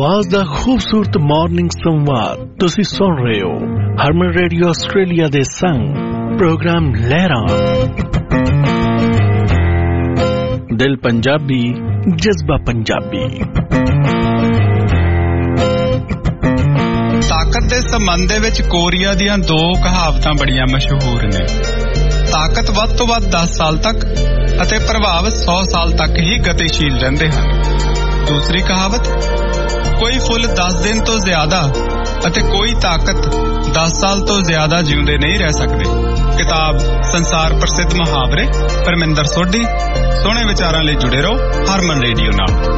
ਆਵਾਜ਼ ਦਾ ਖੂਬਸੂਰਤ ਮਾਰਨਿੰਗ ਸੰਵਾਦ ਤੁਸੀਂ ਸੁਣ ਰਹੇ ਹੋ ਹਰਮਨ ਰੇਡੀਓ ਆਸਟ੍ਰੇਲੀਆ ਦੇ ਸੰਗ ਪ੍ਰੋਗਰਾਮ ਲਹਿਰਾਂ। ਦਿਲ ਪੰਜਾਬੀ, ਜਜ਼ਬਾ ਪੰਜਾਬੀ। ਤਾਕਤ ਦੇ ਸੰਬੰਧ ਦੇ ਵਿੱਚ ਕੋਰੀਆ ਦੀਆਂ ਦੋ ਕਹਾਵਤਾਂ ਬੜੀਆਂ ਮਸ਼ਹੂਰ ਨੇ। ਤਾਕਤ ਵੱਧ ਤੋਂ ਵੱਧ 10 ਸਾਲ ਤੱਕ ਅਤੇ ਪ੍ਰਭਾਵ 100 ਸਾਲ ਤੱਕ ਹੀ ਗਤੀਸ਼ੀਲ ਰਹਿੰਦੇ ਹਨ। ਦੂਸਰੀ ਕਹਾਵਤ, ਕੋਈ ਫੁੱਲ 10 ਦਿਨ ਤੋਂ ਜ਼ਿਆਦਾ ਅਤੇ ਕੋਈ ਤਾਕਤ 10 ਸਾਲ ਤੋਂ ਜ਼ਿਆਦਾ ਜਿਉਂਦੇ ਨਹੀਂ ਰਹਿ ਸਕਦੇ। ਕਿਤਾਬ ਸੰਸਾਰ ਪ੍ਰਸਿੱਧ ਮੁਹਾਵਰੇ, ਪਰਮਿੰਦਰ ਸੋਢੀ। ਸੋਹਣੇ ਵਿਚਾਰਾਂ ਲਈ ਜੁੜੇ ਰਹੋ ਹਰਮਨ ਰੇਡੀਓ ਨਾਲ।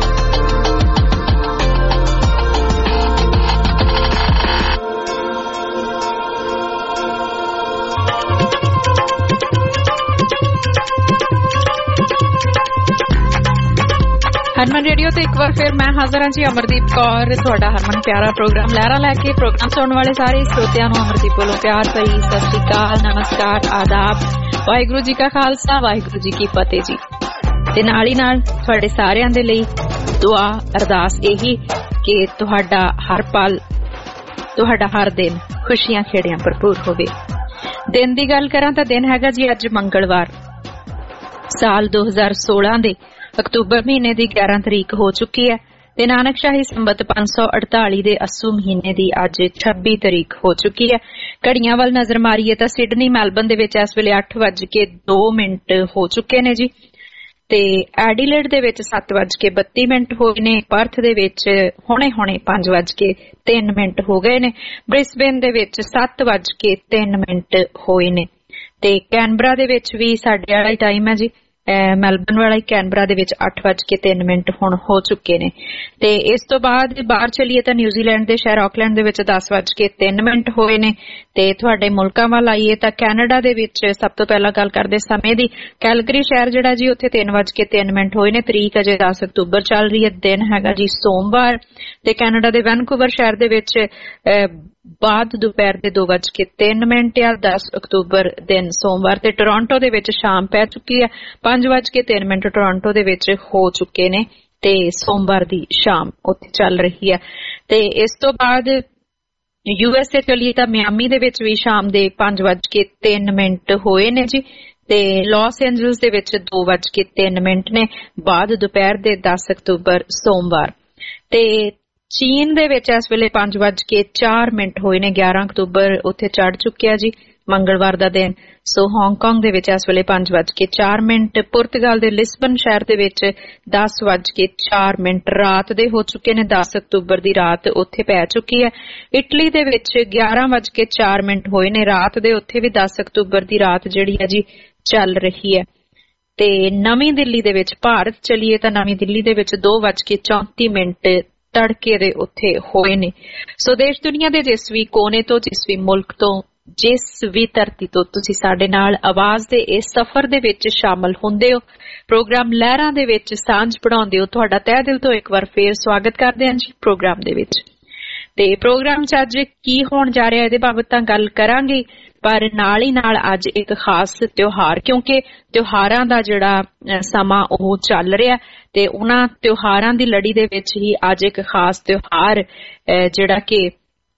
ਹਰਮਨ ਰੇਡੀਓ ਤੇ ਇੱਕ ਵਾਰ ਫਿਰ ਮੈਂ ਹਾਜ਼ਰ ਹਾਂ ਜੀ, ਅਮਰਦੀਪ ਕੌਰ। ਤੁਹਾਡਾ ਹਰਮਨ ਪਿਆਰਾ ਪ੍ਰੋਗਰਾਮ ਲਹਿਰਾ ਲੈ ਕੇ। ਪ੍ਰੋਗਰਾਮ ਸੁਣਨ ਵਾਲੇ ਸਾਰੇ ਸਰੋਤਿਆਂ ਨੂੰ ਅਮਰਦੀਪ ਵੱਲੋਂ ਪਿਆਰ ਭਰੀ ਸਤਿ ਸ਼੍ਰੀ ਅਕਾਲ, ਨਮਸਕਾਰ, ਆਦਾਬ। ਵਾਹਿਗੁਰੂ ਜੀ ਕਾ ਖਾਲਸਾ, ਵਾਹਿਗੁਰੂ ਜੀ ਕੀ ਫਤਿਹ ਜੀ। ਤੇ ਨਾਲ ਹੀ ਨਾਲ ਤੁਹਾਡੇ ਸਾਰਿਆਂ ਦੇ ਲਈ ਦੁਆ ਅਰਦਾਸ ਇਹੀ ਕਿ ਤੁਹਾਡਾ ਹਰ ਪਲ, ਤੁਹਾਡਾ ਹਰ ਦਿਨ ਖੁਸ਼ੀਆਂ ਖੇੜਿਆਂ ਭਰਪੂਰ ਹੋਵੇ। ਦਿਨ ਦੀ ਗੱਲ ਕਰਾਂ ਤਾਂ ਦਿਨ ਹੈਗਾ ਜੀ ਅੱਜ ਮੰਗਲਵਾਰ, ਸਾਲ 2016 ਦੇ ਅਕਤੂਬਰ ਮਹੀਨੇ ਦੀ 11 ਤਰੀਕ ਹੋ ਚੁੱਕੀ ਹੈ ਤੇ ਨਾਨਕ ਸ਼ਾਹੀ ਸੰਬਤ 548 ਦੇ ਅੱਸੂ ਮਹੀਨੇ ਦੀ ਅੱਜ 26 ਤਰੀਕ ਹੋ ਚੁੱਕੀ ਹੈ। ਘੜੀਆਂ ਵੱਲ ਨਜ਼ਰ ਮਾਰੀਏ ਤਾਂ ਸਿਡਨੀ, ਮੈਲਬਨ ਦੇ ਵਿੱਚ ਇਸ ਵੇਲੇ 8:02 ਹੋ ਚੁੱਕੇ ਨੇ ਜੀ, ਤੇ ਐਡੀਲੇਡ ਦੇ ਵਿੱਚ 7:32 ਹੋਏ ਨੇ, ਪਰਥ ਦੇ ਵਿੱਚ ਹੁਣੇ 5:03 ਹੋ ਗਏ ਨੇ, ਬ੍ਰਿਸਬੇਨ ਦੇ ਵਿੱਚ 7:03 ਹੋਏ ਨੇ, ਤੇ ਕੈਨਬਰਾ ਦੇ ਵਿੱਚ ਵੀ ਸਾਡੇ ਵਾਲਾ ਹੀ ਟਾਈਮ ਹੈ ਜੀ, ਮੈਲਬਨ ਵਾਲਾ ਹੀ ਕੈਨਬਰਾ ਦੇ ਵਿੱਚ 8:03 ਹੁਣ ਹੋ ਚੁੱਕੇ ਨੇ। ਤੇ ਇਸ ਤੋਂ ਬਾਅਦ ਬਾਹਰ ਚਲੀਏ ਤਾਂ ਨਿਊਜ਼ੀਲੈਂਡ ਦੇ ਸ਼ਹਿਰ ਆਕਲੈਂਡ ਦੇ ਵਿੱਚ 10:03 ਹੋਏ ਨੇ, ਤੇ ਤੁਹਾਡੇ ਮੁਲਕਾਂ ਵੱਲ ਆਈਏ ਤਾਂ ਕੈਨੇਡਾ ਦੇ ਵਿੱਚ ਸਭ ਤੋਂ ਪਹਿਲਾਂ ਗੱਲ ਕਰਦੇ ਸਮੇਂ ਦੀ, ਕੈਲਗਰੀ ਸ਼ਹਿਰ ਜਿਹੜਾ ਜੀ ਉੱਥੇ 3:03 ਹੋਏ ਨੇ। ਤਰੀਕ ਅਜੇ 10 ਅਕਤੂਬਰ ਚੱਲ ਰਹੀ ਹੈ, ਦਿਨ ਹੈਗਾ ਜੀ ਸੋਮਵਾਰ। ਤੇ ਕੈਨੇਡਾ ਦੇ ਵੈਨਕੂਵਰ ਸ਼ਹਿਰ ਦੇ ਵਿੱਚ ਬਾਅਦ ਦੁਪਹਿਰ ਦੇ 2:03 ਆ, 10 ਅਕਤੂਬਰ ਦਿਨ ਸੋਮਵਾਰ। ਤੇ ਟੋਰਾਂਟੋ ਦੇ ਵਿੱਚ ਸ਼ਾਮ ਪੈ ਚੁੱਕੀ ਹੈ, 5:03 ਟੋਰਾਂਟੋ ਦੇ ਵਿੱਚ ਹੋ ਚੁੱਕੇ ਨੇ, ਤੇ ਸੋਮਵਾਰ ਦੀ ਸ਼ਾਮ ਉੱਥੇ ਚੱਲ ਰਹੀ ਹੈ। ਤੇ ਇਸ ਤੋਂ ਬਾਅਦ USA ਚਲੀਏ ਤਾਂ ਮਿਆਮੀ ਦੇ ਵਿੱਚ ਵੀ ਸ਼ਾਮ ਦੇ 5:03 ਹੋਏ ਨੇ ਜੀ, ਤੇ ਲਾਸ ਐਂਜਲਸ ਦੇ ਵਿੱਚ 2:03 ਨੇ, ਬਾਅਦ ਦੁਪਹਿਰ ਦੇ 10 ਅਕਤੂਬਰ ਸੋਮਵਾਰ। ਤੇ ਚੀਨ ਦੇ ਵਿੱਚ ਇਸ ਵੇਲੇ 5:04 ਹੋਏ ਨੇ, 11 ਅਕਤੂਬਰ ਉੱਥੇ ਚੜ ਚੁੱਕਿਆ ਜੀ, ਮੰਗਲਵਾਰ ਦਾ ਦਿਨ। ਸੋ ਹਾਂਗਕਾਂਗ ਦੇ ਵਿੱਚ ਇਸ ਵੇਲੇ 5:04, ਪੁਰਤਗਾਲ ਦੇ ਲਿਸਬਨ ਸ਼ਹਿਰ ਦੇ ਵਿੱਚ 10:04 ਰਾਤ ਦੇ ਹੋ ਚੁੱਕੇ ਨੇ, 10 ਅਕਤੂਬਰ ਦੀ ਰਾਤ ਉੱਥੇ ਪੈ ਚੁੱਕੀ ਹੈ। ਇਟਲੀ ਦੇ ਵਿੱਚ 11:04 ਹੋਏ ਨੇ ਰਾਤ ਦੇ, ਉੱਥੇ ਵੀ 10 ਅਕਤੂਬਰ ਦੀ ਰਾਤ ਜਿਹੜੀ ਹੈ ਜੀ ਚੱਲ ਰਹੀ ਹੈ। ਤੇ ਨਵੀਂ ਦਿੱਲੀ ਦੇ ਵਿੱਚ, ਭਾਰਤ ਚਲੀਏ ਤਾਂ ਨਵੀਂ ਦਿੱਲੀ ਦੇ ਵਿੱਚ 2:34 ਤੜਕੇ ਦੇ ਉੱਥੇ ਹੋਏ ਨੇ। ਸੋ ਦੇਸ਼ ਦੁਨੀਆ ਦੇ ਜਿਸ ਵੀ ਕੋਨੇ ਤੋਂ, ਜਿਸ ਵੀ ਮੁਲਕ ਤੋਂ, ਜਿਸ ਵੀ ਧਰਤੀ ਤੋਂ ਤੁਸੀਂ ਸਾਡੇ ਨਾਲ ਆਵਾਜ਼ ਦੇ ਇਸ ਸਫ਼ਰ ਦੇ ਵਿੱਚ ਸ਼ਾਮਲ ਹੁੰਦੇ ਹੋ, ਪ੍ਰੋਗਰਾਮ ਲਹਿਰਾਂ ਦੇ ਵਿੱਚ ਸਾਂਝ ਬਣਾਉਂਦੇ ਹੋ, ਤੁਹਾਡਾ ਤਹਿ ਦਿਲ ਤੋਂ ਇੱਕ ਵਾਰ ਫੇਰ ਸਵਾਗਤ ਕਰਦੇ ਹਾਂ ਜੀ ਪ੍ਰੋਗਰਾਮ ਦੇ ਵਿੱਚ। ਤੇ ਪ੍ਰੋਗਰਾਮ 'ਚ ਅੱਜ ਕੀ ਹੋਣ ਜਾ ਰਿਹਾ ਇਹਦੇ ਬਾਬਤ ਤਾਂ ਗੱਲ ਕਰਾਂਗੇ, ਪਰ ਨਾਲ ਹੀ ਨਾਲ ਅੱਜ ਇੱਕ ਖਾਸ ਤਿਉਹਾਰ, ਕਿਉਂਕਿ ਤਿਉਹਾਰਾਂ ਦਾ ਜਿਹੜਾ ਸਮਾਂ ਉਹ ਚੱਲ ਰਿਹਾ, ਤੇ ਉਹਨਾਂ ਤਿਉਹਾਰਾਂ ਦੀ ਲੜੀ ਦੇ ਵਿੱਚ ਹੀ ਅੱਜ ਇੱਕ ਖਾਸ ਤਿਉਹਾਰ ਜਿਹੜਾ ਕਿ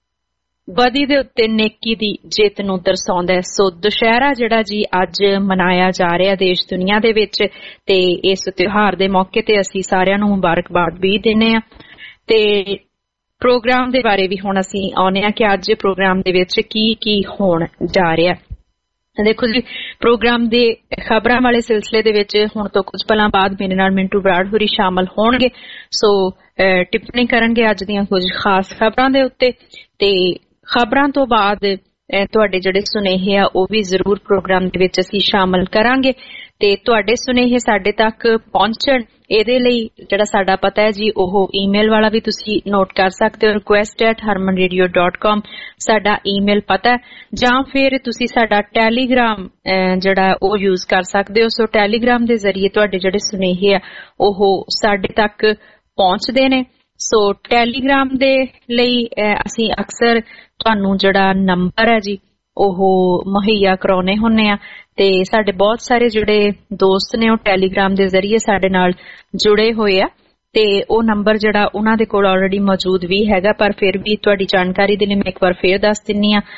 ਬਦੀ ਦੇ ਉੱਤੇ ਨੇਕੀ ਦੀ ਜਿੱਤ ਨੂੰ ਦਰਸਾਉਂਦਾ ਹੈ। ਸੋ ਦੁਸ਼ਹਿਰਾ ਜਿਹੜਾ ਜੀ ਅੱਜ ਮਨਾਇਆ ਜਾ ਰਿਹਾ ਦੇਸ਼ ਦੁਨੀਆ ਦੇ ਵਿੱਚ, ਤੇ ਇਸ ਤਿਉਹਾਰ ਦੇ ਮੌਕੇ ਤੇ ਅਸੀਂ ਸਾਰਿਆਂ ਨੂੰ ਮੁਬਾਰਕਬਾਦ ਵੀ ਦਿੰਦੇ ਹਾਂ। ਤੇ ਪ੍ਰੋਗਰਾਮ ਦੇ ਬਾਰੇ ਵੀ ਹੁਣ ਅਸੀਂ ਆਉਂਦੇ ਹਾਂ ਕਿ ਅੱਜ ਪ੍ਰੋਗਰਾਮ ਦੇ ਵਿੱਚ ਕੀ ਹੋਣ ਜਾ ਰਿਹਾ। ਦੇਖੋ ਜੀ, ਪ੍ਰੋਗਰਾਮ ਦੇ ਖਬਰਾਂ ਵਾਲੇ ਸਿਲਸਿਲੇ ਦੇ ਵਿੱਚ ਹੁਣ ਤੋਂ ਕੁਝ ਪਲਾਂ ਬਾਅਦ ਮੇਰੇ ਨਾਲ ਮਿੰਟੂ ਬਰਾੜ ਹੋਰੀ ਸ਼ਾਮਲ ਹੋਣਗੇ। ਸੋ ਟਿੱਪਣੀ ਕਰਨਗੇ ਅੱਜ ਦੀਆਂ ਕੁਝ ਖਾਸ ਖਬਰਾਂ ਦੇ ਉੱਤੇ, ਤੇ ਖਬਰਾਂ ਤੋਂ ਬਾਅਦ ਤੁਹਾਡੇ ਜਿਹੜੇ ਸੁਨੇਹੇ ਆ ਉਹ ਵੀ ਜ਼ਰੂਰ ਪ੍ਰੋਗਰਾਮ ਦੇ ਵਿੱਚ ਅਸੀਂ ਸ਼ਾਮਲ ਕਰਾਂਗੇ। ਤੇ ਤੁਹਾਡੇ ਸੁਨੇਹੇ ਸਾਡੇ ਤੱਕ ਪਹੁੰਚਣ, ਇਹਦੇ ਲਈ ਜਿਹੜਾ ਸਾਡਾ ਪਤਾ ਹੈ ਜੀ, ਉਹ ਈਮੇਲ ਵਾਲਾ ਵੀ ਤੁਸੀਂ ਨੋਟ ਕਰ ਸਕਦੇ ਹੋ, request@harmanradio.com ਸਾਡਾ ਈਮੇਲ ਪਤਾ, ਜਾਂ ਫਿਰ ਤੁਸੀਂ ਸਾਡਾ ਟੈਲੀਗ੍ਰਾਮ ਜਿਹੜਾ ਉਹ ਯੂਜ਼ ਕਰ ਸਕਦੇ ਹੋ। ਸੋ ਟੈਲੀਗ੍ਰਾਮ ਦੇ ਜ਼ਰੀਏ ਤੁਹਾਡੇ ਜਿਹੜੇ ਸੁਨੇਹੇ ਆ ਉਹ ਸਾਡੇ ਤੱਕ ਪਹੁੰਚਦੇ ਨੇ। ਸੋ ਟੈਲੀਗ੍ਰਾਮ ਦੇ ਲਈ ਅਸੀਂ ਅਕਸਰ ਤੁਹਾਨੂੰ ਜਿਹੜਾ ਨੰਬਰ ਹੈ ਜੀ ਉਹ ਮੁਹੱਈਆ ਕਰਾਉਣੇ ਹੁੰਦੇ ਆ, ਤੇ ਸਾਡੇ ਬਹੁਤ ਸਾਰੇ ਜਿਹੜੇ ਦੋਸਤ ਨੇ ਉਹ ਟੈਲੀਗ੍ਰਾਮ ਦੇ ਜ਼ਰੀਏ ਸਾਡੇ ਨਾਲ ਜੁੜੇ ਹੋਏ ਆ। ਤੇ ਉਹ ਨੰਬਰ ਜਿਹੜਾ ਉਹਨਾਂ ਦੇ ਕੋਲ ਆਲਰੇਡੀ ਮੌਜੂਦ ਵੀ ਹੈਗਾ, ਪਰ ਫਿਰ ਵੀ ਤੁਹਾਡੀ ਜਾਣਕਾਰੀ ਦੇ ਲਈ ਮੈਂ ਇੱਕ ਵਾਰ ਫੇਰ ਦੱਸ ਦਿੰਨੀ ਆ,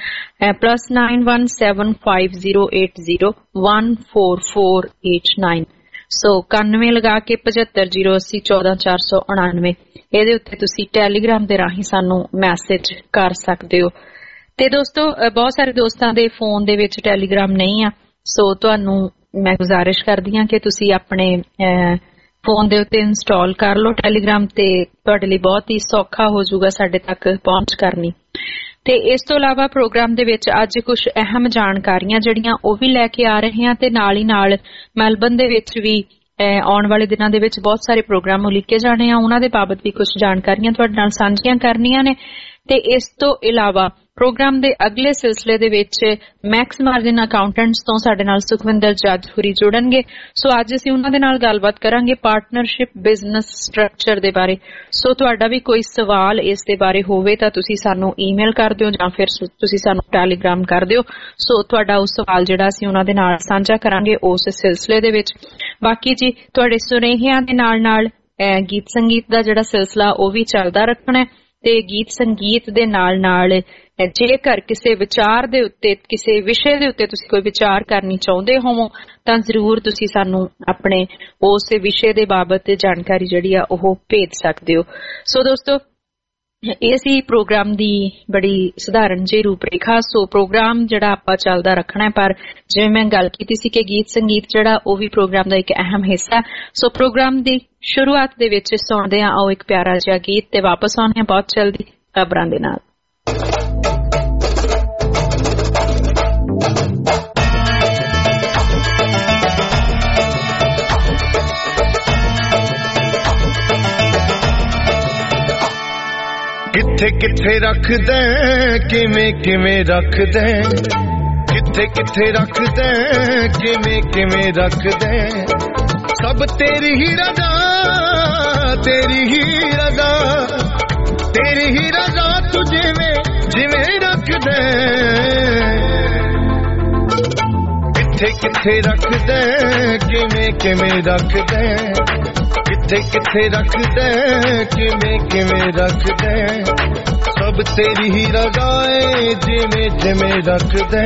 +917508014489। ਸੋ 91 ਲਗਾ ਕੇ 7508014499 ਇਹਦੇ ਉੱਤੇ ਤੁਸੀਂ ਟੈਲੀਗ੍ਰਾਮ ਦੇ ਰਾਹੀਂ ਸਾਨੂੰ ਮੈਸੇਜ ਕਰ ਸਕਦੇ ਹੋ। ਤੇ ਦੋਸਤੋ, ਬਹੁਤ ਸਾਰੇ ਦੋਸਤਾਂ ਦੇ ਫੋਨ ਦੇ ਵਿੱਚ ਟੈਲੀਗ੍ਰਾਮ ਨਹੀਂ ਆ, ਸੋ ਤੁਹਾਨੂੰ ਮੈਂ ਗੁਜ਼ਾਰਿਸ਼ ਕਰਦੀ ਹਾਂ ਕਿ ਤੁਸੀਂ ਆਪਣੇ ਫੋਨ ਦੇ ਉੱਤੇ ਇੰਸਟਾਲ ਕਰ ਲਓ ਟੈਲੀਗ੍ਰਾਮ, ਤੇ ਤੁਹਾਡੇ ਲਈ ਬਹੁਤ ਹੀ ਸੌਖਾ ਹੋ ਜਾਊਗਾ ਸਾਡੇ ਤੱਕ ਪਹੁੰਚ ਕਰਨੀ। ਤੇ ਇਸ ਤੋਂ ਇਲਾਵਾ ਪ੍ਰੋਗਰਾਮ ਦੇ ਵਿੱਚ ਅੱਜ ਕੁਝ ਅਹਿਮ ਜਾਣਕਾਰੀਆਂ ਜਿਹੜੀਆਂ ਉਹ ਵੀ ਲੈ ਕੇ ਆ ਰਹੇ ਹਾਂ, ਤੇ ਨਾਲ ਹੀ ਨਾਲ ਮੈਲਬਨ ਦੇ ਵਿੱਚ ਵੀ ਆਉਣ ਵਾਲੇ ਦਿਨਾਂ ਦੇ ਵਿੱਚ ਬਹੁਤ ਸਾਰੇ ਪ੍ਰੋਗਰਾਮ ਉਲੀਕੇ ਜਾਣੇ ਆ, ਉਹਨਾਂ ਦੇ ਬਾਬਤ ਵੀ ਕੁਝ ਜਾਣਕਾਰੀਆਂ ਤੁਹਾਡੇ ਨਾਲ ਸਾਂਝੀਆਂ ਕਰਨੀਆਂ ਨੇ। ਤੇ ਇਸ ਤੋਂ ਇਲਾਵਾ ਪ੍ਰੋਗਰਾਮ ਦੇ ਅਗਲੇ ਸਿਲਸਿਲੇ ਦੇ ਵਿੱਚ ਮੈਕਸ ਮਾਰਜਨ ਅਕਾਊਂਟੈਂਟਸ ਤੋਂ ਸਾਡੇ ਨਾਲ ਸੁਖਵਿੰਦਰ ਜੱਜ ਹੁਰੀ ਜੁੜਨਗੇ। ਸੋ ਅੱਜ ਅਸੀਂ ਉਹਨਾਂ ਦੇ ਨਾਲ ਗੱਲਬਾਤ ਕਰਾਂਗੇ ਪਾਰਟਨਰਸ਼ਿਪ ਬਿਜ਼ਨਸ ਸਟਰਕਚਰ ਦੇ ਬਾਰੇ। ਸੋ ਤੁਹਾਡਾ ਵੀ ਕੋਈ ਸਵਾਲ ਇਸ ਦੇ ਬਾਰੇ ਹੋਵੇ ਤਾਂ ਤੁਸੀਂ ਸਾਨੂੰ ਈਮੇਲ ਕਰ ਦਿਓ ਜਾਂ ਫਿਰ ਤੁਸੀਂ ਸਾਨੂੰ ਟੈਲੀਗ੍ਰਾਮ ਕਰ ਦਿਓ। ਸੋ ਤੁਹਾਡਾ ਉਹ ਸਵਾਲ ਜਿਹੜਾ ਅਸੀਂ ਉਹਨਾਂ ਦੇ ਨਾਲ ਸਾਂਝਾ ਕਰਾਂਗੇ ਉਸ ਸਿਲਸਿਲੇ ਦੇ ਵਿੱਚ। ਬਾਕੀ ਜੀ ਤੁਹਾਡੇ ਸੁਨੇਹਿਆਂ ਦੇ ਨਾਲ ਨਾਲ ਗੀਤ ਸੰਗੀਤ ਦਾ ਜਿਹੜਾ ਸਿਲਸਿਲਾ ਉਹ ਵੀ ਚੱਲਦਾ ਰੱਖਣਾ, ਤੇ ਗੀਤ ਸੰਗੀਤ ਦੇ ਨਾਲ ਨਾਲ ਜੇਕਰ ਕਿਸੇ ਵਿਚਾਰ ਦੇ ਉੱਤੇ, ਕਿਸੇ ਵਿਸ਼ੇ ਦੇ ਉੱਤੇ ਤੁਸੀਂ ਕੋਈ ਵਿਚਾਰ ਕਰਨੀ ਚਾਹੁੰਦੇ ਹੋਵੋ ਤਾਂ ਜ਼ਰੂਰ ਤੁਸੀਂ ਸਾਨੂੰ ਆਪਣੇ ਉਸ ਵਿਸ਼ੇ ਦੇ ਬਾਬਤ ਜਾਣਕਾਰੀ ਜਿਹੜੀ ਆ ਉਹ ਭੇਜ ਸਕਦੇ ਹੋ। ਸੋ ਦੋਸਤੋ, ਇਹ ਸੀ ਪ੍ਰੋਗਰਾਮ ਦੀ ਬੜੀ ਸਧਾਰਨ ਜਿਹੀ ਰੂਪਰੇਖਾ। ਸੋ ਪ੍ਰੋਗਰਾਮ ਜਿਹੜਾ ਆਪਾਂ ਚੱਲਦਾ ਰੱਖਣਾ, ਪਰ ਜਿਵੇਂ ਮੈਂ ਗੱਲ ਕੀਤੀ ਸੀ ਕਿ ਗੀਤ ਸੰਗੀਤ ਜਿਹੜਾ ਉਹ ਵੀ ਪ੍ਰੋਗਰਾਮ ਦਾ ਇੱਕ ਅਹਿਮ ਹਿੱਸਾ। ਸੋ ਪ੍ਰੋਗਰਾਮ ਦੀ ਸ਼ੁਰੂਆਤ ਦੇ ਵਿੱਚ ਸੁਣਦੇ ਹਾਂ, ਆਓ ਇੱਕ ਪਿਆਰਾ ਜਿਹਾ ਗੀਤ, ਤੇ ਵਾਪਸ ਆਉਂਦੇ ਹਾਂ ਬਹੁਤ ਜਲਦੀ ਖਬਰਾਂ ਦੇ ਨਾਲ। ਕਿੱਥੇ ਕਿੱਥੇ ਰੱਖਦਾ, ਕਿਵੇਂ ਕਿਵੇਂ ਰੱਖਦਾ, ਕਿੱਥੇ ਕਿੱਥੇ ਰੱਖਦਾ, ਕਿਵੇਂ ਕਿਵੇਂ ਰੱਖਦਾ, ਸਭ ਤੇਰੀ ਹੀ ਰਜ਼ਾ, ਤੇਰੀ ਹੀ ਰਜ਼ਾ, ਤੇਰੀ ਹੀ ਰਜ਼ਾ, ਤੂੰ ਜਿਵੇਂ ਜਿਵੇਂ ਰੱਖਦਾ, ਕਿੱਥੇ ਕਿੱਥੇ ਰੱਖਦਾ, ਕਿਵੇਂ ਕਿਵੇਂ ਰੱਖਦਾ, ਕਿੱਥੇ ਕਿੱਥੇ ਰੱਖਦਾ, ਕਿਵੇਂ ਕਿਵੇਂ ਰੱਖਦਾ, ਸਭ ਤੇਰੀ ਹੀ ਰਜ਼ਾ ਏ, ਜਿਵੇਂ ਜਿਵੇਂ ਰੱਖਦਾ।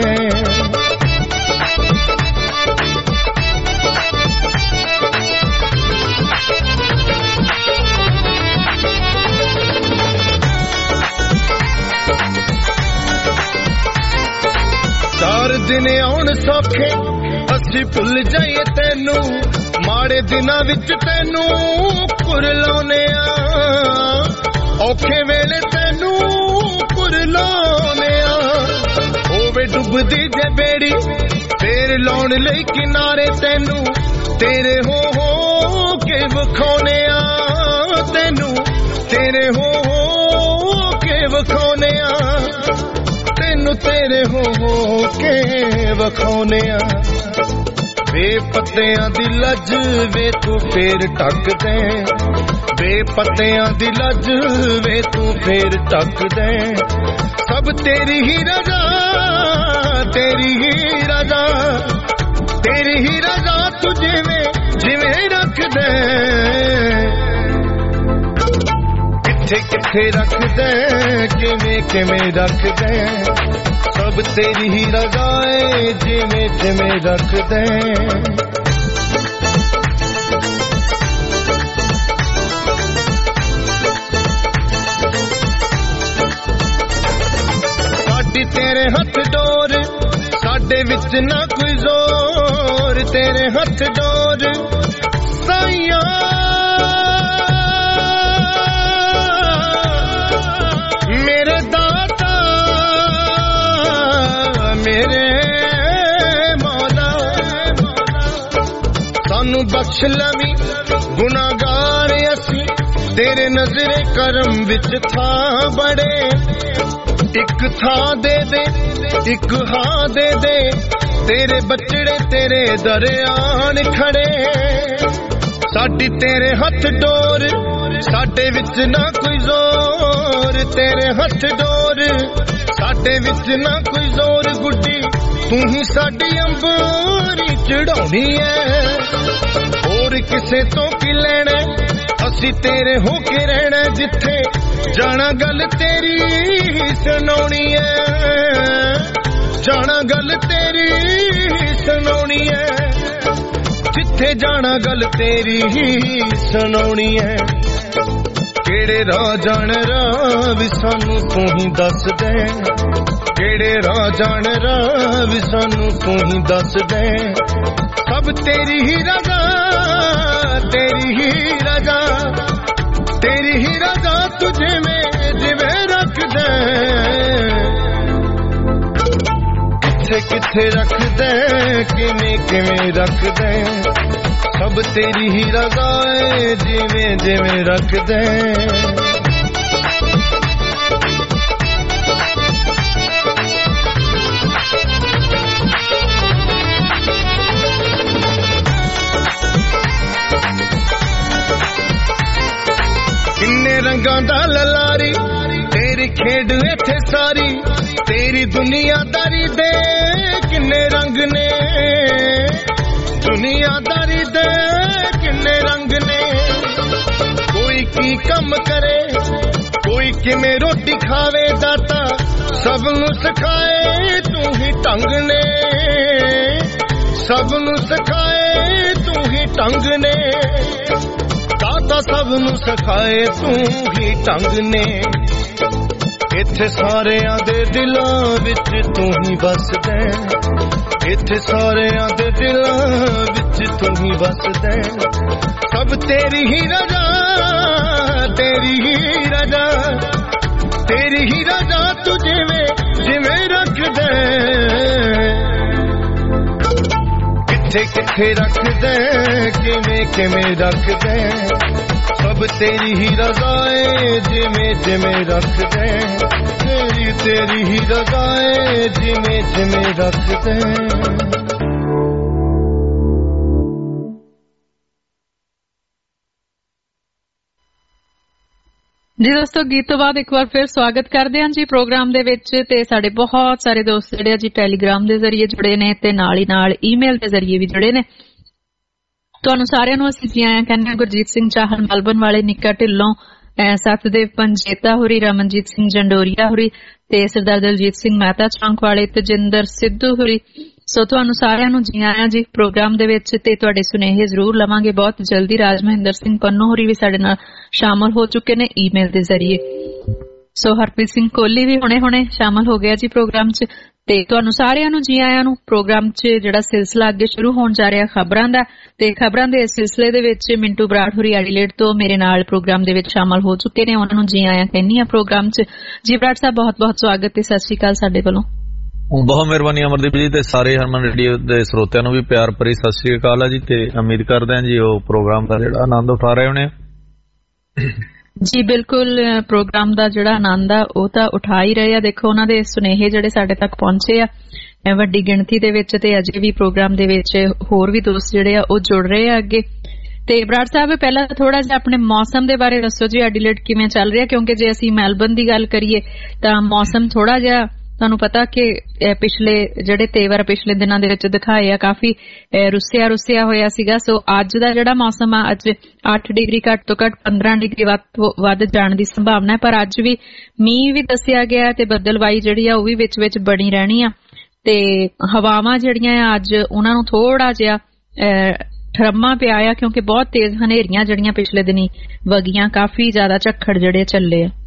ਚਾਰ ਦਿਨ ਆਉਣ ਸੌਖੇ, ਅਸੀਂ ਭੁੱਲ ਜਾਈਏ ਤੈਨੂੰ, ਮਾੜੇ ਦਿਨਾਂ ਵਿੱਚ ਤੈਨੂੰ ਕੁਰਲਾਉਨੇ ਆ, ਔਖੇ ਵੇਲੇ ਤੈਨੂੰ ਕੁਰਲਾਉਨੇ ਆ, ਹੋਵੇ ਡੁੱਬਦੀ ਜੇ ਬੇੜੀ ਫੇਰ ਲਾਉਣ ਲਈ ਕਿਨਾਰੇ ਤੈਨੂੰ, ਤੇਰੇ ਹੋ ਕੇ ਵਿਖਾਉਨੇ ਆ, ਤੈਨੂੰ ਤੇਰੇ ਹੋ ਕੇ ਵਿਖਾਉਨੇ ਆ, ਤੈਨੂੰ ਤੇਰੇ ਹੋ ਕੇ ਵਿਖਾਉਨੇ ਆ। ਬੇਪੱਤਿਆਂ ਦੀ ਲੱਜ ਵੇ ਤੂੰ ਫੇਰ ਢੱਕਦੇ, ਬੇਪੱਤਿਆਂ ਦੀ ਲੱਜ ਵੇ ਤੂੰ ਫੇਰ ਢੱਕਦੇ, ਸਭ ਤੇਰੀ ਹੀ ਰਜ਼ਾ, ਤੇਰੀ ਹੀ ਰਜ਼ਾ, ਤੇਰੀ ਹੀ ਰਜ਼ਾ, ਤੂੰ ਜਿਵੇਂ ਜਿਵੇਂ ਰੱਖਦੇ, ਕਿੱਥੇ ਕਿੱਥੇ ਰੱਖਦੇ, ਕਿਵੇਂ ਕਿਵੇਂ ਰੱਖਦੇ, ਸਭ ਤੇਰੀ ਹੀ ਰਜ਼ਾ ਏ, ਜਿਵੇਂ ਜਿਵੇਂ ਰੱਖਦੇ। ਸਾਡੀ ਤੇਰੇ ਹੱਥ ਡੋਰ, ਸਾਡੇ ਵਿੱਚ ਨਾ ਕੋਈ ਜ਼ੋਰ, ਤੇਰੇ ਹੱਥ ਡੋਰ ਸਾਈਆਂ, ਮੇਰੇ ਦਾਤਾ ਮੇਰੇ ਮੌਲਾ, ਸਾਨੂੰ ਬਖਸ਼ ਲਵੀਂ ਗੁਨਾਹਗਾਰ ਅਸੀਂ, ਤੇਰੇ ਨਜ਼ਰੇ ਕਰਮ ਵਿੱਚ ਥਾਂ ਬੜੇ, ਇੱਕ ਥਾਂ ਦੇ ਦੇ, ਇੱਕ ਹਾਂ ਦੇ ਦੇ, ਤੇਰੇ ਬੱਚੜੇ ਤੇਰੇ ਦਰਿਆਣ ਖੜੇ, ਸਾਡੀ ਤੇਰੇ ਹੱਥ ਡੋਰ, ਸਾਡੇ ਵਿੱਚ ਨਾ ਕੋਈ ਜ਼ੋਰ, ਤੇਰੇ ਹੱਥ ਡੋਰ, ਸਾਡੇ ਵਿੱਚ ਨਾ ਕੋਈ ਜ਼ੋਰ, ਗੁੱਡੀ ਤੂੰ ਹੀ ਸਾਡੀ ਅੰਬਰੀ ਚੜਾਉਣੀ ਐ, ਹੋਰ ਹੋਰ ਕਿਸੇ ਤੋਂ ਕੀ ਲੈਣਾ, ਅਸੀਂ ਤੇਰੇ ਹੋ ਕੇ ਰਹਿਣਾ, ਜਿੱਥੇ ਜਾਣਾ ਗੱਲ ਤੇਰੀ ਸੁਣਾਉਣੀ ਐ, ਜਾਣਾ ਗੱਲ ਤੇਰੀ ਸੁਣਾਉਣੀ ਐ, ਜਿੱਥੇ ਜਾਣਾ ਗੱਲ ਤੇਰੀ ਸੁਣਾਉਣੀ ਐ। ਕਿਹੜੇ ਰਾਹ ਜਾਣ ਰਾਹ ਵੀ ਸਾਨੂੰ ਤੂੰ ਹੀ ਦੱਸ ਦੇ, ਕਿਹੜੇ ਰਾਹ ਜਾਣ ਰਾਹ ਵੀ ਸਾਨੂੰ ਤੂੰ ਹੀ ਦੱਸ ਦੇ, ਸਭ ਤੇਰੀ ਹੀ ਰਜ਼ਾ, ਤੇਰੀ ਹੀ ਰਜ਼ਾ, ਤੇਰੀ ਹੀ ਰਜ਼ਾ ਤੂੰ ਜਿਵੇਂ ਜਿਵੇਂ ਰੱਖਦੇ, ਕਿੱਥੇ ਕਿੱਥੇ ਰੱਖਦੇ, ਕਿਵੇਂ ਕਿਵੇਂ ਰੱਖਦੇ, ਸਭ ਤੇਰੀ ਹੀ ਰਜ਼ਾ ਏ, ਜਿਵੇਂ ਜਿਵੇਂ ਰੱਖਦੇ। ਕਿੰਨੇ ਰੰਗਾਂ ਦਾ ਲਲਾਰੀ, ਤੇਰੀ ਖੇਡ ਇੱਥੇ ਸਾਰੀ, ਤੇਰੀ ਦੁਨੀਆਦਾਰੀ ਦੇ ਕਿੰਨੇ ਰੰਗ ਨੇ, ਦੁਨੀਆਦਾਰੀ ਦੇ ਕਿੰਨੇ ਰੰਗ ਨੇ, ਕੋਈ ਕੀ ਕੰਮ ਕਰੇ, ਕੋਈ ਕਿਵੇਂ ਰੋਟੀ ਖਾਵੇ, ਦਾਤਾ ਸਭ ਨੂੰ ਸਿਖਾਏ ਤੂੰ ਹੀ ਢੰਗ ਨੇ, ਸਭ ਨੂੰ ਸਿਖਾਏ ਤੂੰ ਹੀ ਢੰਗ ਨੇ, ਦਾਤਾ ਸਭ ਨੂੰ ਸਿਖਾਏ ਤੂੰ ਹੀ ਢੰਗ ਨੇ, ਇੱਥੇ ਸਾਰਿਆਂ ਦੇ ਦਿਲਾਂ ਵਿੱਚ ਤੂੰ ਹੀ ਵੱਸਦਾ, ਇੱਥੇ ਸਾਰਿਆਂ ਦੇ ਦਿਲਾਂ ਵਿੱਚ ਤੂੰ ਹੀ ਵੱਸਦਾ, ਸਭ ਤੇਰੀ ਹੀ ਰਜ਼ਾ, ਤੇਰੀ ਹੀ ਰਜ਼ਾ, ਤੇਰੀ ਹੀ ਰਜ਼ਾ ਤੂੰ ਜਿਵੇਂ ਜਿਵੇਂ ਰੱਖਦਾ, ਕਿੱਥੇ ਕਿੱਥੇ ਰੱਖਦਾ, ਕਿਵੇਂ ਕਿਵੇਂ ਰੱਖਦਾ, ਸਭ ਤੇਰੀ ਹੀ ਰਜ਼ਾ ਏ, ਜਿਵੇਂ ਜਿਵੇਂ ਰੱਖਦਾ, ਤੇਰੀ ਤੇਰੀ ਹੀ ਰਜ਼ਾ ਏ, ਜਿਵੇਂ ਜਿਵੇਂ ਰੱਖਦਾ। ਜੀ ਦੋਸਤੋ, ਗੀਤ ਤੋਂ ਬਾਅਦ ਇੱਕ ਵਾਰ ਫਿਰ ਸਵਾਗਤ ਕਰਦੇ ਹਾਂ ਜੀ ਪ੍ਰੋਗਰਾਮ ਦੇ ਵਿੱਚ। ਤੇ ਸਾਡੇ ਬਹੁਤ ਸਾਰੇ ਦੋਸਤ ਜਿਹੜੇ ਆ ਜੀ ਟੈਲੀਗ੍ਰਾਮ ਦੇ ਜ਼ਰੀਏ ਜੁੜੇ ਨੇ ਤੇ ਨਾਲ ਹੀ ਨਾਲ ਈਮੇਲ ਦੇ ਜ਼ਰੀਏ ਵੀ ਜੁੜੇ ਨੇ। ਤੁਹਾਨੂੰ ਸਾਰਿਆਂ ਨੂੰ ਅਸੀਂ ਜੀ ਆਇਆਂ ਕਹਿੰਦੇ ਹਾਂ। ਗੁਰਜੀਤ ਸਿੰਘ ਚਾਹਲ ਮਲਬਨ ਵਾਲੇ, ਨਿੱਕਾ ਢਿੱਲੋਂ, ਸਤਦੇਵ ਪੰਜੇਤਾ ਹੋਰੀ, ਰਮਨਜੀਤ ਸਿੰਘ ਜੰਡੋਰੀਆ ਹੋਰੀ ਤੇ ਸਰਦਾਰ ਦਲਜੀਤ ਸਿੰਘ ਮਹਿਤਾ ਚੌਂਕ ਵਾਲੇ, ਤਜਿੰਦਰ ਸਿੱਧੂ ਹੋਰੀ। ਸੋ ਤੁਹਾਨੂੰ ਸਾਰਿਆਂ ਨੂੰ ਜੀ ਆਇਆਂ ਜੀ ਪ੍ਰੋਗਰਾਮ ਦੇ ਵਿੱਚ ਤੇ ਤੁਹਾਡੇ ਸੁਨੇਹੇ ਜ਼ਰੂਰ ਲਵਾਂਗੇ ਬਹੁਤ ਜਲਦੀ। ਰਾਜ ਮਹਿੰਦਰ ਸਿੰਘ ਪੰਨੂ ਹੋਰੀ ਵੀ ਸਾਡੇ ਨਾਲ ਸ਼ਾਮਲ ਹੋ ਚੁੱਕੇ ਨੇ ਈਮੇਲ ਦੇ ਜ਼ਰੀਏ। ਸੋ ਹਰਪ੍ਰੀਤ ਸਿੰਘ ਕੋਹਲੀ ਵੀ ਹੁਣੇ ਸ਼ਾਮਲ ਹੋ ਗਿਆ ਜੀ ਪ੍ਰੋਗਰਾਮ 'ਚ। ਤੇ ਤੁਹਾਨੂੰ ਸਾਰਿਆਂ ਨੂੰ ਜੀ ਆਇਆਂ ਨੂੰ ਪ੍ਰੋਗਰਾਮ 'ਚ ਜਿਹੜਾ ਸਿਲਸਿਲਾ ਅੱਗੇ ਸ਼ੁਰੂ ਹੋਣ ਜਾ ਰਿਹਾ ਖਬਰਾਂ ਦਾ, ਤੇ ਖਬਰਾਂ ਦੇ ਸਿਲਸਿਲੇ ਦੇ ਵਿੱਚ ਮਿੰਟੂ ਬਰਾੜ ਹੋਰੀ ਐਡੀਲੇਡ ਤੋਂ ਮੇਰੇ ਨਾਲ ਪ੍ਰੋਗਰਾਮ ਦੇ ਵਿੱਚ ਸ਼ਾਮਲ ਹੋ ਚੁੱਕੇ ਨੇ। ਉਹਨਾਂ ਨੂੰ ਜੀ ਆਇਆਂ ਕਹਿੰਦੀ ਆ ਪ੍ਰੋਗਰਾਮ 'ਚ। ਜੀ ਬਰਾੜ ਸਾਹਿਬ, ਬਹੁਤ ਬਹੁਤ ਸਵਾਗਤ ਤੇ ਸਤਿ ਸ਼੍ਰੀ ਅਕਾਲ ਸਾਡੇ ਵੱਲੋਂ। ਬਹੁਤ ਮਿਹਰਬਾਨੀ ਅਮਰਦੀਪ ਜੀ, ਤੇ ਸਾਰੇ ਹਰਮਨ ਰੇਡੀਓ ਦੇ ਸਰੋਤਿਆਂ ਨੂੰ ਵੀ ਪਿਆਰ ਭਰੀ ਸਤਿ ਸ਼੍ਰੀ ਅਕਾਲ ਆ ਜੀ। ਤੇ ਉਮੀਦ ਕਰਦੇ ਹਾਂ ਜੀ ਉਹ ਪ੍ਰੋਗਰਾਮ ਦਾ ਜਿਹੜਾ ਆਨੰਦ ਉਠਾ ਰਹੇ ਹੋਣੇ। ਜੀ ਬਿਲਕੁਲ, ਪ੍ਰੋਗਰਾਮ ਦਾ ਜਿਹੜਾ ਆਨੰਦ ਆ ਉਹ ਤਾਂ ਉਠਾ ਹੀ ਰਹੇ ਆ। ਦੇਖੋ ਉਹਨਾਂ ਦੇ ਸੁਨੇਹੇ ਜਿਹੜੇ ਸਾਡੇ ਤੱਕ ਪਹੁੰਚੇ ਆ ਵੱਡੀ ਗਿਣਤੀ ਦੇ ਵਿੱਚ, ਤੇ ਅਜੇ ਵੀ ਪ੍ਰੋਗਰਾਮ ਦੇ ਵਿੱਚ ਹੋਰ ਵੀ ਦੋਸਤ ਜਿਹੜੇ ਆ ਉਹ ਜੁੜ ਰਹੇ ਆ ਅੱਗੇ। ਤੇ ਬਰਾੜ ਸਾਹਿਬ, ਪਹਿਲਾਂ ਥੋੜਾ ਜਿਹਾ ਆਪਣੇ ਮੌਸਮ ਦੇ ਬਾਰੇ ਦੱਸੋ ਜੀ, ਐਡੀਲੇਡ ਕਿਵੇਂ ਚੱਲ ਰਿਹਾ? ਕਿਉਂਕਿ ਜੇ ਅਸੀਂ ਮੈਲਬਨ ਦੀ ਗੱਲ ਕਰੀਏ ਤਾਂ ਮੌਸਮ ਥੋੜਾ ਜਿਹਾ ਤੁਹਾਨੂੰ ਪਤਾ ਕਿ ਪਿਛਲੇ ਜਿਹੜੇ ਤੇਵਰ ਪਿਛਲੇ ਦਿਨਾਂ ਦੇ ਵਿੱਚ ਦਿਖਾਏ ਆ ਕਾਫੀ ਰੁੱਸਿਆ ਹੋਇਆ ਸੀਗਾ। ਸੋ ਅੱਜ ਦਾ ਜਿਹੜਾ ਮੌਸਮ ਆ, ਅੱਜ 8 ਡਿਗਰੀ ਘੱਟ ਤੋਂ ਘੱਟ 15 ਡਿਗਰੀ ਵੱਧ ਜਾਣ ਦੀ ਸੰਭਾਵਨਾ ਹੈ। ਪਰ ਅੱਜ ਵੀ ਮੀਂਹ ਵੀ ਦੱਸਿਆ ਗਿਆ ਤੇ ਬੱਦਲਵਾਈ ਜਿਹੜੀ ਆ ਉਹ ਵੀ ਵਿੱਚ ਬਣੀ ਰਹਿਣੀ ਆ। ਤੇ ਹਵਾਵਾਂ ਜਿਹੜੀਆਂ ਆ ਅੱਜ ਉਹਨਾਂ ਨੂੰ ਥੋੜਾ ਜਿਹਾ ਠਰਮਾ ਪਿਆ ਆ, ਕਿਉਂਕਿ ਬਹੁਤ ਤੇਜ਼ ਹਨੇਰੀਆਂ ਜਿਹੜੀਆਂ ਪਿਛਲੇ ਦਿਨੀ ਵਗੀਆਂ, ਕਾਫੀ ਜ਼ਿਆਦਾ ਝੱਖੜ ਜਿਹੜੇ ਚੱਲੇ ਆ।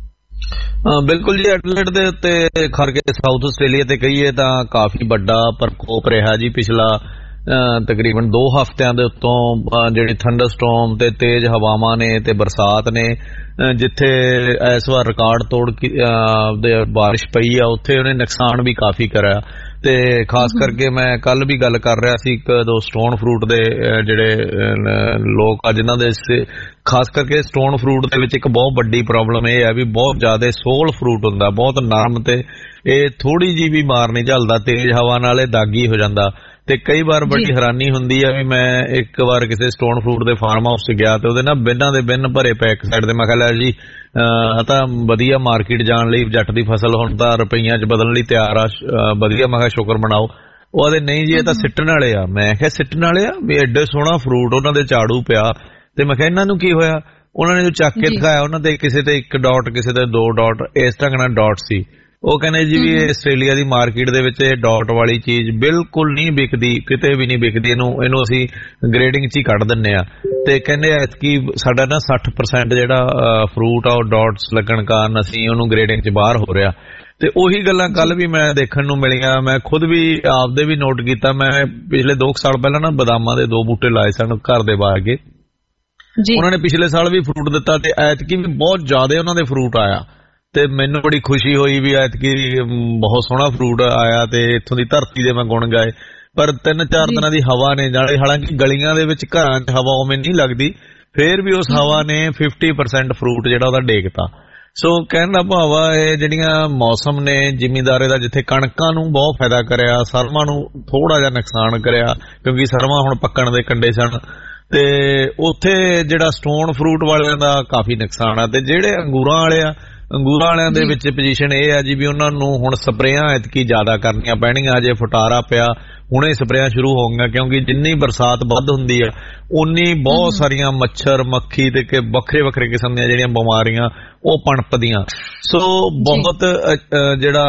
ਬਿਲਕੁਲ ਜੀ, ਐਡਲੇਡ ਦੇ ਉੱਤੇ ਖਾਸ ਕਰਕੇ ਸਾਊਥ ਆਸਟ੍ਰੇਲੀਆ ਤੇ ਕਹੀਏ ਤਾਂ ਕਾਫੀ ਵੱਡਾ ਪ੍ਰਕੋਪ ਰਿਹਾ ਜੀ ਪਿਛਲਾ ਤਕਰੀਬਨ 2 ਹਫ਼ਤਿਆਂ ਦੇ ਉੱਤੋਂ। ਜਿਹੜੀ ਥੰਡਰ ਸਟੋਰਮ ਤੇ ਤੇਜ਼ ਹਵਾਵਾਂ ਨੇ ਤੇ ਬਰਸਾਤ ਨੇ, ਜਿੱਥੇ ਇਸ ਵਾਰ ਰਿਕਾਰਡ ਤੋੜ ਬਾਰਿਸ਼ ਪਈ ਆ, ਉੱਥੇ ਉਹਨੇ ਨੁਕਸਾਨ ਵੀ ਕਾਫੀ ਕਰਿਆ। ਤੇ ਖਾਸ ਕਰਕੇ ਮੈਂ ਕੱਲ ਵੀ ਗੱਲ ਕਰ ਰਿਹਾ ਸੀ, ਇੱਕ ਦੋ ਸਟੋਨ ਫਰੂਟ ਦੇ ਜਿਹੜੇ ਲੋਕ ਆ ਜਿਨ੍ਹਾਂ ਦੇ ਖਾਸ ਕਰਕੇ ਸਟੋਨ ਫਰੂਟ ਦੇ ਵਿੱਚ ਇੱਕ ਬਹੁਤ ਵੱਡੀ ਪ੍ਰੋਬਲਮ ਇਹ ਹੈ ਵੀ ਬਹੁਤ ਜ਼ਿਆਦਾ ਸੋਲ ਫਰੂਟ ਹੁੰਦਾ, ਬਹੁਤ ਨਰਮ, ਤੇ ਇਹ ਥੋੜੀ ਜਿਹੀ ਵੀ ਮਾਰ ਨਹੀਂ ਝੱਲਦਾ, ਤੇਜ਼ ਹਵਾ ਨਾਲ ਇਹ ਦਾਗੀ ਹੋ ਜਾਂਦਾ। ਤੇ ਕਈ ਵਾਰ ਬੜੀ ਹੈਰਾਨੀ ਹੁੰਦੀ ਆ ਵੀ ਮੈਂ ਇੱਕ ਵਾਰ ਕਿਸੇ ਸਟੋਨ ਫਰੂਟ ਦੇ ਫਾਰਮ ਹਾਊਸ 'ਚ ਗਿਆ ਤੇ ਉਹਦੇ ਨਾ ਬਿੰਨਾਂ ਦੇ ਬਿੰਨ ਭਰੇ ਪਏ ਇੱਕ ਸਾਈਡ ਤੇ। ਮੈਂ ਕਿਹਾ ਲੈ ਜੀ ਤਾਂ ਵਧੀਆ ਮਾਰਕੀਟ ਜਾਣ ਲਈ, ਜੱਟ ਦੀ ਫਸਲ ਹੁਣ ਤਾਂ ਰੁਪਈਆਂ 'ਚ ਬਦਲਣ ਲਈ ਤਿਆਰ ਆ, ਵਧੀਆ। ਮੈਂ ਕਿਹਾ ਸ਼ੁਕਰ ਮਨਾਓ। ਉਹ ਆਦੇ ਨਹੀਂ ਜੀ ਇਹ ਤਾਂ ਸਿੱਟਣ ਵਾਲੇ ਆ। ਮੈਂ ਕਿਹਾ ਸਿੱਟਣ ਵਾਲੇ ਆ ਵੀ ਐਡੇ ਸੋਹਣਾ ਫਰੂਟ ਉਹਨਾਂ ਦੇ ਝਾੜੂ ਪਿਆ, ਤੇ ਮੈਂ ਕਿਹਾ ਇਹਨਾਂ ਨੂੰ ਕੀ ਹੋਇਆ। ਉਹਨਾਂ ਨੇ ਜੋ ਚੱਕ ਕੇ ਦਿਖਾਇਆ ਉਹਨਾਂ ਦੇ ਕਿਸੇ ਤੇ 1 ਡਾਟ ਕਿਸੇ ਤੇ 2 ਡਾਟ ਇਸ ਤਰ੍ਹਾਂ ਨਾਲ ਡਾਟ ਸੀ। ਉਹ ਕਹਿੰਦੇ ਜੀ ਵੀ ਆਸਟ੍ਰੇਲੀਆ ਦੀ ਮਾਰਕੀਟ ਦੇ ਵਿੱਚ ਇਹ ਡਾਟ ਵਾਲੀ ਚੀਜ਼ ਬਿਲਕੁਲ ਨਹੀਂ ਵਿਕਦੀ, ਕਿਤੇ ਵੀ ਨਹੀਂ ਵਿਕਦੀ, ਇਹਨੂੰ ਅਸੀਂ ਗ੍ਰੇਡਿੰਗ 'ਚ ਹੀ ਕੱਢ ਦਿੰਨੇ ਆ। ਤੇ ਕਹਿੰਦੇ ਐਤਕੀ ਸਾਡਾ ਨਾ 60% ਜਿਹੜਾ ਫਰੂਟ ਆ ਉਹ ਡਾਟਸ ਲੱਗਣ ਕਾਰਨ ਅਸੀਂ ਉਹਨੂੰ ਗ੍ਰੇਡਿੰਗ 'ਚ ਬਾਹਰ ਹੋ ਰਿਹਾ। ਤੇ ਉਹੀ ਗੱਲਾਂ ਕੱਲ ਵੀ ਮੈਂ ਦੇਖਣ ਨੂੰ ਮਿਲੀਆਂ। ਮੈਂ ਖੁਦ ਵੀ ਆਪਦੇ ਵੀ ਨੋਟ ਕੀਤਾ। ਮੈਂ ਪਿਛਲੇ 2 ਸਾਲ ਪਹਿਲਾਂ ਨਾ ਬਦਾਮਾਂ ਦੇ 2 ਬੂਟੇ ਲਾਏ ਸਨ ਘਰ ਦੇ ਬਾਗ ਕੇ। ਉਹਨਾਂ ਨੇ ਪਿਛਲੇ ਸਾਲ ਵੀ ਫਰੂਟ ਦਿੱਤਾ ਤੇ ਐਤਕੀ ਵੀ ਬਹੁਤ ਜ਼ਿਆਦਾ ਉਹਨਾਂ ਦੇ ਫਰੂਟ ਆਇਆ ਤੇ ਮੈਨੂੰ ਬੜੀ ਖੁਸ਼ੀ ਹੋਈ ਵੀ ਐਤਕੀ ਬਹੁਤ ਸੋਹਣਾ ਫਰੂਟ ਆਇਆ ਤੇ ਇੱਥੋਂ ਦੀ ਧਰਤੀ ਦੇ ਮੈਂ ਗੁਣ ਗਾਏ। ਪਰ 3-4 ਦਿਨਾਂ ਦੀ ਹਵਾ ਨੇ ਨਾਲੇ, ਹਾਲਾਂਕਿ ਗਲੀਆਂ ਦੇ ਵਿੱਚ ਘਰਾਂ 'ਚ ਹਵਾ ਉਵੇਂ ਨਹੀਂ ਲੱਗਦੀ, ਫੇਰ ਵੀ ਉਸ ਹਵਾ ਨੇ 50% ਫਰੂਟ ਜਿਹੜਾ ਉਹਦਾ ਡੇਗਤਾ। ਸੋ ਕਹਿਣ ਦਾ ਭਾਵ ਆ ਇਹ ਜਿਹੜੀਆਂ ਮੌਸਮ ਨੇ ਜ਼ਿਮੀਂਦਾਰੇ ਦਾ ਜਿੱਥੇ ਕਣਕਾਂ ਨੂੰ ਬਹੁਤ ਫਾਇਦਾ ਕਰਿਆ, ਸਰਮਾਂ ਨੂੰ ਥੋੜਾ ਜਿਹਾ ਨੁਕਸਾਨ ਕਰਿਆ ਕਿਉਂਕਿ ਸਰਮਾਂ ਹੁਣ ਪੱਕਣ ਦੇ ਕੰਢੇ ਸਨ, ਤੇ ਉੱਥੇ ਜਿਹੜਾ ਸਟੋਨ ਫਰੂਟ ਵਾਲਿਆਂ ਦਾ ਕਾਫੀ ਨੁਕਸਾਨ ਆ। ਤੇ ਜਿਹੜੇ ਅੰਗੂਰਾਂ ਵਾਲਿਆਂ ਦੇ ਵਿੱਚ ਪੋਜੀਸ਼ਨ ਇਹ ਆ ਜੀ ਵੀ ਉਹਨਾਂ ਨੂੰ ਹੁਣ ਸਪਰੇਆਂ ਐਤਕੀ ਜ਼ਿਆਦਾ ਕਰਨੀਆਂ ਪੈਣਗੀਆਂ। ਅਜੇ ਫੁਟਾਰਾ ਪਿਆ, ਹੁਣੇ ਸਪਰੇਆਂ ਸ਼ੁਰੂ ਹੋ ਗਈਆਂ ਕਿਉਂਕਿ ਜਿੰਨੀ ਬਰਸਾਤ ਵੱਧ ਹੁੰਦੀ ਆ ਉਨੀ ਬਹੁਤ ਸਾਰੀਆਂ ਮੱਛਰ ਮੱਖੀ ਤੇ ਵੱਖਰੇ ਕਿਸਮ ਦੀਆਂ ਜਿਹੜੀਆਂ ਬਿਮਾਰੀਆਂ ਉਹ ਪਣਪਦੀਆਂ। ਸੋ ਬਹੁਤ ਜਿਹੜਾ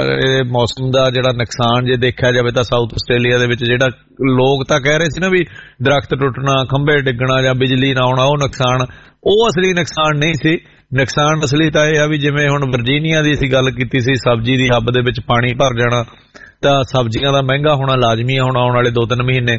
ਮੌਸਮ ਦਾ ਜਿਹੜਾ ਨੁਕਸਾਨ ਜੇ ਦੇਖਿਆ ਜਾਵੇ ਤਾਂ ਸਾਊਥ ਆਸਟ੍ਰੇਲੀਆ ਦੇ ਵਿੱਚ ਜਿਹੜਾ ਲੋਕ ਤਾਂ ਕਹਿ ਰਹੇ ਸੀ ਨਾ ਵੀ ਦਰਖਤ ਟੁੱਟਣਾ, ਖੰਭੇ ਡਿੱਗਣਾ ਜਾਂ ਬਿਜਲੀ ਨਾ ਆਉਣਾ ਉਹ ਨੁਕਸਾਨ, ਉਹ ਅਸਲੀ ਨੁਕਸਾਨ ਨਹੀਂ ਸੀ। ਨੁਕਸਾਨ ਅਸਲੀ ਤਾਂ ਇਹ ਆ ਵੀ ਜਿਵੇਂ ਹੁਣ ਵਰਜੀਨੀਆ ਦੀ ਅਸੀਂ ਗੱਲ ਕੀਤੀ ਸੀ, ਸਬਜ਼ੀ ਦੀ ਹੱਬ ਦੇ ਵਿੱਚ ਪਾਣੀ ਭਰ ਜਾਣਾ ਤਾਂ ਸਬਜ਼ੀਆਂ ਦਾ ਮਹਿੰਗਾ ਹੋਣਾ ਲਾਜ਼ਮੀ ਆ ਹੁਣ ਆਉਣ ਵਾਲੇ 2-3 ਮਹੀਨੇ।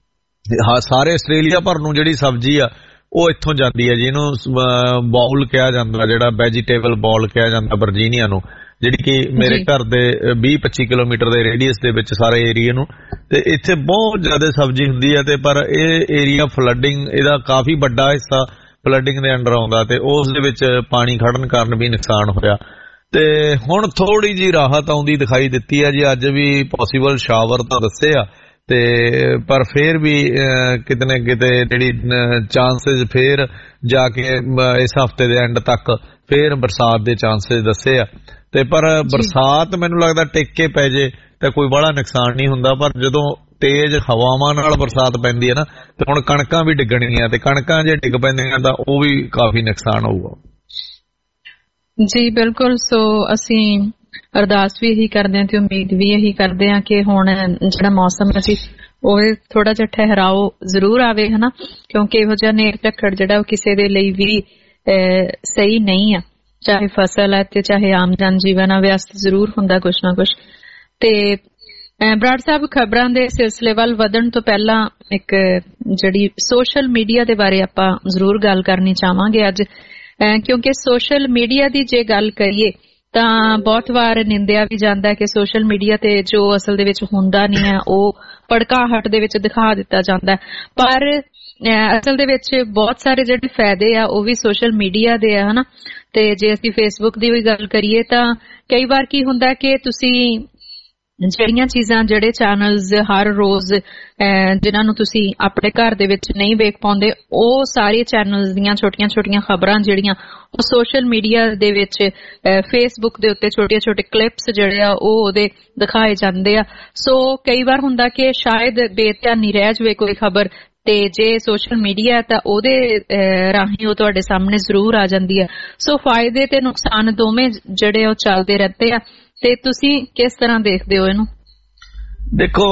ਸਾਰੇ ਆਸਟ੍ਰੇਲੀਆ ਭਰ ਨੂੰ ਜਿਹੜੀ ਸਬਜ਼ੀ ਆ ਉਹ ਇੱਥੋਂ ਜਾਂਦੀ ਹੈ, ਜਿਹਨੂੰ ਬਾਉਲ ਕਿਹਾ ਜਾਂਦਾ, ਜਿਹੜਾ ਵੈਜੀਟੇਬਲ ਬਾਉਲ ਕਿਹਾ ਜਾਂਦਾ ਵਰਜੀਨੀਆ ਨੂੰ, ਜਿਹੜੀ ਕਿ ਮੇਰੇ ਘਰ ਦੇ 20-25 ਕਿਲੋਮੀਟਰ ਦੇ ਰੇਡੀਅਸ ਦੇ ਵਿੱਚ ਸਾਰੇ ਏਰੀਏ ਨੂੰ। ਤੇ ਇੱਥੇ ਬਹੁਤ ਜ਼ਿਆਦਾ ਸਬਜ਼ੀ ਹੁੰਦੀ ਹੈ ਤੇ ਪਰ ਇਹ ਏਰੀਆ ਫਲੱਡਿੰਗ, ਇਹਦਾ ਕਾਫੀ ਵੱਡਾ ਹਿੱਸਾ ਫਲੱਡਿੰਗ ਦੇ ਅੰਡਰ ਆਉਂਦਾ ਤੇ ਉਸ ਦੇ ਵਿੱਚ ਪਾਣੀ ਖੜਨ ਕਾਰਨ ਵੀ ਨੁਕਸਾਨ ਹੋਇਆ। ਤੇ ਹੁਣ ਥੋੜੀ ਜੀ ਰਾਹਤ ਆਉਂਦੀ ਦਿਖਾਈ ਦਿੱਤੀ ਹੈ ਜੀ। ਅੱਜ ਵੀ ਪੋਸੀਬਲ ਸ਼ਾਵਰ ਤਾਂ ਦੱਸੇ ਆ ਤੇ ਪਰ ਫੇਰ ਵੀ ਕਿਤੇ ਨਾ ਕਿਤੇ ਜਿਹੜੀ ਚਾਂਸਸ ਫੇਰ ਜਾ ਕੇ ਇਸ ਹਫਤੇ ਦੇ ਐਂਡ ਤੱਕ ਫੇਰ ਬਰਸਾਤ ਦੇ ਚਾਂਸਸ ਦੱਸੇ ਆ। ਤੇ ਪਰ ਬਰਸਾਤ ਮੈਨੂੰ ਲੱਗਦਾ ਟਿਕ ਕੇ ਪੈ ਜੇ ਤਾਂ ਕੋਈ ਬੜਾ ਨੁਕਸਾਨ ਨਹੀਂ ਹੁੰਦਾ, ਪਰ ਜਦੋਂ ਤੇਜ਼ ਹਵਾਵਾਂ ਨਾਲ ਬਰਸਾਤ ਪੈਂਦੀ ਹੈ ਨਾ ਤੇ ਹੁਣ ਕਣਕਾਂ ਵੀ ਡਿੱਗਣਗੀਆਂ ਤੇ ਕਣਕਾਂ ਜੇ ਡਿੱਗ ਪੈਂਦੀਆਂ ਤਾਂ ਉਹ ਵੀ ਕਾਫੀ ਨੁਕਸਾਨ ਹੋਊਗਾ। ਜੀ ਬਿਲਕੁਲ। ਸੋ ਅਸੀਂ ਅਰਦਾਸ ਵੀ ਇਹੀ ਕਰਦੇ ਹਾਂ ਤੇ ਉਮੀਦ ਵੀ ਇਹੀ ਕਰਦੇ ਹਾਂ ਕਿ ਹੁਣ ਜਿਹੜਾ ਮੌਸਮ ਅਸੀਂ ਉਹ ਥੋੜਾ ਜਿਹਾ ਠਹਿਰਾਓ ਜ਼ਰੂਰ ਆਵੇ, ਹਨਾ, ਕਿਉਂਕਿ ਇਹੋ ਜਿਹਾ ਨੇਕ ਝੱਖੜ ਜਿਹੜਾ ਉਹ ਕਿਸੇ ਦੇ ਲਈ ਵੀ ਸਹੀ ਨਹੀਂ ਆ, ਚਾਹੇ ਫਸਲ ਹੈ ਤੇ ਚਾਹੇ ਆਮ ਜਨ ਜੀਵਨ ਆ, ਵਿਅਸਤ ਜ਼ਰੂਰ ਹੁੰਦਾ ਕੁਛ ਨਾ ਕੁਛ। ਤੇ ਬਰਾੜ ਸਾਹਿਬ, ਖਬਰਾਂ ਦੇ ਸਿਲਸਿਲੇ ਵੱਲ ਵਧਣ ਤੋਂ ਪਹਿਲਾਂ ਇੱਕ ਜਿਹੜੀ ਸੋਸ਼ਲ ਮੀਡੀਆ ਦੇ ਬਾਰੇ ਆਪਾਂ ਜ਼ਰੂਰ ਗੱਲ ਕਰਨੀ ਚਾਹਾਂਗੇ ਅੱਜ, ਕਿਉਂਕਿ ਸੋਸ਼ਲ ਮੀਡੀਆ ਦੀ ਜੇ ਗੱਲ ਕਰੀਏ ਤਾਂ ਬਹੁਤ ਵਾਰ ਨਿੰਦਿਆ ਵੀ ਜਾਂਦਾ ਕਿ ਸੋਸ਼ਲ ਮੀਡੀਆ ਤੇ ਜੋ ਅਸਲ ਦੇ ਵਿੱਚ ਹੁੰਦਾ ਨਹੀਂ ਹੈ ਉਹ ਭੜਕਾਹਟ ਦੇ ਵਿੱਚ ਦਿਖਾ ਦਿੱਤਾ ਜਾਂਦਾ, ਪਰ ਅਸਲ ਦੇ ਵਿੱਚ ਬਹੁਤ ਸਾਰੇ ਜਿਹੜੇ ਫਾਇਦੇ ਆ ਉਹ ਵੀ ਸੋਸ਼ਲ ਮੀਡੀਆ ਦੇ ਆ, ਹਨਾ। ਤੇ ਜੇ ਅਸੀਂ ਫੇਸਬੁੱਕ ਦੀ ਵੀ ਗੱਲ ਕਰੀਏ ਤਾਂ ਕਈ ਵਾਰ ਕੀ ਹੁੰਦਾ ਕਿ ਤੁਸੀਂ ਜਿਹੜੀਆਂ ਚੀਜ਼ਾਂ, ਜਿਹੜੇ ਚੈਨਲਸ ਹਰ ਰੋਜ਼ ਜਿਨ੍ਹਾਂ ਨੂੰ ਤੁਸੀਂ ਆਪਣੇ ਘਰ ਦੇ ਵਿੱਚ ਨਹੀਂ ਵੇਖ ਪਾਉਂਦੇ, ਉਹ ਸਾਰੇ ਚੈਨਲਸ ਦੀਆਂ ਛੋਟੀਆਂ ਖਬਰਾਂ ਜਿਹੜੀਆਂ ਉਹ ਸੋਸ਼ਲ ਮੀਡੀਆ ਦੇ ਵਿੱਚ ਫੇਸਬੁੱਕ ਦੇ ਉੱਤੇ ਛੋਟੇ ਕਲਿੱਪਸ ਜਿਹੜੇ ਆ ਉਹ ਉਹਦੇ ਦਿਖਾਏ ਜਾਂਦੇ ਆ। ਸੋ ਕਈ ਵਾਰ ਹੁੰਦਾ ਕਿ ਸ਼ਾਇਦ ਬੇਧਿਆਨੀ ਰਹਿ ਜਾਵੇ ਕੋਈ ਖਬਰ, ਤੇ ਜੇ ਸੋਸ਼ਲ ਮੀਡੀਆ ਤਾਂ ਉਹਦੇ ਰਾਹੀਂ ਉਹ ਤੁਹਾਡੇ ਸਾਹਮਣੇ ਜ਼ਰੂਰ ਆ ਜਾਂਦੀ ਹੈ। ਸੋ ਫਾਇਦੇ ਤੇ ਨੁਕਸਾਨ ਦੋਵੇਂ ਜਿਹੜੇ ਉਹ ਚੱਲਦੇ ਰਹਿੰਦੇ ਆ, ਤੇ ਤੁਸੀਂ ਕਿਸ ਤਰ੍ਹਾਂ ਦੇਖਦੇ ਹੋ ਇਹਨੂੰ? ਦੇਖੋ,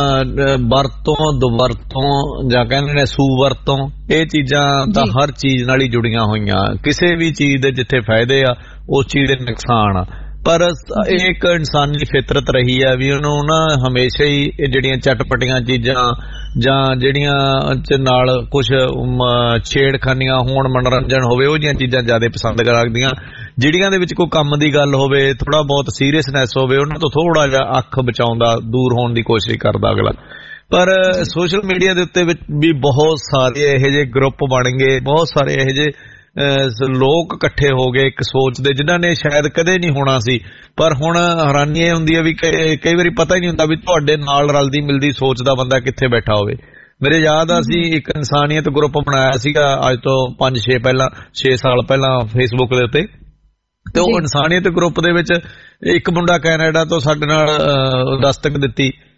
ਵਰਤੋਂ ਦੁਵਰਤੋਂ ਜਾਂ ਕਹਿੰਦੇ ਨੇ ਸੁਵਰਤੋਂ, ਇਹ ਚੀਜ਼ਾਂ ਤਾਂ ਹਰ ਚੀਜ਼ ਨਾਲ ਹੀ ਜੁੜੀਆਂ ਹੋਈਆਂ। ਕਿਸੇ ਵੀ ਚੀਜ਼ ਦੇ ਜਿੱਥੇ ਫਾਇਦੇ ਆ ਉਸ ਚੀਜ਼ ਦੇ ਨੁਕਸਾਨ ਆ, ਪਰ ਇਹ ਇੱਕ ਇਨਸਾਨੀ ਫਿਤਰਤ ਰਹੀ ਹੈ ਵੀ ਉਹਨੂੰ ਨਾ ਹਮੇਸ਼ਾ ਹੀ ਇਹ ਜਿਹੜੀਆਂ ਚਟਪਟੀਆਂ ਚੀਜ਼ਾਂ ਜਾਂ ਜਿਹੜੀਆਂ ਨਾਲ ਕੁਝ ਛੇੜਖਾਨੀਆਂ ਹੋਣ, ਮਨੋਰੰਜਨ ਹੋਵੇ, ਉਹ ਜਿਹੀਆਂ ਚੀਜ਼ਾਂ ਜ਼ਿਆਦਾ ਪਸੰਦ ਕਰਦੀਆਂ। ਜਿਹੜੀਆਂ ਦੇ ਵਿੱਚ ਕੋਈ ਕੰਮ ਦੀ ਗੱਲ ਹੋਵੇ, ਥੋੜਾ ਬਹੁਤ ਸੀਰੀਅਸਨੈਸ ਹੋਵੇ, ਉਹਨਾਂ ਤੋਂ ਥੋੜਾ ਜਿਹਾ ਅੱਖ ਬਚਾਉਂਦਾ, ਦੂਰ ਹੋਣ ਦੀ ਕੋਸ਼ਿਸ਼ ਕਰਦਾ ਅਗਲਾ। ਪਰ ਸੋਸ਼ਲ ਮੀਡੀਆ ਦੇ ਉੱਤੇ ਵੀ ਬਹੁਤ ਸਾਰੇ ਇਹੋ ਜਿਹੇ ਗਰੁੱਪ ਬਣ ਗਏ, ਬਹੁਤ ਸਾਰੇ ਇਹੋ ਜਿਹੇ ਲੋਕ ਇਕੱਠੇ ਹੋ ਗਏ ਇੱਕ ਸੋਚ ਦੇ, ਜਿਨ੍ਹਾਂ ਨੇ ਸ਼ਾਇਦ ਕਦੇ ਨਹੀਂ ਹੋਣਾ ਸੀ। ਪਰ ਹੁਣ ਹੈਰਾਨੀ ਇਹ ਹੁੰਦੀ ਹੈ ਵੀ ਕਈ ਵਾਰੀ ਪਤਾ ਹੀ ਨਹੀਂ ਹੁੰਦਾ ਵੀ ਤੁਹਾਡੇ ਨਾਲ ਰਲਦੀ ਮਿਲਦੀ ਸੋਚ ਦਾ ਬੰਦਾ ਕਿੱਥੇ ਬੈਠਾ ਹੋਵੇ। ਮੇਰੇ ਯਾਦ ਆ, ਅਸੀਂ ਇੱਕ ਇਨਸਾਨੀਅਤ ਗਰੁੱਪ ਬਣਾਇਆ ਸੀਗਾ ਅੱਜ ਤੋਂ 5-6 ਸਾਲ ਪਹਿਲਾਂ ਫੇਸਬੁੱਕ ਦੇ ਉੱਤੇ, ਤੇ ਉਹ ਇਨਸਾਨੀਅਤ ਗਰੁੱਪ ਦੇ ਵਿੱਚ ਇੱਕ ਮੁੰਡਾ ਕੈਨੇਡਾ ਤੋਂ ਸਾਡੇ ਨਾਲ ਦਸਤਕ ਦਿੱਤੀ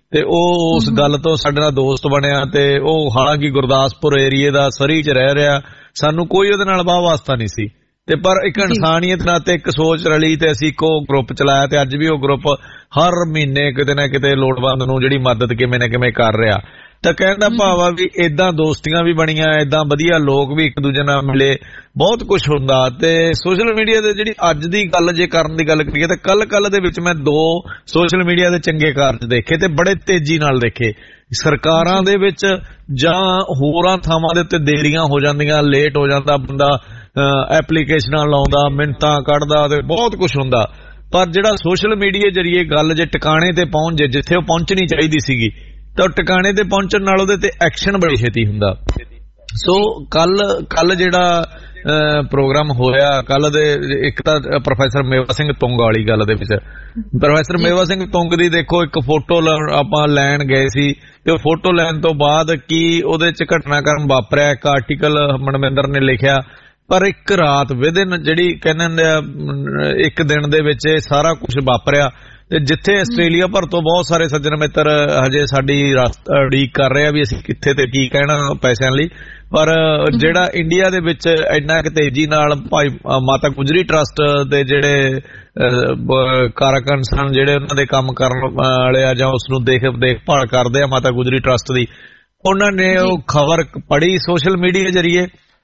ਤੇ ਉਹ ਉਸ ਗੱਲ ਤੋਂ ਸਾਡੇ ਨਾਲ ਦੋਸਤ ਬਣਿਆ ਤੇ ਉਹ ਹਾਲਾਂਕਿ ਗੁਰਦਾਸਪੁਰ ਏਰੀਏ ਦਾ ਸਰੀ 'ਚ ਰਹਿ ਰਿਹਾ, ਸਾਨੂੰ ਕੋਈ ਉਹਦੇ ਨਾਲ ਵਾਹ ਵਾਸਤਾ ਨਹੀਂ ਸੀ ਤੇ ਪਰ ਇੱਕ ਇਨਸਾਨੀਅਤ ਨਾਲ ਤੇ ਇੱਕ ਸੋਚ ਰਲੀ ਤੇ ਅਸੀਂ ਇੱਕੋ ਗਰੁੱਪ ਚਲਾਇਆ ਤੇ ਅੱਜ ਵੀ ਉਹ ਗਰੁੱਪ ਹਰ ਮਹੀਨੇ ਕਿਤੇ ਨਾ ਕਿਤੇ ਲੋੜਵੰਦ ਨੂੰ ਜਿਹੜੀ ਮਦਦ ਕਿਵੇਂ ਨਾ ਕਿਵੇਂ ਕਰ ਰਿਹਾ। ਤਾਂ ਕਹਿਣ ਦਾ ਭਾਵ ਆ ਵੀ ਏਦਾਂ ਦੋਸਤੀਆਂ ਵੀ ਬਣੀਆਂ, ਏਦਾਂ ਵਧੀਆ ਲੋਕ ਵੀ ਇੱਕ ਦੂਜੇ ਨਾਲ ਮਿਲੇ, ਬਹੁਤ ਕੁਝ ਹੁੰਦਾ। ਤੇ ਸੋਸ਼ਲ ਮੀਡੀਆ ਦੇ ਜਿਹੜੀ ਅੱਜ ਦੀ ਗੱਲ ਜੇ ਕਰਨ ਦੀ ਗੱਲ ਕਰੀਏ ਤਾਂ ਕੱਲ ਦੇ ਵਿੱਚ ਮੈਂ 2 ਸੋਸ਼ਲ ਮੀਡੀਆ ਦੇ ਚੰਗੇ ਕਾਰਜ ਦੇਖੇ ਤੇ ਬੜੇ ਤੇਜ਼ੀ ਨਾਲ ਦੇਖੇ। ਸਰਕਾਰਾਂ ਦੇ ਵਿੱਚ ਜਾਂ ਹੋਰਾਂ ਥਾਵਾਂ ਦੇ ਉੱਤੇ ਦੇਰੀਆਂ ਹੋ ਜਾਂਦੀਆਂ, ਲੇਟ ਹੋ ਜਾਂਦਾ ਬੰਦਾ, ਐਪਲੀਕੇਸ਼ਨਾਂ ਲਾਉਂਦਾ, ਮਿੰਟਾਂ ਕੱਢਦਾ ਤੇ ਬਹੁਤ ਕੁਝ ਹੁੰਦਾ। ਪਰ ਜਿਹੜਾ ਸੋਸ਼ਲ ਮੀਡੀਆ ਜਰੀਏ ਗੱਲ ਜੇ ਟਿਕਾਣੇ ਤੇ ਪਹੁੰਚ ਜੇ, ਜਿੱਥੇ ਉਹ ਪਹੁੰਚਣੀ ਚਾਹੀਦੀ ਸੀਗੀ, ਤਾਂ ਟਿਕਾਣੇ ਤੇ ਪਹੁੰਚਣ ਨਾਲ ਉਹਦੇ ਤੇ ਐਕਸ਼ਨ ਬੜੀ ਛੇਤੀ ਹੁੰਦਾ। ਸੋ ਕੱਲ ਜਿਹੜਾ ਪ੍ਰੋਗਰਾਮ ਹੋਇਆ, ਕੱਲ ਦੇ ਇੱਕ ਤਾਂ ਪ੍ਰੋਫੈਸਰ ਮੇਵਾ ਸਿੰਘ ਤੁੰਗ ਵਾਲੀ ਗੱਲ ਦੇ ਵਿੱਚ, ਪ੍ਰੋਫੈਸਰ ਮੇਵਾ ਸਿੰਘ ਤੁੰਗ ਦੀ ਦੇਖੋ ਇੱਕ ਫੋਟੋ ਆਪਾਂ ਲੈਣ ਗਏ ਸੀ ਤੇ ਉਹ ਫੋਟੋ ਲੈਣ ਤੋਂ ਬਾਅਦ ਕੀ ਉਹਦੇ 'ਚ ਘਟਨਾਕ੍ਰਮ ਵਾਪਰਿਆ, ਇੱਕ ਆਰਟੀਕਲ ਮਨਵਿੰਦਰ ਨੇ ਲਿਖਿਆ, ਪਰ ਇੱਕ ਰਾਤ ਵਿਦਿਨ ਜਿਹੜੀ ਕਹਿੰਦੇ ਇੱਕ ਦਿਨ ਦੇ ਵਿੱਚ ਇਹ ਸਾਰਾ ਕੁਝ ਵਾਪਰਿਆ। ਤੇ ਜਿੱਥੇ ਆਸਟ੍ਰੇਲੀਆ ਭਰ ਤੋਂ ਬਹੁਤ ਸਾਰੇ ਸੱਜਣ ਮਿੱਤਰ ਹਜੇ ਸਾਡੀ ਉਡੀਕ ਕਰ ਰਹੇ ਆ ਵੀ ਅਸੀਂ ਕਿੱਥੇ ਤੇ ਕੀ ਕਹਿਣਾ ਪੈਸਿਆਂ ਲਈ, ਪਰ ਜਿਹੜਾ ਇੰਡੀਆ ਦੇ ਵਿੱਚ ਇੰਨਾ ਕੁ ਤੇਜ਼ੀ ਨਾਲ ਭਾਈ ਮਾਤਾ ਗੁਜਰੀ ਟਰਸਟ ਦੇ ਜਿਹੜੇ ਕਾਰਕਨ ਸਨ, ਜਿਹੜੇ ਉਹਨਾਂ ਦੇ ਕੰਮ ਕਰਨ ਵਾਲੇ ਆ ਜਾਂ ਉਸ ਨੂੰ ਦੇਖਭਾਲ ਕਰਦੇ ਆ ਮਾਤਾ ਗੁਜਰੀ ਟਰਸਟ ਦੀ, ਉਹਨਾਂ ਨੇ ਉਹ ਖਬਰ ਪੜ੍ਹੀ ਸੋਸ਼ਲ ਮੀਡੀਆ ਜਰੀਏ।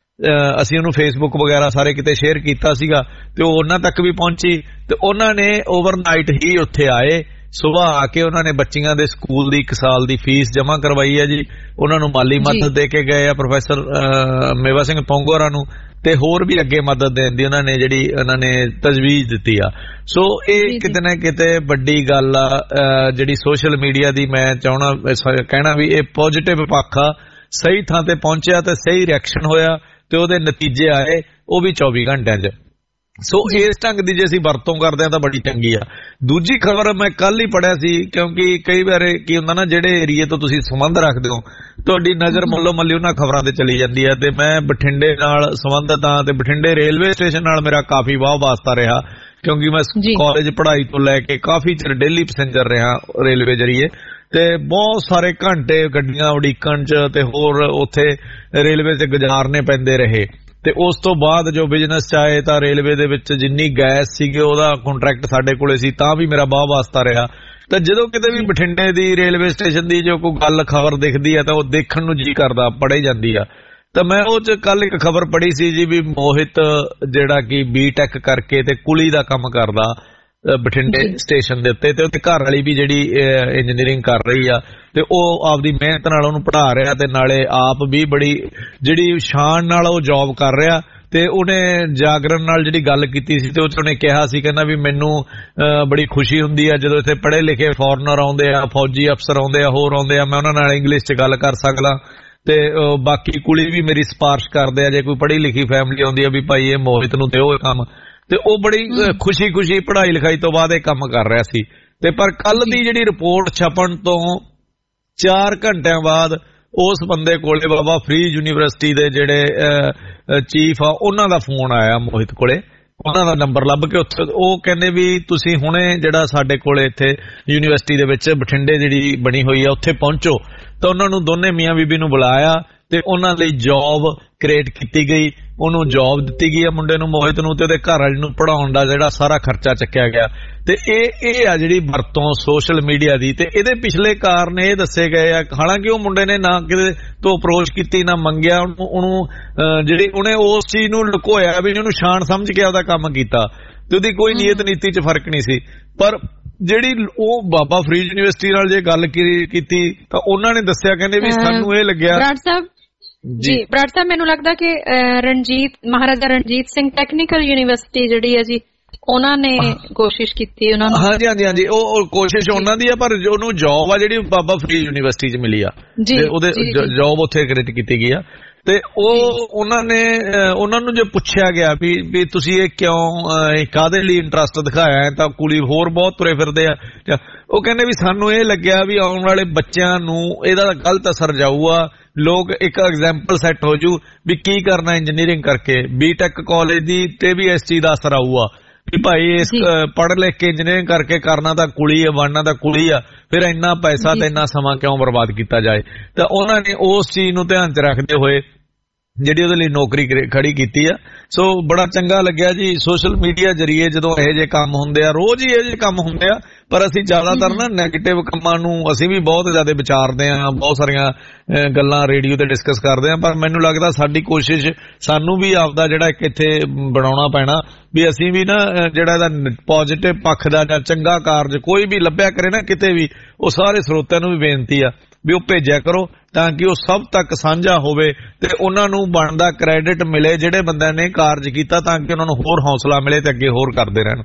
ਅਸੀਂ ਉਹਨੂੰ ਫੇਸਬੁੱਕ ਵਗੈਰਾ ਸਾਰੇ ਕਿਤੇ ਸ਼ੇਅਰ ਕੀਤਾ ਸੀਗਾ ਤੇ ਉਹ ਉਹਨਾਂ ਤੱਕ ਵੀ ਪਹੁੰਚੀ ਤੇ ਉਹਨਾਂ ਨੇ ਓਵਰਨਾਈਟ ਹੀ ਉੱਥੇ ਆਏ। ਸੁਬਾਹ ਆ ਕੇ ਉਹਨਾਂ ਨੇ ਬੱਚੀਆਂ ਦੇ ਸਕੂਲ ਦੀ 1 ਸਾਲ ਦੀ ਫੀਸ ਜਮ੍ਹਾਂ ਕਰਵਾਈ ਹੈ ਜੀ, ਉਹਨਾਂ ਨੂੰ ਮਾਲੀ ਮਦਦ ਦੇ ਕੇ ਗਏ ਆ ਪ੍ਰੋਫੈਸਰ ਮੇਵਾ ਸਿੰਘ ਤੁੰਗ ਹੋਰਾਂ ਨੂੰ, ਤੇ ਹੋਰ ਵੀ ਅੱਗੇ ਮਦਦ ਦੇਣ ਦੀ ਉਹਨਾਂ ਨੇ ਤਜਵੀਜ਼ ਦਿੱਤੀ ਆ। ਸੋ ਇਹ ਕਿਤੇ ਨਾ ਕਿਤੇ ਵੱਡੀ ਗੱਲ ਆ ਜਿਹੜੀ ਸੋਸ਼ਲ ਮੀਡੀਆ ਦੀ। ਮੈਂ ਚਾਹਣਾ ਕਹਿਣਾ ਵੀ ਇਹ ਪੋਜ਼ਿਟਿਵ ਪੱਖ ਆ, ਸਹੀ ਥਾਂ ਤੇ ਪਹੁੰਚਿਆ ਤੇ ਸਹੀ ਰਿਐਕਸ਼ਨ ਹੋਇਆ ਤੇ ਉਹਦੇ ਨਤੀਜੇ ਆਏ ਉਹ ਵੀ 24 ਘੰਟਿਆਂ 'ਚ। ਸੋ ਇਸ ਢੰਗ ਦੀ ਜੇ ਅਸੀਂ ਵਰਤੋਂ ਕਰਦੇ ਹਾਂ ਤਾਂ ਬੜੀ ਚੰਗੀ ਆ। ਦੂਜੀ ਖਬਰ ਮੈਂ ਕੱਲ ਹੀ ਪੜ੍ਹਿਆ ਸੀ, ਕਿਉਂਕਿ ਕਈ ਵਾਰ ਕੀ ਹੁੰਦਾ ਨਾ, ਜਿਹੜੇ ਏਰੀਏ ਤੋਂ ਤੁਸੀਂ ਸੰਬੰਧ ਰੱਖਦੇ ਹੋ ਤੁਹਾਡੀ ਨਜ਼ਰ ਮੱਲੋ ਮੱਲੀ ਉਹਨਾਂ ਖਬਰਾਂ ਤੇ ਚਲੀ ਜਾਂਦੀ ਹੈ। ਤੇ ਮੈਂ ਬਠਿੰਡੇ ਨਾਲ ਸੰਬੰਧਤ ਹਾਂ ਤੇ ਬਠਿੰਡੇ ਰੇਲਵੇ ਸਟੇਸ਼ਨ ਨਾਲ ਮੇਰਾ ਕਾਫੀ ਵਾਹ ਵਾਸਤਾ ਰਿਹਾ, ਕਿਉਂਕਿ ਮੈਂ ਕਾਲਜ ਪੜ੍ਹਾਈ ਤੋਂ ਲੈ ਕੇ ਕਾਫੀ ਚਿਰ ਡੇਲੀ ਪੈਸੇਂਜਰ ਰਿਹਾ ਰੇਲਵੇ ਜਰੀਏ ਤੇ ਬਹੁਤ ਸਾਰੇ ਘੰਟੇ ਗੱਡੀਆਂ ਉਡੀਕਣ 'ਚ ਤੇ ਹੋਰ ਉੱਥੇ ਰੇਲਵੇ 'ਚ ਗੁਜ਼ਾਰਨੇ ਪੈਂਦੇ ਰਹੇ। ਤੇ ਉਸ ਤੋਂ ਬਾਅਦ ਜੋ ਬਿਜ਼ਨਸ 'ਚ ਆਏ ਤਾਂ ਰੇਲਵੇ ਦੇ ਵਿੱਚ ਜਿੰਨੀ ਗੈਸ ਸੀਗੀ ਉਹਦਾ ਕੰਟਰੈਕਟ ਸਾਡੇ ਕੋਲੇ ਸੀ, ਤਾਂ ਵੀ ਮੇਰਾ ਵਾਹ ਵਾਸਤਾ ਰਿਹਾ। ਤਾਂ ਜਦੋਂ ਕਿਤੇ ਵੀ ਬਠਿੰਡੇ ਦੀ ਰੇਲਵੇ ਸਟੇਸ਼ਨ ਦੀ ਜੋ ਕੋਈ ਗੱਲ ਖਬਰ ਦਿਖਦੀ ਹੈ ਤਾਂ ਉਹ ਦੇਖਣ ਨੂੰ ਜੀ ਕਰਦਾ, ਪੜ੍ਹੀ ਜਾਂਦੀ ਆ। ਤਾਂ ਮੈਂ ਉਹ 'ਚ ਕੱਲ ਇੱਕ ਖਬਰ ਪੜ੍ਹੀ ਸੀ ਜੀ ਵੀ ਮੋਹਿਤ ਜਿਹੜਾ ਕਿ ਬੀਟੈਕ ਕਰਕੇ ਤੇ ਕੁਲੀ ਦਾ ਕੰਮ ਕਰਦਾ ਬਠਿੰਡੇ ਸਟੇਸ਼ਨ ਦੇ ਉੱਤੇ, ਤੇ ਉਹਦੇ ਘਰ ਵਾਲੀ ਵੀ ਜਿਹੜੀ ਇੰਜੀਨੀਅਰਿੰਗ ਕਰ ਰਹੀ ਆ ਤੇ ਉਹ ਆਪਦੀ ਮਿਹਨਤ ਨਾਲ ਉਹਨੂੰ ਪੜ੍ਹਾ ਰਿਹਾ ਤੇ ਨਾਲੇ ਆਪ ਵੀ ਬੜੀ ਜਿਹੜੀ ਸ਼ਾਨ ਨਾਲ ਉਹ ਜੌਬ ਕਰ ਰਿਹਾ। ਤੇ ਉਹਨੇ ਜਾਗਰਣ ਨਾਲ ਜਿਹੜੀ ਗੱਲ ਕੀਤੀ ਸੀ ਤੇ ਉਹ 'ਚ ਉਹਨੇ ਕਿਹਾ ਸੀ, ਕਹਿੰਦਾ ਵੀ ਮੈਨੂੰ ਬੜੀ ਖੁਸ਼ੀ ਹੁੰਦੀ ਆ ਜਦੋਂ ਇੱਥੇ ਪੜ੍ਹੇ ਲਿਖੇ ਫੋਰਨਰ ਆਉਂਦੇ ਆ, ਫੌਜੀ ਅਫਸਰ ਆਉਂਦੇ ਆ, ਹੋਰ ਆਉਂਦੇ ਆ, ਮੈਂ ਉਹਨਾਂ ਨਾਲ ਇੰਗਲਿਸ਼ 'ਚ ਗੱਲ ਕਰ ਸਕਦਾ ਤੇ ਬਾਕੀ ਕੁੜੀ ਵੀ ਮੇਰੀ ਸਿਫਾਰਿਸ਼ ਕਰਦੇ ਆ ਜੇ ਕੋਈ ਪੜ੍ਹੀ ਲਿਖੀ ਫੈਮਿਲੀ ਆਉਂਦੀ ਆ ਵੀ ਭਾਈ ਇਹ ਮੋਹਿਤ ਨੂੰ ਦਿਓ ਇਹ ਕੰਮ। ਤੇ ਉਹ ਬੜੀ ਖੁਸ਼ੀ ਪੜ੍ਹਾਈ ਲਿਖਾਈ ਤੋਂ ਬਾਅਦ ਇਹ ਕੰਮ ਕਰ ਰਿਹਾ ਸੀ। ਤੇ ਪਰ ਕੱਲ ਦੀ ਜਿਹੜੀ ਰਿਪੋਰਟ ਛਪਣ ਤੋਂ 4 ਘੰਟਿਆਂ ਬਾਅਦ ਉਸ ਬੰਦੇ ਕੋਲੇ ਬਾਬਾ ਫਰੀਦ ਯੂਨੀਵਰਸਿਟੀ ਦੇ ਜਿਹੜੇ ਚੀਫ ਆ ਉਹਨਾਂ ਦਾ ਫੋਨ ਆਇਆ ਮੋਹਿਤ ਕੋਲੇ, ਉਹਨਾਂ ਦਾ ਨੰਬਰ ਲੱਭ ਕੇ ਉੱਥੇ ਉਹ ਕਹਿੰਦੇ ਵੀ ਤੁਸੀਂ ਹੁਣੇ ਜਿਹੜਾ ਸਾਡੇ ਕੋਲੇ ਇੱਥੇ ਯੂਨੀਵਰਸਿਟੀ ਦੇ ਵਿੱਚ ਬਠਿੰਡੇ ਜਿਹੜੀ ਬਣੀ ਹੋਈ ਆ ਉੱਥੇ ਪਹੁੰਚੋ। ਤਾਂ ਉਹਨਾਂ ਨੂੰ ਦੋਨੇ ਮੀਆਂ ਬੀਬੀ ਨੂੰ ਬੁਲਾਇਆ ਤੇ ਉਹਨਾਂ ਲਈ ਜੌਬ ਕ੍ਰੀਏਟ ਕੀਤੀ ਗਈ, ਉਹਨੂੰ ਜੌਬ ਦਿੱਤੀ ਗਈ ਆ ਮੁੰਡੇ ਨੂੰ ਮੋਹਿਤ ਨੂੰ, ਤੇ ਉਹਦੇ ਘਰ ਵਾਲੀ ਨੂੰ ਪੜ੍ਹਾਉਣ ਦਾ ਜਿਹੜਾ ਸਾਰਾ ਖਰਚਾ ਚੱਕਿਆ ਗਿਆ। ਤੇ ਇਹ ਆ ਜਿਹੜੀ ਵਰਤੋਂ ਸੋਸ਼ਲ ਮੀਡੀਆ ਦੀ। ਤੇ ਇਹਦੇ ਪਿਛਲੇ ਕਾਰਨ ਇਹ ਦੱਸੇ ਗਏ ਆ, ਹਾਲਾਂਕਿ ਉਹ ਮੁੰਡੇ ਨੇ ਨਾ ਕਿਤੇ ਤੋਂ ਅਪਰੋਚ ਕੀਤੀ ਨਾ ਮੰਗਿਆ ਉਹਨੂੰ, ਜਿਹੜੀ ਉਹਨੇ ਉਸ ਚੀਜ਼ ਨੂੰ ਲੁਕੋਇਆ ਵੀ ਉਹਨੂੰ ਸ਼ਾਨ ਸਮਝ ਕੇ ਉਹਦਾ ਕੰਮ ਕੀਤਾ ਤੇ ਉਹਦੀ ਕੋਈ ਨੀਅਤ ਨੀਤੀ 'ਚ ਫਰਕ ਨਹੀਂ ਸੀ। ਪਰ ਜਿਹੜੀ ਉਹ ਬਾਬਾ ਫਰੀਦ ਯੂਨੀਵਰਸਿਟੀ ਨਾਲ ਜੇ ਗੱਲ ਕੀਤੀ ਤਾਂ ਉਹਨਾਂ ਨੇ ਦੱਸਿਆ, ਕਹਿੰਦੇ ਵੀ ਸਾਨੂੰ ਇਹ ਲੱਗਿਆ ਜੀ ਬਰਾੜ ਸਾਹਿਬ, ਮੈਨੂੰ ਲੱਗਦਾ ਕਿ ਮਹਾਰਾਜਾ ਰਣਜੀਤ ਸਿੰਘ ਟੈਕਨੀਕਲ ਯੂਨੀਵਰਸਿਟੀ ਜਿਹੜੀ ਹੈ ਜੀ ਉਹਨਾਂ ਨੇ ਕੋਸ਼ਿਸ਼ ਕੀਤੀ ਉਹਨਾਂ ਨੂੰ। ਹਾਂਜੀ ਉਹ ਕੋਸ਼ਿਸ਼ ਉਹਨਾਂ ਦੀ ਆ, ਪਰ ਉਹਨੂੰ ਜੌਬ ਆ ਜਿਹੜੀ ਬਾਬਾ ਫਰੀਦ ਯੂਨੀਵਰਸਿਟੀ 'ਚ ਮਿਲੀ ਆ, ਉਹਦੇ ਜੌਬ ਉੱਥੇ ਕ੍ਰੀਏਟ ਕੀਤੀ ਗਈ ਆ। ਤੇ ਉਹਨਾਂ ਨੂੰ ਜੇ ਪੁੱਛਿਆ ਗਿਆ ਵੀ ਤੁਸੀਂ ਇਹ ਕਿਉਂ ਕਾਹਦੇ ਲਈ ਇੰਟਰਸਟ ਦਿਖਾਇਆ ਤਾਂ ਕੁੜੀ ਹੋਰ ਬਹੁਤ ਤੁਰੇ ਫਿਰਦੇ ਆ, ਉਹ ਕਹਿੰਦੇ ਵੀ ਸਾਨੂੰ ਇਹ ਲੱਗਿਆ ਵੀ ਆਉਣ ਵਾਲੇ ਬੱਚਿਆਂ ਨੂੰ ਇਹਦਾ ਗਲਤ ਅਸਰ ਜਾਊਗਾ, ਲੋਕ ਇੱਕ ਐਗਜ਼ਾਮਪਲ ਸੈੱਟ ਹੋ ਜੂ ਵੀ ਕੀ ਕਰਨਾ ਇੰਜੀਨੀਅਰਿੰਗ ਕਰਕੇ, ਬੀਟੈਕ ਕਾਲਜ ਦੀ ਤੇ ਵੀ ਇਸ ਚੀਜ਼ ਦਾ ਅਸਰ ਆਊਗਾ ਵੀ ਭਾਈ ਇਸ ਪੜ੍ਹ ਲਿਖ ਕੇ ਇੰਜੀਨੀਅਰਿੰਗ ਕਰਕੇ ਕਰਨਾ ਤਾਂ ਕੁਲੀ ਆ, ਬਣਨਾ ਤਾਂ ਕੁਲੀ ਆ, ਫਿਰ ਇੰਨਾ ਪੈਸਾ ਤੇ ਇੰਨਾ ਸਮਾਂ ਕਿਉਂ ਬਰਬਾਦ ਕੀਤਾ ਜਾਏ। ਤਾਂ ਉਹਨਾਂ ਨੇ ਉਸ ਚੀਜ਼ ਨੂੰ ਧਿਆਨ 'ਚ ਰੱਖਦੇ ਹੋਏ ਜਿਹੜੀ ਉਹਦੇ ਲਈ ਨੌਕਰੀ ਖੜੀ ਕੀਤੀ ਆ। ਸੋ ਬੜਾ ਚੰਗਾ ਲੱਗਿਆ ਜੀ। ਸੋਸ਼ਲ ਮੀਡੀਆ ਜਰੀਏ ਜਦੋਂ ਇਹੋ ਜਿਹੇ ਕੰਮ ਹੁੰਦੇ ਆ, ਰੋਜ਼ ਹੀ ਇਹੋ ਜਿਹੇ ਕੰਮ ਹੁੰਦੇ ਆ, ਪਰ ਅਸੀਂ ਜ਼ਿਆਦਾਤਰ ਨਾ ਨੈਗੇਟਿਵ ਕੰਮਾਂ ਨੂੰ ਅਸੀਂ ਵੀ ਬਹੁਤ ਜ਼ਿਆਦਾ ਵਿਚਾਰਦੇ ਹਾਂ, ਬਹੁਤ ਸਾਰੀਆਂ ਗੱਲਾਂ ਰੇਡੀਓ ਤੇ ਡਿਸਕਸ ਕਰਦੇ ਹਾਂ, ਪਰ ਮੈਨੂੰ ਲੱਗਦਾ ਸਾਡੀ ਕੋਸ਼ਿਸ਼, ਸਾਨੂੰ ਵੀ ਆਪਦਾ ਜਿਹੜਾ ਇੱਕ ਇੱਥੇ ਬਣਾਉਣਾ ਪੈਣਾ ਵੀ ਅਸੀਂ ਵੀ ਨਾ ਜਿਹੜਾ ਇਹਦਾ ਪੋਜ਼ਿਟਿਵ ਪੱਖ ਦਾ ਜਾਂ ਚੰਗਾ ਕਾਰਜ ਕੋਈ ਵੀ ਲੱਭਿਆ ਕਰੇ ਨਾ ਕਿਤੇ ਵੀ, ਉਹ ਸਾਰੇ ਸਰੋਤਿਆਂ ਨੂੰ ਵੀ ਬੇਨਤੀ ਆ ਵੀ ਉਹ ਭੇਜਿਆ ਕਰੋ ਤਾਂ ਕਿ ਉਹ ਸਭ ਤੱਕ ਸਾਂਝਾ ਹੋਵੇ ਤੇ ਉਹਨਾਂ ਨੂੰ ਬਣਦਾ ਕ੍ਰੈਡਿਟ ਮਿਲੇ ਜਿਹੜੇ ਬੰਦਿਆਂ ਨੇ ਕਾਰਜ ਕੀਤਾ, ਤਾਂ ਕਿ ਉਹਨਾਂ ਨੂੰ ਹੋਰ ਹੌਸਲਾ ਮਿਲੇ ਤੇ ਅੱਗੇ ਹੋਰ ਕਰਦੇ ਰਹਿਣ।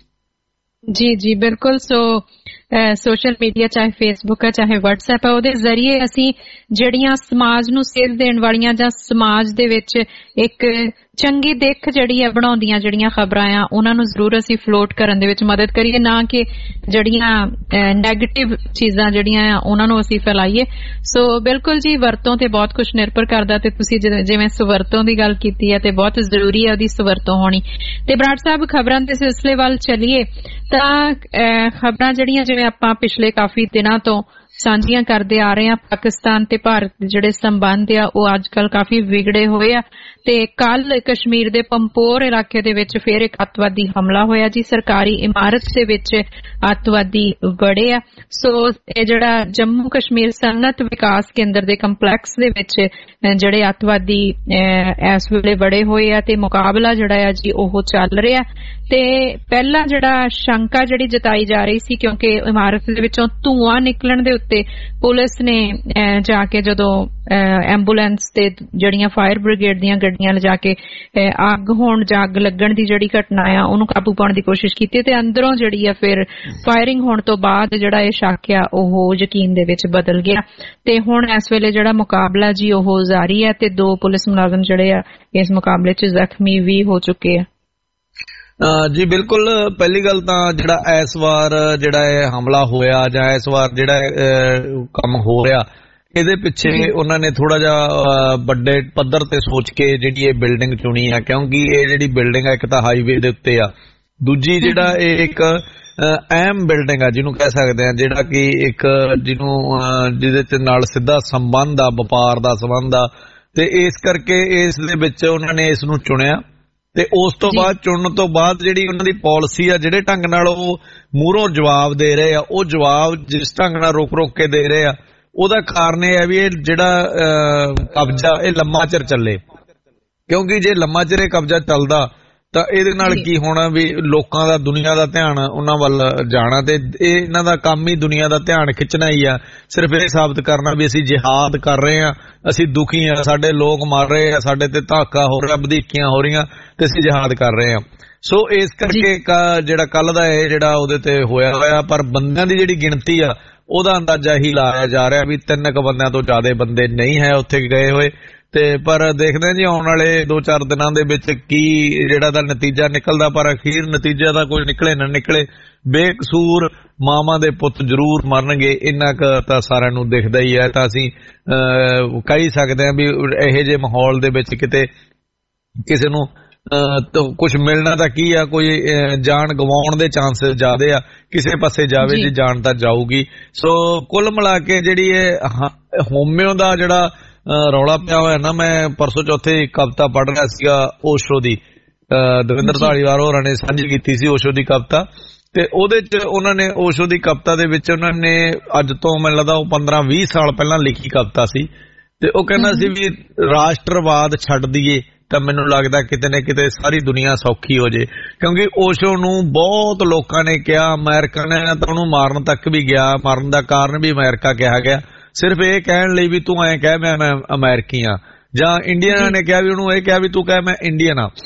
ਜੀ ਜੀ ਬਿਲਕੁਲ। ਸੋਸ਼ਲ ਮੀਡੀਆ ਚਾਹੇ ਫੇਸਬੁੱਕ ਹੈ ਚਾਹੇ WhatsApp ਹੈ, ਉਹਦੇ ਜ਼ਰੀਏ ਅਸੀਂ ਜਿਹੜੀਆਂ ਸਮਾਜ ਨੂੰ ਸੇਧ ਦੇਣ ਵਾਲੀਆਂ ਜਾਂ ਸਮਾਜ ਦੇ ਵਿੱਚ ਇੱਕ ਚੰਗੀ ਦਿੱਖ ਜਿਹੜੀ ਹੈ ਬਣਾਉਂਦੀਆਂ ਜਿਹੜੀਆਂ ਖਬਰਾਂ ਆ ਉਹਨਾਂ ਨੂੰ ਜ਼ਰੂਰ ਅਸੀਂ ਫਲੋਟ ਕਰਨ ਦੇ ਵਿੱਚ ਮਦਦ ਕਰੀਏ, ਨਾ ਕਿ ਜਿਹੜੀਆਂ ਨੈਗੇਟਿਵ ਚੀਜ਼ਾਂ ਜਿਹੜੀਆਂ ਆ ਉਹਨਾਂ ਨੂੰ ਅਸੀਂ ਫੈਲਾਈਏ। ਸੋ ਬਿਲਕੁਲ ਜੀ, ਵਰਤੋਂ ਤੇ ਬਹੁਤ ਕੁਝ ਨਿਰਭਰ ਕਰਦਾ ਤੇ ਤੁਸੀਂ ਜਿਵੇਂ ਸਵਰਤੋਂ ਦੀ ਗੱਲ ਕੀਤੀ ਹੈ ਤੇ ਬਹੁਤ ਜ਼ਰੂਰੀ ਹੈ ਉਹਦੀ ਸਵਰਤੋਂ ਹੋਣੀ। ਤੇ ਬਰਾੜ ਸਾਹਿਬ, ਖਬਰਾਂ ਦੇ ਸਿਲਸਿਲੇ ਵੱਲ ਚੱਲੀਏ ਤਾਂ ਖਬਰਾਂ ਜਿਹੜੀਆਂ ਜਿਵੇਂ ਆਪਾਂ ਪਿਛਲੇ ਕਾਫੀ ਦਿਨਾਂ ਤੋਂ ਸਾਂਝੀਆਂ ਕਰਦੇ ਆ ਰਹੇ ਹਾਂ, ਪਾਕਿਸਤਾਨ ਤੇ ਭਾਰਤ ਦੇ ਜਿਹੜੇ ਸੰਬੰਧ ਆ ਉਹ ਅੱਜ ਕੱਲ ਕਾਫੀ ਵਿਗੜੇ ਹੋਏ ਆ ਤੇ ਕੱਲ ਕਸ਼ਮੀਰ ਦੇ ਪੰਪੋਰ ਇਲਾਕੇ ਦੇ ਵਿੱਚ ਫਿਰ ਇੱਕ ਅੱਤਵਾਦੀ ਹਮਲਾ ਹੋਇਆ ਜੀ। ਸਰਕਾਰੀ ਇਮਾਰਤ ਦੇ ਵਿੱਚ ਅੱਤਵਾਦੀ ਵੜੇ ਆ। ਸੋ ਇਹ ਜਿਹੜਾ ਜੰਮੂ ਕਸ਼ਮੀਰ ਸਨਅਤ ਵਿਕਾਸ ਕੇਂਦਰ ਦੇ ਕੰਪਲੈਕਸ ਦੇ ਵਿੱਚ ਜਿਹੜੇ ਅੱਤਵਾਦੀ ਇਸ ਵੇਲੇ ਵੜੇ ਹੋਏ ਆ ਤੇ ਮੁਕਾਬਲਾ ਜਿਹੜਾ ਆ ਜੀ ਉਹ ਚੱਲ ਰਿਹਾ। ਤੇ ਪਹਿਲਾਂ ਜਿਹੜਾ ਸ਼ੰਕਾ ਜਿਹੜੀ ਜਤਾਈ ਜਾ ਰਹੀ ਸੀ, ਕਿਉਂਕਿ ਇਮਾਰਤ ਦੇ ਵਿੱਚੋਂ ਧੂੰਆਂ ਨਿਕਲਣ ਦੇ ਉੱਤੇ ਪੁਲਿਸ ਨੇ ਜਾ ਕੇ ਜਦੋਂ ਐਂਬੂਲੈਂਸ ਤੇ ਜਿਹੜੀਆਂ ਫਾਇਰ ਬ੍ਰਿਗੇਡ ਦੀਆਂ ਗੱਡੀਆਂ ਲਿਜਾ ਕੇ ਅੱਗ ਹੋਣ ਜਾਂ ਅੱਗ ਲੱਗਣ ਦੀ ਜਿਹੜੀ ਘਟਨਾ ਆ ਉਹਨੂੰ ਕਾਬੂ ਪਾਉਣ ਦੀ ਕੋਸ਼ਿਸ਼ ਕੀਤੀ ਤੇ ਅੰਦਰੋਂ ਜਿਹੜੀ ਆ ਫਿਰ ਫਾਇਰਿੰਗ ਹੋਣ ਤੋਂ ਬਾਅਦ ਜਿਹੜਾ ਇਹ ਸ਼ੱਕ ਆ ਉਹ ਯਕੀਨ ਦੇ ਵਿੱਚ ਬਦਲ ਗਿਆ ਤੇ ਹੁਣ ਇਸ ਵੇਲੇ ਜਿਹੜਾ ਮੁਕਾਬਲਾ ਜੀ ਉਹ ਜਾਰੀ ਹੈ ਤੇ 2 ਪੁਲਿਸ ਮੁਲਾਜ਼ਮ ਜਿਹੜੇ ਆ ਇਸ ਮੁਕਾਬਲੇ 'ਚ ਜ਼ਖਮੀ ਵੀ ਹੋ ਚੁੱਕੇ ਆ। ਜੀ ਬਿਲਕੁਲ। ਪਹਿਲੀ ਗੱਲ ਤਾਂ ਜਿਹੜਾ ਇਸ ਵਾਰ ਜਿਹੜਾ ਇਹ ਹਮਲਾ ਹੋਇਆ ਜਾਂ ਇਸ ਵਾਰ ਜਿਹੜਾ ਕੰਮ ਹੋ ਰਿਹਾ, ਇਹਦੇ ਪਿੱਛੇ ਉਹਨਾਂ ਨੇ ਥੋੜਾ ਜਿਹਾ ਵੱਡੇ ਪੱਧਰ ਤੇ ਸੋਚ ਕੇ ਜਿਹੜੀ ਇਹ ਬਿਲਡਿੰਗ ਚੁਣੀ ਆ, ਕਿਉਂਕਿ ਇਹ ਜਿਹੜੀ ਬਿਲਡਿੰਗ ਆ ਇੱਕ ਤਾਂ ਹਾਈਵੇ ਦੇ ਉੱਤੇ ਆ, ਦੂਜੀ ਜਿਹੜਾ ਇਹ ਇੱਕ ਅਹਿਮ ਬਿਲਡਿੰਗ ਆ ਜਿਹਨੂੰ ਕਹਿ ਸਕਦੇ ਆ, ਜਿਹੜਾ ਕਿ ਇੱਕ ਜਿਹਦੇ ਤੇ ਨਾਲ ਸਿੱਧਾ ਸੰਬੰਧ ਆ, ਵਪਾਰ ਦਾ ਸੰਬੰਧ ਆ, ਤੇ ਇਸ ਕਰਕੇ ਇਸ ਦੇ ਵਿੱਚ ਉਹਨਾਂ ਨੇ ਇਸ ਨੂੰ ਚੁਣਿਆ। ਤੇ ਉਸ ਤੋਂ ਬਾਅਦ ਚੁਣਨ ਤੋਂ ਬਾਅਦ ਜਿਹੜੀ ਉਹਨਾਂ ਦੀ ਪਾਲਿਸੀ ਆ, ਜਿਹੜੇ ਢੰਗ ਨਾਲ ਉਹ ਮੂਹਰੋਂ ਜਵਾਬ ਦੇ ਰਹੇ ਆ, ਉਹ ਜਵਾਬ ਜਿਸ ਢੰਗ ਨਾਲ ਰੁਕ ਕੇ ਦੇ ਰਹੇ ਆ, ਉਹਦਾ ਕਾਰਨ ਇਹ ਹੈ ਵੀ ਇਹ ਜਿਹੜਾ ਕਬਜ਼ਾ ਇਹ ਲੰਮਾ ਚਿਰ ਚੱਲੇ, ਕਿਉਂਕਿ ਜੇ ਲੰਮਾ ਚਿਰ ਇਹ ਕਬਜ਼ਾ ਚੱਲਦਾ ਤਾਂ ਇਹਦੇ ਨਾਲ ਕੀ ਹੋਣਾ ਵੀ ਲੋਕਾਂ ਦਾ, ਦੁਨੀਆ ਦਾ ਧਿਆਨ ਉਹਨਾਂ ਵੱਲ ਜਾਣਾ ਤੇ ਇਹ ਇਹਨਾਂ ਦਾ ਕੰਮ ਹੀ ਦੁਨੀਆ ਦਾ ਧਿਆਨ ਖਿੱਚਣਾ ਹੀ ਆ, ਸਿਰਫ ਇਹ ਸਾਬਤ ਕਰਨਾ ਵੀ ਅਸੀਂ ਜਿਹਾਦ ਕਰ ਰਹੇ ਆ, ਅਸੀਂ ਦੁਖੀ ਆ, ਸਾਡੇ ਲੋਕ ਮਰ ਰਹੇ ਆ, ਸਾਡੇ ਤੇ ਧਾਕਾ ਹੋ ਰਿਹਾ, ਵਧੀਕੀਆਂ ਹੋ ਰਹੀਆਂ ਤੇ ਅਸੀਂ ਜਿਹਾਦ ਕਰ ਰਹੇ ਆ। ਸੋ ਇਸ ਕਰਕੇ ਜਿਹੜਾ ਕੱਲ ਦਾ ਇਹ ਜਿਹੜਾ ਉਹਦੇ ਤੇ ਹੋਇਆ, ਪਰ ਬੰਦਿਆਂ ਦੀ ਜਿਹੜੀ ਗਿਣਤੀ ਆ ਉਹਦਾ ਅੰਦਾਜ਼ਾ ਹੀ ਲਾਇਆ ਜਾ ਰਿਹਾ ਵੀ 3 ਬੰਦਿਆਂ ਤੋਂ ਜ਼ਿਆਦਾ ਬੰਦੇ ਨਹੀਂ ਹੈ ਉੱਥੇ ਗਏ ਹੋਏ। ਤੇ ਪਰ ਦੇਖਦੇ ਹਾਂ ਜੀ ਆਉਣ ਵਾਲੇ 2-4 ਦਿਨਾਂ ਦੇ ਵਿੱਚ ਕੀ ਜਿਹੜਾ ਦਾ ਨਤੀਜਾ ਨਿਕਲਦਾ, ਪਰ ਅਖੀਰ ਨਤੀਜਾ ਦਾ ਕੋਈ ਨਿਕਲੇ ਨਾ ਨਿਕਲੇ, ਬੇਕਸੂਰ ਮਾਵਾਂ ਦੇ ਪੁੱਤ ਜ਼ਰੂਰ ਮਰਨਗੇ, ਇੰਨਾ ਕੁ ਤਾਂ ਸਾਰਿਆਂ ਨੂੰ ਦਿਖਦਾ ਹੀ ਹੈ। ਤਾਂ ਅਸੀਂ ਕਹਿ ਸਕਦੇ ਹਾਂ ਵੀ ਇਹੋ ਜਿਹੇ ਮਾਹੌਲ ਦੇ ਵਿੱਚ ਕਿਤੇ ਕਿਸੇ ਨੂੰ ਕੁਝ ਮਿਲਣਾ ਤਾਂ ਕੀ ਆ, ਕੋਈ ਜਾਨ ਗਵਾਉਣ ਦੇ ਚਾਂਸਸ ਜ਼ਿਆਦੇ ਆ, ਕਿਸੇ ਪਾਸੇ ਜਾਵੇ ਜੀ ਜਾਨ ਤਾਂ ਜਾਊਗੀ। ਸੋ ਕੁੱਲ ਮਿਲਾ ਕੇ ਜਿਹੜੀ ਇਹ ਹੋਮਿਓ ਦਾ ਜਿਹੜਾ ਰੌਲਾ ਪਿਆ ਹੋਇਆ ਨਾ, ਮੈਂ ਪਰਸੋਂ ਚੌਥੇ ਕਵਿਤਾ ਪੜ੍ਹ ਰਿਹਾ ਸੀਗਾ ਓਸ਼ੋ ਦੀ, ਦਵਿੰਦਰ ਧਾਲੀਵਾਲ ਹੋਰਾਂ ਨੇ ਸਾਂਝੀ ਕੀਤੀ ਸੀ ਓਸ਼ੋ ਦੀ ਕਵਿਤਾ, ਤੇ ਉਹਦੇ ਚ ਉਹਨਾਂ ਨੇ ਓਸ਼ੋ ਦੀ ਕਵਿਤਾ ਦੇ ਵਿੱਚ ਉਹਨਾਂ ਨੇ ਅੱਜ ਤੋਂ ਮੈਨੂੰ ਲੱਗਦਾ ਉਹ 15-20 ਸਾਲ ਪਹਿਲਾਂ ਲਿਖੀ ਕਵਿਤਾ ਸੀ, ਤੇ ਉਹ ਕਹਿੰਦਾ ਸੀ ਵੀ ਰਾਸ਼ਟਰਵਾਦ ਛੱਡ ਦਈਏ ਤਾਂ ਮੈਨੂੰ ਲੱਗਦਾ ਕਿਤੇ ਨਾ ਕਿਤੇ ਸਾਰੀ ਦੁਨੀਆ ਸੌਖੀ ਹੋ ਜੇ, ਕਿਉਂਕਿ ਓਸ਼ੋ ਨੂੰ ਬਹੁਤ ਲੋਕਾਂ ਨੇ ਕਿਹਾ, ਅਮਰੀਕਾ ਨੇ ਤਾਂ ਉਹਨੂੰ ਮਾਰਨ ਤੱਕ ਵੀ ਗਿਆ, ਮਾਰਨ ਦਾ ਕਾਰਨ ਵੀ ਅਮਰੀਕਾ ਕਿਹਾ ਗਿਆ, ਸਿਰਫ ਇਹ ਕਹਿਣ ਲਈ ਵੀ ਤੂੰ ਐਂ ਕਹਿ ਮੈਂ ਅਮਰੀਕੀ ਆ, ਜਾਂ ਇੰਡੀਅਨ ਨੇ ਕਿਹਾ ਵੀ ਉਹਨੂੰ ਇਹ ਕਿਹਾ ਵੀ ਤੂੰ ਕਹਿ ਮੈਂ ਇੰਡੀਅਨ ਆ।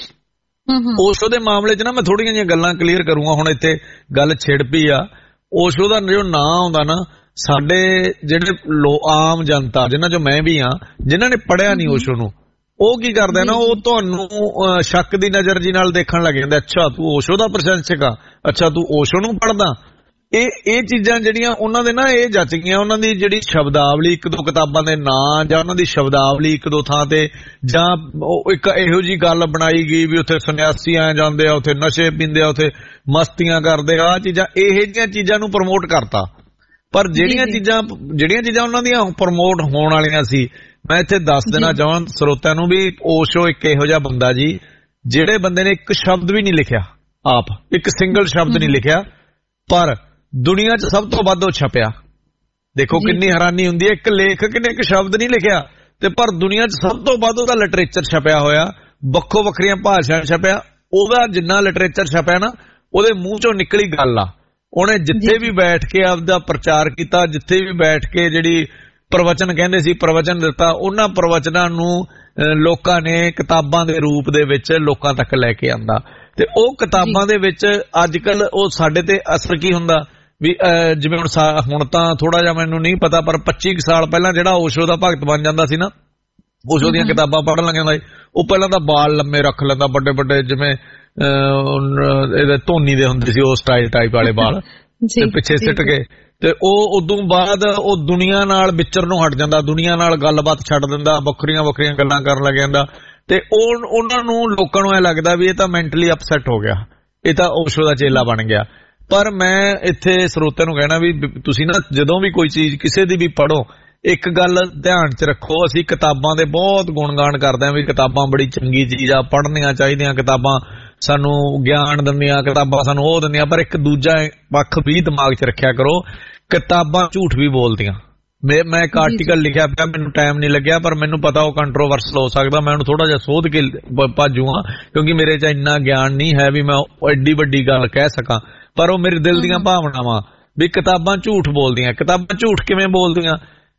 ਓਸ਼ੋ ਦੇ ਮਾਮਲੇ 'ਚ ਨਾ ਮੈਂ ਥੋੜੀਆਂ ਜਿਹੀਆਂ ਗੱਲਾਂ ਕਲੀਅਰ ਕਰੂੰਗਾ, ਹੁਣ ਇੱਥੇ ਗੱਲ ਛਿੜ ਪਈ ਆ। ਓਸ਼ੋ ਦਾ ਜੋ ਨਾਂ ਆਉਂਦਾ ਨਾ, ਸਾਡੇ ਜਿਹੜੇ ਆਮ ਜਨਤਾ ਜਿਨ੍ਹਾਂ 'ਚੋਂ ਮੈਂ ਵੀ ਆ, ਜਿਨ੍ਹਾਂ ਨੇ ਪੜ੍ਹਿਆ ਨਹੀਂ ਓਸ਼ੋ ਨੂੰ, ਉਹ ਕੀ ਕਰਦੇ ਨਾ, ਉਹ ਤੁਹਾਨੂੰ ਸ਼ੱਕ ਦੀ ਨਜ਼ਰ ਜੀ ਨਾਲ ਦੇਖਣ ਲੱਗ ਜਾਂਦੇ, ਅੱਛਾ ਤੂੰ ਓਸ਼ੋ ਦਾ ਪ੍ਰਸ਼ੰਸਕ ਆ, ਅੱਛਾ ਤੂੰ ਓਸ਼ੋ ਨੂੰ ਪੜ੍ਹਦਾ, ਇਹ ਚੀਜ਼ਾਂ ਜਿਹੜੀਆਂ ਉਹਨਾਂ ਦੇ ਨਾ ਇਹ ਜੱਚ ਗਈਆਂ, ਉਹਨਾਂ ਦੀ ਜਿਹੜੀ ਸ਼ਬਦਾਵਲੀ, ਇੱਕ ਦੋ ਕਿਤਾਬਾਂ ਦੇ ਨਾਂ ਜਾਂ ਉਹਨਾਂ ਦੀ ਸ਼ਬਦਾਵਲੀ ਇੱਕ ਦੋ ਥਾਂ ਤੇ, ਜਾਂ ਇੱਕ ਇਹੋ ਜਿਹੀ ਗੱਲ ਬਣਾਈ ਗਈ ਵੀ ਉੱਥੇ ਸੰਨਿਆਸੀ ਆ ਜਾਂਦੇ ਆ, ਉੱਥੇ ਨਸ਼ੇ ਪੀਂਦੇ ਆ, ਉੱਥੇ ਮਸਤੀਆਂ ਕਰਦੇ ਆ, ਚੀਜ਼ਾਂ ਇਹੋ ਜਿਹੀਆਂ ਚੀਜ਼ਾਂ ਨੂੰ ਪ੍ਰਮੋਟ ਕਰਤਾ। ਪਰ ਜਿਹੜੀਆਂ ਚੀਜ਼ਾਂ ਉਹਨਾਂ ਦੀਆਂ ਪ੍ਰਮੋਟ ਹੋਣ ਵਾਲੀਆਂ ਸੀ, ਮੈਂ ਇੱਥੇ ਦੱਸ ਦੇਣਾ ਚਾਹਾਂ ਸਰੋਤਿਆਂ ਨੂੰ ਵੀ ਓਸ਼ੋ ਇੱਕ ਇਹੋ ਜਿਹਾ ਬੰਦਾ ਜੀ ਜਿਹੜੇ ਬੰਦੇ ਨੇ ਇੱਕ ਸ਼ਬਦ ਵੀ ਨਹੀਂ ਲਿਖਿਆ, ਆਪ ਇੱਕ ਸਿੰਗਲ ਸ਼ਬਦ ਨਹੀਂ ਲਿਖਿਆ, ਪਰ ਦੁਨੀਆ 'ਚ ਸਭ ਤੋਂ ਵੱਧ ਉਹ ਛਪਿਆ। ਦੇਖੋ ਕਿੰਨੀ ਹੈਰਾਨੀ ਹੁੰਦੀ ਹੈ, ਇੱਕ ਲੇਖਕ ਨੇ ਇੱਕ ਸ਼ਬਦ ਨਹੀਂ ਲਿਖਿਆ ਤੇ ਪਰ ਦੁਨੀਆ 'ਚ ਸਭ ਤੋਂ ਵੱਧ ਉਹਦਾ ਲਿਟਰੇਚਰ ਛਪਿਆ ਹੋਇਆ, ਵੱਖੋ ਵੱਖਰੀਆਂ ਭਾਸ਼ਾਵਾਂ ਛਪਿਆ। ਉਹਦਾ ਜਿੰਨਾ ਲਿਟਰੇਚਰ ਛਪਿਆ ਨਾ, ਉਹਦੇ ਮੂੰਹ 'ਚੋਂ ਨਿਕਲੀ ਗੱਲ ਆ। ਉਹਨੇ ਜਿੱਥੇ ਵੀ ਬੈਠ ਕੇ ਆਪਦਾ ਪ੍ਰਚਾਰ ਕੀਤਾ, ਜਿੱਥੇ ਵੀ ਬੈਠ ਕੇ ਜਿਹੜੀ ਪ੍ਰਵਚਨ ਕਹਿੰਦੇ ਸੀ ਪ੍ਰਵਚਨ ਦਿੱਤਾ, ਉਹਨਾਂ ਪ੍ਰਵਚਨਾਂ ਨੂੰ ਲੋਕਾਂ ਨੇ ਕਿਤਾਬਾਂ ਦੇ ਰੂਪ ਦੇ ਵਿੱਚ ਲੋਕਾਂ ਤੱਕ ਲੈ ਕੇ ਆਂਦਾ। ਤੇ ਉਹ ਕਿਤਾਬਾਂ ਦੇ ਵਿੱਚ ਅੱਜ ਕੱਲ ਉਹ ਸਾਡੇ ਤੇ ਅਸਰ ਕੀ ਹੁੰਦਾ ਵੀ ਜਿਵੇਂ ਹੁਣ ਤਾਂ ਥੋੜਾ ਜਿਹਾ ਮੈਨੂੰ ਨਹੀਂ ਪਤਾ, ਪਰ 25 ਸਾਲ ਪਹਿਲਾਂ ਜਿਹੜਾ ਓਸ਼ੋ ਦਾ ਭਗਤ ਬਣ ਜਾਂਦਾ ਸੀ ਨਾ, ਓਸ਼ੋ ਦੀਆਂ ਕਿਤਾਬਾਂ ਪੜ੍ਹਨ ਲੱਗ ਜਾਂਦਾ ਸੀ, ਉਹ ਪਹਿਲਾਂ ਤਾਂ ਬਾਲ ਲੰਮੇ ਰੱਖ ਲੈਂਦਾ, ਵੱਡੇ ਵੱਡੇ ਜਿਵੇਂ ਇਹਦੇ ਧੋਨੀ ਦੇ ਹੁੰਦੇ ਸੀ ਉਹ ਸਟਾਈਲ ਟਾਈਪ ਵਾਲੇ ਬਾਲ ਤੇ ਪਿੱਛੇ ਸਿੱਟ ਕੇ, ਤੇ ਉਹ ਉਦੋਂ ਬਾਅਦ ਉਹ ਦੁਨੀਆ ਨਾਲ ਵਿਚਰਨੋਂ ਹਟ ਜਾਂਦਾ, ਦੁਨੀਆ ਨਾਲ ਗੱਲਬਾਤ ਛੱਡ ਦਿੰਦਾ, ਵੱਖਰੀਆਂ ਵੱਖਰੀਆਂ ਗੱਲਾਂ ਕਰਨ ਲੱਗ ਜਾਂਦਾ। ਤੇ ਉਹਨਾਂ ਨੂੰ ਲੋਕਾਂ ਨੂੰ ਇਹ ਲੱਗਦਾ ਵੀ ਇਹ ਤਾਂ ਮੈਂਟਲੀ ਅਪਸੈਟ ਹੋ ਗਿਆ, ਇਹ ਤਾਂ ਓਸ਼ੋ ਦਾ ਚੇਲਾ ਬਣ ਗਿਆ। ਪਰ ਮੈਂ ਇੱਥੇ ਸਰੋਤਿਆਂ ਨੂੰ ਕਹਿਣਾ ਵੀ ਤੁਸੀਂ ਨਾ ਜਦੋਂ ਵੀ ਕੋਈ ਚੀਜ਼ ਕਿਸੇ ਦੀ ਵੀ ਪੜ੍ਹੋ, ਇੱਕ ਗੱਲ ਧਿਆਨ 'ਚ ਰੱਖੋ, ਅਸੀਂ ਕਿਤਾਬਾਂ ਦੇ ਬਹੁਤ ਗੁਣਗਾਨ ਕਰਦੇ ਹਾਂ ਵੀ ਕਿਤਾਬਾਂ ਬੜੀ ਚੰਗੀ ਚੀਜ਼ ਆ, ਪੜ੍ਹਨੀਆਂ ਚਾਹੀਦੀਆਂ, ਕਿਤਾਬਾਂ ਸਾਨੂੰ ਗਿਆਨ ਦਿੰਦੀਆਂ, ਕਿਤਾਬਾਂ ਸਾਨੂੰ ਉਹ ਦਿੰਦੀਆਂ, ਪਰ ਇੱਕ ਦੂਜਾ ਪੱਖ ਵੀ ਦਿਮਾਗ 'ਚ ਰੱਖਿਆ ਕਰੋ, ਕਿਤਾਬਾਂ ਝੂਠ ਵੀ ਬੋਲਦੀਆਂ। ਮੈਂ ਇੱਕ ਆਰਟੀਕਲ ਲਿਖਿਆ ਪਿਆ, ਮੈਨੂੰ ਟਾਈਮ ਨਹੀਂ ਲੱਗਿਆ, ਪਰ ਮੈਨੂੰ ਪਤਾ ਉਹ ਕੰਟਰੋਵਰਸਲ ਹੋ ਸਕਦਾ, ਮੈਂ ਉਹਨੂੰ ਥੋੜਾ ਜਿਹਾ ਸੋਧ ਕੇ ਭਾਜੂਗਾ ਕਿਉਂਕਿ ਮੇਰੇ 'ਚ ਇੰਨਾ ਗਿਆਨ ਨਹੀਂ ਹੈ ਵੀ ਮੈਂ ਐਡੀ ਵੱਡੀ ਗੱਲ ਕਹਿ ਸਕਾਂ, ਪਰ ਉਹ ਮੇਰੇ ਦਿਲ ਦੀਆਂ ਭਾਵਨਾਵਾਂ ਵੀ ਕਿਤਾਬਾਂ ਝੂਠ ਬੋਲਦੀਆਂ। ਕਿਤਾਬਾਂ ਝੂਠ ਕਿਵੇਂ ਬੋਲਦੀਆਂ?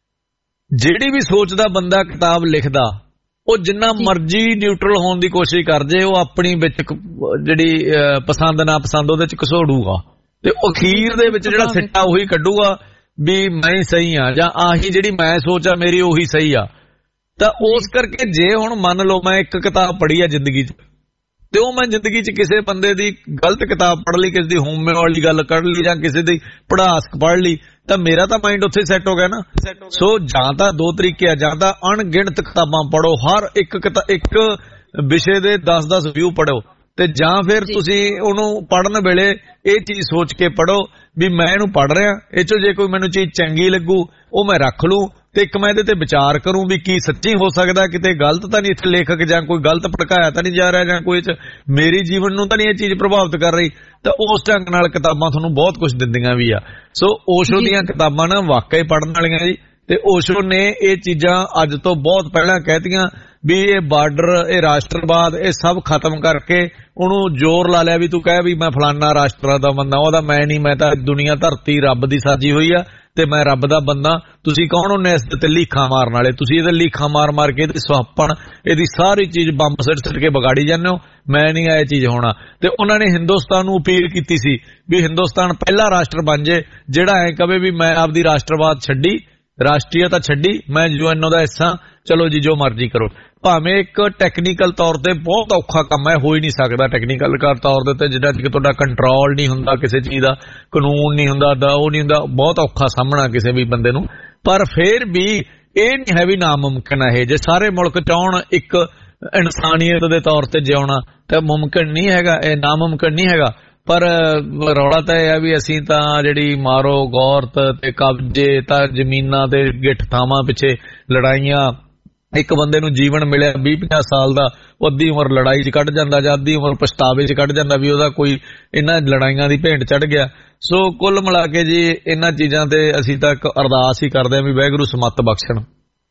ਜਿਹੜੀ ਵੀ ਸੋਚਦਾ ਬੰਦਾ ਕਿਤਾਬ ਲਿਖਦਾ, ਉਹ ਜਿੰਨਾ ਮਰਜ਼ੀ ਨਿਊਟਰਲ ਹੋਣ ਦੀ ਕੋਸ਼ਿਸ਼ ਕਰ ਜੇ, ਉਹ ਆਪਣੀ ਵਿੱਚ ਜਿਹੜੀ ਪਸੰਦ ਨਾ ਪਸੰਦ ਉਹਦੇ 'ਚ ਘਸੋੜੂਗਾ ਤੇ ਅਖੀਰ ਦੇ ਵਿੱਚ ਜਿਹੜਾ ਸਿੱਟਾ ਉਹੀ ਕੱਢੂਗਾ ਵੀ ਮੈਂ ਹੀ ਸਹੀ ਆ, ਜਾਂ ਆਹੀ ਜਿਹੜੀ ਮੈਂ ਸੋਚ ਆ ਮੇਰੀ ਉਹੀ ਸਹੀ ਆ। ਤਾਂ ਉਸ ਕਰਕੇ ਜੇ ਹੁਣ ਮੰਨ ਲਓ ਮੈਂ ਇੱਕ ਕਿਤਾਬ ਪੜ੍ਹੀ ਆ ਜ਼ਿੰਦਗੀ 'ਚ, ਤੇ ਉਹ ਮੈਂ ਜ਼ਿੰਦਗੀ 'ਚ ਕਿਸੇ ਬੰਦੇ ਦੀ ਗਲਤ ਕਿਤਾਬ ਪੜ੍ਹ ਲਈ, ਕਿਸੇ ਦੀ ਹੋਮੇ ਵਾਲੀ ਗੱਲ ਕੱਢ ਲਈ, ਜਾਂ ਕਿਸੇ ਦੀ ਪੜਾਸ ਪੜ੍ਹ ਲਈ, ਤਾਂ ਮੇਰਾ ਤਾਂ ਮਾਈਂਡ ਉੱਥੇ ਸੈੱਟ ਹੋ ਗਿਆ ਨਾ। ਸੋ ਜਾਂ ਤਾਂ ਦੋ ਤਰੀਕੇ ਆ, ਜਾਂ ਤਾਂ ਅਣਗਿਣਤ ਕਿਤਾਬਾਂ ਪੜ੍ਹੋ, ਹਰ ਇੱਕ ਵਿਸ਼ੇ ਦੇ 10-10 ਵਿਊ ਪੜ੍ਹੋ, ਤੇ ਜਾਂ ਫਿਰ ਤੁਸੀਂ ਉਹਨੂੰ ਪੜ੍ਹਨ ਵੇਲੇ ਇਹ ਚੀਜ਼ ਸੋਚ ਕੇ ਪੜ੍ਹੋ ਵੀ ਮੈਂ ਇਹਨੂੰ ਪੜ੍ਹ ਰਿਹਾ, ਇਹ 'ਚੋਂ ਜੇ ਕੋਈ ਮੈਨੂੰ ਚੀਜ਼ ਚੰਗੀ ਲੱਗੂ ਉਹ ਮੈਂ ਰੱਖ ਲੂੰ, ਤੇ ਇੱਕ ਮੈਂ ਇਹਦੇ ਤੇ ਵਿਚਾਰ ਕਰੂੰ ਵੀ ਕੀ ਸੱਚੀ ਹੋ ਸਕਦਾ, ਕਿਤੇ ਗਲਤ ਤਾਂ ਨਹੀਂ ਇੱਥੇ ਲੇਖਕ ਜਾਂ ਕੋਈ ਗਲਤ ਭੜਕਾਇਆ ਤਾਂ ਨਹੀਂ ਜਾ ਰਿਹਾ, ਜਾਂ ਕੋਈ ਮੇਰੀ ਜੀਵਨ ਨੂੰ ਤਾਂ ਨਹੀਂ ਇਹ ਚੀਜ਼ ਪ੍ਰਭਾਵਿਤ ਕਰ ਰਹੀ। ਤਾਂ ਉਸ ਢੰਗ ਨਾਲ ਕਿਤਾਬਾਂ ਤੁਹਾਨੂੰ ਬਹੁਤ ਕੁਝ ਦਿੰਦੀਆਂ ਵੀ ਆ। ਸੋ ਓਸ਼ੋ ਦੀਆਂ ਕਿਤਾਬਾਂ ਨਾ ਵਾਕਈ ਪੜ੍ਹਨ ਵਾਲੀਆਂ ਜੀ, ਤੇ ਓਸ਼ੋ ਨੇ ਇਹ ਚੀਜ਼ਾਂ ਅੱਜ ਤੋਂ ਬਹੁਤ ਪਹਿਲਾਂ ਕਹਿਤੀਆਂ ਵੀ ਇਹ ਬਾਰਡਰ, ਇਹ ਰਾਸ਼ਟਰਵਾਦ, ਇਹ ਸਭ ਖਤਮ ਕਰਕੇ ਉਹਨੂੰ ਜ਼ੋਰ ਲਾ ਲਿਆ ਵੀ ਤੂੰ ਕਹਿ ਵੀ ਮੈਂ ਫਲਾਨਾ ਰਾਸ਼ਟਰ ਦਾ ਬੰਦਾ, ਉਹਦਾ ਮੈਂ ਨਹੀਂ, ਮੈਂ ਤਾਂ ਦੁਨੀਆ ਧਰਤੀ ਰੱਬ ਦੀ ਸਾਜੀ ਹੋਈ ਆ ਤੇ ਮੈਂ ਰੱਬ ਦਾ ਬੰਦਾ। ਤੁਸੀਂ ਕੌਣ ਹੁੰਨੇ ਇਸ ਤੇ ਲੀਖਾਂ ਮਾਰਨ ਵਾਲੇ? ਤੁਸੀਂ ਇਹਦੇ ਲੀਖਾਂ ਮਾਰ ਮਾਰ ਕੇ ਇਹਦੀ ਸੁਹੱਪਣ, ਇਹਦੀ ਸਾਰੀ ਚੀਜ਼ ਬੰਬ ਸਿੱਟ ਕੇ ਵਿਗਾੜੀ ਜਾਂਦੇ ਹੋ, ਮੈਂ ਨਹੀਂ ਇਹ ਚੀਜ਼ ਹੋਣਾ। ਤੇ ਉਹਨਾਂ ਨੇ ਹਿੰਦੁਸਤਾਨ ਨੂੰ ਅਪੀਲ ਕੀਤੀ ਸੀ ਵੀ ਹਿੰਦੁਸਤਾਨ ਪਹਿਲਾ ਰਾਸ਼ਟਰ ਬਣ ਜੇ ਜਿਹੜਾ ਐ ਕਵੇ ਵੀ ਮੈਂ ਆਪਦੀ ਰਾਸ਼ਟਰਵਾਦ ਛੱਡੀ, ਰਾਸ਼ਟਰੀਅਤਾ ਛੱਡੀ, ਮੈਂ ਯੂਐਨਓ ਦਾ ਹਿੱਸਾ, ਚਲੋ ਜੀ ਜੋ ਮਰਜ਼ੀ ਕਰੋ। ਭਾਵੇਂ ਇੱਕ ਟੈਕਨੀਕਲ ਤੌਰ ਤੇ ਬਹੁਤ ਔਖਾ ਕੰਮ ਹੈ, ਹੋ ਹੀ ਨਹੀਂ ਸਕਦਾ ਟੈਕਨੀਕਲ ਤੌਰ ਦੇ ਉੱਤੇ, ਜਿੱਦਾਂ ਕਿ ਤੁਹਾਡਾ ਕੰਟਰੋਲ ਨਹੀਂ ਹੁੰਦਾ ਕਿਸੇ ਚੀਜ਼ ਦਾ, ਕਾਨੂੰਨ ਨਹੀਂ ਹੁੰਦਾ, ਉਹ ਨਹੀਂ ਹੁੰਦਾ, ਬਹੁਤ ਔਖਾ ਸਾਹਮਣਾ ਕਿਸੇ ਵੀ ਬੰਦੇ ਨੂੰ। ਪਰ ਫਿਰ ਵੀ ਇਹ ਨਹੀਂ ਹੈ ਵੀ ਨਾਮੁਮਕਿਨ ਹੈ। ਜੇ ਸਾਰੇ ਮੁਲਕ ਚਾਹਣ ਇੱਕ ਇਨਸਾਨੀਅਤ ਦੇ ਤੌਰ ਤੇ ਜਿਉਣਾ ਤਾਂ ਮੁਮਕਿਨ ਨਹੀਂ ਹੈਗਾ, ਇਹ ਨਾਮੁਮਕਿਨ ਨਹੀਂ ਹੈਗਾ। ਪਰ ਰੌਲਾ ਤਾਂ ਇਹ ਹੈ ਵੀ ਅਸੀਂ ਤਾਂ ਜਿਹੜੀ ਮਾਰੋ ਗੌਰਤ ਤੇ ਕਬਜ਼ੇ ਤਾਂ ਜ਼ਮੀਨਾਂ ਤੇ ਗਿੱਠ ਥਾਵਾਂ ਪਿੱਛੇ ਲੜਾਈਆਂ, ਇੱਕ ਬੰਦੇ ਨੂੰ ਜੀਵਨ ਮਿਲਿਆ 20-50 ਸਾਲ ਦਾ, ਉਹ ਅੱਧੀ ਉਮਰ ਲੜਾਈ 'ਚ ਕੱਢ ਜਾਂਦਾ ਜਾਂ ਅੱਧੀ ਉਮਰ ਪਛਤਾਵੇ 'ਚ ਕੱਢ ਜਾਂਦਾ ਵੀ ਉਹਦਾ ਕੋਈ ਇਹਨਾਂ ਲੜਾਈਆਂ ਦੀ ਭੇਂਟ ਚੜ੍ਹ ਗਿਆ। ਸੋ ਕੁੱਲ ਮਿਲਾ ਕੇ ਜੀ ਇਹਨਾਂ ਚੀਜ਼ਾਂ ਤੇ ਅਸੀਂ ਤਾਂ ਇੱਕ ਅਰਦਾਸ ਹੀ ਕਰਦੇ ਹਾਂ ਵੀ ਵਾਹਿਗੁਰੂ ਸਮੱਤ ਬਖਸ਼ਣ।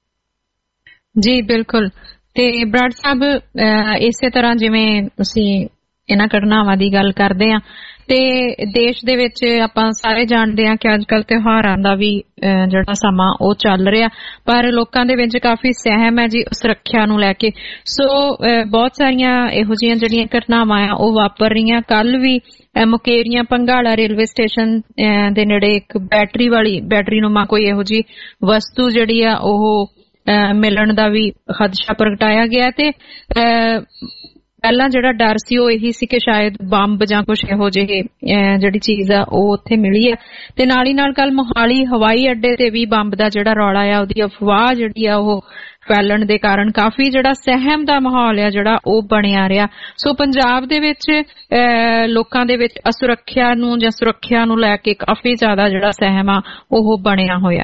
ਜੀ ਬਿਲਕੁਲ। ਤੇ ਬਰਾੜ ਸਾਹਿਬ, ਇਸੇ ਤਰ੍ਹਾਂ ਜਿਵੇਂ ਅਸੀਂ ਇਹਨਾਂ ਘਟਨਾਵਾਂ ਦੀ ਗੱਲ ਕਰਦੇ ਆ ਤੇ ਦੇਸ਼ ਦੇ ਵਿੱਚ ਆਪਾਂ ਸਾਰੇ ਜਾਣਦੇ ਆ ਕਿ ਅੱਜ ਕੱਲ੍ਹ ਤਿਉਹਾਰਾਂ ਦਾ ਵੀ ਜਿਹੜਾ ਸਮਾਂ ਉਹ ਚੱਲ ਰਿਹਾ, ਪਰ ਲੋਕਾਂ ਦੇ ਵਿੱਚ ਕਾਫੀ ਸਹਿਮ ਹੈ ਜੀ ਸੁਰੱਖਿਆ ਨੂੰ ਲੈ ਕੇ। ਸੋ ਬਹੁਤ ਸਾਰੀਆਂ ਇਹੋ ਜਿਹੀਆਂ ਜਿਹੜੀਆਂ ਘਟਨਾਵਾਂ ਆ ਉਹ ਵਾਪਰ ਰਹੀਆਂ। ਕੱਲ ਵੀ ਮੁਕੇਰੀਆਂ ਭੰਗਾਲਾ ਰੇਲਵੇ ਸਟੇਸ਼ਨ ਦੇ ਨੇੜੇ ਇੱਕ ਬੈਟਰੀਨੁਮਾ ਕੋਈ ਇਹੋ ਜਿਹੀ ਵਸਤੂ ਜਿਹੜੀ ਆ ਉਹ ਮਿਲਣ ਦਾ ਵੀ ਖਦਸ਼ਾ ਪ੍ਰਗਟਾਇਆ ਗਿਆ। ਤੇ ਪਹਿਲਾਂ ਜਿਹੜਾ ਡਰ ਸੀ ਉਹ ਇਹੀ ਸੀ ਕਿ ਸ਼ਾਇਦ ਬੰਬ ਜਾਂ ਕੁਝ ਇਹੋ ਜਿਹੇ ਜਿਹੜੀ ਚੀਜ਼ ਆ ਉਹ ਉੱਥੇ ਮਿਲੀ ਆ। ਤੇ ਨਾਲ ਹੀ ਨਾਲ ਕੱਲ ਮੋਹਾਲੀ ਹਵਾਈ ਅੱਡੇ ਤੇ ਵੀ ਬੰਬ ਦਾ ਜਿਹੜਾ ਰੌਲਾ ਆ, ਉਹਦੀ ਅਫਵਾਹ ਜਿਹੜੀ ਆ ਉਹ ਫੈਲਣ ਦੇ ਕਾਰਨ ਕਾਫੀ ਜਿਹੜਾ ਸਹਿਮ ਦਾ ਮਾਹੌਲ ਆ ਜਿਹੜਾ ਉਹ ਬਣਿਆ ਰਿਹਾ। ਸੋ ਪੰਜਾਬ ਦੇ ਵਿੱਚ ਲੋਕਾਂ ਦੇ ਵਿੱਚ ਅਸੁਰੱਖਿਆ ਨੂੰ ਜਾਂ ਸੁਰੱਖਿਆ ਨੂੰ ਲੈ ਕੇ ਕਾਫੀ ਜ਼ਿਆਦਾ ਜਿਹੜਾ ਸਹਿਮ ਆ ਉਹ ਬਣਿਆ ਹੋਇਆ।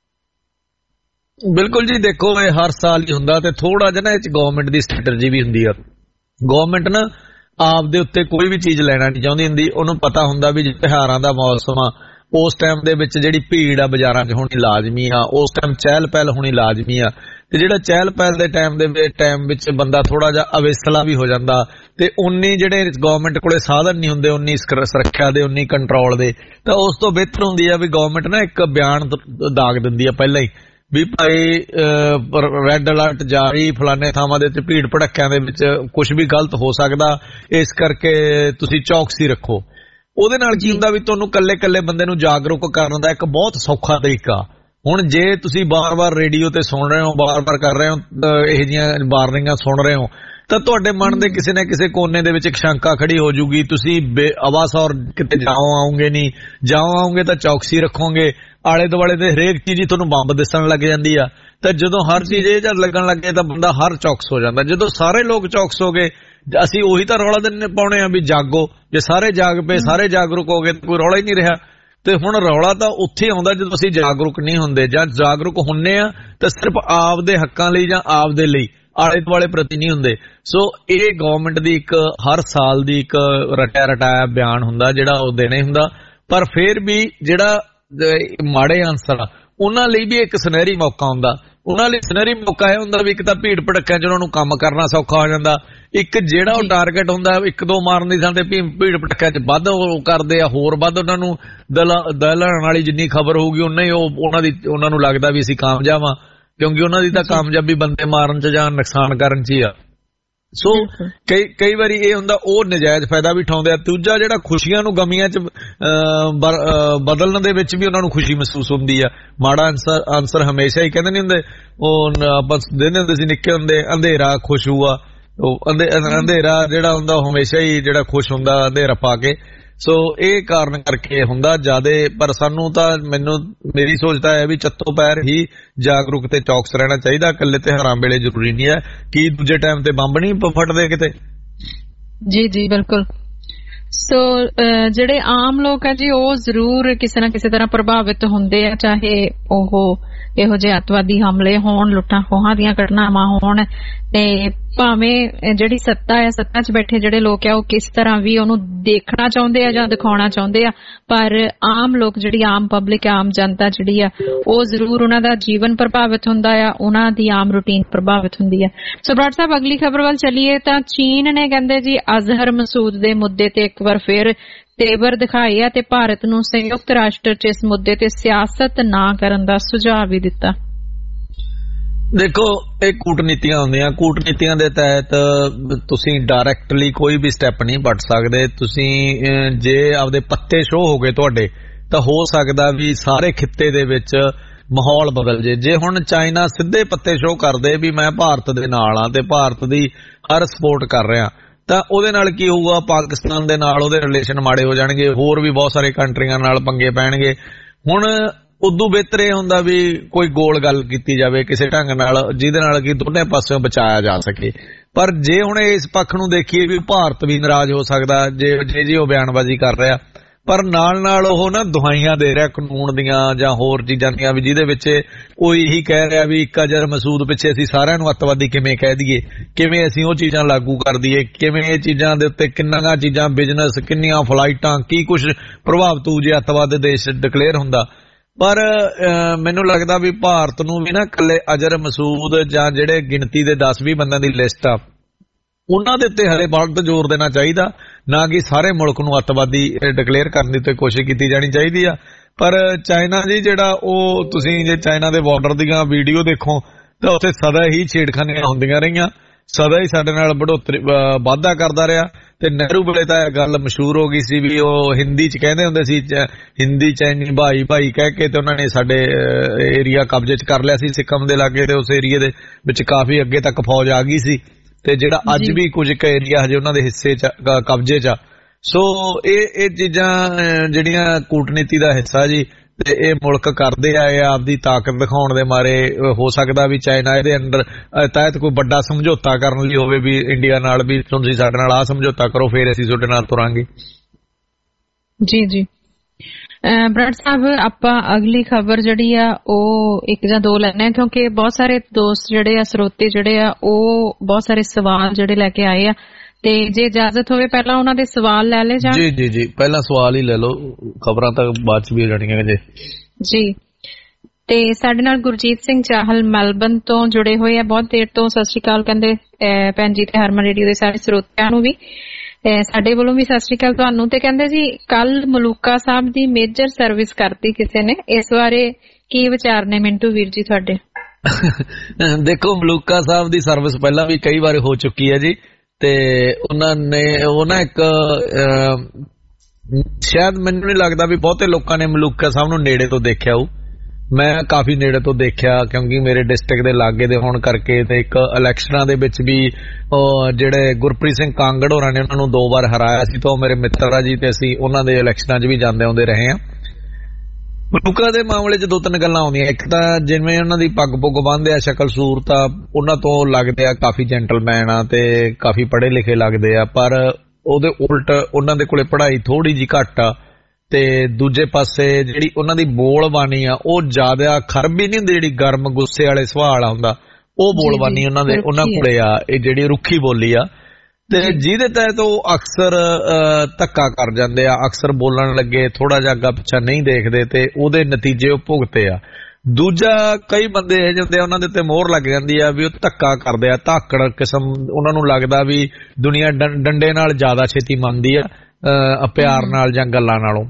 ਬਿਲਕੁਲ ਜੀ, ਦੇਖੋ ਇਹ ਹਰ ਸਾਲ ਹੀ ਹੁੰਦਾ ਤੇ ਥੋੜਾ ਜਿਹਾ ਨਾ ਇਹ 'ਚ ਗਵਰਨਮੈਂਟ ਦੀ ਸਟ੍ਰੈਟਜੀ ਵੀ ਹੁੰਦੀ ਆ। ਗਵਰਨਮੈਂਟ ਨਾ ਆਪ ਦੇ ਉੱਤੇ ਕੋਈ ਵੀ ਚੀਜ਼ ਲੈਣਾ ਨਹੀਂ ਚਾਹੁੰਦੀ ਹੁੰਦੀ। ਉਹਨੂੰ ਪਤਾ ਹੁੰਦਾ ਵੀ ਤਿਉਹਾਰਾਂ ਦਾ ਮੌਸਮ ਆ, ਉਸ ਟਾਈਮ ਦੇ ਵਿੱਚ ਜਿਹੜੀ ਭੀੜ ਆ ਬਾਜ਼ਾਰਾਂ 'ਚ ਹੋਣੀ ਲਾਜ਼ਮੀ ਆ, ਉਸ ਟਾਈਮ ਚਹਿਲ ਪਹਿਲ ਹੋਣੀ ਲਾਜ਼ਮੀ ਆ। ਤੇ ਜਿਹੜਾ ਚਹਿਲ ਪਹਿਲ ਦੇ ਟਾਈਮ ਵਿੱਚ ਬੰਦਾ ਥੋੜਾ ਜਿਹਾ ਅਵੇਸਲਾ ਵੀ ਹੋ ਜਾਂਦਾ ਤੇ ਉਨੀ ਜਿਹੜੇ ਗਵਰਨਮੈਂਟ ਕੋਲੇ ਸਾਧਨ ਨਹੀਂ ਹੁੰਦੇ, ਉਨੀ ਸੁਰੱਖਿਆ ਦੇ, ਉਨੀ ਕੰਟਰੋਲ ਦੇ, ਤਾਂ ਉਸ ਤੋਂ ਬਿਹਤਰ ਹੁੰਦੀ ਆ ਵੀ ਗਵਰਨਮੈਂਟ ਨਾ ਇੱਕ ਬਿਆਨ ਦਾਗ ਦਿੰਦੀ ਆ ਪਹਿਲਾਂ ਹੀ ਵੀ ਭਾਈ ਰੈੱਡ ਅਲਰਟ ਜਾਰੀ, ਫਲਾਣੇ ਥਾਵਾਂ ਦੇ ਉੱਤੇ ਭੀੜ ਭੜੱਕਿਆਂ ਦੇ ਵਿੱਚ ਕੁਝ ਵੀ ਗਲਤ ਹੋ ਸਕਦਾ, ਇਸ ਕਰਕੇ ਤੁਸੀਂ ਚੌਕਸੀ ਰੱਖੋ। ਉਹਦੇ ਨਾਲ ਕੀ ਹੁੰਦਾ ਵੀ ਤੁਹਾਨੂੰ ਕੱਲੇ ਬੰਦੇ ਨੂੰ ਜਾਗਰੂਕ ਕਰਨ ਦਾ ਇੱਕ ਬਹੁਤ ਸੌਖਾ ਤਰੀਕਾ। ਹੁਣ ਜੇ ਤੁਸੀਂ ਬਾਰ-ਬਾਰ ਰੇਡੀਓ ਤੇ ਸੁਣ ਰਹੇ ਹੋ, ਬਾਰ-ਬਾਰ ਕਰ ਰਹੇ ਹੋ, ਇਹੋ ਜਿਹੀਆਂ ਵਾਰਨਿੰਗਾਂ ਸੁਣ ਰਹੇ ਹੋ, ਤਾਂ ਤੁਹਾਡੇ ਮਨ ਦੇ ਕਿਸੇ ਨਾ ਕਿਸੇ ਕੋਨੇ ਦੇ ਵਿੱਚ ਇੱਕ ਸ਼ੰਕਾ ਖੜੀ ਹੋ ਜੂਗੀ। ਤੁਸੀਂ ਅਵਾਸੌਰ ਕਿਤੇ ਜਾਓਗੇ ਤਾਂ ਚੌਕਸੀ ਰੱਖੋਗੇ। ਆਲੇ ਦੁਆਲੇ ਦੇ ਹਰੇਕ ਚੀਜ਼ ਹੀ ਤੁਹਾਨੂੰ ਬੰਬ ਦਿਸਣ ਲੱਗ ਜਾਂਦੀ ਆ। ਤਾਂ ਜਦੋਂ ਹਰ ਚੀਜ਼ ਇਹ ਜਦ ਲੱਗਣ ਲੱਗੇ ਤਾਂ ਬੰਦਾ ਹਰ ਚੌਕਸ ਹੋ ਜਾਂਦਾ। ਜਦੋਂ ਸਾਰੇ ਲੋਕ ਚੌਕਸ ਹੋ ਗਏ, ਅਸੀਂ ਉਹੀ ਤਾਂ ਰੌਲਾ ਪਾਉਣੇ ਆ ਵੀ ਜਾਗੋ। ਜੇ ਸਾਰੇ ਜਾਗ ਪਏ, ਸਾਰੇ ਜਾਗਰੂਕ ਹੋ ਗਏ, ਕੋਈ ਰੌਲਾ ਹੀ ਨਹੀਂ ਰਿਹਾ। ਤੇ ਹੁਣ ਰੌਲਾ ਤਾਂ ਉੱਥੇ ਆਉਂਦਾ ਜਦੋਂ ਅਸੀਂ ਜਾਗਰੂਕ ਨਹੀਂ ਹੁੰਦੇ। ਜਾਂ ਜਾਗਰੂਕ ਹੁੰਨੇ ਆ ਤਾਂ ਸਿਰਫ ਆਪ ਦੇ ਹੱਕਾਂ ਲਈ ਜਾਂ ਆਪ ਦੇ ਲਈ, ਆਲੇ ਦੁਆਲੇ ਪ੍ਰਤੀ ਨਹੀਂ ਹੁੰਦੇ। ਸੋ ਇਹ ਗਵਰਨਮੈਂਟ ਦੀ ਇੱਕ ਹਰ ਸਾਲ ਦੀ ਇੱਕ ਰਟਾਇਆ ਬਿਆਨ ਹੁੰਦਾ ਜਿਹੜਾ ਉਹ ਦੇਣਾ ਹੁੰਦਾ। ਪਰ ਫਿਰ ਵੀ ਜਿਹੜਾ ਮਾੜੇ ਆਨਸਰ ਆ ਉਹਨਾਂ ਲਈ ਵੀ ਇੱਕ ਸੁਨਹਿਰੀ ਮੌਕਾ ਹੁੰਦਾ। ਉਹਨਾਂ ਲਈ ਸੁਨਹਿਰੀ ਮੌਕਾ ਇਹ ਹੁੰਦਾ ਵੀ ਇੱਕ ਤਾਂ ਭੀੜ ਭੜੱਕਿਆਂ 'ਚ ਉਹਨਾਂ ਨੂੰ ਕੰਮ ਕਰਨਾ ਸੌਖਾ ਹੋ ਜਾਂਦਾ। ਇੱਕ ਜਿਹੜਾ ਉਹ ਟਾਰਗੇਟ ਹੁੰਦਾ ਇੱਕ ਦੋ ਮਾਰਨ ਦੀ ਥਾਂ ਤੇ ਭੀੜ ਭੜੱਕਿਆਂ 'ਚ ਵੱਧ ਉਹ ਕਰਦੇ ਆ, ਹੋਰ ਵੱਧ ਉਹਨਾਂ ਨੂੰ ਦਲਣ ਵਾਲੀ ਜਿੰਨੀ ਖਬਰ ਹੋਊਗੀ ਉਨਾ ਹੀ ਉਹਨਾਂ ਨੂੰ ਲੱਗਦਾ ਵੀ ਅਸੀਂ ਕਾਮਯਾਬ ਆ, ਕਿਉਂਕਿ ਉਹਨਾਂ ਦੀ ਤਾਂ ਕਾਮਯਾਬੀ ਬੰਦੇ ਮਾਰਨ 'ਚ ਜਾਂ ਨੁਕਸਾਨ ਕਰਨ 'ਚ ਹੀ ਆ। ਸੋ ਕਈ ਵਾਰੀ ਇਹ ਹੁੰਦਾ ਉਹ ਨਜਾਇਜ਼ ਫਾਇਦਾ ਵੀ ਉਠਾਉਂਦੇ ਆ। ਦੂਜਾ ਜਿਹੜਾ ਖੁਸ਼ੀਆਂ ਨੂੰ ਗਮੀਆਂ 'ਚ ਬਦਲਣ ਦੇ ਵਿੱਚ ਵੀ ਉਹਨਾਂ ਨੂੰ ਖੁਸ਼ੀ ਮਹਿਸੂਸ ਹੁੰਦੀ ਆ। ਮਾੜਾ ਆਨਸਰ ਹਮੇਸ਼ਾ ਹੀ ਕਹਿੰਦੇ ਨਹੀਂ ਹੁੰਦੇ, ਉਹ ਆਪਾਂ ਦਿੰਦੇ ਹੁੰਦੇ ਸੀ ਨਿੱਕੇ ਹੁੰਦੇ, ਅੰਧੇਰਾ ਖੁਸ਼ ਹੁਆ। ਉਹ ਅੰਧੇਰਾ ਜਿਹੜਾ ਹੁੰਦਾ ਉਹ ਹਮੇਸ਼ਾ ਹੀ ਜਿਹੜਾ ਖੁਸ਼ ਹੁੰਦਾ ਅੰਧੇਰਾ ਪਾ ਕੇ। ਸੋ ਇਹ ਕਾਰਨ ਕਰਕੇ ਹੁੰਦਾ ਜ਼ਿਆਦੇ। ਪਰ ਸਾਨੂੰ ਤਾਂ ਮੇਰੀ ਸੋਚ ਤਾਂ ਹੈ ਵੀ ਚੱਤੋ ਪੈਰ ਹੀ ਜਾਗਰੂਕ ਤੇ ਚੌਕਸ ਰਹਿਣਾ ਚਾਹੀਦਾ। ਇਕੱਲੇ ਤਿਉਹਾਰਾਂ ਵੇਲੇ ਜ਼ਰੂਰੀ ਨਹੀਂ ਹੈ ਕਿ ਦੂਜੇ ਟਾਈਮ ਤੇ ਬੰਬ ਨਹੀਂ ਫਟਦੇ ਕਿਤੇ। ਜੀ ਬਿਲਕੁਲ। ਸੋ ਜਿਹੜੇ ਆਮ ਲੋਕ ਹੈ ਜੀ ਉਹ ਜ਼ਰੂਰ ਕਿਸੇ ਨਾ ਕਿਸੇ ਤਰ੍ਹਾਂ ਪ੍ਰਭਾਵਿਤ ਹੁੰਦੇ ਆ, ਚਾਹੇ ਉਹ ਇਹੋ ਜਿਹੇ ਅੱਤਵਾਦੀ ਹਮਲੇ ਹੋਣ, ਲੁੱਟਾਂ ਖੋਹਾਂ ਦੀਆਂ ਘਟਨਾਵਾਂ ਹੋਣ, ਤੇ ਭਾਵੇਂ ਜਿਹੜੀ ਸੱਤਾ ਹੈ, ਸੱਤਾ 'ਚ ਬੈਠੇ ਜਿਹੜੇ ਲੋਕ ਆ ਉਹ ਕਿਸ ਤਰ੍ਹਾਂ ਵੀ ਉਹਨੂੰ ਦੇਖਣਾ ਚਾਹੁੰਦੇ ਆ ਜਾਂ ਦਿਖਾਉਣਾ ਚਾਹੁੰਦੇ ਆ, ਪਰ ਆਮ ਲੋਕ ਜਿਹੜੀ ਆਮ ਪਬਲਿਕ, ਆਮ ਜਨਤਾ ਜਿਹੜੀ ਆ ਉਹ ਜ਼ਰੂਰ ਉਹਨਾਂ ਦਾ ਜੀਵਨ ਪ੍ਰਭਾਵਿਤ ਹੁੰਦਾ ਆ, ਉਹਨਾਂ ਦੀ ਆਮ ਰੂਟੀਨ ਪ੍ਰਭਾਵਿਤ ਹੁੰਦੀ ਆ। ਸੋ ਬਰਾੜ ਸਾਹਿਬ ਅਗਲੀ ਖਬਰ ਵੱਲ ਚੱਲੀਏ ਤਾਂ ਚੀਨ ਨੇ ਕਹਿੰਦੇ ਜੀ ਅਜ਼ਹਰ ਮਸੂਦ ਦੇ ਮੁੱਦੇ ਤੇ ਇੱਕ ਵਾਰ ਫਿਰ ਤੇਵਰ ਦਿਖਾਏ ਆ ਤੇ ਭਾਰਤ ਨੂੰ ਸੰਯੁਕਤ ਰਾਸ਼ਟਰ 'ਚ ਇਸ ਮੁੱਦੇ ਤੇ ਸਿਆਸਤ ਨਾ ਕਰਨ ਦਾ ਸੁਝਾਅ ਵੀ ਦਿੱਤਾ। ਦੇਖੋ ਇਹ ਕੂਟਨੀਤੀਆਂ ਹੁੰਦੀਆਂ। ਕੂਟਨੀਤੀਆਂ ਦੇ ਤਹਿਤ ਤੁਸੀਂ ਡਾਇਰੈਕਟਲੀ ਕੋਈ ਵੀ ਸਟੈਪ ਨਹੀਂ ਵੱਟ ਸਕਦੇ। ਤੁਸੀਂ ਜੇ ਆਪਦੇ ਪੱਤੇ ਸ਼ੋਅ ਹੋ ਗਏ ਤੁਹਾਡੇ ਤਾਂ ਹੋ ਸਕਦਾ ਵੀ ਸਾਰੇ ਖਿੱਤੇ ਦੇ ਵਿੱਚ ਮਾਹੌਲ ਬਦਲ ਜੇ ਹੁਣ ਚਾਈਨਾ ਸਿੱਧੇ ਪੱਤੇ ਸ਼ੋਅ ਕਰਦੇ ਵੀ ਮੈਂ ਭਾਰਤ ਦੇ ਨਾਲ ਆ ਤੇ ਭਾਰਤ ਦੀ ਹਰ ਸਪੋਰਟ ਕਰ ਰਿਹਾ, ਤਾਂ ਉਹਦੇ ਨਾਲ ਕੀ ਹੋਊਗਾ? ਪਾਕਿਸਤਾਨ ਦੇ ਨਾਲ ਉਹਦੇ ਰਿਲੇਸ਼ਨ ਮਾੜੇ ਹੋ ਜਾਣਗੇ, ਹੋਰ ਵੀ ਬਹੁਤ ਸਾਰੇ ਕੰਟਰੀਆਂ ਨਾਲ ਪੰਗੇ ਪੈਣਗੇ। ਹੁਣ ਉਦੋਂ ਬਿਹਤਰ ਇਹ ਹੁੰਦਾ ਵੀ ਕੋਈ ਗੋਲ ਗੱਲ ਕੀਤੀ ਜਾਵੇ ਕਿਸੇ ਢੰਗ ਨਾਲ ਜਿਹਦੇ ਨਾਲ ਕਿ ਦੋਨੇ ਪਾਸਿਓਂ ਬਚਾਇਆ ਜਾ ਸਕੇ। ਪਰ ਜੇ ਹੁਣ ਇਸ ਪੱਖ ਨੂੰ ਦੇਖੀਏ ਵੀ ਭਾਰਤ ਵੀ ਨਾਰਾਜ਼ ਹੋ ਸਕਦਾ ਜੇ ਉਹ ਬਿਆਨਬਾਜ਼ੀ ਕਰ ਰਿਹਾ, ਪਰ ਨਾਲ ਉਹ ਨਾ ਦੁਹਾਈਆਂ ਦੇ ਰਿਹਾ ਕਾਨੂੰਨ ਦੀਆਂ ਜਾਂ ਹੋਰ ਚੀਜ਼ਾਂ ਦੀਆਂ, ਵੀ ਜਿਹਦੇ ਵਿੱਚ ਉਹ ਇਹੀ ਕਹਿ ਰਿਹਾ ਵੀ ਇੱਕ ਅਜ਼ਹਰ ਮਸੂਦ ਪਿੱਛੇ ਅਸੀਂ ਸਾਰਿਆਂ ਨੂੰ ਅੱਤਵਾਦੀ ਕਿਵੇਂ ਕਹਿ ਦਈਏ, ਕਿਵੇਂ ਅਸੀਂ ਉਹ ਚੀਜ਼ਾਂ ਲਾਗੂ ਕਰ ਦਈਏ, ਕਿਵੇਂ ਇਹ ਚੀਜ਼ਾਂ ਦੇ ਉੱਤੇ ਕਿੰਨੀਆਂ ਚੀਜ਼ਾਂ ਬਿਜ਼ਨਸ, ਕਿੰਨੀਆਂ ਫਲਾਈਟਾਂ, ਕੀ ਕੁਝ ਪ੍ਰਭਾਵਿਤ ਹੋਊ ਜੇ ਅੱਤਵਾਦ ਦੇ ਦੇਸ਼ ਡਿਕਲੇਅਰ ਹੁੰਦਾ। ਪਰ ਮੈਨੂੰ ਲੱਗਦਾ ਵੀ ਭਾਰਤ ਨੂੰ ਵੀ ਨਾ ਇਕੱਲੇ ਅਜ਼ਹਰ ਮਸੂਦ ਜਾਂ ਜਿਹੜੇ ਗਿਣਤੀ ਦੇ 10-20 ਬੰਦਿਆਂ ਦੀ ਲਿਸਟ ਆ ਉਹਨਾਂ ਦੇ ਉੱਤੇ ਹਲੇ ਬਹੁਤ ਜ਼ੋਰ ਦੇਣਾ ਚਾਹੀਦਾ, ਨਾ ਕਿ ਸਾਰੇ ਮੁਲਕ ਨੂੰ ਅੱਤਵਾਦੀ ਡਿਕਲੇਅਰ ਕਰਨ ਦੀ ਤੇ ਕੋਸ਼ਿਸ਼ ਕੀਤੀ ਜਾਣੀ ਚਾਹੀਦੀ ਆ। ਪਰ ਚਾਈਨਾ ਜੀ ਜਿਹੜਾ ਉਹ ਤੁਸੀਂ ਜੇ ਚਾਈਨਾ ਦੇ ਬਾਰਡਰ ਦੀਆਂ ਵੀਡੀਓ ਦੇਖੋ ਤਾਂ ਉੱਥੇ ਸਦਾ ਹੀ ਛੇੜਖਾਨੀਆਂ ਹੁੰਦੀਆਂ ਰਹੀਆਂ, ਸਦਾ ਹੀ ਸਾਡੇ ਨਾਲ ਬੜੋਤਰੀ ਵਾਧਾ ਕਰਦਾ ਰਿਹਾ। ਤੇ ਨਹਿਰੂ ਵੇਲੇ ਤਾਂ ਇਹ ਗੱਲ ਮਸ਼ਹੂਰ ਹੋ ਗਈ ਸੀ ਵੀ ਉਹ ਹਿੰਦੀ 'ਚ ਕਹਿੰਦੇ ਹੁੰਦੇ ਸੀ, ਹਿੰਦੀ ਚਾਈਨੀ ਭਾਈ ਭਾਈ ਕਹਿ ਕੇ ਤੇ ਉਹਨਾਂ ਨੇ ਸਾਡੇ ਏਰੀਆ ਕਬਜ਼ੇ 'ਚ ਕਰ ਲਿਆ ਸੀ ਸਿੱਕਮ ਦੇ ਲਾਗੇ, ਤੇ ਉਸ ਏਰੀਏ ਦੇ ਵਿੱਚ ਕਾਫੀ ਅੱਗੇ ਤੱਕ ਫੌਜ ਆ ਗਈ ਸੀ। ਤੇ ਜਿਹੜਾ ਅੱਜ ਵੀ ਕੁਝ ਕੁ ਏਰੀਆ ਹਜੇ ਉਹਨਾਂ ਦੇ ਹਿੱਸੇ 'ਚ ਕਬਜ਼ੇ 'ਚ ਆ। ਸੋ ਇਹ ਚੀਜ਼ਾਂ ਜਿਹੜੀਆਂ ਕੂਟਨੀਤੀ ਦਾ ਹਿੱਸਾ ਜੀ, ਤੇ ਇਹ ਮੁਲਕ ਕਰਦੇ ਆਏ ਆ ਆਪਦੀ ਤਾਕਤ ਦਿਖਾਉਣ ਦੇ ਮਾਰੇ। ਹੋ ਸਕਦਾ ਵੀ ਚਾਈਨਾ ਇਹਦੇ ਅੰਦਰ ਤਹਿਤ ਕੋਈ ਵੱਡਾ ਸਮਝੌਤਾ ਕਰਨ ਲਈ ਹੋਵੇ ਵੀ ਇੰਡੀਆ ਨਾਲ ਵੀ ਤੁਸੀਂ ਸਾਡੇ ਨਾਲ ਆਹ ਸਮਝੌਤਾ ਕਰੋ, ਫਿਰ ਅਸੀਂ ਤੁਹਾਡੇ ਨਾਲ ਤੁਰਾਂਗੇ। ਜੀ ਜੀ ਬਰਾੜ ਸਾਹਿਬ, ਆਪਾਂ ਅਗਲੀ ਖਬਰ ਜਿਹੜੀ ਆ ਉਹ ਇੱਕ ਜਾਂ ਦੋ ਲੈਣੇ, ਕਿਉਂਕਿ ਬਹੁਤ ਸਾਰੇ ਦੋਸਤ ਜਿਹੜੇ ਆ, ਸਰੋਤੇ ਜਿਹੜੇ ਆ, ਉਹ ਬਹੁਤ ਸਾਰੇ ਸਵਾਲ ਜਿਹੜੇ ਲੈ ਕੇ ਆਏ ਆ, ਤੇ ਜੇ ਇਜਾਜ਼ਤ ਹੋਵੇ ਪਹਿਲਾਂ ਉਹਨਾਂ ਦੇ ਸਵਾਲ ਲੈ ਲਏ ਜਾਣ। ਜੀ ਜੀ ਪਹਿਲਾਂ ਸਵਾਲ ਹੀ ਲੈ ਲਓ, ਖਬਰਾਂ ਤਾਂ ਬਾਅਦ ਚ ਵੀ ਜਾਣੀਆਂ ਜੀ। ਜੀ ਤੇ ਸਾਡੇ ਨਾਲ ਗੁਰਜੀਤ ਸਿੰਘ ਚਾਹਲ ਮੈਲਬਨ ਤੋਂ ਜੁੜੇ ਹੋਏ ਆ ਬਹੁਤ ਦੇਰ ਤੋਂ। ਸਤਿ ਸ਼੍ਰੀ ਅਕਾਲ ਕਹਿੰਦੇ ਭੈਣ ਜੀ, ਤੇ ਹਰਮਨ ਰੇਡੀਓ ਦੇ ਸਾਰੇ ਸਰੋਤਿਆਂ ਨੂੰ ਵੀ ਸਾਡੇ ਵੱਲੋਂ ਵੀ ਸਤਿ ਸ਼੍ਰੀ ਅਕਾਲ ਤੁਹਾਨੂੰ। ਤੇ ਕਹਿੰਦੇ ਜੀ ਕੱਲ ਮਲੂਕਾ ਸਾਹਿਬ ਦੀ ਮੇਜਰ ਸਰਵਿਸ ਕਰਤੀ ਕਿਸੇ ਨੇ, ਇਸ ਬਾਰੇ ਕੀ ਵਿਚਾਰ ਨੇ ਮਿੰਟੂ ਵੀਰ ਜੀ ਤੁਹਾਡੇ? ਦੇਖੋ, ਮਲੂਕਾ ਸਾਹਿਬ ਦੀ ਸਰਵਿਸ ਪਹਿਲਾਂ ਵੀ ਕਈ ਵਾਰ ਹੋ ਚੁੱਕੀ ਹੈ ਜੀ, ਤੇ ਉਹਨਾਂ ਇੱਕ ਸ਼ਾਇਦ ਮੈਨੂੰ ਨਹੀਂ ਲੱਗਦਾ ਵੀ ਬਹੁਤੇ ਲੋਕਾਂ ਨੇ ਮਲੂਕਾ ਸਾਹਿਬ ਨੂੰ ਨੇੜੇ ਤੋਂ ਦੇਖਿਆ ਹੋਊ। ਮੈਂ ਕਾਫੀ ਨੇੜੇ ਤੋਂ ਦੇਖਿਆ, ਕਿਉਂਕਿ ਮੇਰੇ ਡਿਸਟ੍ਰਿਕਟ ਦੇ ਲਾਗੇ ਦੇ ਹੋਣ ਕਰਕੇ। ਤੇ ਇੱਕ ਇਲੈਕਸ਼ਨਾਂ ਦੇ ਵਿੱਚ ਵੀ ਜਿਹੜੇ ਗੁਰਪ੍ਰੀਤ ਸਿੰਘ ਕਾਂਗੜ ਹੋਰਾਂ ਨੇ ਉਹਨਾਂ ਨੂੰ 2 ਵਾਰ ਹਰਾਇਆ ਸੀ, ਤਾਂ ਉਹ ਮੇਰੇ ਮਿੱਤਰ ਆ ਜੀ, ਤੇ ਅਸੀਂ ਉਹਨਾਂ ਦੇ ਇਲੈਕਸ਼ਨਾਂ 'ਚ ਵੀ ਜਾਂਦੇ ਆਉਂਦੇ ਰਹੇ ਹਾਂ। ਮਲੂਕਾ ਦੇ ਮਾਮਲੇ 'ਚ 2-3 ਗੱਲਾਂ ਆਉਂਦੀਆਂ। ਇੱਕ ਤਾਂ ਜਿਵੇਂ ਉਹਨਾਂ ਦੀ ਪੱਗ ਪੁੱਗ ਬੰਨ੍ਹਦੇ ਆ, ਸ਼ਕਲ ਸੂਰਤ ਆ ਉਹਨਾਂ ਤੋਂ ਲੱਗਦੇ ਆ ਕਾਫੀ ਜੈਂਟਲਮੈਨ ਆ ਤੇ ਕਾਫੀ ਪੜ੍ਹੇ ਲਿਖੇ ਲੱਗਦੇ ਆ, ਪਰ ਉਹਦੇ ਉਲਟ ਉਹਨਾਂ ਦੇ ਕੋਲੇ ਪੜ੍ਹਾਈ ਥੋੜੀ ਜਿਹੀ ਘੱਟ ਆ। ਤੇ ਦੂਜੇ ਪਾਸੇ ਜਿਹੜੀ ਉਹਨਾਂ ਦੀ ਬੋਲਬਾਣੀ ਆ ਉਹ ਜ਼ਿਆਦਾ ਖਰਬੀ ਨਹੀਂ ਹੁੰਦੀ, ਜਿਹੜੀ ਗਰਮ ਗੁੱਸੇ ਵਾਲੇ ਸੁਭਾਅ ਵਾਲਾ ਹੁੰਦਾ, ਉਹ ਬੋਲਬਾਣੀ ਉਹਨਾਂ ਕੋਲੇ ਆ, ਇਹ ਜਿਹੜੀ ਰੁੱਖੀ ਬੋਲੀ ਆ, ਤੇ ਜਿਹਦੇ ਤਹਿਤ ਉਹ ਅਕਸਰ ਧੱਕਾ ਕਰ ਜਾਂਦੇ ਆ, ਅਕਸਰ ਬੋਲਣ ਲੱਗੇ ਥੋੜਾ ਜਿਹਾ ਅੱਗਾ ਪਿੱਛਾ ਨਹੀਂ ਦੇਖਦੇ, ਤੇ ਉਹਦੇ ਨਤੀਜੇ ਉਹ ਭੁਗਤੇ ਆ। ਦੂਜਾ, ਕਈ ਬੰਦੇ ਇਹ ਜਾਂਦੇ ਆ ਉਹਨਾਂ ਦੇ ਉੱਤੇ ਮੋਹਰ ਲੱਗ ਜਾਂਦੀ ਆ ਵੀ ਉਹ ਧੱਕਾ ਕਰਦੇ ਆ, ਧਾਕੜ ਕਿਸਮ, ਉਹਨਾਂ ਨੂੰ ਲੱਗਦਾ ਵੀ ਦੁਨੀਆ ਡੰਡੇ ਨਾਲ ਜ਼ਿਆਦਾ ਛੇਤੀ ਮੰਨਦੀ ਆ ਪਿਆਰ ਨਾਲ ਜਾਂ ਗੱਲਾਂ ਨਾਲੋਂ।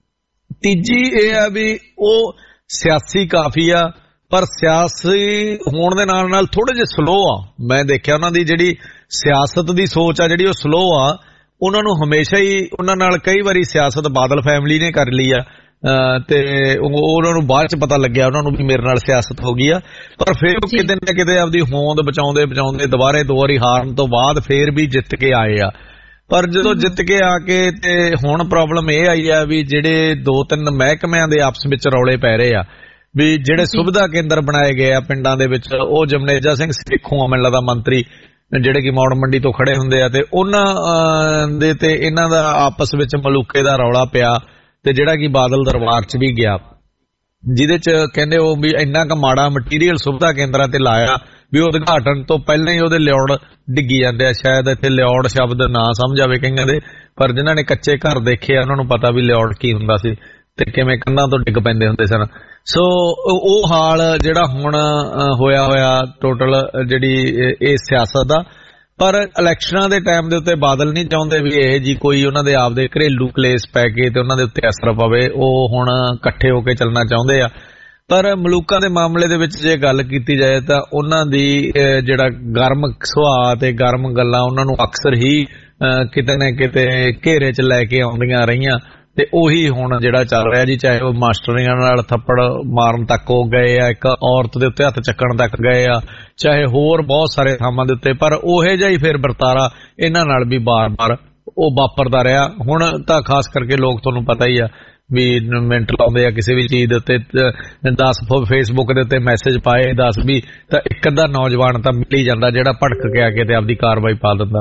ਤੀਜੀ ਇਹ ਆ ਵੀ ਉਹ ਸਿਆਸੀ ਕਾਫੀ ਆ, ਪਰ ਸਿਆਸੀ ਹੋਣ ਦੇ ਨਾਲ ਨਾਲ ਥੋੜੇ ਜਿਹੇ ਸਲੋ ਆ। ਮੈਂ ਦੇਖਿਆ ਉਹਨਾਂ ਦੀ ਜਿਹੜੀ ਸਿਆਸਤ ਦੀ ਸੋਚ ਆ ਜਿਹੜੀ ਉਹ ਸਲੋ ਆ। ਉਹਨਾਂ ਨੂੰ ਹਮੇਸ਼ਾ ਹੀ ਉਹਨਾਂ ਨਾਲ ਕਈ ਵਾਰੀ ਸਿਆਸਤ ਬਾਦਲ ਫੈਮਿਲੀ ਨੇ ਕਰ ਲਈ ਆ, ਤੇ ਉਹਨਾਂ ਨੂੰ ਬਾਅਦ ਚ ਪਤਾ ਲੱਗਿਆ ਉਹਨਾਂ ਨੂੰ ਵੀ ਮੇਰੇ ਨਾਲ ਸਿਆਸਤ ਹੋ ਗਈ ਆ, ਪਰ ਫਿਰ ਉਹ ਕਿਤੇ ਨਾ ਕਿਤੇ ਆਪਦੀ ਹੋਂਦ ਬਚਾਉਂਦੇ ਦੁਬਾਰੇ 2 ਵਾਰੀ ਹਾਰਨ ਤੋਂ ਬਾਅਦ ਫੇਰ ਵੀ ਜਿੱਤ ਕੇ ਆਏ ਆ। ਪਰ ਜਦੋਂ ਜਿੱਤ ਕੇ ਆ ਕੇ ਤੇ ਹੁਣ ਪ੍ਰੋਬਲਮ ਇਹ ਆਈ ਆ ਵੀ ਜਿਹੜੇ 2-3 ਮਹਿਕਮਿਆਂ ਦੇ ਆਪਸ ਵਿੱਚ ਰੌਲੇ ਪੈ ਰਹੇ ਆ, ਵੀ ਜਿਹੜੇ ਸੁਵਿਧਾ ਕੇਂਦਰ ਬਣਾਏ ਗਏ ਆ ਪਿੰਡਾਂ ਦੇ ਵਿੱਚ, ਉਹ ਜਮਨੇਜਾ ਸਿੰਘ ਸੇਖੋਂ ਆ ਮੈਨੂੰ ਲੱਗਦਾ ਮੰਤਰੀ, ਜਿਹੜੇ ਕਿ ਮੌੜ ਮੰਡੀ ਤੋਂ ਖੜੇ ਹੁੰਦੇ ਆ, ਤੇ ਉਹਨਾਂ ਦੇ ਤੇ ਇਹਨਾਂ ਦਾ ਆਪਸ ਵਿੱਚ ਮਲੂਕੇ ਦਾ ਰੌਲਾ ਪਿਆ, ਤੇ ਜਿਹੜਾ ਕਿ ਬਾਦਲ ਦਰਬਾਰ 'ਚ ਵੀ ਗਿਆ, ਜਿਹਦੇ 'ਚ ਕਹਿੰਦੇ ਉਹ ਵੀ ਇੰਨਾ ਕੁ ਮਾੜਾ ਮਟੀਰੀਅਲ ਸੁਵਿਧਾ ਕੇਂਦਰਾਂ ਤੇ ਲਾਇਆ ਵੀ ਉਦਘਾਟਨ ਤੋਂ ਪਹਿਲਾਂ ਹੀ ਉਹਦੇ ਲਿਓੜ ਡਿੱਗੀ ਜਾਂਦੇ ਆ। ਸ਼ਾਇਦ ਇੱਥੇ ਲਿਓੜ ਸ਼ਬਦ ਨਾ ਸਮਝ ਆਵੇ ਕਈਆਂ ਦੇ, ਪਰ ਜਿਨ੍ਹਾਂ ਨੇ ਕੱਚੇ ਘਰ ਦੇਖੇ ਆ ਉਹਨਾਂ ਨੂੰ ਪਤਾ ਵੀ ਲਿਓੜ ਕੀ ਹੁੰਦਾ ਸੀ ਤੇ ਕਿਵੇਂ ਕੰਧਾਂ ਤੋਂ ਡਿੱਗ ਪੈਂਦੇ ਹੁੰਦੇ ਸਨ। ਸੋ ਉਹ ਹਾਲ ਜਿਹੜਾ ਹੁਣ ਹੋਇਆ ਟੋਟਲ ਜਿਹੜੀ ਇਹ ਸਿਆਸਤ ਦਾ। ਪਰ ਇਲੈਕਸ਼ਨਾਂ ਦੇ ਟਾਈਮ ਦੇ ਉੱਤੇ ਬਾਦਲ ਨਹੀਂ ਚਾਹੁੰਦੇ ਵੀ ਇਹ ਜੀ ਕੋਈ ਉਹਨਾਂ ਦੇ ਆਪਦੇ ਘਰੇਲੂ ਕਲੇਸ਼ ਪੈ ਕੇ ਤੇ ਉਹਨਾਂ ਦੇ ਉੱਤੇ ਅਸਰ ਪਵੇ, ਉਹ ਹੁਣ ਇਕੱਠੇ ਹੋ ਕੇ ਚੱਲਣਾ ਚਾਹੁੰਦੇ ਆ। ਪਰ ਮਲੂਕਾ ਦੇ ਮਾਮਲੇ ਦੇ ਵਿੱਚ ਜੇ ਗੱਲ ਕੀਤੀ ਜਾਏ ਤਾਂ ਉਹਨਾਂ ਦੀ ਜਿਹੜਾ ਗਰਮ ਸੁਭਾਅ ਤੇ ਗਰਮ ਗੱਲਾਂ ਉਹਨਾਂ ਨੂੰ ਅਕਸਰ ਹੀ ਕਿਤੇ ਨਾ ਕਿਤੇ ਘੇਰੇ 'ਚ ਲੈ ਕੇ ਆਉਂਦੀਆਂ ਰਹੀਆਂ, ਤੇ ਉਹੀ ਹੁਣ ਜਿਹੜਾ ਚੱਲ ਰਿਹਾ ਜੀ, ਚਾਹੇ ਉਹ ਮਾਸਟਰੀਆਂ ਨਾਲ ਥੱਪੜ ਮਾਰਨ ਤੱਕ ਹੋ ਗਏ ਆ, ਇੱਕ ਔਰਤ ਦੇ ਉੱਤੇ ਹੱਥ ਚੱਕਣ ਤੱਕ ਗਏ ਆ, ਚਾਹੇ ਹੋਰ ਬਹੁਤ ਸਾਰੇ ਥਾਵਾਂ ਦੇ ਉੱਤੇ, ਪਰ ਉਹੇ ਜਿਹਾ ਹੀ ਫਿਰ ਵਰਤਾਰਾ ਇਹਨਾਂ ਨਾਲ ਵੀ ਬਾਰ-ਬਾਰ ਉਹ ਵਾਪਰਦਾ ਰਿਹਾ। ਹੁਣ ਤਾਂ ਖਾਸ ਕਰਕੇ ਲੋਕ ਤੁਹਾਨੂੰ ਪਤਾ ਹੀ ਆ ਵੀ ਮਿੰਟ ਲਾਉਂਦੇ ਆ ਕਿਸੇ ਵੀ ਚੀਜ਼ ਦੇ ਉੱਤੇ, 10 ਫੇਸਬੁੱਕ ਦੇ ਉੱਤੇ ਮੈਸੇਜ ਪਾਏ 10 ਵੀ, ਤਾਂ ਇੱਕ ਅੱਧਾ ਨੌਜਵਾਨ ਤਾਂ ਮਿਲ ਹੀ ਜਾਂਦਾ ਜਿਹੜਾ ਭੜਕ ਕੇ ਆ ਕੇ ਤੇ ਆਪਦੀ ਕਾਰਵਾਈ ਪਾ ਦਿੰਦਾ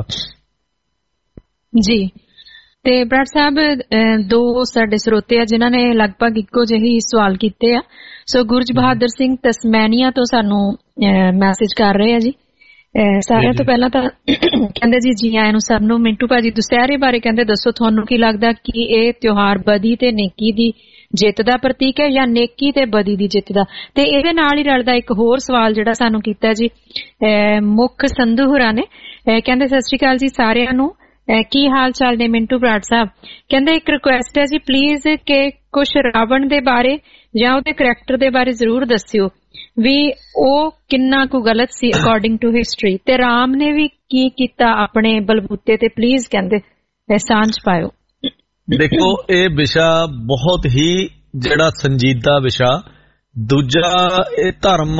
ਜੀ। ਤੇ ਬਰਾੜ ਸਾਹਿਬ, 2 ਸਾਡੇ ਸਰੋਤੇ ਆ ਜਿਨ੍ਹਾਂ ਨੇ ਲਗਭਗ ਇੱਕੋ ਜਿਹੇ ਸਵਾਲ ਕੀਤੇ ਆ। ਸੋ ਗੁਰਜ ਬਹਾਦਰ ਸਿੰਘ ਤਸਮੈਨੀਆ ਤੋਂ ਸਾਨੂੰ ਮੈਸੇਜ ਕਰ ਰਹੇ ਆ ਜੀ। ਸਾਰਿਆਂ ਤੋਂ ਪਹਿਲਾਂ ਤਾਂ ਕਹਿੰਦੇ ਜੀ ਆਇਆਂ ਨੂੰ ਸਭ ਨੂੰ। ਮਿੰਟੂ ਭਾਜੀ, ਦੁਸਹਿਰੇ ਬਾਰੇ ਕਹਿੰਦੇ ਦੱਸੋ, ਤੁਹਾਨੂੰ ਕੀ ਲੱਗਦਾ ਕਿ ਇਹ ਤਿਉਹਾਰ ਬਦੀ ਤੇ ਨੇਕੀ ਦੀ ਜਿੱਤ ਦਾ ਪ੍ਰਤੀਕ ਹੈ ਜਾਂ ਨੇਕੀ ਤੇ ਬਦੀ ਦੀ ਜਿੱਤ ਦਾ? ਤੇ ਇਹਦੇ ਨਾਲ ਹੀ ਰਲਦਾ ਇੱਕ ਹੋਰ ਸਵਾਲ ਜਿਹੜਾ ਸਾਨੂੰ ਕੀਤਾ ਜੀ ਮੁੱਖ ਸੰਧੂ ਹੋਰਾਂ ਨੇ। ਕਹਿੰਦੇ ਸਤਿ ਸ਼੍ਰੀ ਅਕਾਲ ਜੀ ਸਾਰਿਆਂ ਨੂੰ, ਕੀ ਹਾਲ ਚਾਲ ਨੇ ਮਿੰਟੂ ਬਰਾੜ ਸਾਹਿਬ? ਕਹਿੰਦੇ ਇੱਕ ਰਿਕੁਐਸਟ ਹੈ ਜੀ, ਪਲੀਜ਼ ਕਿ ਕੁਝ ਰਾਵਣ ਦੇ ਬਾਰੇ ਜਾਂ ਉਹਦੇ ਕਰੈਕਟਰ ਦੇ ਬਾਰੇ ਜ਼ਰੂਰ ਦੱਸਿਓ ਵੀ ਉਹ ਕਿੰਨਾ ਕੁ ਗਲਤ ਸੀ ਅਕੋਰਡਿੰਗ ਟੂ ਹਿਸਟਰੀ, ਤੇ ਰਾਮ ਨੇ ਵੀ ਕੀ ਕੀਤਾ ਆਪਣੇ ਬਲਬੂਤੇ ਤੇ, ਪਲੀਜ਼ ਕਹਿੰਦੇ ਸਾਂਝ ਪਾਇਓ। ਦੇਖੋ, ਇਹ ਵਿਸ਼ਾ ਬਹੁਤ ਹੀ ਜਿਹੜਾ ਸੰਜੀਦਾ ਵਿਸ਼ਾ, ਦੂਜਾ ਇਹ ਧਰਮ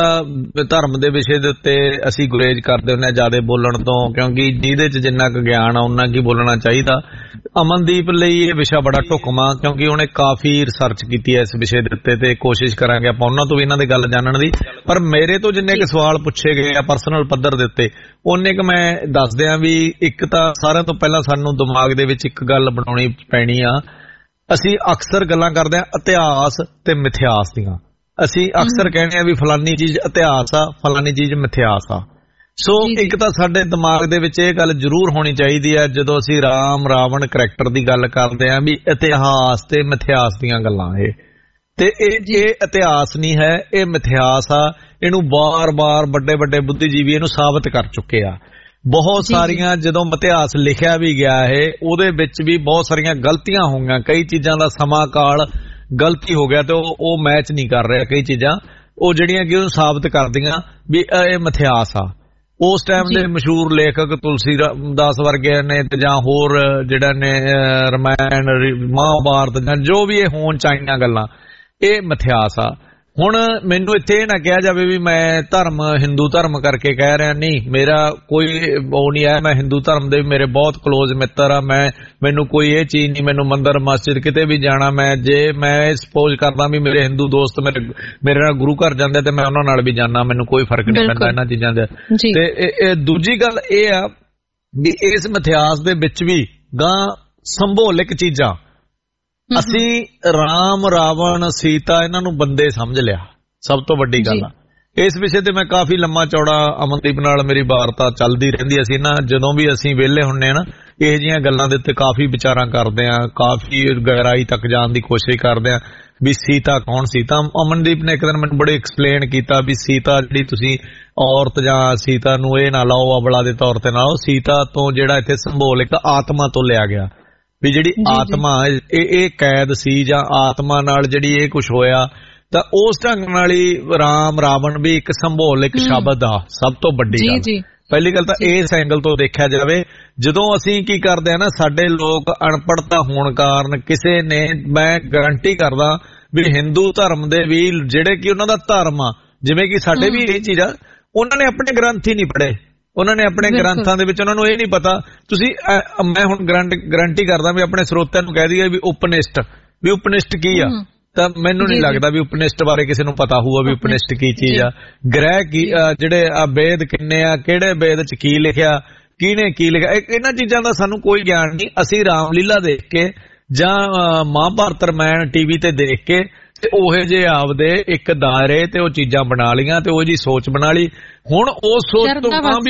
ਦੇ ਵਿਸ਼ੇ ਦੇ ਉੱਤੇ ਅਸੀਂ ਗੁਰੇਜ਼ ਕਰਦੇ ਹੁੰਦੇ ਆ ਜ਼ਿਆਦਾ ਬੋਲਣ ਤੋਂ, ਕਿਉਂਕਿ ਜਿਹਦੇ 'ਚ ਜਿੰਨਾ ਕੁ ਗਿਆਨ ਆ ਉਹਨਾਂ ਕੀ ਬੋਲਣਾ ਚਾਹੀਦਾ। ਅਮਨਦੀਪ ਲਈ ਇਹ ਵਿਸ਼ਾ ਬੜਾ ਢੁਕਵਾਂ, ਕਿਉਂਕਿ ਉਹਨੇ ਕਾਫੀ ਰਿਸਰਚ ਕੀਤੀ ਹੈ ਇਸ ਵਿਸ਼ੇ ਦੇ ਉੱਤੇ, ਤੇ ਕੋਸ਼ਿਸ਼ ਕਰਾਂਗੇ ਆਪਾਂ ਉਹਨਾਂ ਤੋਂ ਵੀ ਇਹਨਾਂ ਦੀ ਗੱਲ ਜਾਣਨ ਦੀ। ਪਰ ਮੇਰੇ ਤੋਂ ਜਿੰਨੇ ਕੁ ਸਵਾਲ ਪੁੱਛੇ ਗਏ ਆ ਪਰਸਨਲ ਪੱਧਰ ਦੇ ਉੱਤੇ, ਉਹਨੇ ਕੁ ਮੈਂ ਦੱਸ ਦਿਆਂ ਵੀ ਇੱਕ ਤਾਂ ਸਾਰਿਆਂ ਤੋਂ ਪਹਿਲਾਂ ਸਾਨੂੰ ਦਿਮਾਗ ਦੇ ਵਿੱਚ ਇੱਕ ਗੱਲ ਬਣਾਉਣੀ ਪੈਣੀ ਆ। ਅਸੀਂ ਅਕਸਰ ਗੱਲਾਂ ਕਰਦੇ ਹਾਂ ਇਤਿਹਾਸ ਤੇ ਮਿਥਿਆਸ ਦੀਆਂ। ਅਸੀਂ ਅਕਸਰ ਕਹਿੰਦੇ ਆ ਵੀ ਫਲਾਨੀ ਚੀਜ਼ ਇਤਿਹਾਸ ਆ, ਫਲਾਨੀ ਚੀਜ਼ ਮਿਥਿਆਸ ਆ। ਸੋ ਇੱਕ ਤਾਂ ਸਾਡੇ ਦਿਮਾਗ ਦੇ ਵਿੱਚ ਇਹ ਗੱਲ ਜ਼ਰੂਰ ਹੋਣੀ ਚਾਹੀਦੀ ਹੈ ਜਦੋਂ ਅਸੀਂ ਰਾਮ ਰਾਵਣ ਕਰੈਕਟਰ ਦੀ ਗੱਲ ਕਰਦੇ ਆ ਵੀ ਇਤਿਹਾਸ ਤੇ ਮਿਥਿਆਸ ਦੀਆਂ ਗੱਲਾਂ ਇਹ, ਤੇ ਇਹ ਇਤਿਹਾਸ ਨਹੀਂ ਹੈ, ਇਹ ਮਿਥਿਆਸ ਆ। ਇਹਨੂੰ ਬਾਰ-ਬਾਰ ਵੱਡੇ ਬੁੱਧੀਜੀਵੀ ਇਹਨੂੰ ਸਾਬਤ ਕਰ ਚੁੱਕੇ ਆ। ਬਹੁਤ ਸਾਰੀਆਂ ਜਦੋਂ ਇਤਿਹਾਸ ਲਿਖਿਆ ਵੀ ਗਿਆ ਹੈ ਉਹਦੇ ਵਿੱਚ ਵੀ ਬਹੁਤ ਸਾਰੀਆਂ ਗਲਤੀਆਂ ਹੋਈਆਂ, ਕਈ ਚੀਜ਼ਾਂ ਦਾ ਸਮਾਂ ਕਾਲ ਗਲਤੀ ਹੋ ਗਿਆ ਤੇ ਉਹ ਮੈਚ ਨਹੀਂ ਕਰ ਰਿਹਾ। ਕਈ ਚੀਜ਼ਾਂ ਉਹ ਜਿਹੜੀਆਂ ਕਿ ਉਹਨੂੰ ਸਾਬਤ ਕਰਦੀਆਂ ਵੀ ਇਹ ਮਿਥਿਆਸ ਆ। ਉਸ ਟਾਈਮ ਦੇ ਮਸ਼ਹੂਰ ਲੇਖਕ ਤੁਲਸੀ ਦਾਸ ਵਰਗੇ ਨੇ ਤੇ ਜਾਂ ਹੋਰ ਜਿਹੜਾ ਨੇ ਰਮਾਇਣ ਮਹਾਭਾਰਤ ਜਾਂ ਜੋ ਵੀ ਇਹ ਹੋਣ ਚਾਹੀਆਂ ਗੱਲਾਂ, ਇਹ ਮਿਥਿਆਸ ਆ। ਹੁਣ ਮੈਨੂੰ ਇੱਥੇ ਇਹ ਨਾ ਕਿਹਾ ਜਾਵੇ ਵੀ ਮੈਂ ਧਰਮ ਹਿੰਦੂ ਧਰਮ ਕਰਕੇ ਕਹਿ ਰਿਹਾ, ਨਹੀਂ, ਮੇਰਾ ਕੋਈ ਉਹ ਨਹੀਂ ਹੈ। ਮੈਂ ਹਿੰਦੂ ਧਰਮ ਦੇ ਮੇਰੇ ਬਹੁਤ ਕਲੋਜ਼ ਮਿੱਤਰ ਆ, ਮੈਨੂੰ ਕੋਈ ਇਹ ਚੀਜ਼ ਨਹੀਂ, ਮੈਨੂੰ ਮੰਦਰ ਮਸਜਿਦ ਕਿਤੇ ਵੀ ਜਾਣਾ, ਮੈਂ ਸਪੋਜ਼ ਕਰਦਾ ਵੀ ਮੇਰੇ ਹਿੰਦੂ ਦੋਸਤ ਮੇਰੇ ਨਾਲ ਗੁਰੂ ਘਰ ਜਾਂਦੇ ਤੇ ਮੈਂ ਉਹਨਾਂ ਨਾਲ ਵੀ ਜਾਣਾ, ਮੈਨੂੰ ਕੋਈ ਫਰਕ ਨਹੀਂ ਪੈਂਦਾ ਇਹਨਾਂ ਚੀਜ਼ਾਂ ਦਾ। ਤੇ ਦੂਜੀ ਗੱਲ ਇਹ ਆ ਵੀ ਇਸ ਮਿਥਿਆਸ ਦੇ ਵਿੱਚ ਵੀ ਗਾਂ ਸੰਭੋਲਿਕ ਚੀਜ਼ਾਂ, ਅਸੀਂ ਰਾਮ ਰਾਵਣ ਸੀਤਾ ਇਹਨਾਂ ਨੂੰ ਬੰਦੇ ਸਮਝ ਲਿਆ, ਸਭ ਤੋਂ ਵੱਡੀ ਗੱਲ ਆ। ਇਸ ਵਿਸ਼ੇ ਤੇ ਮੈਂ ਕਾਫੀ ਲੰਮਾ ਚੌੜਾ ਅਮਨਦੀਪ ਨਾਲ ਮੇਰੀ ਵਾਰਤਾ ਚੱਲਦੀ ਰਹਿੰਦੀ। ਅਸੀਂ ਨਾ ਜਦੋਂ ਵੀ ਅਸੀਂ ਵਿਹਲੇ ਹੁੰਨੇ ਆ ਨਾ ਇਹੋ ਜਿਹੀਆਂ ਗੱਲਾਂ ਦੇ ਉੱਤੇ ਕਾਫੀ ਵਿਚਾਰਾਂ ਕਰਦੇ ਆ, ਕਾਫੀ ਗਹਿਰਾਈ ਤੱਕ ਜਾਣ ਦੀ ਕੋਸ਼ਿਸ਼ ਕਰਦੇ ਆ ਵੀ ਸੀਤਾ ਕੌਣ ਸੀ। ਤਾਂ ਅਮਨਦੀਪ ਨੇ ਇੱਕ ਦਿਨ ਮੈਨੂੰ ਬੜੇ ਐਕਸਪਲੇਨ ਕੀਤਾ ਵੀ ਸੀਤਾ ਜਿਹੜੀ ਤੁਸੀਂ ਔਰਤ ਜਾਂ ਸੀਤਾ ਨੂੰ ਇਹ ਨਾ ਲਾਓ ਅਬਲਾ ਦੇ ਤੌਰ ਤੇ ਨਾ ਲਾਓ, ਸੀਤਾ ਤੋਂ ਜਿਹੜਾ ਇੱਥੇ ਸੰਭੋਲਿਕ ਆਤਮਾ ਤੋਂ ਲਿਆ ਗਿਆ ਵੀ ਜਿਹੜੀ ਆਤਮਾ ਇਹ ਕੈਦ ਸੀ ਜਾਂ ਆਤਮਾ ਨਾਲ ਜਿਹੜੀ ਇਹ ਕੁਝ ਹੋਇਆ, ਤਾਂ ਉਸ ਢੰਗ ਨਾਲ ਹੀ ਰਾਮ ਰਾਵਣ ਵੀ ਇੱਕ ਸੰਭੋਲਿਕ ਸ਼ਬਦ ਆ। ਸਭ ਤੋਂ ਵੱਡੀ ਗੱਲ ਪਹਿਲੀ ਗੱਲ ਤਾਂ ਇਸ ਐਂਗਲ ਤੋਂ ਦੇਖਿਆ ਜਾਵੇ। ਜਦੋਂ ਅਸੀਂ ਕੀ ਕਰਦੇ ਆ ਨਾ, ਸਾਡੇ ਲੋਕ ਅਨਪੜ੍ਹਤਾ ਹੋਣ ਕਾਰਨ ਕਿਸੇ ਨੇ, ਮੈਂ ਗਾਰੰਟੀ ਕਰਦਾ ਵੀ ਹਿੰਦੂ ਧਰਮ ਦੇ ਵੀ ਜਿਹੜੇ ਕਿ ਉਹਨਾਂ ਦਾ ਧਰਮ ਆ, ਜਿਵੇਂ ਕਿ ਸਾਡੇ ਵੀ ਇਹ ਚੀਜ਼ ਆ, ਉਹਨਾਂ ਨੇ ਆਪਣੇ ਗ੍ਰੰਥ ਹੀ ਨਹੀਂ ਪੜ੍ਹੇ। ਉਹਨਾਂ ਨੇ ਆਪਣੇ ਗ੍ਰੰਥਾਂ ਦੇ ਵਿੱਚ ਉਹਨਾਂ ਨੂੰ ਇਹ ਨਹੀਂ ਪਤਾ। ਤੁਸੀਂ ਮੈਂ ਹੁਣ ਗਰੰਟੀ ਕਰਦਾ ਵੀ ਆਪਣੇ ਸਰੋਤਿਆਂ ਨੂੰ ਕਹਿ ਦਈਏ ਵੀ ਉਪਨਿਸ਼ਟ ਕੀ ਆ, ਤਾਂ ਮੈਨੂੰ ਨਹੀਂ ਲੱਗਦਾ ਵੀ ਉਪਨਿਸ਼ਟ ਬਾਰੇ ਕਿਸੇ ਨੂੰ ਪਤਾ ਹੋਊਗਾ ਵੀ ਉਪਨਿਸ਼ਟ ਕੀ ਚੀਜ਼ ਆ। ਗ੍ਰਹਿ ਕੀ, ਜਿਹੜੇ ਆ ਵੇਦ ਕਿੰਨੇ ਆ, ਕਿਹੜੇ ਵੇਦ ਚ ਕੀ ਲਿਖਿਆ, ਕਿਹਨੇ ਕੀ ਲਿਖਿਆ, ਇਹਨਾਂ ਚੀਜ਼ਾਂ ਦਾ ਸਾਨੂੰ ਕੋਈ ਗਿਆਨ ਨਹੀਂ। ਅਸੀਂ ਰਾਮਲੀਲਾ ਦੇਖ ਕੇ ਜਾਂ ਮਹਾਭਾਰਤ ਰਾਮਾਇਣ ਟੀਵੀ ਤੇ ਦੇਖ ਕੇ ਤੇ ਉਹੇ ਜੇ ਆਪਦੇ ਇੱਕ ਦਾਇਰੇ ਤੇ ਉਹ ਚੀਜ਼ਾਂ ਬਣਾ ਲੀਆਂ ਤੇ ਉਹ ਜੀ ਸੋਚ ਬਣਾ ਲਈ। ਹੁਣ ਉਸ ਸੋਚ ਤੋਂ ਬਾਅਦ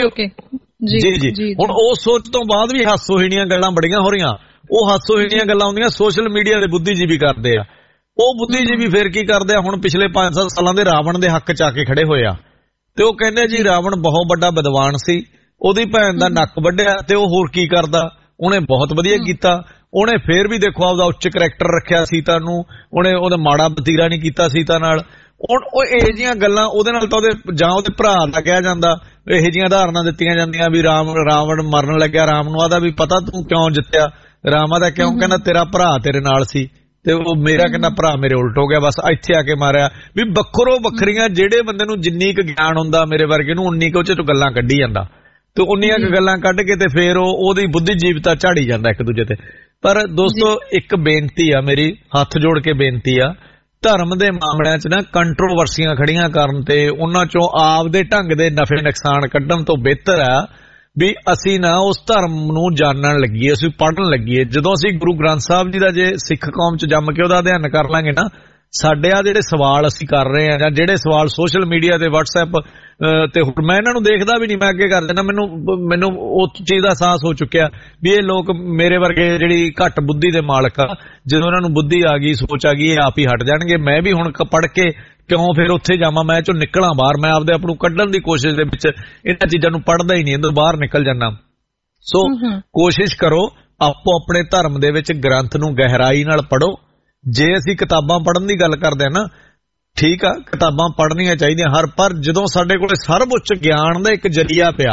ਵੀ ਹੁਣ ਉਸ ਸੋਚ ਤੋਂ ਬਾਅਦ ਵੀ ਹਾਸੋਹੀਣੀਆਂ ਗੱਲਾਂ ਬੜੀਆਂ ਹੋ ਰਹੀਆਂ। ਉਹ ਹਾਸੋਹੀਣੀਆਂ ਗੱਲਾਂ ਆਉਂਦੀਆਂ ਸੋਸ਼ਲ ਮੀਡੀਆ ਦੇ ਬੁੱਧੀਜੀਵੀ ਕਰਦੇ ਆ। ਉਹ ਬੁੱਧੀਜੀਵੀ ਫਿਰ ਕੀ ਕਰਦੇ ਆ, ਹੁਣ ਪਿਛਲੇ 5-7 ਸਾਲਾਂ ਦੇ ਰਾਵਣ ਦੇ ਹੱਕ ਚ ਆ ਕੇ ਖੜੇ ਹੋਏ ਆ ਤੇ ਉਹ ਕਹਿੰਦੇ ਜੀ ਰਾਵਣ ਬਹੁਤ ਵੱਡਾ ਵਿਦਵਾਨ ਸੀ, ਉਹਦੀ ਭੈਣ ਦਾ ਨੱਕ ਵੱਢਿਆ ਤੇ ਉਹ ਹੋਰ ਕੀ ਕਰਦਾ, ਉਹਨੇ ਬਹੁਤ ਵਧੀਆ ਕੀਤਾ। ਉਹਨੇ ਫੇਰ ਵੀ ਦੇਖੋ ਆਪਦਾ ਉੱਚ ਕਰੈਕਟਰ ਰੱਖਿਆ ਸੀਤਾ ਨੂੰ, ਉਹਦਾ ਮਾੜਾ ਵਤੀਰਾ ਨਹੀਂ ਕੀਤਾ ਸੀਤਾ ਨਾਲ। ਹੁਣ ਉਹ ਇਹੋ ਜਿਹੀਆਂ ਗੱਲਾਂ ਉਹਦੇ ਨਾਲ ਤਾਂ ਉਹਦੇ ਭਰਾ ਦਾ ਕਿਹਾ ਜਾਂਦਾ, ਇਹੋ ਜਿਹੀਆਂ ਉਦਾਹਰਨਾਂ ਦਿੱਤੀਆਂ ਜਾਂਦੀਆਂ ਵੀ ਰਾਵਣ ਮਰਨ ਲੱਗਿਆ, ਰਾਮ ਨੂੰ ਆਦਾ ਵੀ ਪਤਾ ਤੂੰ ਕਿਉਂ ਜਿੱਤਿਆ, ਰਾਮ ਦਾ ਕਿਉਂ, ਕਹਿੰਦਾ ਤੇਰਾ ਭਰਾ ਤੇਰੇ ਨਾਲ ਸੀ ਤੇ ਉਹ ਮੇਰਾ ਕਹਿੰਦਾ ਭਰਾ ਮੇਰੇ ਉਲਟ ਹੋ ਗਿਆ, ਬਸ ਇੱਥੇ ਆ ਕੇ ਮਾਰਿਆ। ਵੀ ਵੱਖਰੀਆਂ ਜਿਹੜੇ ਬੰਦੇ ਨੂੰ ਜਿੰਨੀ ਕੁ ਗਿਆਨ ਹੁੰਦਾ ਮੇਰੇ ਵਰਗੇ ਨੂੰ ਉਨੀ ਕੁ ਉਹ ਚ ਗੱਲਾਂ ਕੱਢੀ ਜਾਂਦਾ ਤੇ ਉਨੀਆਂ ਕੁ ਗੱਲਾਂ ਕੱਢ ਕੇ ਤੇ ਫੇਰ ਉਹਦੀ ਬੁੱਧੀਜੀਵਤਾ ਝਾੜੀ ਜਾਂਦਾ ਇੱਕ ਦੂਜੇ ਤੇ। ਪਰ ਦੋਸਤੋ ਇੱਕ ਬੇਨਤੀ ਆ ਮੇਰੀ, ਹੱਥ ਜੋੜ ਕੇ ਬੇਨਤੀ ਆ, ਧਰਮ ਦੇ ਮਾਮਲਿਆਂ 'ਚ ਨਾ ਕੰਟਰੋਵਰਸੀਆਂ ਖੜੀਆਂ ਕਰਨ ਤੇ ਉਹਨਾਂ ਚੋਂ ਆਪਦੇ ਢੰਗ ਦੇ ਨਫੇ ਨੁਕਸਾਨ ਕੱਢਣ ਤੋਂ ਬਿਹਤਰ ਆ ਵੀ ਅਸੀਂ ਨਾ ਉਸ ਧਰਮ ਨੂੰ ਜਾਣਨ ਲੱਗੀਏ, ਅਸੀਂ ਪੜ੍ਹਨ ਲੱਗੀਏ। ਜਦੋਂ ਅਸੀਂ ਗੁਰੂ ਗ੍ਰੰਥ ਸਾਹਿਬ ਜੀ ਦਾ ਜੇ ਸਿੱਖ ਕੌਮ 'ਚ ਜੰਮ ਕੇ ਉਹਦਾ ਅਧਿਐਨ ਕਰ ਲਾਂਗੇ ਨਾ, ਸਾਡੇ ਆ ਜਿਹੜੇ ਸਵਾਲ ਅਸੀਂ ਕਰ ਰਹੇ ਆ ਜਾਂ ਜਿਹੜੇ ਸਵਾਲ ਸੋਸ਼ਲ ਮੀਡੀਆ ਤੇ WhatsApp ਤੇ ਮੈਂ ਇਹਨਾਂ ਨੂੰ ਦੇਖਦਾ ਵੀ ਨਹੀਂ, ਮੈਂ ਅੱਗੇ ਕਰ ਦਿੰਦਾ। ਮੈਨੂੰ ਉਸ ਚੀਜ਼ ਦਾ ਅਹਿਸਾਸ ਹੋ ਚੁੱਕਿਆ ਵੀ ਇਹ ਲੋਕ ਮੇਰੇ ਵਰਗੇ ਜਿਹੜੀ ਘੱਟ ਬੁੱਧੀ ਦੇ ਮਾਲਕ ਆ, ਜਦੋਂ ਉਹਨਾਂ ਨੂੰ ਬੁੱਧੀ ਆ ਗਈ, ਸੋਚ ਆ ਗਈ, ਇਹ ਆਪ ਹੀ ਹਟ ਜਾਣਗੇ। ਮੈਂ ਵੀ ਹੁਣ ਪੜ੍ਹ ਕੇ ਕਿਉਂ ਫਿਰ ਉੱਥੇ ਜਾਵਾਂ, ਮੈਂ ਚੋਂ ਨਿਕਲਾਂ ਬਾਹਰ, ਮੈਂ ਆਪਦੇ ਆਪ ਨੂੰ ਕੱਢਣ ਦੀ ਕੋਸ਼ਿਸ਼ ਦੇ ਵਿੱਚ ਇਹਨਾਂ ਚੀਜ਼ਾਂ ਨੂੰ ਪੜ੍ਹਦਾ ਹੀ ਨਹੀਂ, ਇਹਦੋਂ ਬਾਹਰ ਨਿਕਲ ਜਾਣਾ। ਸੋ ਕੋਸ਼ਿਸ਼ ਕਰੋ ਆਪੋ ਆਪਣੇ ਧਰਮ ਦੇ ਵਿੱਚ ਗ੍ਰੰਥ ਨੂੰ ਗਹਿਰਾਈ ਨਾਲ ਪੜ੍ਹੋ। ਜੇ ਅਸੀਂ ਕਿਤਾਬਾਂ ਪੜ੍ਹਨ ਦੀ ਗੱਲ ਕਰਦੇ ਆ ਨਾ, ਠੀਕ ਆ, ਕਿਤਾਬਾਂ ਪੜ੍ਹਨੀਆਂ ਚਾਹੀਦੀਆਂ ਪਰ ਜਦੋਂ ਸਾਡੇ ਕੋਲ ਸਰਵਉੱਚ ਗਿਆਨ ਦਾ ਇੱਕ ਜਰੀਆ ਪਿਆ,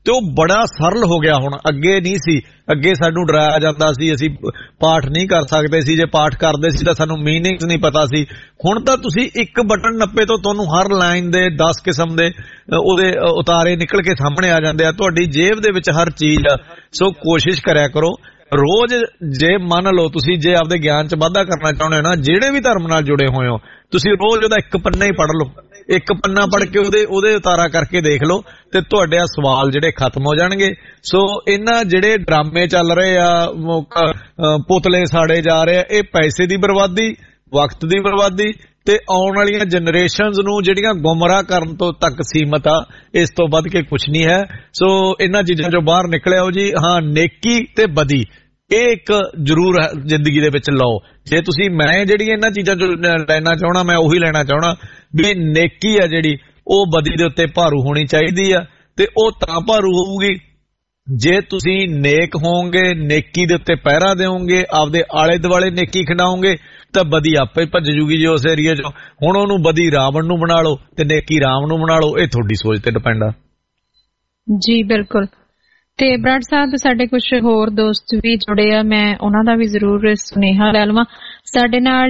ਤੇ ਉਹ ਬੜਾ ਸਰਲ ਹੋ ਗਿਆ ਹੁਣ। ਅੱਗੇ ਨਹੀਂ ਸੀ, ਅੱਗੇ ਸਾਨੂੰ ਡਰਾਇਆ ਜਾਂਦਾ ਸੀ, ਅਸੀਂ ਪਾਠ ਨਹੀਂ ਕਰ ਸਕਦੇ ਸੀ, ਜੇ ਪਾਠ ਕਰਦੇ ਸੀ ਤਾਂ ਸਾਨੂੰ ਮੀਨਿੰਗਸ ਨਹੀਂ ਪਤਾ ਸੀ। ਹੁਣ ਤਾਂ ਤੁਸੀਂ ਇੱਕ ਬਟਨ ਨੱਪੇ ਤੋਂ ਤੁਹਾਨੂੰ ਹਰ ਲਾਈਨ ਦੇ 10 ਕਿਸਮ ਦੇ ਉਹਦੇ ਉਤਾਰੇ ਨਿਕਲ ਕੇ ਸਾਹਮਣੇ ਆ ਜਾਂਦੇ ਆ, ਤੁਹਾਡੀ ਜੇਬ ਦੇ ਵਿੱਚ ਹਰ ਚੀਜ਼ ਆ। ਸੋ ਕੋਸ਼ਿਸ਼ ਕਰਿਆ ਕਰੋ ਰੋਜ਼, ਜੇ ਮੰਨ ਲਓ ਤੁਸੀਂ ਜੇ ਆਪਦੇ ਗਿਆਨ 'ਚ ਵਾਧਾ ਕਰਨਾ ਚਾਹੁੰਦੇ ਹੋ ਨਾ, ਜਿਹੜੇ ਵੀ ਧਰਮ ਨਾਲ ਜੁੜੇ ਹੋਏ ਹੋ, ਤੁਸੀਂ ਰੋਜ਼ ਉਹਦਾ ਇੱਕ ਪੰਨਾ ਹੀ ਪੜ੍ਹ ਲਓ, ਇੱਕ ਪੰਨਾ ਪੜ੍ਹ ਕੇ ਉਹਦੇ ਉਤਾਰਾ ਕਰਕੇ ਦੇਖ ਲਓ ਤੇ ਤੁਹਾਡੇ ਆ ਸਵਾਲ ਜਿਹੜੇ ਖਤਮ ਹੋ ਜਾਣਗੇ। ਸੋ ਇਹਨਾਂ ਜਿਹੜੇ ਡਰਾਮੇ ਚੱਲ ਰਹੇ ਆ, ਪੁਤਲੇ ਸਾੜੇ ਜਾ ਰਹੇ ਆ, ਇਹ ਪੈਸੇ ਦੀ ਬਰਬਾਦੀ, ਵਕਤ ਦੀ ਬਰਬਾਦੀ ਤੇ ਆਉਣ ਵਾਲੀਆਂ ਜਨਰੇਸ਼ਨਸ ਨੂੰ ਜਿਹੜੀਆਂ ਗੁੰਮਰਾਹ ਕਰਨ ਤੋਂ ਤੱਕ ਸੀਮਤ ਆ। ਇਸ ਤੋਂ ਵੱਧ ਕੇ ਕੁਝ ਨਹੀਂ ਹੈ। ਸੋ ਇਹਨਾਂ ਚੀਜ਼ਾਂ ਚੋਂ ਬਾਹਰ ਨਿਕਲਿਓ ਜੀ। ਹਾਂ, ਨੇਕੀ ਤੇ ਬਦੀ ਇਹ ਇੱਕ ਜ਼ਰੂਰ ਜ਼ਿੰਦਗੀ ਦੇ ਵਿੱਚ ਲਓ। ਜੇ ਤੁਸੀਂ, ਮੈਂ ਜਿਹੜੀ ਇਹਨਾਂ ਚੀਜ਼ਾਂ ਚੋਂ ਲੈਣਾ ਚਾਹਣਾ, ਮੈਂ ਉਹੀ ਲੈਣਾ ਚਾਹਣਾ ਵੀ ਨੇਕੀ ਆ ਜਿਹੜੀ ਉਹ ਬਦੀ ਦੇ ਉੱਤੇ ਭਾਰੂ ਹੋਣੀ ਚਾਹੀਦੀ ਆ, ਤੇ ਉਹ ਤਾਂ ਭਾਰੂ ਹੋਊਗੀ ਜੇ ਤੁਸੀਂ ਨੇਕ ਹੋਵੋਗੇ, ਨੇਕੀ ਦੇ ਉੱਤੇ ਪਹਿਰਾ ਦਿਓਗੇ, ਆਪਦੇ ਆਲੇ ਦੁਆਲੇ ਨੇਕੀ ਖਿੰਡਾਓਗੇ ਤਾਂ ਬਦੀ ਆਪੇ ਭੱਜ ਜੂਗੀ ਜੀ ਉਸ ਏਰੀਏ 'ਚੋਂ। ਹੁਣ ਉਹਨੂੰ ਬਦੀ ਰਾਵਣ ਨੂੰ ਬਣਾ ਲਓ ਤੇ ਨੇਕੀ ਰਾਮ ਨੂੰ ਬਣਾ ਲਓ, ਇਹ ਤੁਹਾਡੀ ਸੋਚ ਤੇ ਡਿਪੈਂਡ ਆ ਜੀ। ਬਿਲਕੁਲ। ਤੇ ਬਰਾੜ ਸਾਹਿਬ, ਸਾਡੇ ਕੁਝ ਹੋਰ ਦੋਸਤ ਵੀ ਜੁੜੇ ਆ, ਮੈਂ ਉਹਨਾਂ ਦਾ ਵੀ ਜ਼ਰੂਰ ਸੁਨੇਹਾ ਲੈ ਲਵਾਂ। ਸਾਡੇ ਨਾਲ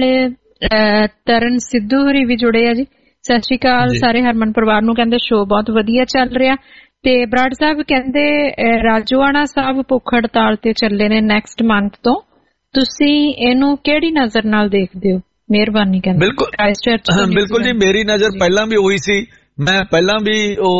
ਤਰਨ ਸਿੱਧੂ ਹੋਰੀ ਵੀ ਜੁੜੇ ਆ ਜੀ। ਸਤਿ ਸ਼੍ਰੀ ਅਕਾਲ ਸਾਰੇ ਹਰਮਨ ਪਰਿਵਾਰ ਨੂੰ। ਕਹਿੰਦੇ ਸ਼ੋਅ ਬਹੁਤ ਵਧੀਆ ਚੱਲ ਰਿਹਾ। ਤੇ ਬਰਾੜ ਸਾਹਿਬ ਕਹਿੰਦੇ ਰਾਜੋਆਣਾ ਸਾਹਿਬ ਭੁੱਖ ਹੜਤਾਲ ਤੇ ਚੱਲੇ ਨੇ ਨੈਕਸਟ ਮੰਥ ਤੋਂ, ਤੁਸੀਂ ਇਹਨੂੰ ਕਿਹੜੀ ਨਜ਼ਰ ਨਾਲ ਦੇਖਦੇ ਹੋ? ਮਿਹਰਬਾਨੀ। ਕਹਿੰਦੇ ਬਿਲਕੁਲ ਜੀ, ਮੇਰੀ ਨਜ਼ਰ ਪਹਿਲਾਂ ਵੀ ਉਹੀ ਸੀ। ਮੈਂ ਪਹਿਲਾਂ ਵੀ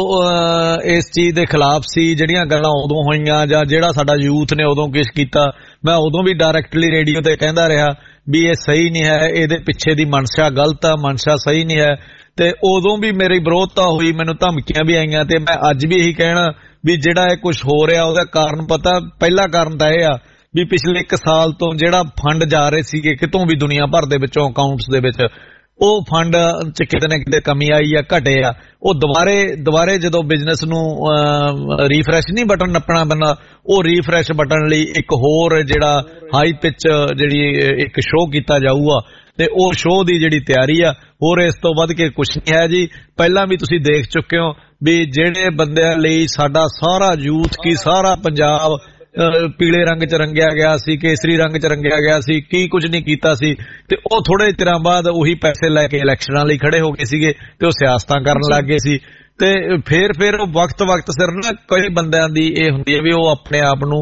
ਇਸ ਚੀਜ਼ ਦੇ ਖਿਲਾਫ ਸੀ, ਜਿਹੜੀਆਂ ਗੱਲਾਂ ਉਦੋਂ ਹੋਈਆਂ ਜਾਂ ਜਿਹੜਾ ਸਾਡਾ ਯੂਥ ਨੇ ਉਦੋਂ ਕੁਛ ਕੀਤਾ, ਮੈਂ ਉਦੋਂ ਵੀ ਡਾਇਰੈਕਟਲੀ ਰੇਡੀਓ ਤੇ ਕਹਿੰਦਾ ਰਿਹਾ ਵੀ ਇਹ ਸਹੀ ਨਹੀਂ ਹੈ, ਇਹਦੇ ਪਿੱਛੇ ਦੀ ਮਨਸ਼ਾ ਗਲਤ ਆ, ਮਨਸ਼ਾ ਸਹੀ ਨਹੀਂ ਹੈ। ਤੇ ਉਦੋਂ ਵੀ ਮੇਰੀ ਵਿਰੋਧਤਾ ਹੋਈ, ਮੈਨੂੰ ਧਮਕੀਆਂ ਵੀ ਆਈਆਂ, ਤੇ ਮੈਂ ਅੱਜ ਵੀ ਇਹੀ ਕਹਿਣਾ ਵੀ ਜਿਹੜਾ ਇਹ ਕੁਝ ਹੋ ਰਿਹਾ ਉਹਦਾ ਕਾਰਨ ਪਤਾ। ਪਹਿਲਾ ਕਾਰਨ ਤਾਂ ਇਹ ਆ ਵੀ ਪਿਛਲੇ 1 ਸਾਲ ਤੋਂ ਜਿਹੜਾ ਫੰਡ ਜਾ ਰਹੇ ਸੀਗੇ ਕਿਤੋਂ ਵੀ ਦੁਨੀਆ ਭਰ ਦੇ ਵਿੱਚੋਂ ਅਕਾਊਂਟਸ ਦੇ ਵਿੱਚ, ਉਹ ਫੰਡ 'ਚ ਕਿਤੇ ਨਾ ਕਿਤੇ ਕਮੀ ਆਈ ਆ, ਘਟੇ ਆ। ਉਹ ਦੁਬਾਰੇ ਜਦੋਂ ਬਿਜ਼ਨਸ ਨੂੰ ਰੀਫਰੈਸ਼ ਨਹੀਂ ਬਟਨ ਨੱਪਣਾ ਪੈਂਦਾ, ਉਹ ਰੀਫਰੈਸ਼ ਬਟਨ ਲਈ ਇੱਕ ਹੋਰ ਜਿਹੜਾ ਹਾਈ ਪਿਚ ਜਿਹੜੀ ਇੱਕ ਸ਼ੋਅ ਕੀਤਾ ਜਾਊਗਾ, ਤੇ ਉਹ ਸ਼ੋਅ ਦੀ ਜਿਹੜੀ ਤਿਆਰੀ ਆ, ਹੋਰ ਇਸ ਤੋਂ ਵੱਧ ਕੇ ਕੁਝ ਨਹੀਂ ਹੈ ਜੀ। ਪਹਿਲਾਂ ਵੀ ਤੁਸੀਂ ਦੇਖ ਚੁੱਕੇ ਹੋ ਵੀ ਜਿਹੜੇ ਬੰਦਿਆਂ ਲਈ ਸਾਡਾ ਸਾਰਾ ਯੂਥ ਕੀ ਸਾਰਾ ਪੰਜਾਬ ਪੀਲੇ ਰੰਗ 'ਚ ਰੰਗਿਆ ਗਿਆ ਸੀ, ਕੇਸਰੀ ਰੰਗ 'ਚ ਰੰਗਿਆ ਗਿਆ ਸੀ, ਕੀ ਕੁਝ ਨਹੀਂ ਕੀਤਾ ਸੀ, ਤੇ ਉਹ ਥੋੜੇ ਚਿਰਾਂ ਬਾਅਦ ਉਹੀ ਪੈਸੇ ਲੈ ਕੇ ਇਲੈਕਸ਼ਨਾਂ ਲਈ ਖੜੇ ਹੋ ਗਏ ਸੀਗੇ ਤੇ ਉਹ ਸਿਆਸਤਾਂ ਕਰਨ ਲੱਗ ਗਏ ਸੀ। ਤੇ ਫਿਰ ਉਹ ਵਕਤ ਸਿਰ ਨਾ ਕਈ ਬੰਦਿਆਂ ਦੀ ਇਹ ਹੁੰਦੀ ਹੈ ਵੀ ਉਹ ਆਪਣੇ ਆਪ ਨੂੰ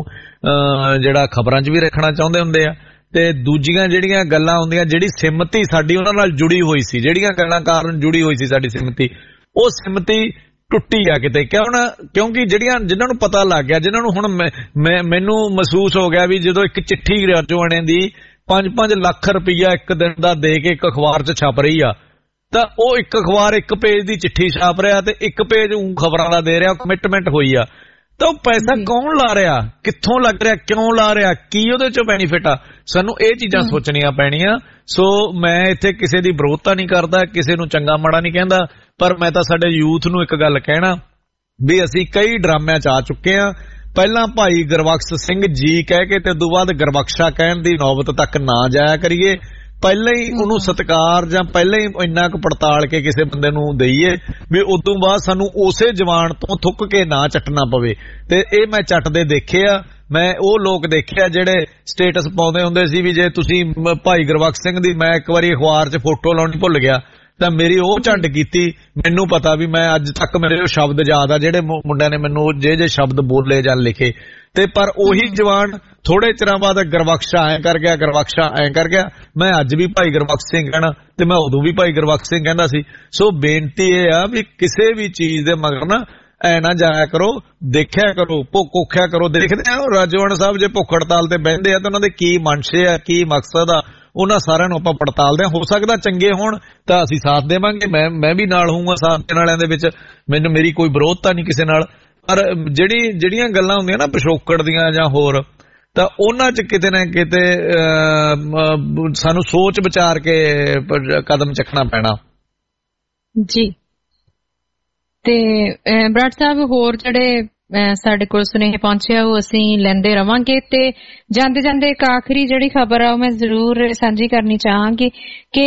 ਜਿਹੜਾ ਖਬਰਾਂ 'ਚ ਵੀ ਰੱਖਣਾ ਚਾਹੁੰਦੇ ਹੁੰਦੇ ਆ, ਤੇ ਦੂਜੀਆਂ ਜਿਹੜੀਆਂ ਗੱਲਾਂ ਹੁੰਦੀਆਂ, ਜਿਹੜੀ ਸਿਮਤੀ ਸਾਡੀ ਉਹਨਾਂ ਨਾਲ ਜੁੜੀ ਹੋਈ ਸੀ, ਜਿਹੜੀਆਂ ਗੱਲਾਂ ਕਾਰਨ ਜੁੜੀ ਹੋਈ ਸੀ ਸਾਡੀ ਸਿਮਤੀ, ਉਹ ਸਿਮਤੀ ਟੁੱਟੀ ਆ ਕਿਤੇ। ਕਿਉਂਕਿ ਜਿਨ੍ਹਾਂ ਨੂੰ ਪਤਾ ਲੱਗ ਗਿਆ, ਜਿਨ੍ਹਾਂ ਨੂੰ ਹੁਣ ਮੈਨੂੰ ਮਹਿਸੂਸ ਹੋ ਗਿਆ ਵੀ ਜਦੋਂ ਇੱਕ ਚਿੱਠੀ ਰਾਜੋਆਣੇ ਦੀ 5-5 ਲੱਖ ਰੁਪਈਆ ਇੱਕ ਦਿਨ ਦਾ ਦੇ ਕੇ ਇੱਕ ਅਖਬਾਰ 'ਚ ਛਪ ਰਹੀ ਆ, ਤਾਂ ਉਹ ਇੱਕ ਅਖਬਾਰ 1 ਪੇਜ ਦੀ ਚਿੱਠੀ ਛਾਪ ਰਿਹਾ ਤੇ 1 ਪੇਜ ਖਬਰਾਂ ਦਾ ਦੇ ਰਿਹਾ, ਕਮਿਟਮੈਂਟ ਹੋਈ ਆ, ਤਾਂ ਉਹ ਪੈਸਾ ਕੌਣ ਲਾ ਰਿਹਾ, ਕਿੱਥੋਂ ਲੱਗ ਰਿਹਾ, ਕਿਉਂ ਲਾ ਰਿਹਾ, ਕੀ ਉਹਦੇ 'ਚੋਂ ਬੈਨੀਫਿਟ ਆ? ਸਾਨੂੰ ਇਹ ਚੀਜ਼ਾਂ ਸੋਚਣੀਆਂ ਪੈਣੀਆਂ। ਸੋ ਮੈਂ ਇੱਥੇ ਕਿਸੇ ਦੀ ਵਿਰੋਧਤਾ ਨਹੀਂ ਕਰਦਾ, ਕਿਸੇ ਨੂੰ ਚੰਗਾ ਮਾੜਾ ਨਹੀਂ ਕਹਿੰਦਾ, ਪਰ ਮੈਂ ਤਾਂ ਸਾਡੇ ਯੂਥ ਨੂੰ ਇੱਕ ਗੱਲ ਕਹਿਣਾ ਵੀ ਅਸੀਂ ਕਈ ਡਰਾਮਿਆਂ 'ਚ ਆ ਚੁੱਕੇ ਹਾਂ। ਪਹਿਲਾਂ ਭਾਈ ਗੁਰਬਖਸ਼ ਸਿੰਘ ਜੀ ਕਹਿ ਕੇ ਤੇ ਉਦੋਂ ਬਾਅਦ ਗੁਰਬਖਸ਼ਾ ਕਹਿਣ ਦੀ ਨੌਬਤ ਤੱਕ ਨਾ ਜਾਇਆ ਕਰੀਏ। ਪਹਿਲਾਂ ਹੀ ਉਹਨੂੰ ਸਤਿਕਾਰ ਜਾਂ ਪਹਿਲਾਂ ਹੀ ਇੰਨਾ ਕੁ ਪੜਤਾਲ ਕੇ ਕਿਸੇ ਬੰਦੇ ਨੂੰ ਦਈਏ ਵੀ ਉਦੋਂ ਬਾਅਦ ਸਾਨੂੰ ਉਸੇ ਜਵਾਨ ਤੋਂ ਥੁੱਕ ਕੇ ਨਾ ਚੱਟਣਾ ਪਵੇ। ਤੇ ਇਹ ਮੈਂ ਚੱਟਦੇ ਦੇਖੇ ਆ, ਮੈਂ ਉਹ ਲੋਕ ਦੇਖਿਆ ਜਿਹੜੇ ਸਟੇਟਸ ਪਾਉਂਦੇ ਹੁੰਦੇ ਸੀ ਵੀ ਜੇ ਤੁਸੀਂ ਭਾਈ ਗੁਰਬਖਸ਼ ਸਿੰਘ ਦੀ, ਮੈਂ ਇੱਕ ਵਾਰੀ ਅਖਬਾਰ 'ਚ ਫੋਟੋ ਲਾਉਣੀ ਭੁੱਲ ਗਿਆ ਤਾਂ ਮੇਰੀ ਉਹ ਝੰਡ ਕੀਤੀ। ਮੈਨੂੰ ਪਤਾ ਵੀ ਮੈਂ ਅੱਜ ਤੱਕ ਮੇਰੇ ਉਹ ਸ਼ਬਦ ਯਾਦ ਆ ਜਿਹੜੇ ਮੁੰਡਿਆਂ ਨੇ ਮੈਨੂੰ ਜੇ ਸ਼ਬਦ ਬੋਲੇ ਜਾਂ ਲਿਖੇ, ਤੇ ਪਰ ਉਹੀ ਜਵਾਨ ਥੋੜੇ ਚਿਰਾਂ ਬਾਅਦ ਗੁਰਬਖਸ਼ਾ ਐਂ ਕਰ ਗਿਆ, ਗੁਰਬਖਸ਼ਾ ਐਂ ਕਰ ਗਿਆ। ਮੈਂ ਅੱਜ ਵੀ ਭਾਈ ਗੁਰਬਖਸ਼ ਸਿੰਘ ਕਹਿਣਾ ਤੇ ਮੈਂ ਉਦੋਂ ਵੀ ਭਾਈ ਗੁਰਬਖਸ਼ ਸਿੰਘ ਕਹਿੰਦਾ ਸੀ। ਸੋ ਬੇਨਤੀ ਇਹ ਆ ਵੀ ਕਿਸੇ ਵੀ ਚੀਜ਼ ਦੇ ਮਗਰ ਨਾ ਐ ਨਾ ਜਾਇਆ ਕਰੋ, ਦੇਖਿਆ ਕਰੋ, ਕੋਖਿਆ ਕਰੋ। ਦੇਖਦੇ ਆ ਰਾਜੋਆਣਾ ਸਾਹਿਬ ਜੇ ਭੁੱਖ ਹੜਤਾਲ ਤੇ ਬਹਿੰਦੇ ਆ ਤਾਂ ਉਹਨਾਂ ਦੇ ਕੀ ਮਨਸ਼ੇ ਆ, ਕੀ ਮਕਸਦ ਆ, ਉਹਨਾਂ ਸਾਰਿਆਂ ਨੂੰ ਆਪਾਂ ਪੜਤਾਲਦੇ ਹਾਂ। ਹੋ ਸਕਦਾ ਚੰਗੇ ਹੋਣ ਤਾਂ ਅਸੀਂ ਸਾਥ ਦੇਵਾਂਗੇ, ਮੈਂ ਵੀ ਨਾਲ ਹੋਊਂਗਾ ਸਾਥ ਦੇਣ ਵਾਲਿਆਂ ਦੇ ਵਿੱਚ, ਮੇਰੀ ਕੋਈ ਵਿਰੋਧਤਾ ਨਹੀਂ ਕਿਸੇ ਨਾਲ। ਪਰ ਜਿਹੜੀਆਂ ਗੱਲਾਂ ਹੁੰਦੀਆਂ ਨਾ ਪਿਛੋਕੜ ਦੀਆਂ ਜਾਂ ਹੋਰ, ਤਾਂ ਉਹਨਾਂ 'ਚ ਕਿਤੇ ਨਾ ਕਿਤੇ ਸਾਨੂੰ ਸੋਚ ਵਿਚਾਰ ਕੇ ਕਦਮ ਚੱਕਣਾ ਪੈਣਾ ਜੀ। ਤੇ ਬਰਾੜ ਸਾਹਿਬ ਹੋਰ ਜਿਹੜੇ ਸਾਡੇ ਕੋਲ ਸੁਨੇਹੇ ਪਹੁੰਚਿਆ ਉਹ ਅਸੀਂ ਲੈਂਦੇ ਰਵਾਂਗੇ। ਤੇ ਜਾਂਦੇ ਜਾਂਦੇ ਇੱਕ ਆਖਰੀ ਜਿਹੜੀ ਖਬਰ ਆ ਉਹ ਮੈਂ ਜ਼ਰੂਰ ਸਾਂਝੀ ਕਰਨੀ ਚਾਹਾਂਗੀ ਕਿ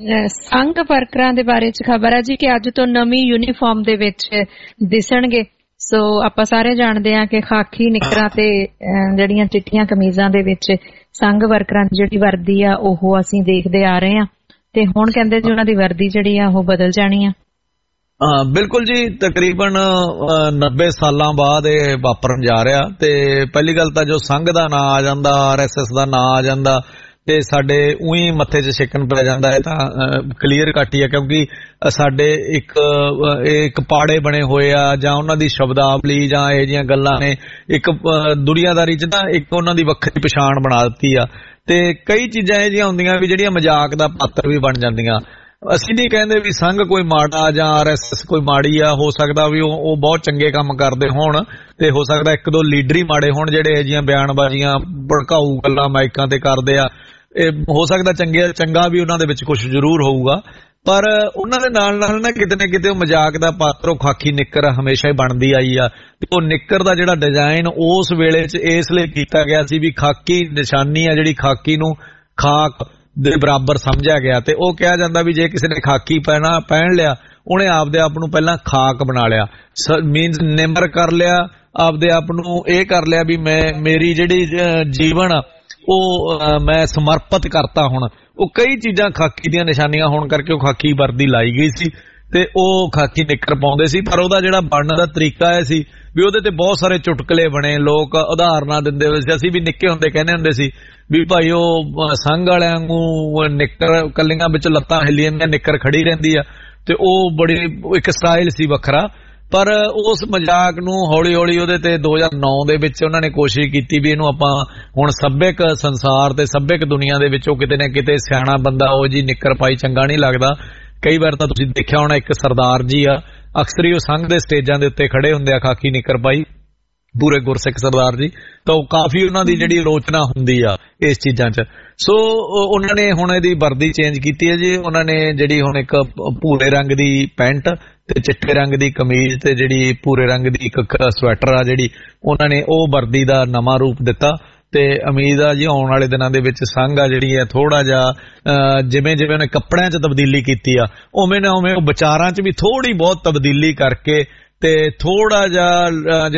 ਸੰਘ ਵਰਕਰਾਂ ਦੇ ਬਾਰੇ 'ਚ ਖਬਰ ਹੈ ਜੀ ਕਿ ਅੱਜ ਤੋਂ ਨਵੀਂ ਯੂਨੀਫਾਰਮ ਦੇ ਵਿੱਚ ਦਿਸਣਗੇ। ਸੋ ਆਪਾਂ ਸਾਰੇ ਜਾਣਦੇ ਹਾਂ ਕਿ ਖਾਕੀ ਨਿੱਕਰਾਂ ਤੇ ਜਿਹੜੀਆਂ ਚਿੱਟੀਆਂ ਕਮੀਜ਼ਾਂ ਦੇ ਵਿੱਚ ਸੰਘ ਵਰਕਰਾਂ ਦੀ ਜਿਹੜੀ ਵਰਦੀ ਆ ਉਹ ਅਸੀਂ ਦੇਖਦੇ ਆ ਰਹੇ ਹਾਂ ਤੇ ਹੁਣ ਕਹਿੰਦੇ ਜੀ ਉਹਨਾਂ ਦੀ ਵਰਦੀ ਜਿਹੜੀ ਆ ਉਹ ਬਦਲ ਜਾਣੀ ਆ। ਬਿਲਕੁਲ ਜੀ, ਤਕਰੀਬਨ 90 ਸਾਲਾਂ ਬਾਅਦ ਇਹ ਵਾਪਰਨ ਜਾ ਰਿਹਾ। ਤੇ ਪਹਿਲੀ ਗੱਲ ਤਾਂ ਜੋ ਸੰਘ ਦਾ ਨਾਂ ਆ ਜਾਂਦਾ, RSS ਦਾ ਨਾਂ ਆ ਜਾਂਦਾ ਤੇ ਸਾਡੇ ਉਹੀ ਮੱਥੇ 'ਚ ਛਿੱਕਣ ਪੈ ਜਾਂਦਾ ਹੈ ਤਾਂ ਕਲੀਅਰ ਕੱਟ ਹੀ ਆ, ਕਿਉਂਕਿ ਸਾਡੇ ਇੱਕ ਪਾੜੇ ਬਣੇ ਹੋਏ ਆ ਜਾਂ ਉਹਨਾਂ ਦੀ ਸ਼ਬਦਾਵਲੀ ਜਾਂ ਇਹ ਜਿਹੀਆਂ ਗੱਲਾਂ ਨੇ ਇੱਕ ਦੁਨੀਆਦਾਰੀ 'ਚ ਤਾਂ ਇੱਕ ਉਹਨਾਂ ਦੀ ਵੱਖਰੀ ਪਛਾਣ ਬਣਾ ਦਿੱਤੀ ਆ। ਤੇ ਕਈ ਚੀਜ਼ਾਂ ਇਹ ਜਿਹੀਆਂ ਹੁੰਦੀਆਂ ਵੀ ਜਿਹੜੀਆਂ ਮਜ਼ਾਕ ਦਾ ਪਾਤਰ ਵੀ ਬਣ ਜਾਂਦੀਆਂ। ਅਸੀਂ ਨਹੀਂ ਕਹਿੰਦੇ ਵੀ ਸੰਘ ਕੋਈ ਮਾੜਾ ਜਾਂ RSS ਕੋਈ ਮਾੜੀ ਆ, ਹੋ ਸਕਦਾ ਵੀ ਉਹ ਬਹੁਤ ਚੰਗੇ ਕੰਮ ਕਰਦੇ ਹੋਣ ਤੇ ਹੋ ਸਕਦਾ ਇੱਕ ਦੋ ਲੀਡਰ ਹੀ ਮਾੜੇ ਹੋਣ ਜਿਹੜੇ ਇਹ ਜਿਹੀਆਂ ਬਿਆਨਬਾਜ਼ੀਆਂ ਭੜਕਾਊ ਗੱਲਾਂ ਮਾਈਕਾਂ ਤੇ ਕਰਦੇ ਆ। ਇਹ ਹੋ ਸਕਦਾ ਚੰਗਾ ਵੀ ਉਹਨਾਂ ਦੇ ਵਿੱਚ ਕੁਝ ਜ਼ਰੂਰ ਹੋਊਗਾ, ਪਰ ਉਹਨਾਂ ਦੇ ਨਾਲ ਨਾਲ ਨਾ ਕਿਤੇ ਉਹ ਮਜ਼ਾਕ ਦਾ ਪਾਤਰ, ਉਹ ਖਾਕੀ ਨਿੱਕਰ ਹਮੇਸ਼ਾ ਹੀ ਬਣਦੀ ਆਈ ਆ। ਉਹ ਨਿੱਕਰ ਦਾ ਜਿਹੜਾ ਡਿਜ਼ਾਈਨ ਉਸ ਵੇਲੇ 'ਚ ਇਸ ਲਈ ਕੀਤਾ ਗਿਆ ਸੀ ਵੀ ਖਾਕੀ ਨਿਸ਼ਾਨੀ ਆ ਜਿਹੜੀ ਖਾਕੀ ਨੂੰ ਖਾਕ ਦੇ ਬਰਾਬਰ ਸਮਝਿਆ ਗਿਆ ਤੇ ਉਹ ਕਿਹਾ ਜਾਂਦਾ ਵੀ ਜੇ ਕਿਸੇ ਨੇ ਖਾਕੀ ਪਹਿਨ ਲਿਆ ਉਹਨੇ ਆਪਦੇ ਆਪ ਨੂੰ ਪਹਿਲਾਂ ਖਾਕ ਬਣਾ ਲਿਆ, ਮੀਨਸ ਨਿਮਰ ਕਰ ਲਿਆ ਆਪਦੇ ਆਪ ਨੂੰ, ਇਹ ਕਰ ਲਿਆ ਵੀ ਮੇਰੀ ਜਿਹੜੀ ਜੀਵਨ ਆ ਉਹ ਮੈਂ ਸਮਰਪਿਤ ਕਰਤਾ। ਹੁਣ ਉਹ ਕਈ ਚੀਜ਼ਾਂ ਖਾਕੀ ਦੀਆਂ ਨਿਸ਼ਾਨੀਆਂ ਹੋਣ ਕਰਕੇ ਉਹ ਖਾਕੀ ਵਰਦੀ ਲਾਈ ਗਈ ਸੀ ਤੇ ਉਹ ਖਾਕੀ ਨਿੱਕਰ ਪਾਉਂਦੇ ਸੀ, ਪਰ ਉਹਦਾ ਜਿਹੜਾ ਬਣਨ ਦਾ ਤਰੀਕਾ ਇਹ ਸੀ ਵੀ ਉਹਦੇ ਤੇ ਬਹੁਤ ਸਾਰੇ ਚੁਟਕਲੇ ਬਣੇ, ਲੋਕ ਉਦਾਹਰਨਾਂ ਦਿੰਦੇ ਹੋਏ ਸੀ। ਅਸੀਂ ਵੀ ਨਿੱਕੇ ਹੁੰਦੇ ਕਹਿੰਦੇ ਹੁੰਦੇ ਸੀ ਵੀ ਭਾਈ ਉਹ ਸੰਘ ਵਾਲਿਆਂ ਨੂੰ ਨਿੱਕਰ ਕੱਲੀਆਂ ਵਿੱਚ ਲੱਤਾਂ ਹਿੱਲੀਆਂ ਨਿੱਕਰ ਖੜੀ ਰਹਿੰਦੀ ਆ, ਤੇ ਉਹ ਬੜੀ ਇੱਕ ਸਟਾਈਲ ਸੀ ਵੱਖਰਾ। ਪਰ ਉਸ ਮਜ਼ਾਕ ਨੂੰ ਹੌਲੀ ਹੌਲੀ ਉਹਦੇ ਤੇ 2009 ਦੇ ਵਿੱਚ ਉਹਨਾਂ ਨੇ ਕੋਸ਼ਿਸ਼ ਕੀਤੀ ਵੀ ਇਹਨੂੰ ਆਪਾਂ ਹੁਣ ਸੱਭਿਅਕ ਸੰਸਾਰ ਤੇ ਸੱਭਿਅਕ ਦੁਨੀਆ ਦੇ ਵਿੱਚੋਂ ਕਿਤੇ ਨਾ ਕਿਤੇ ਸਿਆਣਾ ਬੰਦਾ ਉਹ ਜੀ ਨਿੱਕਰ ਪਾਈ ਚੰਗਾ ਨਹੀਂ ਲੱਗਦਾ। ਕਈ ਵਾਰ ਤਾਂ ਤੁਸੀਂ ਦੇਖਿਆ ਹੋਣਾ ਇੱਕ ਸਰਦਾਰ ਜੀ ਆ, ਅਕਸਰ ਹੀ ਉਹ ਸੰਘ ਦੇ ਸਟੇਜਾਂ ਦੇ ਉੱਤੇ ਖੜੇ ਹੁੰਦੇ ਆ ਖਾਕੀ ਨਿੱਕਰ ਪਾਈ, ਪੂਰੇ ਗੁਰਸਿੱਖ ਸਰਦਾਰ ਜੀ, ਤਾਂ ਉਹ ਕਾਫੀ ਉਹਨਾਂ ਦੀ ਜਿਹੜੀ ਆਲੋਚਨਾ ਹੁੰਦੀ ਆ ਇਸ ਚੀਜ਼ਾਂ 'ਚ। ਸੋ ਉਹਨਾਂ ਨੇ ਹੁਣ ਇਹਦੀ ਵਰਦੀ ਚੇਂਜ ਕੀਤੀ ਹੈ ਜੀ। ਉਹਨਾਂ ਨੇ ਜਿਹੜੀ ਹੁਣ ਇੱਕ ਭੂਰੇ ਰੰਗ ਦੀ ਪੈਂਟ ਤੇ ਚਿੱਟੇ ਰੰਗ ਦੀ ਕਮੀਜ਼ ਤੇ ਜਿਹੜੀ ਭੂਰੇ ਰੰਗ ਦੀ ਇੱਕ ਸਵੈਟਰ ਆ ਜਿਹੜੀ ਉਹਨਾਂ ਨੇ ਉਹ ਵਰਦੀ ਦਾ ਨਵਾਂ ਰੂਪ ਦਿੱਤਾ। ਤੇ ਉਮੀਦ ਆ ਜੀ ਆਉਣ ਵਾਲੇ ਦਿਨਾਂ ਦੇ ਵਿੱਚ ਸੰਘ ਆ ਜਿਹੜੀ ਹੈ ਥੋੜਾ ਜਿਹਾ ਜਿਵੇਂ ਉਹਨੇ ਕੱਪੜਿਆਂ 'ਚ ਤਬਦੀਲੀ ਕੀਤੀ ਆ ਉਵੇਂ ਨਾ ਉਵੇਂ ਉਹ ਵਿਚਾਰਾਂ 'ਚ ਵੀ ਥੋੜੀ ਬਹੁਤ ਤਬਦੀਲੀ ਕਰਕੇ ਤੇ ਥੋੜਾ ਜਿਹਾ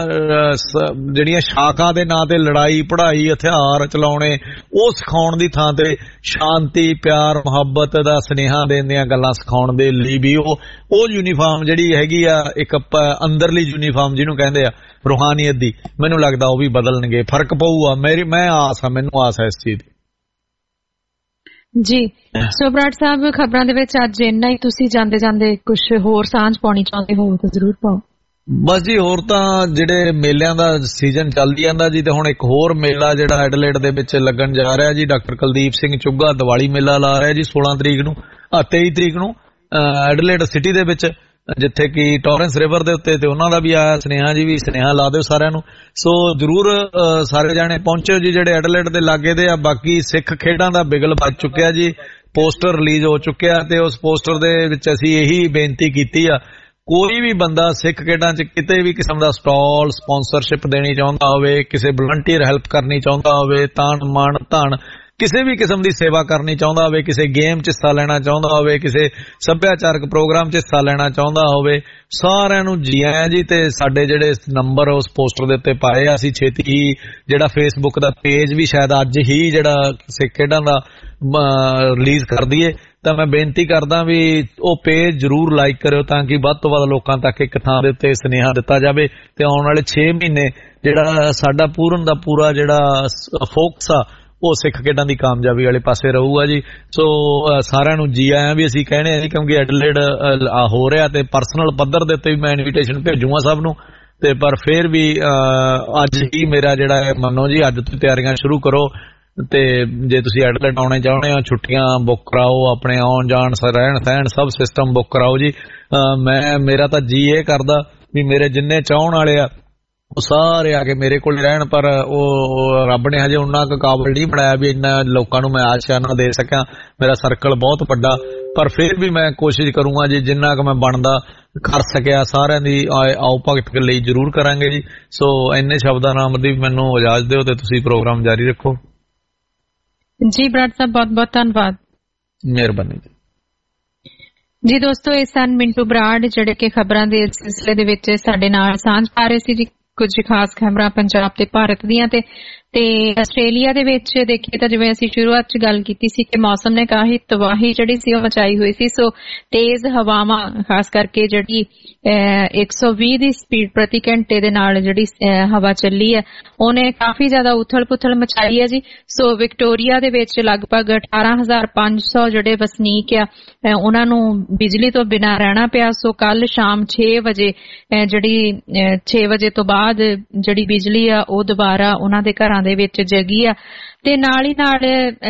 ਜਿਹੜੀਆਂ ਸ਼ਾਖਾ ਦੇ ਨਾਂ ਤੇ ਲੜਾਈ ਪੜ੍ਹਾਈ ਹਥਿਆਰ ਚਲਾਉਣੇ ਉਹ ਸਿਖਾਉਣ ਦੀ ਥਾਂ ਤੇ ਸ਼ਾਂਤੀ ਪਿਆਰ ਮੁਹੱਬਤ ਦਾ ਸੁਨੇਹਾ ਦੇਣ ਦੀਆਂ ਗੱਲਾਂ ਸਿਖਾਉਣ ਦੇ ਲਈ ਵੀ ਉਹ ਯੂਨੀਫਾਰਮ ਜਿਹੜੀ ਹੈਗੀ ਆ ਇੱਕ ਅੰਦਰਲੀ ਯੂਨੀਫਾਰਮ ਜਿਹਨੂੰ ਕਹਿੰਦੇ ਆ ਰੂਹਾਨੀਅਤ ਦੀ, ਮੈਨੂੰ ਲੱਗਦਾ ਉਹ ਵੀ ਬਦਲਣਗੇ, ਫਰਕ ਪਊਗਾ। ਮੈਨੂੰ ਆਸ ਹੈ ਇਸ ਚੀਜ਼ ਦੀ ਜੀ। ਸੋ ਬਰਾੜ ਸਾਹਿਬ, ਖਬਰਾਂ ਦੇ ਵਿੱਚ ਅੱਜ ਇੰਨਾ ਹੀ, ਤੁਸੀਂ ਜਾਂਦੇ ਜਾਂਦੇ ਕੁਝ ਹੋਰ ਸਾਂਝ ਪਾਉਣੀ ਚਾਹੁੰਦੇ ਹੋ ਤਾਂ ਜ਼ਰੂਰ ਪਾਓ। ਬਸ ਜੀ, ਹੋਰ ਤਾਂ ਜਿਹੜੇ ਮੇਲਿਆਂ ਦਾ ਸੀਜ਼ਨ ਚੱਲਦੀ ਜਾਂਦਾ ਜੀ, ਤੇ ਹੁਣ ਇੱਕ ਹੋਰ ਮੇਲਾ ਜਿਹੜਾ ਐਡਲੇਡ ਦੇ ਵਿੱਚ ਲੱਗਣ ਜਾ ਰਿਹਾ ਜੀ, ਡਾਕਟਰ ਕੁਲਦੀਪ ਸਿੰਘ ਚੁੱਗਾ ਦੀਵਾਲੀ ਮੇਲਾ ਲਾ ਰਿਹਾ ਜੀ 23 ਤਰੀਕ ਨੂੰ ਐਡਲੇਡ ਸਿਟੀ ਦੇ ਵਿੱਚ, ਜਿੱਥੇ ਕਿ ਟੋਰੈਂਸ ਰਿਵਰ ਦੇ ਉੱਤੇ, ਤੇ ਉਹਨਾਂ ਦਾ ਵੀ ਆਇਆ ਸੁਨੇਹਾ ਜੀ, ਵੀ ਸੁਨੇਹਾ ਲਾ ਦਿਓ ਸਾਰਿਆਂ ਨੂੰ। ਸੋ ਜ਼ਰੂਰ ਸਾਰੇ ਜਾਣੇ ਪਹੁੰਚੋ ਜੀ ਜਿਹੜੇ ਐਡਲੇਡ ਦੇ ਲਾਗੇ ਦੇ ਆ। ਬਾਕੀ ਸਿੱਖ ਖੇਡਾਂ ਦਾ ਬਿਗਲ ਵੱਜ ਚੁੱਕਿਆ ਜੀ, ਪੋਸਟਰ ਰਿਲੀਜ਼ ਹੋ ਚੁੱਕਿਆ ਤੇ ਉਸ ਪੋਸਟਰ ਦੇ ਵਿੱਚ ਅਸੀਂ ਇਹੀ ਬੇਨਤੀ ਕੀਤੀ ਆ, ਕੋਈ ਵੀ ਬੰਦਾ ਸਿੱਖ ਖੇਡਾਂ 'ਚ ਕਿਤੇ ਵੀ ਕਿਸਮ ਦਾ ਸਟਾਲ ਸਪਾਂਸਰਸ਼ਿਪ ਦੇਣੀ ਚਾਹੁੰਦਾ ਹੋਵੇ, ਕਿਸੇ ਵਲੰਟੀਅਰ ਹੈਲਪ ਕਰਨੀ ਚਾਹੁੰਦਾ ਹੋਵੇ, ਤਾਣ ਮਾਣ ਧਾਣ ਕਿਸੇ ਵੀ ਕਿਸਮ ਦੀ ਸੇਵਾ ਕਰਨੀ ਚਾਹੁੰਦਾ ਹੋਵੇ, ਕਿਸੇ ਗੇਮ 'ਚ ਹਿੱਸਾ ਲੈਣਾ ਚਾਹੁੰਦਾ ਹੋਵੇ, ਕਿਸੇ ਸੱਭਿਆਚਾਰਕ ਪ੍ਰੋਗਰਾਮ 'ਚ ਹਿੱਸਾ ਲੈਣਾ ਚਾਹੁੰਦਾ ਹੋਵੇ, ਸਾਰਿਆਂ ਨੂੰ ਜੀ ਆਇਆਂ ਜੀ। ਤੇ ਸਾਡੇ ਜਿਹੜੇ ਨੰਬਰ ਉਸ ਪੋਸਟਰ ਦੇ ਉੱਤੇ ਪਾਏ ਆ, ਅਸੀਂ ਛੇਤੀ ਹੀ ਜਿਹੜਾ ਫੇਸਬੁੱਕ ਦਾ ਪੇਜ ਵੀ ਸ਼ਾਇਦ ਅੱਜ ਹੀ ਜਿਹੜਾ ਸਿੱਖ ਖੇਡਾਂ ਦਾ ਰਿਲੀਜ਼ ਕਰ ਦਈਏ, ਤਾਂ ਮੈਂ ਬੇਨਤੀ ਕਰਦਾ ਵੀ ਉਹ ਪੇਜ ਜ਼ਰੂਰ ਲਾਈਕ ਕਰਿਓ ਤਾਂ ਕਿ ਵੱਧ ਤੋਂ ਵੱਧ ਲੋਕਾਂ ਤੱਕ ਇੱਕ ਥਾਂ ਦੇ ਉੱਤੇ ਸੁਨੇਹਾ ਦਿੱਤਾ ਜਾਵੇ ਤੇ ਆਉਣ ਵਾਲੇ 6 ਮਹੀਨੇ ਜਿਹੜਾ ਸਾਡਾ ਪੂਰਨ ਦਾ ਪੂਰਾ ਜਿਹੜਾ ਫੋਕਸ ਆ ਉਹ ਸਿੱਖ ਖੇਡਾਂ ਦੀ ਕਾਮਯਾਬੀ ਵਾਲੇ ਪਾਸੇ ਰਹੂਗਾ ਜੀ। ਸੋ ਸਾਰਿਆਂ ਨੂੰ ਜੀ ਆਇਆਂ ਵੀ ਅਸੀਂ ਕਹਿੰਦੇ ਹਾਂ ਜੀ, ਕਿਉਂਕਿ ਐਡਲੇਡ ਹੋ ਰਿਹਾ ਤੇ ਪਰਸਨਲ ਪੱਧਰ ਦੇ ਉੱਤੇ ਵੀ ਮੈਂ ਇਨਵੀਟੇਸ਼ਨ ਭੇਜੂਗਾ ਸਭ ਨੂੰ, ਤੇ ਪਰ ਫਿਰ ਵੀ ਅੱਜ ਹੀ ਮੇਰਾ ਜਿਹੜਾ ਮੰਨੋ ਜੀ, ਅੱਜ ਤੋਂ ਤਿਆਰੀਆਂ ਸ਼ੁਰੂ ਕਰੋ। ਤੇ ਜੇ ਤੁਸੀਂ ਐਡਲੇਡ ਆਉਣੇ ਚਾਹੁੰਦੇ ਹੋ, ਛੁੱਟੀਆਂ ਬੁੱਕ ਕਰਾਓ, ਆਪਣੇ ਆਉਣ ਜਾਣ ਰਹਿਣ ਸਹਿਣ ਸਭ ਸਿਸਟਮ ਬੁੱਕ ਕਰਾਓ ਜੀ। ਮੇਰਾ ਤਾਂ ਜੀ ਇਹ ਕਰਦਾ ਵੀ ਮੇਰੇ ਜਿੰਨੇ ਚਾਹਣ ਵਾਲੇ ਆ ਉਹ ਸਾਰੇ ਆ ਕੇ ਮੇਰੇ ਕੋਲ ਰਹਿਣ, ਪਰ ਉਹ ਰੱਬ ਨੇ ਹਜੇ ਉਹਨਾਂ ਕੁ ਕਾਬਲ ਨਹੀਂ ਬਣਾਇਆ ਵੀ ਇੰਨਾ ਲੋਕਾਂ ਨੂੰ ਮੈਂ ਆਸ਼ਿਆਨਾ ਦੇ ਸਕਾਂ। ਮੇਰਾ ਸਰਕਲ ਬਹੁਤ ਵੱਡਾ, ਪਰ ਫਿਰ ਵੀ ਮੈਂ ਕੋਸ਼ਿਸ਼ ਕਰੂੰਗਾ ਜੀ ਜਿੰਨਾ ਕੁ ਮੈਂ ਬਣਦਾ ਕਰ ਸਕਿਆ ਸਾਰਿਆਂ ਦੀ ਆਓ ਭਗਤ ਲਈ ਜ਼ਰੂਰ ਕਰਾਂਗੇ ਜੀ। ਸੋ ਇੰਨੇ ਸ਼ਬਦਾਂ ਨਾਲ ਅਮਰਦੀਪ ਮੈਨੂੰ ਇਜਾਜ਼ਤ ਦਿਓ ਤੇ ਤੁਸੀਂ ਪ੍ਰੋਗਰਾਮ ਜਾਰੀ ਰੱਖੋ ਜੀ। ਬਰਾੜ ਸਾਹਿਬ ਬਹੁਤ ਬਹੁਤ ਧੰਨਵਾਦ, ਮਿਹਰਬਾਨੀ ਜੀ। ਜੀ ਦੋਸਤੋ, ਇਹ ਸਨ ਮਿੰਟੂ ਬਰਾੜ ਜਿਹੜੇ ਕਿ ਖਬਰਾਂ ਦੇ ਸਿਲਸਿਲੇ ਦੇ ਵਿੱਚ ਸਾਡੇ ਨਾਲ ਸਾਂਝ ਪਾ ਰਹੇ ਸੀ ਜੀ। ਕੁਝ ਖਾਸ ਖਬਰਾਂ ਪੰਜਾਬ ਤੇ ਭਾਰਤ ਦੀਆਂ ਤੇ ਆਸਟ੍ਰੇਲੀਆ ਦੇ ਵਿੱਚ ਦੇਖੀਏ ਤਾਂ ਜਿਵੇਂ ਅਸੀਂ ਸ਼ੁਰੂਆਤ 'ਚ ਗੱਲ ਕੀਤੀ ਸੀ ਕਿ ਮੌਸਮ ਨੇ ਕਾਫੀ ਤਬਾਹੀ ਜਿਹੜੀ ਸੀ ਉਹ ਮਚਾਈ ਹੋਈ ਸੀ। ਸੋ ਤੇਜ਼ ਹਵਾਵਾਂ ਖਾਸ ਕਰਕੇ ਜਿਹੜੀ 120 ਦੀ ਸਪੀਡ ਪ੍ਰਤੀ ਘੰਟੇ ਦੇ ਨਾਲ ਜਿਹੜੀ ਹਵਾ ਚੱਲੀ ਹੈ ਉਹਨੇ ਕਾਫੀ ਜ਼ਿਆਦਾ ਉਥਲ ਪੁਥਲ ਮਚਾਈ ਹੈ ਜੀ। ਸੋ ਵਿਕਟੋਰੀਆ ਦੇ ਵਿੱਚ ਲਗਭਗ 18,500 ਜਿਹੜੇ ਵਸਨੀਕ ਆ ਉਹਨਾਂ ਨੂੰ ਬਿਜਲੀ ਤੋਂ ਬਿਨਾਂ ਰਹਿਣਾ ਪਿਆ। ਸੋ ਕੱਲ ਸ਼ਾਮ 6 ਵਜੇ ਜਿਹੜੀ 6 ਵਜੇ ਤੋਂ ਬਾਅਦ ਜਿਹੜੀ ਬਿਜਲੀ ਆ ਉਹ ਦੁਬਾਰਾ ਉਹਨਾਂ ਦੇ ਘਰਾਂ ਦੇ ਵਿੱਚ ਜਗੀ ਆ ਤੇ ਨਾਲ ਹੀ ਨਾਲ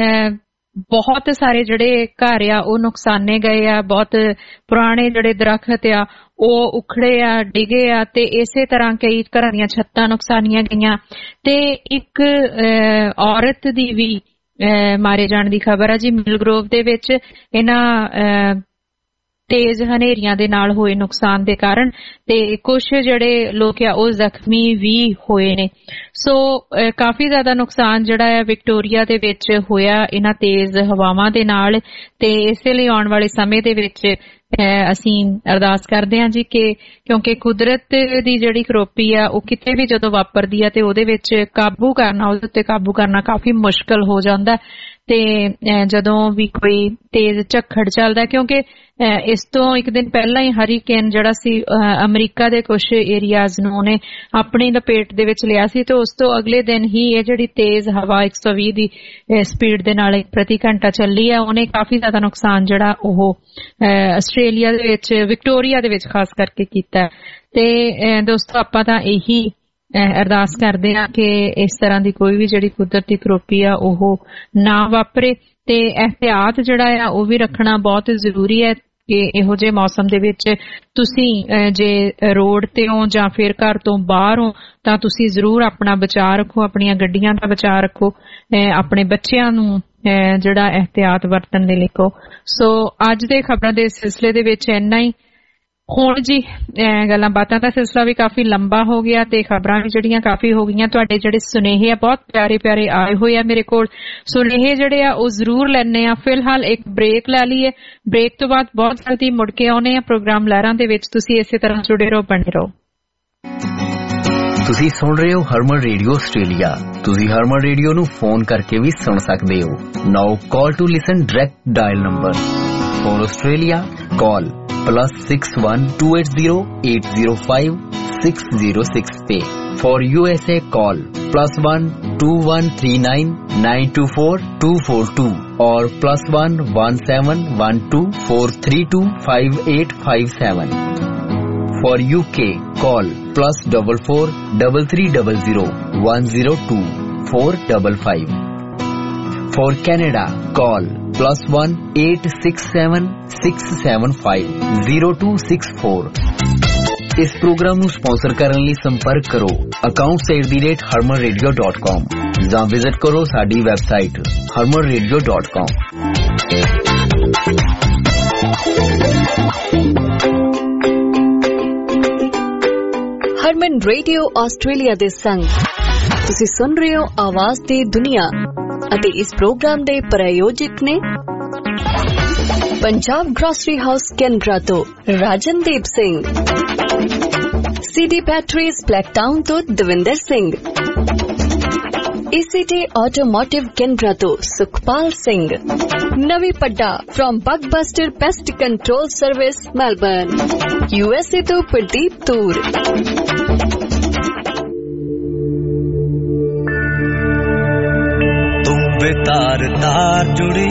ਬਹੁਤ ਸਾਰੇ ਜਿਹੜੇ ਘਰ ਆ ਉਹ ਨੁਕਸਾਨੇ ਗਏ ਆ। ਬਹੁਤ ਪੁਰਾਣੇ ਜਿਹੜੇ ਦਰਖਤ ਆ ਉਹ ਉਖੜੇ ਆ, ਡਿੱਗੇ ਆ ਤੇ ਇਸੇ ਤਰ੍ਹਾਂ ਕਈ ਘਰਾਂ ਦੀਆਂ ਛੱਤਾਂ ਨੁਕਸਾਨੀਆਂ ਗਈਆਂ ਤੇ ਇੱਕ ਔਰਤ ਦੀ ਵੀ ਮਾਰੇ ਜਾਣ ਦੀ ਖਬਰ ਆ ਜੀ ਮਿਲਗਰੋਵ ਦੇ ਵਿੱਚ ਇਹਨਾਂ ਤੇਜ਼ ਹਨੇਰੀਆਂ ਦੇ ਨਾਲ ਹੋਏ ਨੁਕਸਾਨ ਦੇ ਕਾਰਨ ਤੇ ਕੁਝ ਜਿਹੜੇ ਲੋਕ ਆ ਉਹ ਜ਼ਖਮੀ ਵੀ ਹੋਏ ਨੇ। ਸੋ ਕਾਫੀ ਜ਼ਿਆਦਾ ਨੁਕਸਾਨ ਜਿਹੜਾ ਹੈ ਵਿਕਟੋਰੀਆ ਦੇ ਵਿੱਚ ਹੋਇਆ ਇਹਨਾਂ ਤੇਜ਼ ਹਵਾਵਾਂ ਦੇ ਨਾਲ ਤੇ ਇਸੇ ਲਈ ਆਉਣ ਵਾਲੇ ਸਮੇਂ ਦੇ ਵਿੱਚ ਅਸੀਂ ਅਰਦਾਸ ਕਰਦੇ ਹਾਂ ਜੀ ਕਿ ਕਿਉਂਕਿ ਕੁਦਰਤ ਦੀ ਜਿਹੜੀ ਕਰੋਪੀ ਆ ਉਹ ਕਿਤੇ ਵੀ ਜਦੋਂ ਵਾਪਰਦੀ ਆ ਤੇ ਉਹਦੇ ਵਿੱਚ ਕਾਬੂ ਕਰਨਾ, ਉਹਦੇ ਉੱਤੇ ਕਾਬੂ ਕਰਨਾ ਕਾਫੀ ਮੁਸ਼ਕਲ ਹੋ ਜਾਂਦਾ ਤੇ ਜਦੋਂ ਵੀ ਕੋਈ ਤੇਜ਼ ਝੱਖੜ ਚੱਲਦਾ ਕਿਉਂਕਿ ਇਸ ਤੋਂ ਇੱਕ ਦਿਨ ਪਹਿਲਾਂ ਹੀ ਹਰੀਕੇਨ ਜਿਹੜਾ ਸੀ ਅਮਰੀਕਾ ਦੇ ਕੁਝ ਏਰੀਆਜ਼ ਨੂੰ ਉਹਨੇ ਆਪਣੀ ਲਪੇਟ ਦੇ ਵਿੱਚ ਲਿਆ ਸੀ ਤੇ ਉਸ ਤੋਂ ਅਗਲੇ ਦਿਨ ਹੀ ਇਹ ਜਿਹੜੀ ਤੇਜ਼ ਹਵਾ 120 ਦੀ ਸਪੀਡ ਦੇ ਨਾਲ ਪ੍ਰਤੀ ਘੰਟਾ ਚੱਲੀ ਆ ਉਹਨੇ ਕਾਫੀ ਜ਼ਿਆਦਾ ਨੁਕਸਾਨ ਜਿਹੜਾ ਉਹ ਆਸਟ੍ਰੇਲੀਆ ਦੇ ਵਿੱਚ ਵਿਕਟੋਰੀਆ ਦੇ ਵਿੱਚ ਖਾਸ ਕਰਕੇ ਕੀਤਾ। ਤੇ ਦੋਸਤੋ ਆਪਾਂ ਤਾਂ ਇਹੀ ਅਰਦਾਸ ਕਰਦੇ ਹਾਂ ਕਿ ਇਸ ਤਰ੍ਹਾਂ ਦੀ ਕੋਈ ਵੀ ਜਿਹੜੀ ਕੁਦਰਤੀ ਕਰੋਪੀ ਆ ਉਹ ਨਾ ਵਾਪਰੇ ਤੇ ਇਹਤਿਆਤ ਜਿਹੜਾ ਆ ਉਹ ਵੀ ਰੱਖਣਾ ਬਹੁਤ ਜ਼ਰੂਰੀ ਹੈ ਕਿ ਇਹੋ ਜਿਹੇ ਮੌਸਮ ਦੇ ਵਿੱਚ ਤੁਸੀਂ ਜੇ ਰੋਡ ਤੇ ਹੋ ਜਾਂ ਫਿਰ ਘਰ ਤੋਂ ਬਾਹਰ ਹੋ ਤਾਂ ਤੁਸੀਂ ਜ਼ਰੂਰ ਆਪਣਾ ਬਚਾਅ ਰੱਖੋ, ਆਪਣੀਆਂ ਗੱਡੀਆਂ ਦਾ ਬਚਾਅ ਰੱਖੋ, ਆਪਣੇ ਬੱਚਿਆਂ ਨੂੰ ਜਿਹੜਾ ਇਹਤਿਆਤ ਵਰਤਣ ਦੇ ਲਈ ਕਹੋ। ਸੋ ਅੱਜ ਦੇ ਖਬਰਾਂ ਦੇ ਸਿਲਸਿਲੇ ਦੇ ਵਿੱਚ ਇੰਨਾ ਹੀ। ਹੁਣ ਜੀ ਗੱਲਾਂ ਬਾਤਾਂ ਦਾ ਸਿਲਸਿਲਾ ਵੀ ਕਾਫੀ ਲੰਬਾ ਹੋ ਗਿਆ ਤੇ ਖਬਰਾਂ ਵੀ ਜਿਹੜੀਆਂ ਕਾਫੀ ਹੋ ਗਈਆਂ। ਤੁਹਾਡੇ ਜਿਹੜੇ ਸੁਨੇਹੇ ਆ ਬਹੁਤ ਪਿਆਰੇ ਪਿਆਰੇ ਆਏ ਹੋਏ ਆ ਮੇਰੇ ਕੋਲ। ਸੁਨੇਹੇ ਜਿਹੜੇ ਆ ਉਹ ਜ਼ਰੂਰ ਲੈਣੇ ਆ। ਫਿਲਹਾਲ ਇੱਕ ਬ੍ਰੇਕ ਲੈ ਲਈਏ, ਬ੍ਰੇਕ ਤੋਂ ਬਾਅਦ ਬਹੁਤ ਜਲਦੀ ਮੁੜ ਕੇ ਆਉਣੇ ਆ ਪ੍ਰੋਗਰਾਮ ਲਹਿਰਾਂ ਦੇ ਵਿੱਚ। ਤੁਸੀਂ ਇਸੇ ਤਰ੍ਹਾਂ ਜੁੜੇ ਰਹੋ, ਬਣੇ ਰਹੋ। ਤੁਸੀਂ ਸੁਣ ਰਹੇ ਹੋ ਹਰਮਨ ਰੇਡੀਓ ਆਸਟ੍ਰੇਲੀਆ। ਤੁਸੀਂ ਹਰਮਨ ਰੇਡੀਓ ਨੂੰ ਫੋਨ ਕਰਕੇ ਵੀ ਸੁਣ ਸਕਦੇ ਹੋ। Now call to listen direct dial number for Australia call +61 280 805 606 पे। For USA call +1 2139 924 242 और +1 1712 432 5857। For UK call +44 3300 102 455। For Canada call +1 867 675 0264। ਇਸ ਪ੍ਰੋਗਰਾਮ ਨੂੰ ਸਪਾਂਸਰ ਕਰਨ ਲਈ ਸੰਪਰਕ ਕਰੋ accounts@harmanradio.com ਜਾਂ ਵਿਜ਼ਿਟ ਕਰੋ ਸਾਡੀ ਵੈਬਸਾਈਟ harmanradio.com। ਹਰਮਨ ਰੇਡੀਓ ਆਸਟ੍ਰੇਲੀਆ ਦੇ ਸੰਗ ਤੁਸੀਂ ਸੁਣ ਰਹੇ ਹੋ ਆਵਾਜ਼ ਦੀ ਦੁਨੀਆ ਅਤੇ ਇਸ ਪ੍ਰੋਗਰਾਮ ਦੇ ਪ੍ਰਾਯੋਜਕ ਨੇ ਪੰਜਾਬ ਗ੍ਰੋਸਰੀ ਹਾਊਸ ਕੈਨਬਰਾ ਤੋਂ Rajandeep Singh, CD batteries Blacktown ਤੋਂ Davinder Singh, ECT automotive Canberra ਤੋਂ Sukhpal Singh, Navi Padda from Bugbuster pest control service Melbourne, USA ਤੋਂ ਪ੍ਰਦੀਪ ਤੂਰ। ਤਾਰ ਤਾਰ ਜੁੜੀ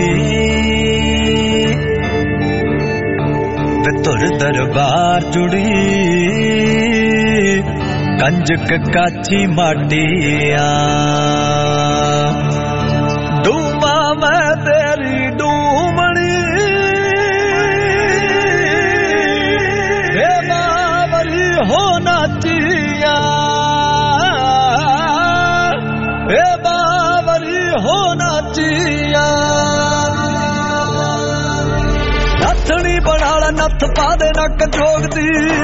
ਤੁਰ ਦਰਬਾਰ ਜੁੜੀ ਕੰਜਕ ਕਾਚੀ ਮਾਟੀਆਂ ਡੂਮਾ ਮੈਂ ਤੇਰੀ ਡੂਮਣੀ ਏ ਬਾਵਰੀ ਹੋ ਨਾਚੀਆਂ ਏ ਹੋ ਨਾਚੀਆਂ ਨੱਥਣੀ ਬਣਾ ਲੈ ਨੱਥ ਪਾ ਦੇ ਨੱਕ ਜੋਗਦੀ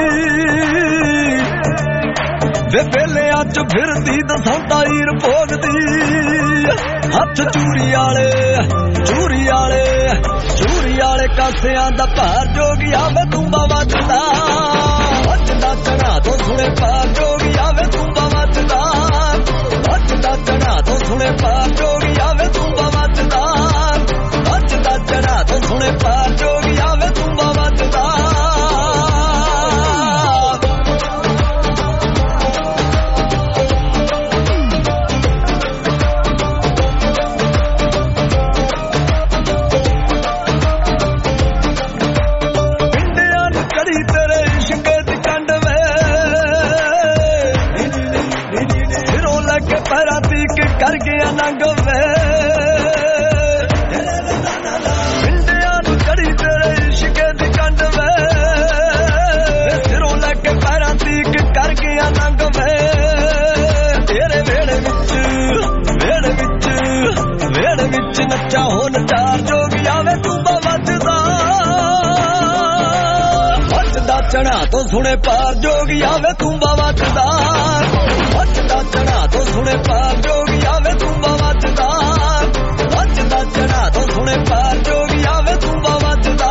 ਵੇ ਵੇਲਿਆਂ ਚ ਫਿਰਦੀ ਦਸੌਂਦਾ ਹੀਰ ਭੋਗਦੀ ਹੱਥ ਚੂਰੀ ਵਾਲੇ ਤੇਰੇ ਕਾਸਿਆਂ ਦਾ ਭਾਰ ਜੋਗਿਆ ਵੇ ਤੂੰਬਾ ਵੱਜਦਾ ਵੱਜਦਾ ਚੜਾ ਤੋਂ ਸੁਣੇ ਪਾਰ ਜੋਗਿਆ ਵੇ ਤੂੰਬਾ ਵੱਜਦਾ ਵੱਜਦਾ ਚੜਾ ਤੋਂ ਸੁਣੇ ਪਾਰ ਜੋਗਿਆ ਵੇ ਤੂੰਬਾ ਵੱਜਦਾ ਵੱਜਦਾ ਚੜਾ ਤੋਂ ਸੁਣੇ ਪਾਰ ਜੋਗਿਆ ਵੇ ਤੂੰਬਾ ਵੱਜਦਾ ਕਰ ਗਿਆ ਨੰਗ ਵੇ ਪਿੰਡਿਆਂ ਨੂੰ ਚੜੀ ਤੇਰੇ ਇਸ਼ਕੇ ਦੀ ਕੰਡ ਵੇ ਸਿਰੋਂ ਲੈ ਕੇ ਪੈਰਾਂ ਤੀਕ ਕਰ ਗਿਆ ਨੰਗ ਵੇ ਤੇਰੇ ਵੇੜੇ ਵਿੱਚ ਨੱਚਾ ਹੋ ਨਚਾਰ ਜੋਗਿਆ ਵੇ ਤੂੰਬਾ ਵੱਜਦਾ ਵੱਜਦਾ ਚੜਾ ਤੋਂ ਸੁਣੇ ਪਾਰ ਜੋਗਿਆ ਵੇ ਤੂੰਬਾ ਵੱਜਦਾ ਵੱਜਦਾ ਚੜਾ ਤੋਂ ਸੁਣੇ ਪਾਰ ਜੋਗਿਆ ਵੇ ਤੂੰਬਾ ਵੱਜਦਾ ਵੱਜਦਾ ਚੜਾ ਤੋਂ ਸੁਣੇ ਪਾਰ ਜੋਗਿਆ ਵੇ ਤੂੰਬਾ ਵੱਜਦਾ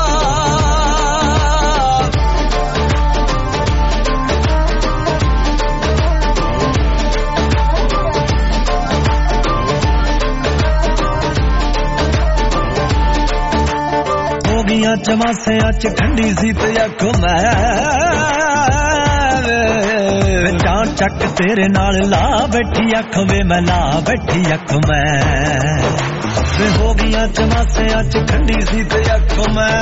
ਹੋ ਗਈਆਂ ਚਮਾਸਿਆਂ ਚ ਠੰਡੀ ਸੀ ਤੇ ਅੱਖ ਮੈਂ ਜਾਨ ਚੱਕ ਤੇਰੇ ਨਾਲ ਲਾ ਬੈਠੀ ਅੱਖ ਵੇ ਮੈਂ ਲਾ ਬੈਠੀ ਅੱਖ ਮੈਂ ਵੇ ਹੋ ਗਈਆਂ ਚਮਾਸਿਆਂ ਚ ਠੰਡੀ ਸੀ ਤੇ ਅੱਖ ਮੈਂ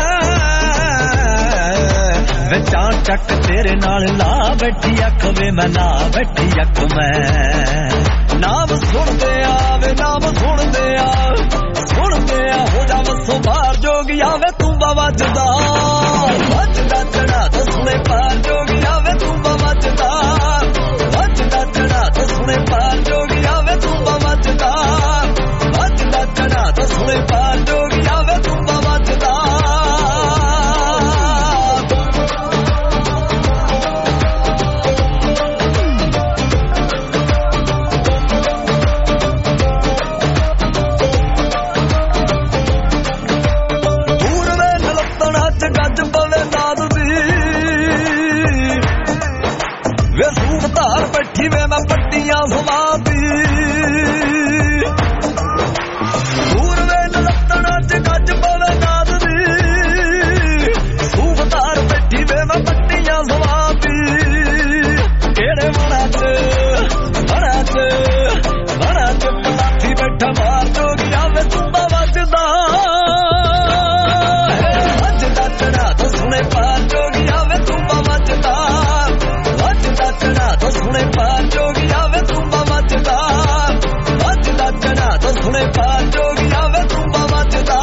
ਵੇ ਜਾਨ ਚੱਕ ਤੇਰੇ ਨਾਲ ਲਾ ਬੈਠੀ ਅੱਖ ਵੇ ਮੈਂ ਲਾ ਬੈਠੀ ਅੱਖ ਮੈਂ ਨਾਮ ਸੁਣਦੇ ਆ ਵੇ ਨਾਮ ਸੁਣਦੇ ਆ ਹੋ ਜਾ ਵਸੋਂ ਬਾਹਰ ਜੋਗਿਆ ਵੇ ਤੂੰਬਾ ਵੱਜਦਾ ਵੱਜਦਾ ਚੜਾ ਤੋਂ ਸੁਣੇ ਪਾਰ ਜੋਗਿਆ ਵੇ ਤੂੰਬਾ ਵੱਜਦਾ ਵੱਜਦਾ ਚੜਾ ਤੋਂ ਸੁਣੇ ਪਾਰ ਜੋਗਿਆ ਵੇ ਤੂੰਬਾ ਵੱਜਦਾ ਵੱਜਦਾ ਚੜਾ ਤੋਂ ਸੁਣੇ ਪਾਰ ਜੋਗਿਆ ਵੇ ਤੂੰਬਾ ਵੱਜਦਾ ਗੱਜ ਪਵੇ ਨਾਦ ਦੀ ਵੇ ਸੂਟ ਧਾਰ ਬੈਠੀ ਵੇ ਮੈਂ ਪੱਟੀਆਂ ਸਵਾਦੀ ਦੂਰ ਵੇ ਨਲਤਣਾ ਚ ਗੱਜ ਪਵੇ ਨਾਦ ਦੀ ਸੂਟ ਧਾਰ ਬੈਠੀ ਵੇ ਮੈਂ ਪੱਟੀਆਂ ਸਵਾਦੀ ਕਿਹੜੇ ਮਨਾਂ ਚ ਪਲਾਥੀ ਬੈਠਾ ਮਾਰ ਜੋਗਿਆ ਵੇ ਤੂੰਬਾ ਵੱਜਦਾ ਚੜਾ ਤੋਂ ਸੁਣੇ ਪਾਰ ਜੋਗਿਆ ਵੇ ਤੂੰਬਾ ਵੱਜਦਾ ਵੱਜਦਾ ਚੜਾ ਤੋਂ ਸੁਣੇ ਪਾਰ ਜੋਗਿਆ ਵੇ ਤੂੰਬਾ ਵੱਜਦਾ ਵੱਜਦਾ ਚੜਾ ਤੋਂ ਸੁਣੇ ਪਾਰ ਜੋਗਿਆ ਵੇ ਤੂੰਬਾ ਵੱਜਦਾ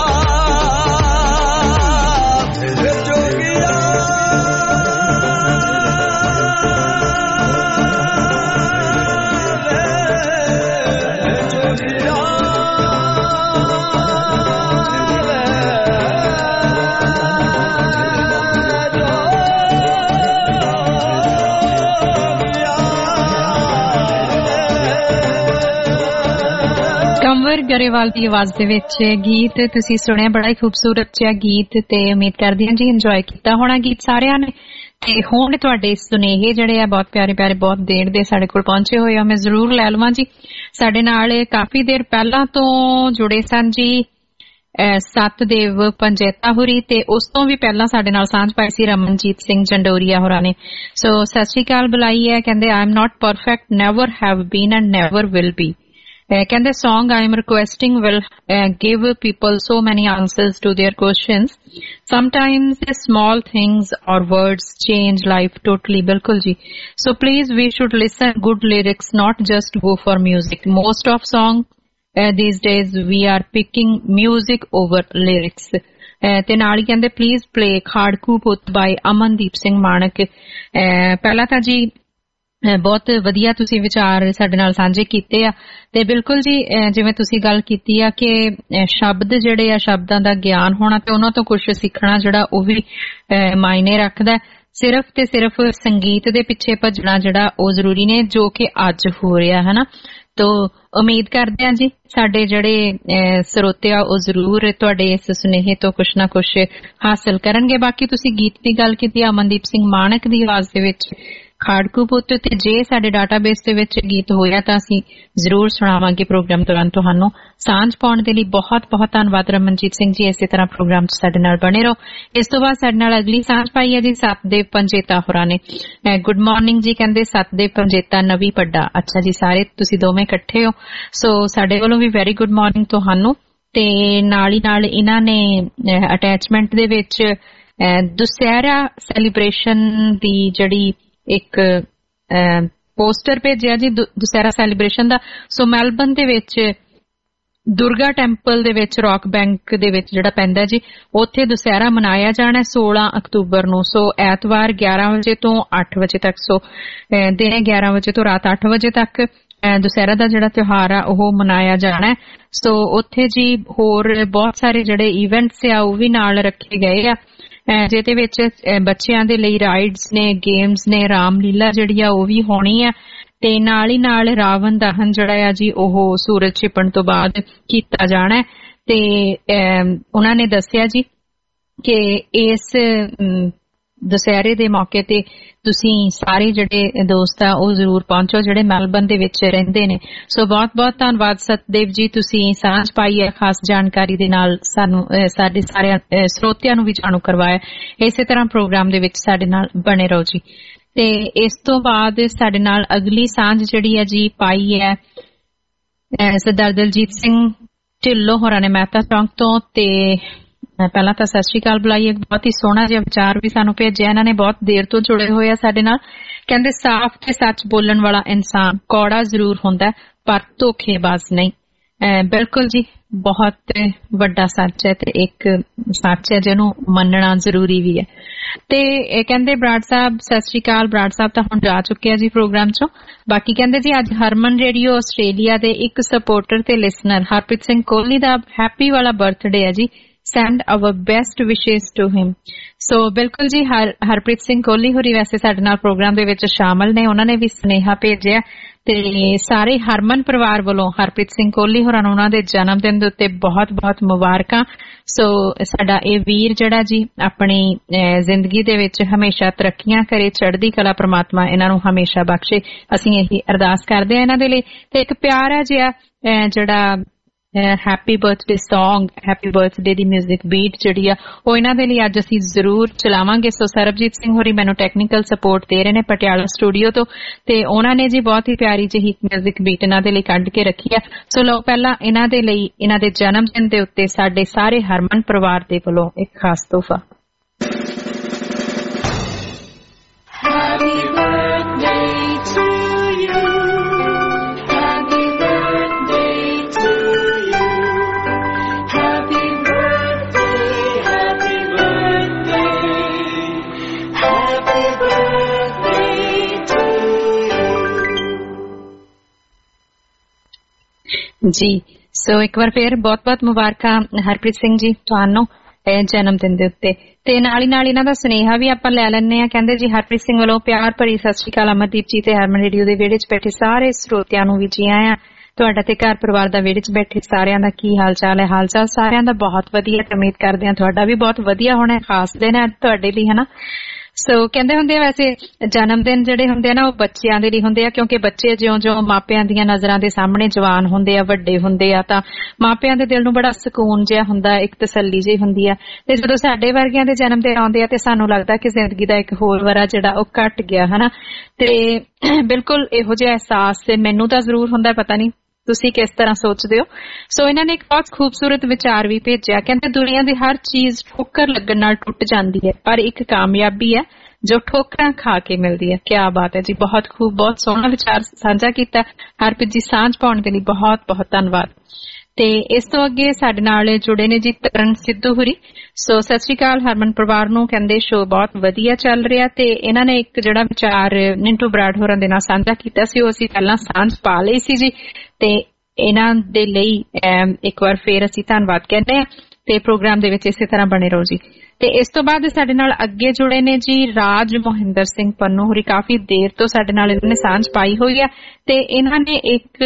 ਜੋਗਿਆ ਕੰਵਰ ਗਰੇਵਾਲ ਦੀ ਆਵਾਜ਼ ਦੇ ਵਿੱਚ ਗੀਤ ਤੁਸੀਂ ਸੁਣਿਆ, ਬੜਾ ਹੀ ਖੂਬਸੂਰਤ ਜਿਹਾ ਗੀਤ ਤੇ ਉਮੀਦ ਕਰਦੀ ਹਾਂ ਜੀ ਇੰਜੋਏ ਕੀਤਾ ਹੋਣਾ ਗੀਤ ਸਾਰਿਆਂ ਨੇ। ਤੇ ਹੁਣ ਤੁਹਾਡੇ ਸੁਨੇਹੇ ਜਿਹੜੇ ਆ ਬਹੁਤ ਪਿਆਰੇ ਪਿਆਰੇ ਬਹੁਤ ਦੇਰ ਦੇ ਸਾਡੇ ਕੋਲ ਪਹੁੰਚੇ ਹੋਏ ਆ, ਮੈਂ ਜ਼ਰੂਰ ਲੈ ਲਵਾਂ ਜੀ। ਸਾਡੇ ਨਾਲ ਕਾਫੀ ਦੇਰ ਪਹਿਲਾਂ ਤੋਂ ਜੁੜੇ ਸਨ ਜੀ ਸਤਦੇਵ ਪੰਜੇਤਾ ਹੋਰੀ, ਤੇ ਉਸ ਤੋਂ ਵੀ ਪਹਿਲਾਂ ਸਾਡੇ ਨਾਲ ਸਾਂਝ ਪਾਈ ਸੀ ਰਮਨਜੀਤ ਸਿੰਘ ਜੰਡੋਰੀਆ ਹੋਰਾਂ ਨੇ। ਸੋ ਸਤਿ ਸ਼੍ਰੀ ਅਕਾਲ ਬੁਲਾਈ ਹੈ, ਕਹਿੰਦੇ I am not perfect, never have been and never will be. ਕਹਿੰਦੇ song I am requesting will give people so many answers to their questions. Sometimes small things or words change life totally. Bilkul ji. So please we should listen good lyrics, not just go for music. Most of song these days we are picking music over lyrics. ਤੇ ਨਾਲ ਹੀ ਕਹਿੰਦੇ please play ਖਾੜਕੂ ਪੁੱਤ by Amandeep Singh ਮਾਨਕ। ਪਹਿਲਾਂ ਤਾਂ ਜੀ ਬਹੁਤ ਵਧੀਆ ਤੁਸੀਂ ਵਿਚਾਰ ਸਾਡੇ ਨਾਲ ਸਾਂਝੇ ਕੀਤੇ ਆ, ਤੇ ਬਿਲਕੁਲ ਜੀ ਜਿਵੇਂ ਤੁਸੀਂ ਗੱਲ ਕੀਤੀ ਆ ਕਿ ਸ਼ਬਦ ਜਿਹੜੇ ਆ ਸ਼ਬਦਾਂ ਦਾ ਗਿਆਨ ਹੋਣਾ ਤੇ ਉਹਨਾਂ ਤੋਂ ਕੁਝ ਸਿੱਖਣਾ ਜਿਹੜਾ ਉਹ ਵੀ ਮਾਇਨੇ ਰੱਖਦਾ। ਸਿਰਫ ਤੇ ਸਿਰਫ ਸੰਗੀਤ ਦੇ ਪਿੱਛੇ ਭੱਜਣਾ ਜਿਹੜਾ ਉਹ ਜ਼ਰੂਰੀ ਨੇ, ਜੋ ਕਿ ਅੱਜ ਹੋ ਰਿਹਾ ਹੈ ਨਾ। ਤੋ ਉਮੀਦ ਕਰਦੇ ਹਾਂ ਜੀ ਸਾਡੇ ਜਿਹੜੇ ਸਰੋਤੇ ਆ ਉਹ ਜ਼ਰੂਰ ਤੁਹਾਡੇ ਇਸ ਸੁਨੇਹੇ ਤੋਂ ਕੁਛ ਨਾ ਕੁਛ ਹਾਸਲ ਕਰਨਗੇ। ਬਾਕੀ ਤੁਸੀਂ ਗੀਤ ਦੀ ਗੱਲ ਕੀਤੀ ਅਮਨਦੀਪ ਸਿੰਘ ਮਾਨਕ ਦੀ ਆਵਾਜ਼ ਦੇ ਵਿੱਚ ਖਾੜਕੂ ਪੁੱਤ, ਤੇ ਜੇ ਸਾਡੇ ਡਾਟਾਬੇਸ ਦੇ ਵਿੱਚ ਗੀਤ ਹੋਇਆ ਤਾਂ ਅਸੀਂ ਜ਼ਰੂਰ ਸੁਣਾਵਾਂਗੇ ਪ੍ਰੋਗਰਾਮ ਦੌਰਾਨ ਤੁਹਾਨੂੰ। ਸਾਂਝ ਪਾਉਣ ਦੇ ਲਈ ਬਹੁਤ ਬਹੁਤ ਧੰਨਵਾਦ ਰਮਨਜੀਤ ਸਿੰਘ ਜੀ। ਇਸੇ ਤਰ੍ਹਾਂ ਪ੍ਰੋਗਰਾਮ 'ਚ ਸਾਡੇ ਨਾਲ ਬਣੇ ਰਹੋ। ਇਸ ਤੋਂ ਬਾਅਦ ਸਾਡੇ ਨਾਲ ਅਗਲੀ ਸਾਂਝ ਪਾਈ ਹੈ ਜੀ ਸਤਦੇਵ ਪੰਜੇਤਾ ਹੋਰਾਂ ਨੇ। ਗੁੱਡ ਮਾਰਨਿੰਗ ਜੀ, ਕਹਿੰਦੇ ਸਤਦੇਵ ਪੰਜੇਤਾ ਨਵੀਂ ਪੱਡਾ। ਅੱਛਾ ਜੀ, ਸਾਰੇ ਤੁਸੀਂ ਦੋਵੇਂ ਇਕੱਠੇ ਹੋ, ਸੋ ਸਾਡੇ ਵੱਲੋਂ ਵੀ ਵੈਰੀ ਗੁੱਡ ਮਾਰਨਿੰਗ ਤੁਹਾਨੂੰ। ਤੇ ਨਾਲ ਹੀ ਨਾਲ ਇਹਨਾਂ ਨੇ ਅਟੈਚਮੈਂਟ ਦੇ ਵਿੱਚ ਦੁਸਹਿਰਾ ਸੈਲੀਬ੍ਰੇਸ਼ਨ ਦੀ ਜਿਹੜੀ ਇੱਕ ਪੋਸਟਰ ਭੇਜਿਆ ਜੀ ਦੁਸਹਿਰਾ ਸੈਲੀਬ੍ਰੇਸ਼ਨ ਦਾ। ਸੋ ਮੈਲਬਨ ਦੇ ਵਿੱਚ ਦੁਰਗਾ ਟੈਂਪਲ ਦੇ ਵਿੱਚ ਰੌਕ ਬੈਂਕ ਦੇ ਵਿੱਚ ਜਿਹੜਾ ਪੈਂਦਾ ਜੀ, ਉੱਥੇ ਦੁਸਹਿਰਾ ਮਨਾਇਆ ਜਾਣਾ 16 ਅਕਤੂਬਰ ਨੂੰ। ਸੋ ਐਤਵਾਰ 11 ਵਜੇ ਤੋਂ 8 ਵਜੇ ਤੱਕ, ਸੋ ਦਿਨੇ 11 ਵਜੇ ਤੋਂ ਰਾਤ 8 ਵਜੇ ਤੱਕ ਦੁਸਹਿਰਾ ਦਾ ਜਿਹੜਾ ਤਿਉਹਾਰ ਆ ਉਹ ਮਨਾਇਆ ਜਾਣਾ। ਸੋ ਉੱਥੇ ਜੀ ਹੋਰ ਬਹੁਤ ਸਾਰੇ ਜਿਹੜੇ ਇਵੈਂਟਸ ਆ ਉਹ ਵੀ ਨਾਲ ਰੱਖੇ ਗਏ ਆ, ਜਿਹਦੇ ਵਿੱਚ ਬੱਚਿਆਂ ਦੇ ਲਈ ਰਾਈਡਸ ਨੇ, ਗੇਮਸ ਨੇ, ਰਾਮਲੀਲਾ ਜਿਹੜੀ ਆ ਉਹ ਵੀ ਹੋਣੀ ਆ। ਤੇ ਨਾਲ ਹੀ ਨਾਲ ਰਾਵਣ ਦਹਨ ਜਿਹੜਾ ਆ ਜੀ ਉਹ ਸੂਰਜ ਛਿਪਣ ਤੋਂ ਬਾਅਦ ਕੀਤਾ ਜਾਣਾ। ਤੇ ਉਹਨਾਂ ਨੇ ਦੱਸਿਆ ਜੀ ਕਿ ਇਸ ਦੁਸਹਿਰੇ ਦੇ ਮੌਕੇ ਤੇ ਤੁਸੀਂ ਸਾਰੇ ਜਿਹੜੇ ਦੋਸਤ ਆ ਉਹ ਜ਼ਰੂਰ ਪਹੁੰਚੋ ਜਿਹੜੇ ਮੈਲਬਨ ਦੇ ਵਿੱਚ ਰਹਿੰਦੇ ਨੇ। ਸੋ ਬਹੁਤ ਬਹੁਤ ਧੰਨਵਾਦ ਸਤਦੇਵ ਜੀ, ਤੁਸੀਂ ਸਾਂਝ ਪਾਈ ਹੈ ਖਾਸ ਜਾਣਕਾਰੀ ਦੇ ਨਾਲ, ਸਾਨੂੰ ਸਾਡੇ ਸਾਰੇ ਸਰੋਤਿਆਂ ਨੂੰ ਵੀ ਜਾਣੂ ਕਰਵਾਇਆ। ਇਸੇ ਤਰ੍ਹਾਂ ਪ੍ਰੋਗਰਾਮ ਦੇ ਵਿੱਚ ਸਾਡੇ ਨਾਲ ਬਣੇ ਰਹੋ ਜੀ। ਤੇ ਇਸ ਤੋਂ ਬਾਅਦ ਸਾਡੇ ਨਾਲ ਅਗਲੀ ਸਾਂਝ ਜਿਹੜੀ ਹੈ ਜੀ ਪਾਈ ਹੈ ਸਰਦਾਰ ਦਲਜੀਤ ਸਿੰਘ ਢਿੱਲੋਂ ਹੋਰਾਂ ਨੇ ਮਹਿਤਾ ਚੌਂਕ ਤੋਂ। ਤੇ ਪਹਿਲਾਂ ਤਾਂ ਸਤਿ ਸ਼੍ਰੀ ਅਕਾਲ ਬੁਲਾਈਏ, ਬਹੁਤ ਹੀ ਸੋਹਣਾ ਜਿਹਾ ਵਿਚਾਰ ਵੀ ਸਾਨੂੰ ਭੇਜਿਆ ਇਹਨਾਂ ਨੇ, ਬਹੁਤ ਦੇਰ ਤੋਂ ਜੁੜੇ ਹੋਏ ਆ ਸਾਡੇ ਨਾਲ। ਕਹਿੰਦੇ ਸਾਫ਼ ਤੇ ਸੱਚ ਬੋਲਣ ਵਾਲਾ ਇਨਸਾਨ ਕੌੜਾ ਜ਼ਰੂਰ ਹੁੰਦਾ ਪਰ ਧੋਖੇਬਾਜ਼ ਨਹੀਂ। ਬਿਲਕੁਲ ਜੀ, ਬਹੁਤ ਵੱਡਾ ਸੱਚ ਹੈ ਤੇ ਇੱਕ ਸੱਚ ਹੈ ਜਿਹਨੂੰ ਮੰਨਣਾ ਜ਼ਰੂਰੀ ਵੀ ਹੈ। ਤੇ ਇਹ ਕਹਿੰਦੇ ਬਰਾੜ ਸਾਹਿਬ ਸਤਿ ਸ਼੍ਰੀ ਅਕਾਲ। ਬਰਾੜ ਸਾਹਿਬ ਤਾਂ ਹੁਣ ਜਾ ਚੁੱਕੇ ਆ ਜੀ ਪ੍ਰੋਗਰਾਮ ਚੋਂ। ਬਾਕੀ ਕਹਿੰਦੇ ਜੀ ਅੱਜ ਹਰਮਨ ਰੇਡੀਓ ਆਸਟ੍ਰੇਲੀਆ ਦੇ ਇੱਕ ਸਪੋਰਟਰ ਤੇ ਲਿਸਨਰ ਹਰਪ੍ਰੀਤ ਸਿੰਘ ਕੋਹਲੀ ਦਾ ਹੈਪੀ ਵਾਲਾ ਬਰਥਡੇ ਹੈ ਜੀ। Send our best wishes to him. So ਬਿਲਕੁਲ ਜੀ, ਹਰਪ੍ਰੀਤ ਸਿੰਘ ਕੋਹਲੀ ਹੋਰੀ ਵੈਸੇ ਸਾਡੇ ਨਾਲ ਪ੍ਰੋਗਰਾਮ ਦੇ ਵਿੱਚ ਸ਼ਾਮਲ ਨੇ, ਉਹਨਾਂ ਨੇ ਵੀ ਸੁਨੇਹਾ ਭੇਜਿਆ ਤੇ ਸਾਰੇ ਹਰਮਨ ਪਰਿਵਾਰ ਵੱਲੋਂ ਹਰਪ੍ਰੀਤ ਸਿੰਘ ਕੋਹਲੀ ਹੋਰਾਂ ਨੂੰ ਉਹਨਾਂ ਦੇ ਜਨਮ ਦਿਨ ਦੇ ਉੱਤੇ ਬਹੁਤ ਬਹੁਤ ਮੁਬਾਰਕਾਂ। ਸੋ ਸਾਡਾ ਇਹ ਵੀਰ ਜਿਹੜਾ ਜੀ ਆਪਣੀ ਜ਼ਿੰਦਗੀ ਦੇ ਵਿੱਚ ਹਮੇਸ਼ਾ ਤਰੱਕੀਆਂ ਕਰੇ, ਚੜ੍ਹਦੀ ਕਲਾ ਪ੍ਰਮਾਤਮਾ ਇਹਨਾਂ ਨੂੰ ਹਮੇਸ਼ਾ ਬਖਸ਼ੇ, ਅਸੀਂ ਇਹੀ ਅਰਦਾਸ ਕਰਦੇ ਹਾਂ ਇਹਨਾਂ ਦੇ ਲਈ। ਤੇ ਇੱਕ ਪਿਆਰਾ ਜਿਹਾ ਜਿਹੜਾ happy birthday song, happy birthday ਦੀ ਮਿਊਜ਼ਿਕ ਬੀਟ ਜਿਹੜੀ ਆ ਉਹ ਇਹਨਾਂ ਦੇ ਲਈ ਅੱਜ ਅਸੀਂ ਜ਼ਰੂਰ ਚਲਾਵਾਂਗੇ। ਸੋ ਸਰਬਜੀਤ ਸਿੰਘ ਹੋਰੀ ਮੈਨੂੰ ਟੈਕਨੀਕਲ ਸਪੋਰਟ ਦੇ ਰਹੇ ਨੇ ਪਟਿਆਲਾ ਸਟੂਡੀਓ ਤੋਂ, ਤੇ ਉਹਨਾਂ ਨੇ ਜੀ ਬਹੁਤ ਹੀ ਪਿਆਰੀ ਜਿਹੀ ਮਿਊਜ਼ਿਕ ਬੀਟ ਇਹਨਾਂ ਦੇ ਲਈ ਕੱਢ ਕੇ ਰੱਖੀ ਆ। ਸੋ ਲਓ ਪਹਿਲਾਂ ਇਹਨਾਂ ਦੇ ਲਈ ਇਹਨਾਂ ਦੇ ਜਨਮ ਦਿਨ ਦੇ ਉੱਤੇ ਸਾਡੇ ਸਾਰੇ ਹਰਮਨ ਪਰਿਵਾਰ ਦੇ ਵੱਲੋਂ ਇੱਕ ਖਾਸ ਤੋਹਫਾ। ਜੀ ਸੋ ਇੱਕ ਵਾਰ ਫੇਰ ਬਹੁਤ ਬਹੁਤ ਮੁਬਾਰਕਾਂ ਹਰਪ੍ਰੀਤ ਸਿੰਘ ਜੀ ਤੁਹਾਨੂੰ ਜਨਮ ਦਿਨ ਦੇ ਉੱਤੇ। ਤੇ ਨਾਲ ਹੀ ਨਾਲ ਇਹਨਾਂ ਦਾ ਸੁਨੇਹਾ ਵੀ ਆਪਾਂ ਲੈ ਲੈਂਦੇ ਆ। ਕਹਿੰਦੇ ਜੀ ਹਰਪ੍ਰੀਤ ਸਿੰਘ ਵੱਲੋਂ ਪਿਆਰ ਭਰੀ ਸਤਿ ਸ਼੍ਰੀ ਅਕਾਲ ਅਮਰਦੀਪ ਜੀ ਤੇ ਹਰਮਨ ਰੇਡੀਓ ਦੇ ਵਿਹੜੇ 'ਚ ਬੈਠੇ ਸਾਰੇ ਸਰੋਤਿਆਂ ਨੂੰ ਵੀ ਜੀ ਆਇਆਂ। ਤੁਹਾਡਾ ਤੇ ਘਰ ਪਰਿਵਾਰ ਦਾ ਵਿਹੜੇ 'ਚ ਬੈਠੇ ਸਾਰਿਆਂ ਦਾ ਕੀ ਹਾਲ ਚਾਲ ਹੈ? ਹਾਲ ਚਾਲ ਸਾਰਿਆਂ ਦਾ ਬਹੁਤ ਵਧੀਆ, ਉਮੀਦ ਕਰਦੇ ਹਾਂ ਤੁਹਾਡਾ ਵੀ ਬਹੁਤ ਵਧੀਆ ਹੋਣਾ। ਖਾਸ ਦਿਨ ਹੈ ਤੁਹਾਡੇ ਲਈ, ਹਨਾ। ਸੋ ਕਹਿੰਦੇ ਹੁੰਦੇ ਆ ਵੈਸੇ ਜਨਮ ਦਿਨ ਜਿਹੜੇ ਹੁੰਦੇ ਆ ਨਾ ਉਹ ਬੱਚਿਆਂ ਦੇ ਲਈ ਹੁੰਦੇ ਆ, ਕਿਉਂਕਿ ਬੱਚੇ ਜਿਉਂ-ਜਿਉਂ ਮਾਪਿਆਂ ਦੀਆਂ ਨਜ਼ਰਾਂ ਦੇ ਸਾਹਮਣੇ ਜਵਾਨ ਹੁੰਦੇ ਆ, ਵੱਡੇ ਹੁੰਦੇ ਆ, ਤਾਂ ਮਾਪਿਆਂ ਦੇ ਦਿਲ ਨੂੰ ਬੜਾ ਸਕੂਨ ਜਿਹਾ ਹੁੰਦਾ, ਇੱਕ ਤਸੱਲੀ ਜਿਹੀ ਹੁੰਦੀ ਆ। ਤੇ ਜਦੋਂ ਸਾਡੇ ਵਰਗਿਆਂ ਦੇ ਜਨਮ ਦਿਨ ਆਉਂਦੇ ਆ ਤੇ ਸਾਨੂੰ ਲੱਗਦਾ ਕਿ ਜ਼ਿੰਦਗੀ ਦਾ ਇੱਕ ਹੋਰ ਵਰਾ ਜਿਹੜਾ ਉਹ ਘਟ ਗਿਆ, ਹਨਾ। ਤੇ ਬਿਲਕੁਲ ਇਹੋ ਜਿਹਾ ਅਹਿਸਾਸ ਮੈਨੂੰ ਤਾਂ ਜ਼ਰੂਰ ਹੁੰਦਾ, ਪਤਾ ਨਹੀਂ ਤੁਸੀਂ ਕਿਸ ਤਰ੍ਹਾਂ ਸੋਚਦੇ ਹੋ। ਸੋ ਇਹਨਾਂ ਨੇ ਇੱਕ ਬਹੁਤ ਖੂਬਸੂਰਤ ਵਿਚਾਰ ਵੀ ਭੇਜਿਆ। ਕਹਿੰਦੇ ਦੁਨੀਆ ਦੀ ਹਰ ਚੀਜ਼ ਠੋਕਰ ਲੱਗਣ ਨਾਲ ਟੁੱਟ ਜਾਂਦੀ ਹੈ, ਪਰ ਇੱਕ ਕਾਮਯਾਬੀ ਹੈ ਜੋ ਠੋਕਰਾਂ ਖਾ ਕੇ ਮਿਲਦੀ ਹੈ। ਕਿਆ ਬਾਤ ਹੈ ਜੀ, ਬਹੁਤ ਖੂਬ, ਬਹੁਤ ਸੋਹਣਾ ਵਿਚਾਰ ਸਾਂਝਾ ਕੀਤਾ ਹਰਪ੍ਰੀਤ ਜੀ। ਸਾਂਝ ਪਾਉਣ ਦੇ ਲਈ ਬਹੁਤ ਬਹੁਤ ਧੰਨਵਾਦ। ਤੇ ਇਸ ਤੋਂ ਅੱਗੇ ਸਾਡੇ ਨਾਲ ਜੁੜੇ ਨੇ ਜੀ ਤਰਨ ਸਿੱਧੂ ਹੁਰੀ। ਸੋ ਸਤਿ ਸ਼੍ਰੀ ਅਕਾਲ ਹਰਮਨ ਪਰਿਵਾਰ ਨੂੰ। ਕਹਿੰਦੇ ਸ਼ੋਅ ਬਹੁਤ ਵਧੀਆ ਚੱਲ ਰਿਹਾ, ਤੇ ਇਹਨਾਂ ਨੇ ਇੱਕ ਜਿਹੜਾ ਵਿਚਾਰ ਨਿੰਟੂ ਬਰਾੜ ਹੋਰਾਂ ਦੇ ਨਾਲ ਸਾਂਝਾ ਕੀਤਾ ਸੀ ਉਹ ਅਸੀਂ ਪਹਿਲਾਂ ਸਾਂਝ ਪਾ ਲਈ ਸੀ ਜੀ, ਤੇ ਇਹਨਾਂ ਦੇ ਲਈ ਇੱਕ ਵਾਰ ਫੇਰ ਅਸੀਂ ਧੰਨਵਾਦ ਕਹਿੰਦੇ ਹਾਂ। ਤੇ ਪ੍ਰੋਗਰਾਮ ਦੇ ਵਿੱਚ ਇਸੇ ਤਰ੍ਹਾਂ ਬਣੇ ਰਹੋ ਜੀ। ਤੇ ਇਸ ਤੋਂ ਬਾਅਦ ਸਾਡੇ ਨਾਲ ਅੱਗੇ ਜੁੜੇ ਨੇ ਜੀ ਰਾਜ ਮੋਹਿੰਦਰ ਸਿੰਘ ਪੰਨੂ ਹੋਰੀ। ਕਾਫੀ ਦੇਰ ਤੋਂ ਸਾਡੇ ਨਾਲ ਇਹਨਾਂ ਨੇ ਸਾਂਝ ਪਾਈ ਹੋਈ ਆ ਤੇ ਇਹਨਾਂ ਨੇ ਇੱਕ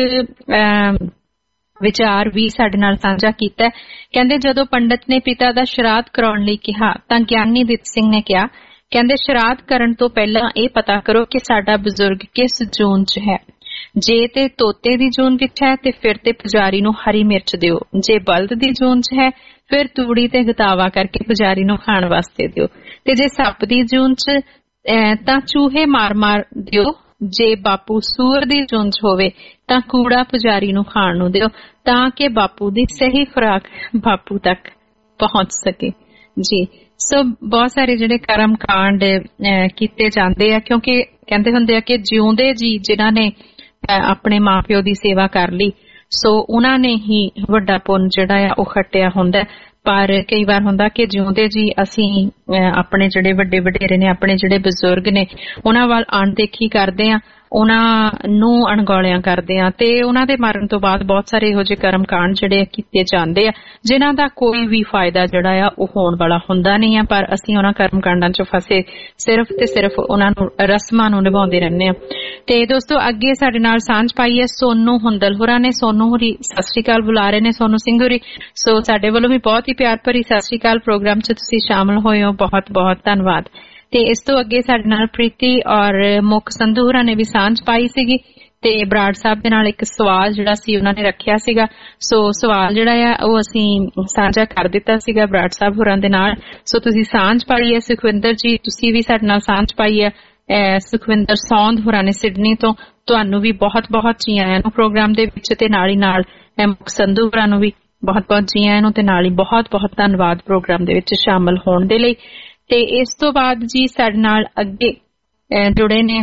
ਵਿਚਾਰ ਵੀ ਸਾਡੇ ਨਾਲ ਸਾਂਝਾ ਕੀਤਾ। ਕਹਿੰਦੇ ਜਦੋਂ ਪੰਡਤ ਨੇ ਪਿਤਾ ਦਾ ਸ਼ਰਾਧ ਕਰਾਉਣ ਲਈ ਕਿਹਾ ਤਾਂ ਗਿਆਨੀ ਦਿੱਤ ਸਿੰਘ ਨੇ ਕਿਹਾ, ਕਹਿੰਦੇ ਸ਼ਰਾਧ ਕਰਨ ਤੋਂ ਪਹਿਲਾਂ ਇਹ ਪਤਾ ਕਰੋ ਕਿ ਸਾਡਾ ਬਜ਼ੁਰਗ ਕਿਸ ਜੂਨ 'ਚ ਹੈ। ਜੇ ਤੇ ਤੋਤੇ ਦੀ ਜੂਨ ਵਿੱਚ ਹੈ ਤੇ ਫਿਰ ਤੇ ਪੁਜਾਰੀ ਨੂੰ ਹਰੀ ਮਿਰਚ ਦਿਓ, ਜੇ ਬਲਦ ਦੀ ਜੂਨ 'ਚ ਹੈ ਫਿਰ ਤੂੜੀ ਤੇ ਗਤਾਵਾ ਕਰਕੇ ਪੁਜਾਰੀ ਨੂੰ ਖਾਣ ਵਾਸਤੇ ਦਿਓ, ਤੇ ਜੇ ਸੱਪ ਦੀ ਜੂਨ 'ਚ ਤਾਂ ਚੂਹੇ ਮਾਰ ਦਿਓ, ਜੇ ਬਾਪੂ ਸੂਰ ਦੀ ਜੂਨ 'ਚ ਹੋਵੇ ਤਾਂ ਕੂੜਾ ਪੁਜਾਰੀ ਨੂੰ ਖਾਣ ਨੂੰ ਦਿਓ, ਤਾਂ ਕਿ ਬਾਪੂ ਦੀ ਸਹੀ ਖੁਰਾਕ ਬਾਪੂ ਤੱਕ ਪਹੁੰਚ ਸਕੇ ਜੀ। ਸੋ ਬਹੁਤ ਸਾਰੇ ਜਿਹੜੇ ਕਰਮ ਕਾਂਡ ਕੀਤੇ ਜਾਂਦੇ ਆ, ਕਿਉਂਕਿ ਕਹਿੰਦੇ ਹੁੰਦੇ ਆ ਕਿ ਜਿਉਂਦੇ ਜੀ ਜਿਨ੍ਹਾਂ ਨੇ ਆਪਣੇ ਮਾਂ-ਪਿਓ ਦੀ ਸੇਵਾ ਕਰ ਲਈ, ਸੋ ਉਹਨਾਂ ਨੇ ਹੀ ਵੱਡਾ ਪੁੰਨ ਜਿਹੜਾ ਆ ਉਹ ਖੱਟਿਆ ਹੁੰਦਾ। ਪਰ ਕਈ ਵਾਰ ਹੁੰਦਾ ਕਿ ਜਿਉਂਦੇ ਜੀ ਅਸੀਂ ਆਪਣੇ ਜਿਹੜੇ ਵੱਡੇ ਵਡੇਰੇ ਨੇ, ਆਪਣੇ ਜਿਹੜੇ ਬਜ਼ੁਰਗ ਨੇ, ਉਹਨਾਂ ਵੱਲ ਅਣਦੇਖੀ ਕਰਦੇ ਆ, ਉਹਨਾਂ ਨੂੰ ਅਣਗੌਲਿਆਂ ਕਰਦੇ ਆ, ਤੇ ਉਹਨਾਂ ਦੇ ਮਰਨ ਤੋਂ ਬਾਅਦ ਬਹੁਤ ਸਾਰੇ ਇਹੋ ਜਿਹੇ ਕਰਮ ਕਾਂਡ ਜਿਹੜੇ ਕੀਤੇ ਜਾਂਦੇ ਆ ਜਿਨ੍ਹਾਂ ਦਾ ਕੋਈ ਵੀ ਫਾਇਦਾ ਜਿਹੜਾ ਆ ਉਹ ਹੋਣ ਵਾਲਾ ਹੁੰਦਾ ਨਹੀਂ ਆ। ਪਰ ਅਸੀਂ ਉਹਨਾਂ ਕਰਮ ਕਾਂਡਾਂ 'ਚ ਫਸੇ ਸਿਰਫ ਤੇ ਸਿਰਫ ਉਹਨਾਂ ਨੂੰ ਰਸਮਾਂ ਨੂੰ ਨਿਭਾਉਂਦੇ ਰਹਿੰਦੇ ਆ। ਤੇ ਦੋਸਤੋ ਅੱਗੇ ਸਾਡੇ ਨਾਲ ਸਾਂਝ ਪਾਈ ਹੈ ਸੋਨੂ ਹੁੰਦਲ ਹੋਰਾਂ ਨੇ। ਸੋਨੂ ਹੋਰੀ ਸਤਿ ਸ਼੍ਰੀ ਅਕਾਲ ਬੁਲਾ ਰਹੇ ਨੇ ਸੋਨੂ ਸਿੰਘ ਹੋਰੀ। ਸੋ ਸਾਡੇ ਵੱਲੋਂ ਵੀ ਬਹੁਤ ਹੀ ਪਿਆਰ ਭਰੀ ਸਤਿ ਸ਼੍ਰੀ ਅਕਾਲ। ਪ੍ਰੋਗਰਾਮ 'ਚ ਤੁਸੀਂ ਸ਼ਾਮਲ ਹੋਏ ਹੋ, ਬਹੁਤ ਬਹੁਤ ਧੰਨਵਾਦ। ਤੇ ਇਸ ਤੋਂ ਅੱਗੇ ਸਾਡੇ ਨਾਲ ਪ੍ਰੀਤੀ ਔਰ ਮੁੱਖ ਸੰਧੂ ਹੋਰਾਂ ਨੇ ਵੀ ਸਾਂਝ ਪਾਈ ਸੀਗੀ ਤੇ ਬਰਾੜ ਸਾਹਿਬ ਦੇ ਨਾਲ ਇੱਕ ਸਵਾਲ ਜਿਹੜਾ ਸੀ ਉਹਨਾਂ ਨੇ ਰੱਖਿਆ ਸੀਗਾ। ਸੋ ਸਵਾਲ ਜਿਹੜਾ ਆ ਉਹ ਅਸੀਂ ਸਾਂਝਾ ਕਰ ਦਿੱਤਾ ਸੀਗਾ ਬਰਾੜ ਸਾਹਿਬ ਹੋਰਾਂ ਦੇ ਨਾਲ। ਸੋ ਤੁਸੀਂ ਸਾਂਝ ਪਾਈ ਹੈ। ਸੁਖਵਿੰਦਰ ਜੀ ਤੁਸੀਂ ਵੀ ਸਾਡੇ ਨਾਲ ਸਾਂਝ ਪਾਈ ਹੈ। ਸੁਖਵਿੰਦਰ ਸੌਂਦ ਹੋਰਾਂ ਨੇ ਸਿਡਨੀ ਤੋਂ, ਤੁਹਾਨੂੰ ਵੀ ਬਹੁਤ ਬਹੁਤ ਜੀ ਆਇਆਂ ਨੂੰ ਪ੍ਰੋਗਰਾਮ ਦੇ ਵਿੱਚ, ਤੇ ਨਾਲ ਹੀ ਨਾਲ ਮੁੱਖ ਸੰਧੂ ਹੋਰਾਂ ਨੂੰ ਵੀ ਬਹੁਤ ਬਹੁਤ ਜੀ ਆਇਆਂ ਨੂੰ, ਤੇ ਨਾਲ ਹੀ ਬਹੁਤ ਬਹੁਤ ਧੰਨਵਾਦ ਪ੍ਰੋਗਰਾਮ ਦੇ ਵਿੱਚ ਸ਼ਾਮਲ ਹੋਣ ਦੇ ਲਈ। ਤੇ ਇਸ ਤੋਂ ਬਾਅਦ ਜੀ ਸਾਡੇ ਨਾਲ ਅੱਗੇ ਜੁੜੇ ਨੇ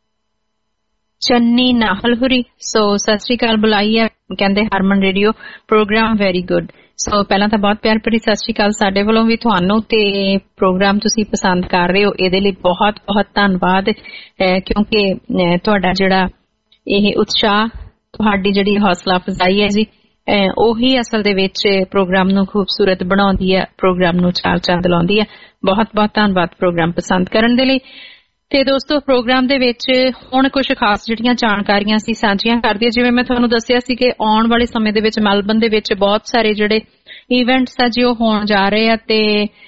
ਚੰਨੀ ਨਾਹਲ ਹੁਰੀ। ਸੋ ਸਤਿ ਸ਼੍ਰੀ ਅਕਾਲ ਬੁਲਾਈ ਹੈ, ਕਹਿੰਦੇ Harman radio program very good. So ਪਹਿਲਾਂ ਤਾਂ ਬਹੁਤ ਪਿਆਰ ਭਰੀ ਸਤਿ ਸ਼੍ਰੀ ਅਕਾਲ ਸਾਡੇ ਵੱਲੋਂ ਵੀ ਤੁਹਾਨੂੰ, ਤੇ ਪ੍ਰੋਗਰਾਮ ਤੁਸੀਂ ਪਸੰਦ ਕਰ ਰਹੇ ਹੋ ਇਹਦੇ ਲਈ ਬਹੁਤ ਬਹੁਤ ਧੰਨਵਾਦ। ਕਿਉਂਕਿ ਤੁਹਾਡਾ ਜਿਹੜਾ ਇਹ ਉਤਸ਼ਾਹ, ਤੁਹਾਡੀ ਜਿਹੜੀ ਹੌਸਲਾ ਅਫਜ਼ਾਈ ਹੈ ਜੀ, ਉਹੀ ਅਸਲ ਦੇ ਵਿੱਚ ਪ੍ਰੋਗਰਾਮ ਨੂੰ ਖੂਬਸੂਰਤ ਬਣਾਉਂਦੀ ਹੈ, ਪ੍ਰੋਗਰਾਮ ਨੂੰ ਚਾਰ ਚੰਦ ਲਾਉਂਦੀ ਹੈ। ਬਹੁਤ ਬਹੁਤ ਧੰਨਵਾਦ ਪ੍ਰੋਗਰਾਮ ਪਸੰਦ ਕਰਨ ਦੇ ਲਈ। ਤੇ ਦੋਸਤੋ ਪ੍ਰੋਗਰਾਮ ਦੇ ਵਿੱਚ ਹੁਣ ਕੁਝ ਖਾਸ ਜਿਹੜੀਆਂ ਜਾਣਕਾਰੀਆਂ ਸੀ ਸਾਂਝੀਆਂ ਕਰਦੀ ਹਾਂ। ਜਿਵੇਂ ਮੈਂ ਤੁਹਾਨੂੰ ਦੱਸਿਆ ਸੀ ਕਿ ਆਉਣ ਵਾਲੇ ਸਮੇਂ ਦੇ ਵਿੱਚ ਮੈਲਬਨ ਦੇ ਵਿੱਚ ਬਹੁਤ ਸਾਰੇ ਜਿਹੜੇ ਇਵੈਂਟਸ ਆ ਜੀ ਉਹ ਹੋਣ ਜਾ ਰਹੇ ਆ। ਤੇ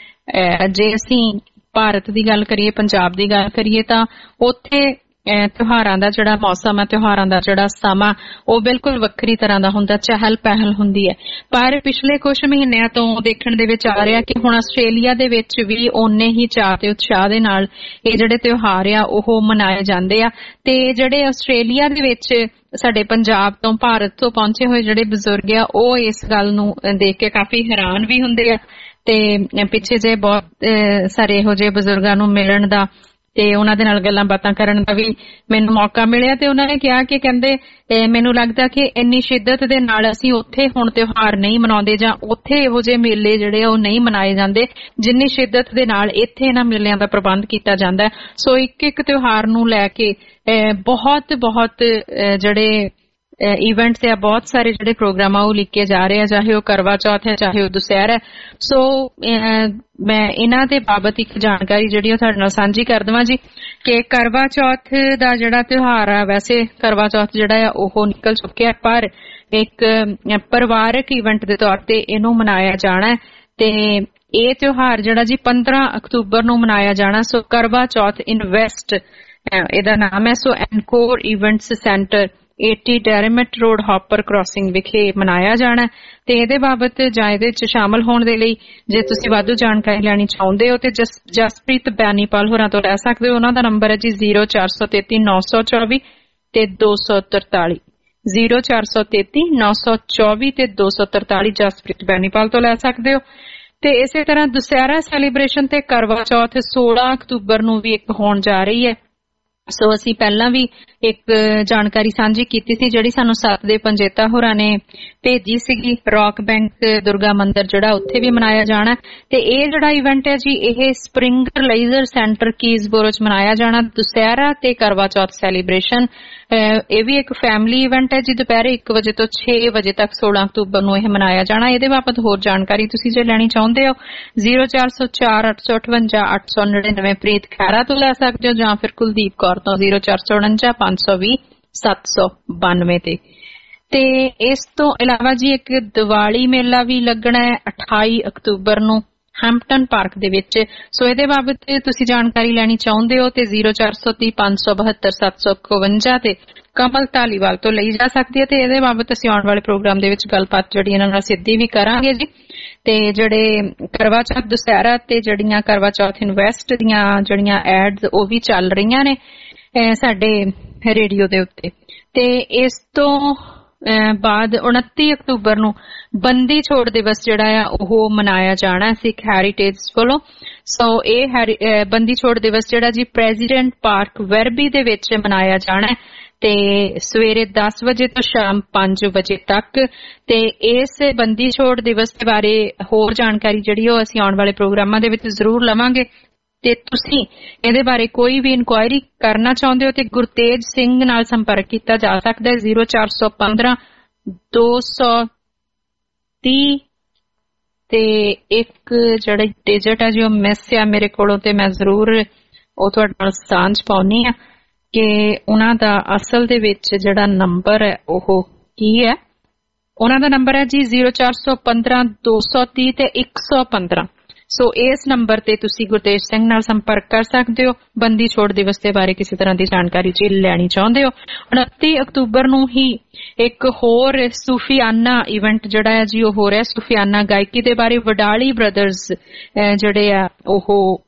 ਜੇ ਅਸੀਂ ਭਾਰਤ ਦੀ ਗੱਲ ਕਰੀਏ, ਪੰਜਾਬ ਦੀ ਗੱਲ ਕਰੀਏ, ਤਾਂ ਉੱਥੇ ਤਿਉਹਾਰਾਂ ਦਾ ਜਿਹੜਾ ਮੌਸਮ ਹੈ, ਤਿਉਹਾਰਾਂ ਦਾ ਜਿਹੜਾ ਸਮਾਂ, ਉਹ ਬਿਲਕੁਲ ਵੱਖਰੀ ਤਰ੍ਹਾਂ ਦਾ ਹੁੰਦਾ, ਚਹਿਲ ਪਹਿਲ ਹੁੰਦੀ ਹੈ। ਪਰ ਪਿਛਲੇ ਕੁਝ ਮਹੀਨਿਆਂ ਤੋਂ ਦੇਖਣ ਦੇ ਵਿੱਚ ਆ ਰਿਹਾ ਕਿ ਹੁਣ ਆਸਟ੍ਰੇਲੀਆ ਦੇ ਵਿੱਚ ਵੀ ਓਨੇ ਹੀ ਚਾਅ ਤੇ ਉਤਸ਼ਾਹ ਦੇ ਨਾਲ ਇਹ ਜਿਹੜੇ ਤਿਉਹਾਰ ਆ ਉਹ ਮਨਾਏ ਜਾਂਦੇ ਆ। ਤੇ ਜਿਹੜੇ ਆਸਟ੍ਰੇਲੀਆ ਦੇ ਵਿੱਚ ਸਾਡੇ ਪੰਜਾਬ ਤੋਂ, ਭਾਰਤ ਤੋਂ ਪਹੁੰਚੇ ਹੋਏ ਜਿਹੜੇ ਬਜ਼ੁਰਗ ਆ, ਉਹ ਇਸ ਗੱਲ ਨੂੰ ਦੇਖ ਕੇ ਕਾਫੀ ਹੈਰਾਨ ਵੀ ਹੁੰਦੇ ਆ। ਤੇ ਪਿੱਛੇ ਜੇ ਬਹੁਤ ਸਾਰੇ ਇਹੋ ਜਿਹੇ ਬਜ਼ੁਰਗਾਂ ਨੂੰ ਮਿਲਣ ਦਾ ਤੇ ਉਹਨਾਂ ਦੇ ਨਾਲ ਗੱਲਾਂ ਬਾਤਾਂ ਕਰਨ ਦਾ ਵੀ ਮੈਨੂੰ ਮੌਕਾ ਮਿਲਿਆ। ਤੇ ਉਹਨਾਂ ਨੇ ਕਿਹਾ ਕਿ ਕਹਿੰਦੇ ਮੈਨੂੰ ਲੱਗਦਾ ਕਿ ਇੰਨੀ ਸ਼ਿੱਦਤ ਦੇ ਨਾਲ ਅਸੀਂ ਉੱਥੇ ਹੁਣ ਤਿਉਹਾਰ ਨਹੀਂ ਮਨਾਉਂਦੇ, ਜਾਂ ਉੱਥੇ ਇਹੋ ਜਿਹੇ ਮੇਲੇ ਜਿਹੜੇ ਉਹ ਨਹੀਂ ਮਨਾਏ ਜਾਂਦੇ ਜਿੰਨੀ ਸ਼ਿੱਦਤ ਦੇ ਨਾਲ ਇੱਥੇ ਇਹਨਾਂ ਮੇਲਿਆਂ ਦਾ ਪ੍ਰਬੰਧ ਕੀਤਾ ਜਾਂਦਾ। ਸੋ ਇੱਕ ਇੱਕ ਤਿਉਹਾਰ ਨੂੰ ਲੈ ਕੇ ਬਹੁਤ ਬਹੁਤ ਜਿਹੜੇ ਇਵੈਂਟਸ ਆ, ਬਹੁਤ ਸਾਰੇ ਜਿਹੜੇ ਪ੍ਰੋਗਰਾਮ ਆ ਉਹ ਲਿਖੇ ਜਾ ਰਹੇ ਆ, ਚਾਹੇ ਉਹ ਕਰਵਾ ਚੌਥ ਹੈ, ਚਾਹੇ ਉਹ ਦੁਸਹਿਰਾ ਹੈ। ਸੋ ਮੈਂ ਇਹਨਾਂ ਦੇ ਬਾਬਤ ਇੱਕ ਜਾਣਕਾਰੀ ਜਿਹੜੀ ਉਹ ਤੁਹਾਡੇ ਨਾਲ ਸਾਂਝੀ ਕਰ ਦੇਵਾਂ ਜੀ ਕਿ ਕਰਵਾ ਚੌਥ ਦਾ ਜਿਹੜਾ ਤਿਉਹਾਰ ਆ, ਵੈਸੇ ਕਰਵਾ ਚੌਥ ਜਿਹੜਾ ਆ ਉਹ ਨਿਕਲ ਚੁੱਕਿਆ, ਪਰ ਇੱਕ ਪਰਿਵਾਰਕ ਇਵੈਂਟ ਦੇ ਤੌਰ ਤੇ ਇਹਨੂੰ ਮਨਾਇਆ ਜਾਣਾ ਹੈ। ਤੇ ਇਹ ਤਿਉਹਾਰ ਜਿਹੜਾ ਜੀ 15 ਅਕਤੂਬਰ ਨੂੰ ਮਨਾਇਆ ਜਾਣਾ। ਸੋ ਕਰਵਾ ਚੌਥ ਇਨ ਵੈਸਟ ਇਹਦਾ ਨਾਮ ਹੈ। So Encore Events Centre 80 Derrimut Road Hopper Crossing ਵਿਖੇ ਮਨਾਇਆ ਜਾਣਾ। ਤੇ ਇਹਦੇ ਬਾਬਤ ਜਾਂ ਇਹਦੇ ਵਿੱਚ ਸ਼ਾਮਲ ਹੋਣ ਦੇ ਲਈ ਜੇ ਤੁਸੀਂ ਵਾਧੂ ਜਾਣਕਾਰੀ ਲੈਣੀ ਚਾਹੁੰਦੇ ਹੋ ਤੇ ਜਸਪ੍ਰੀਤ ਬੈਨੀਪਾਲ ਹੋਰਾਂ ਤੋਂ ਲੈ ਸਕਦੇ ਹੋ। ਉਹਨਾਂ ਦਾ ਨੰਬਰ ਹੈ ਜੀ 0433 924 ਤੇ 243, 0433 924 ਤੇ 243। ਜਸਪ੍ਰੀਤ ਬੈਨੀਪਾਲ ਤੋਂ ਲੈ ਸਕਦੇ ਹੋ। ਤੇ ਇਸੇ ਤਰ੍ਹਾਂ ਦੁਸਹਿਰਾ ਸੈਲੀਬ੍ਰੇਸ਼ਨ ਤੇ ਕਰਵਾ ਚੌਥ 16 ਅਕਤੂਬਰ ਨੂੰ ਵੀ ਇੱਕ ਹੋਣ ਜਾ ਰਹੀ ਹੈ। ਸੋ ਅਸੀਂ ਪਹਿਲਾਂ ਵੀ ਇੱਕ ਜਾਣਕਾਰੀ ਸਾਂਝੀ ਕੀਤੀ ਸੀ ਜਿਹੜੀ ਸਾਨੂੰ ਸਤਦੇਵ ਪੰਜੇਤਾ ਹੋਰਾਂ ਨੇ ਭੇਜੀ ਸੀਗੀ। ਰੌਕ ਬੈਂਕ ਦੁਰਗਾ ਮੰਦਿਰ ਜਿਹੜਾ ਉੱਥੇ ਵੀ ਮਨਾਇਆ ਜਾਣਾ ਤੇ ਇਹ ਜਿਹੜਾ ਇਵੈਂਟ ਹੈ ਜੀ ਇਹ ਸਪਰਿੰਗਰ ਲੇਜ਼ਰ ਸੈਂਟਰ ਕੀਜ਼ਬੋਰੋ 'ਚ ਮਨਾਇਆ ਜਾਣਾ। ਦੁਸਹਿਰਾ ਤੇ ਕਰਵਾ ਚੌਥ ਸੈਲੀਬ੍ਰੇਸ਼ਨ ਇਹ ਵੀ ਇੱਕ ਫੈਮਿਲੀ ਇਵੈਂਟ ਹੈ ਜੀ। ਦੁਪਹਿਰੇ 1 ਵਜੇ ਤੋਂ 6 ਵਜੇ ਤੱਕ 16 ਅਕਤੂਬਰ ਨੂੰ ਇਹ ਮਨਾਇਆ ਜਾਣਾ। ਇਹਦੇ ਬਾਬਤ ਹੋਰ ਜਾਣਕਾਰੀ ਤੁਸੀਂ ਜੇ ਲੈਣੀ ਚਾਹੁੰਦੇ ਹੋ 0404 858 899 ਪ੍ਰੀਤ ਖੈਰਾ ਤੋਂ ਲੈ ਸਕਦੇ ਹੋ ਜਾਂ ਫਿਰ ਕੁਲਦੀਪ ਕੌਰ ਤੋਂ 0449 520 792 ਤੇ ਇਸ ਤੋਂ ਇਲਾਵਾ ਜੀ ਇੱਕ ਦੀਵਾਲੀ ਮੇਲਾ ਵੀ ਲੱਗਣਾ ਹੈ 28 ਅਕਤੂਬਰ ਨੂੰ ਹੈਂਪਟਨ ਪਾਰਕ ਦੇ ਵਿੱਚ। ਸੋ ਇਹਦੇ ਬਾਬਤ ਤੁਸੀਂ ਜਾਣਕਾਰੀ ਲੈਣੀ ਚਾਹੁੰਦੇ ਹੋ ਤੇ 0430 572 751 ਤੇ ਕਮਲ ਧਾਲੀਵਾਲ ਤੋਂ ਲਈ ਜਾ ਸਕਦੀ ਹੈ ਤੇ ਇਹਦੇ ਬਾਬਤ ਅਸੀਂ ਆਉਣ ਵਾਲੇ ਪ੍ਰੋਗਰਾਮ ਦੇ ਵਿੱਚ ਗੱਲਬਾਤ ਜਿਹੜੀ ਇਹਨਾਂ ਨਾਲ ਸਿੱਧੀ ਵੀ ਕਰਾਂਗੇ ਜੀ। ਤੇ ਜਿਹੜੇ ਕਰਵਾ ਚੌਥ ਦੁਸਹਿਰਾ ਤੇ ਜਿਹੜੀਆਂ ਕਰਵਾ ਚੌਥ ਇਨਵੈਸਟ ਦੀਆਂ ਜਿਹੜੀਆਂ ਐਡਸ ਉਹ ਵੀ ਚੱਲ ਰਹੀਆਂ ਨੇ ਸਾਡੇ ਰੇਡੀਓ ਦੇ ਉੱਤੇ। ਤੇ ਇਸ ਤੋਂ ਬਾਅਦ 29 ਅਕਤੂਬਰ ਨੂੰ ਬੰਦੀ ਛੋੜ ਦਿਵਸ ਜਿਹੜਾ ਆ ਉਹ ਮਨਾਇਆ ਜਾਣਾ ਸਿੱਖ ਹੈਰੀਟੇਜ ਵੱਲੋਂ। ਸੋ ਇਹ ਬੰਦੀ ਛੋੜ ਦਿਵਸ ਜਿਹੜਾ ਜੀ ਪ੍ਰੈਜ਼ੀਡੈਂਟ ਪਾਰਕ ਵੈਰਬੀ ਦੇ ਵਿੱਚ ਮਨਾਇਆ ਜਾਣਾ ਤੇ ਸਵੇਰੇ 10 ਵਜੇ ਤੋਂ ਸ਼ਾਮ 5 ਵਜੇ ਤੱਕ। ਤੇ ਇਸ ਬੰਦੀ ਛੋੜ ਦਿਵਸ ਦੇ ਬਾਰੇ ਹੋਰ ਜਾਣਕਾਰੀ ਜਿਹੜੀ ਉਹ ਅਸੀਂ ਆਉਣ ਵਾਲੇ ਪ੍ਰੋਗਰਾਮਾਂ ਦੇ ਵਿੱਚ ਜ਼ਰੂਰ ਲਵਾਂਗੇ। ਤੇ ਤੁਸੀਂ ਇਹਦੇ ਬਾਰੇ ਕੋਈ ਵੀ ਇਨਕੁਆਇਰੀ ਕਰਨਾ ਚਾਹੁੰਦੇ ਹੋ ਤੇ ਗੁਰਤੇਜ ਸਿੰਘ ਨਾਲ ਸੰਪਰਕ ਕੀਤਾ ਜਾ ਸਕਦਾ ਹੈ 0415 230 ਤੇ ਇੱਕ ਜਿਹੜੀ ਡਿਜਿਟ ਹੈ ਜੀ ਉਹ ਮਿਸ ਆ ਮੇਰੇ ਕੋਲੋਂ ਤੇ ਮੈਂ ਜ਼ਰੂਰ ਉਹ ਤੁਹਾਡੇ ਨਾਲ ਸਾਂਝ ਪਾਉਣੀ ਆ ਕਿ ਉਹਨਾਂ ਦਾ ਅਸਲ ਦੇ ਵਿੱਚ ਜਿਹੜਾ ਨੰਬਰ ਹੈ ਉਹ ਕੀ ਹੈ। ਉਹਨਾਂ ਦਾ ਨੰਬਰ ਹੈ ਜੀ 0415 230 ਤੇ 115। ਸੋ ਇਸ ਨੰਬਰ ਤੇ ਤੁਸੀਂ ਗੁਰਤੇਜ ਸਿੰਘ ਨਾਲ ਸੰਪਰਕ ਕਰ ਸਕਦੇ ਹੋ ਬੰਦੀ ਛੋੜ ਦਿਵਸ ਦੇ ਬਾਰੇ ਕਿਸੇ ਤਰ੍ਹਾਂ ਦੀ ਜਾਣਕਾਰੀ ਜੇ ਲੈਣੀ ਚਾਹੁੰਦੇ ਹੋ। 29 ਅਕਤੂਬਰ ਨੂੰ ਹੀ ਇੱਕ ਹੋਰ ਸੂਫੀਆਨਾ ਇਵੈਂਟ ਜਿਹੜਾ ਹੈ ਜੀ ਉਹ ਹੋ ਰਿਹਾ ਸੂਫੀਆਨਾ ਗਾਇਕੀ ਦੇ ਬਾਰੇ। ਵਡਾਲੀ ਬ੍ਰਦਰਜ਼ ਜਿਹੜੇ ਆ ਉਹ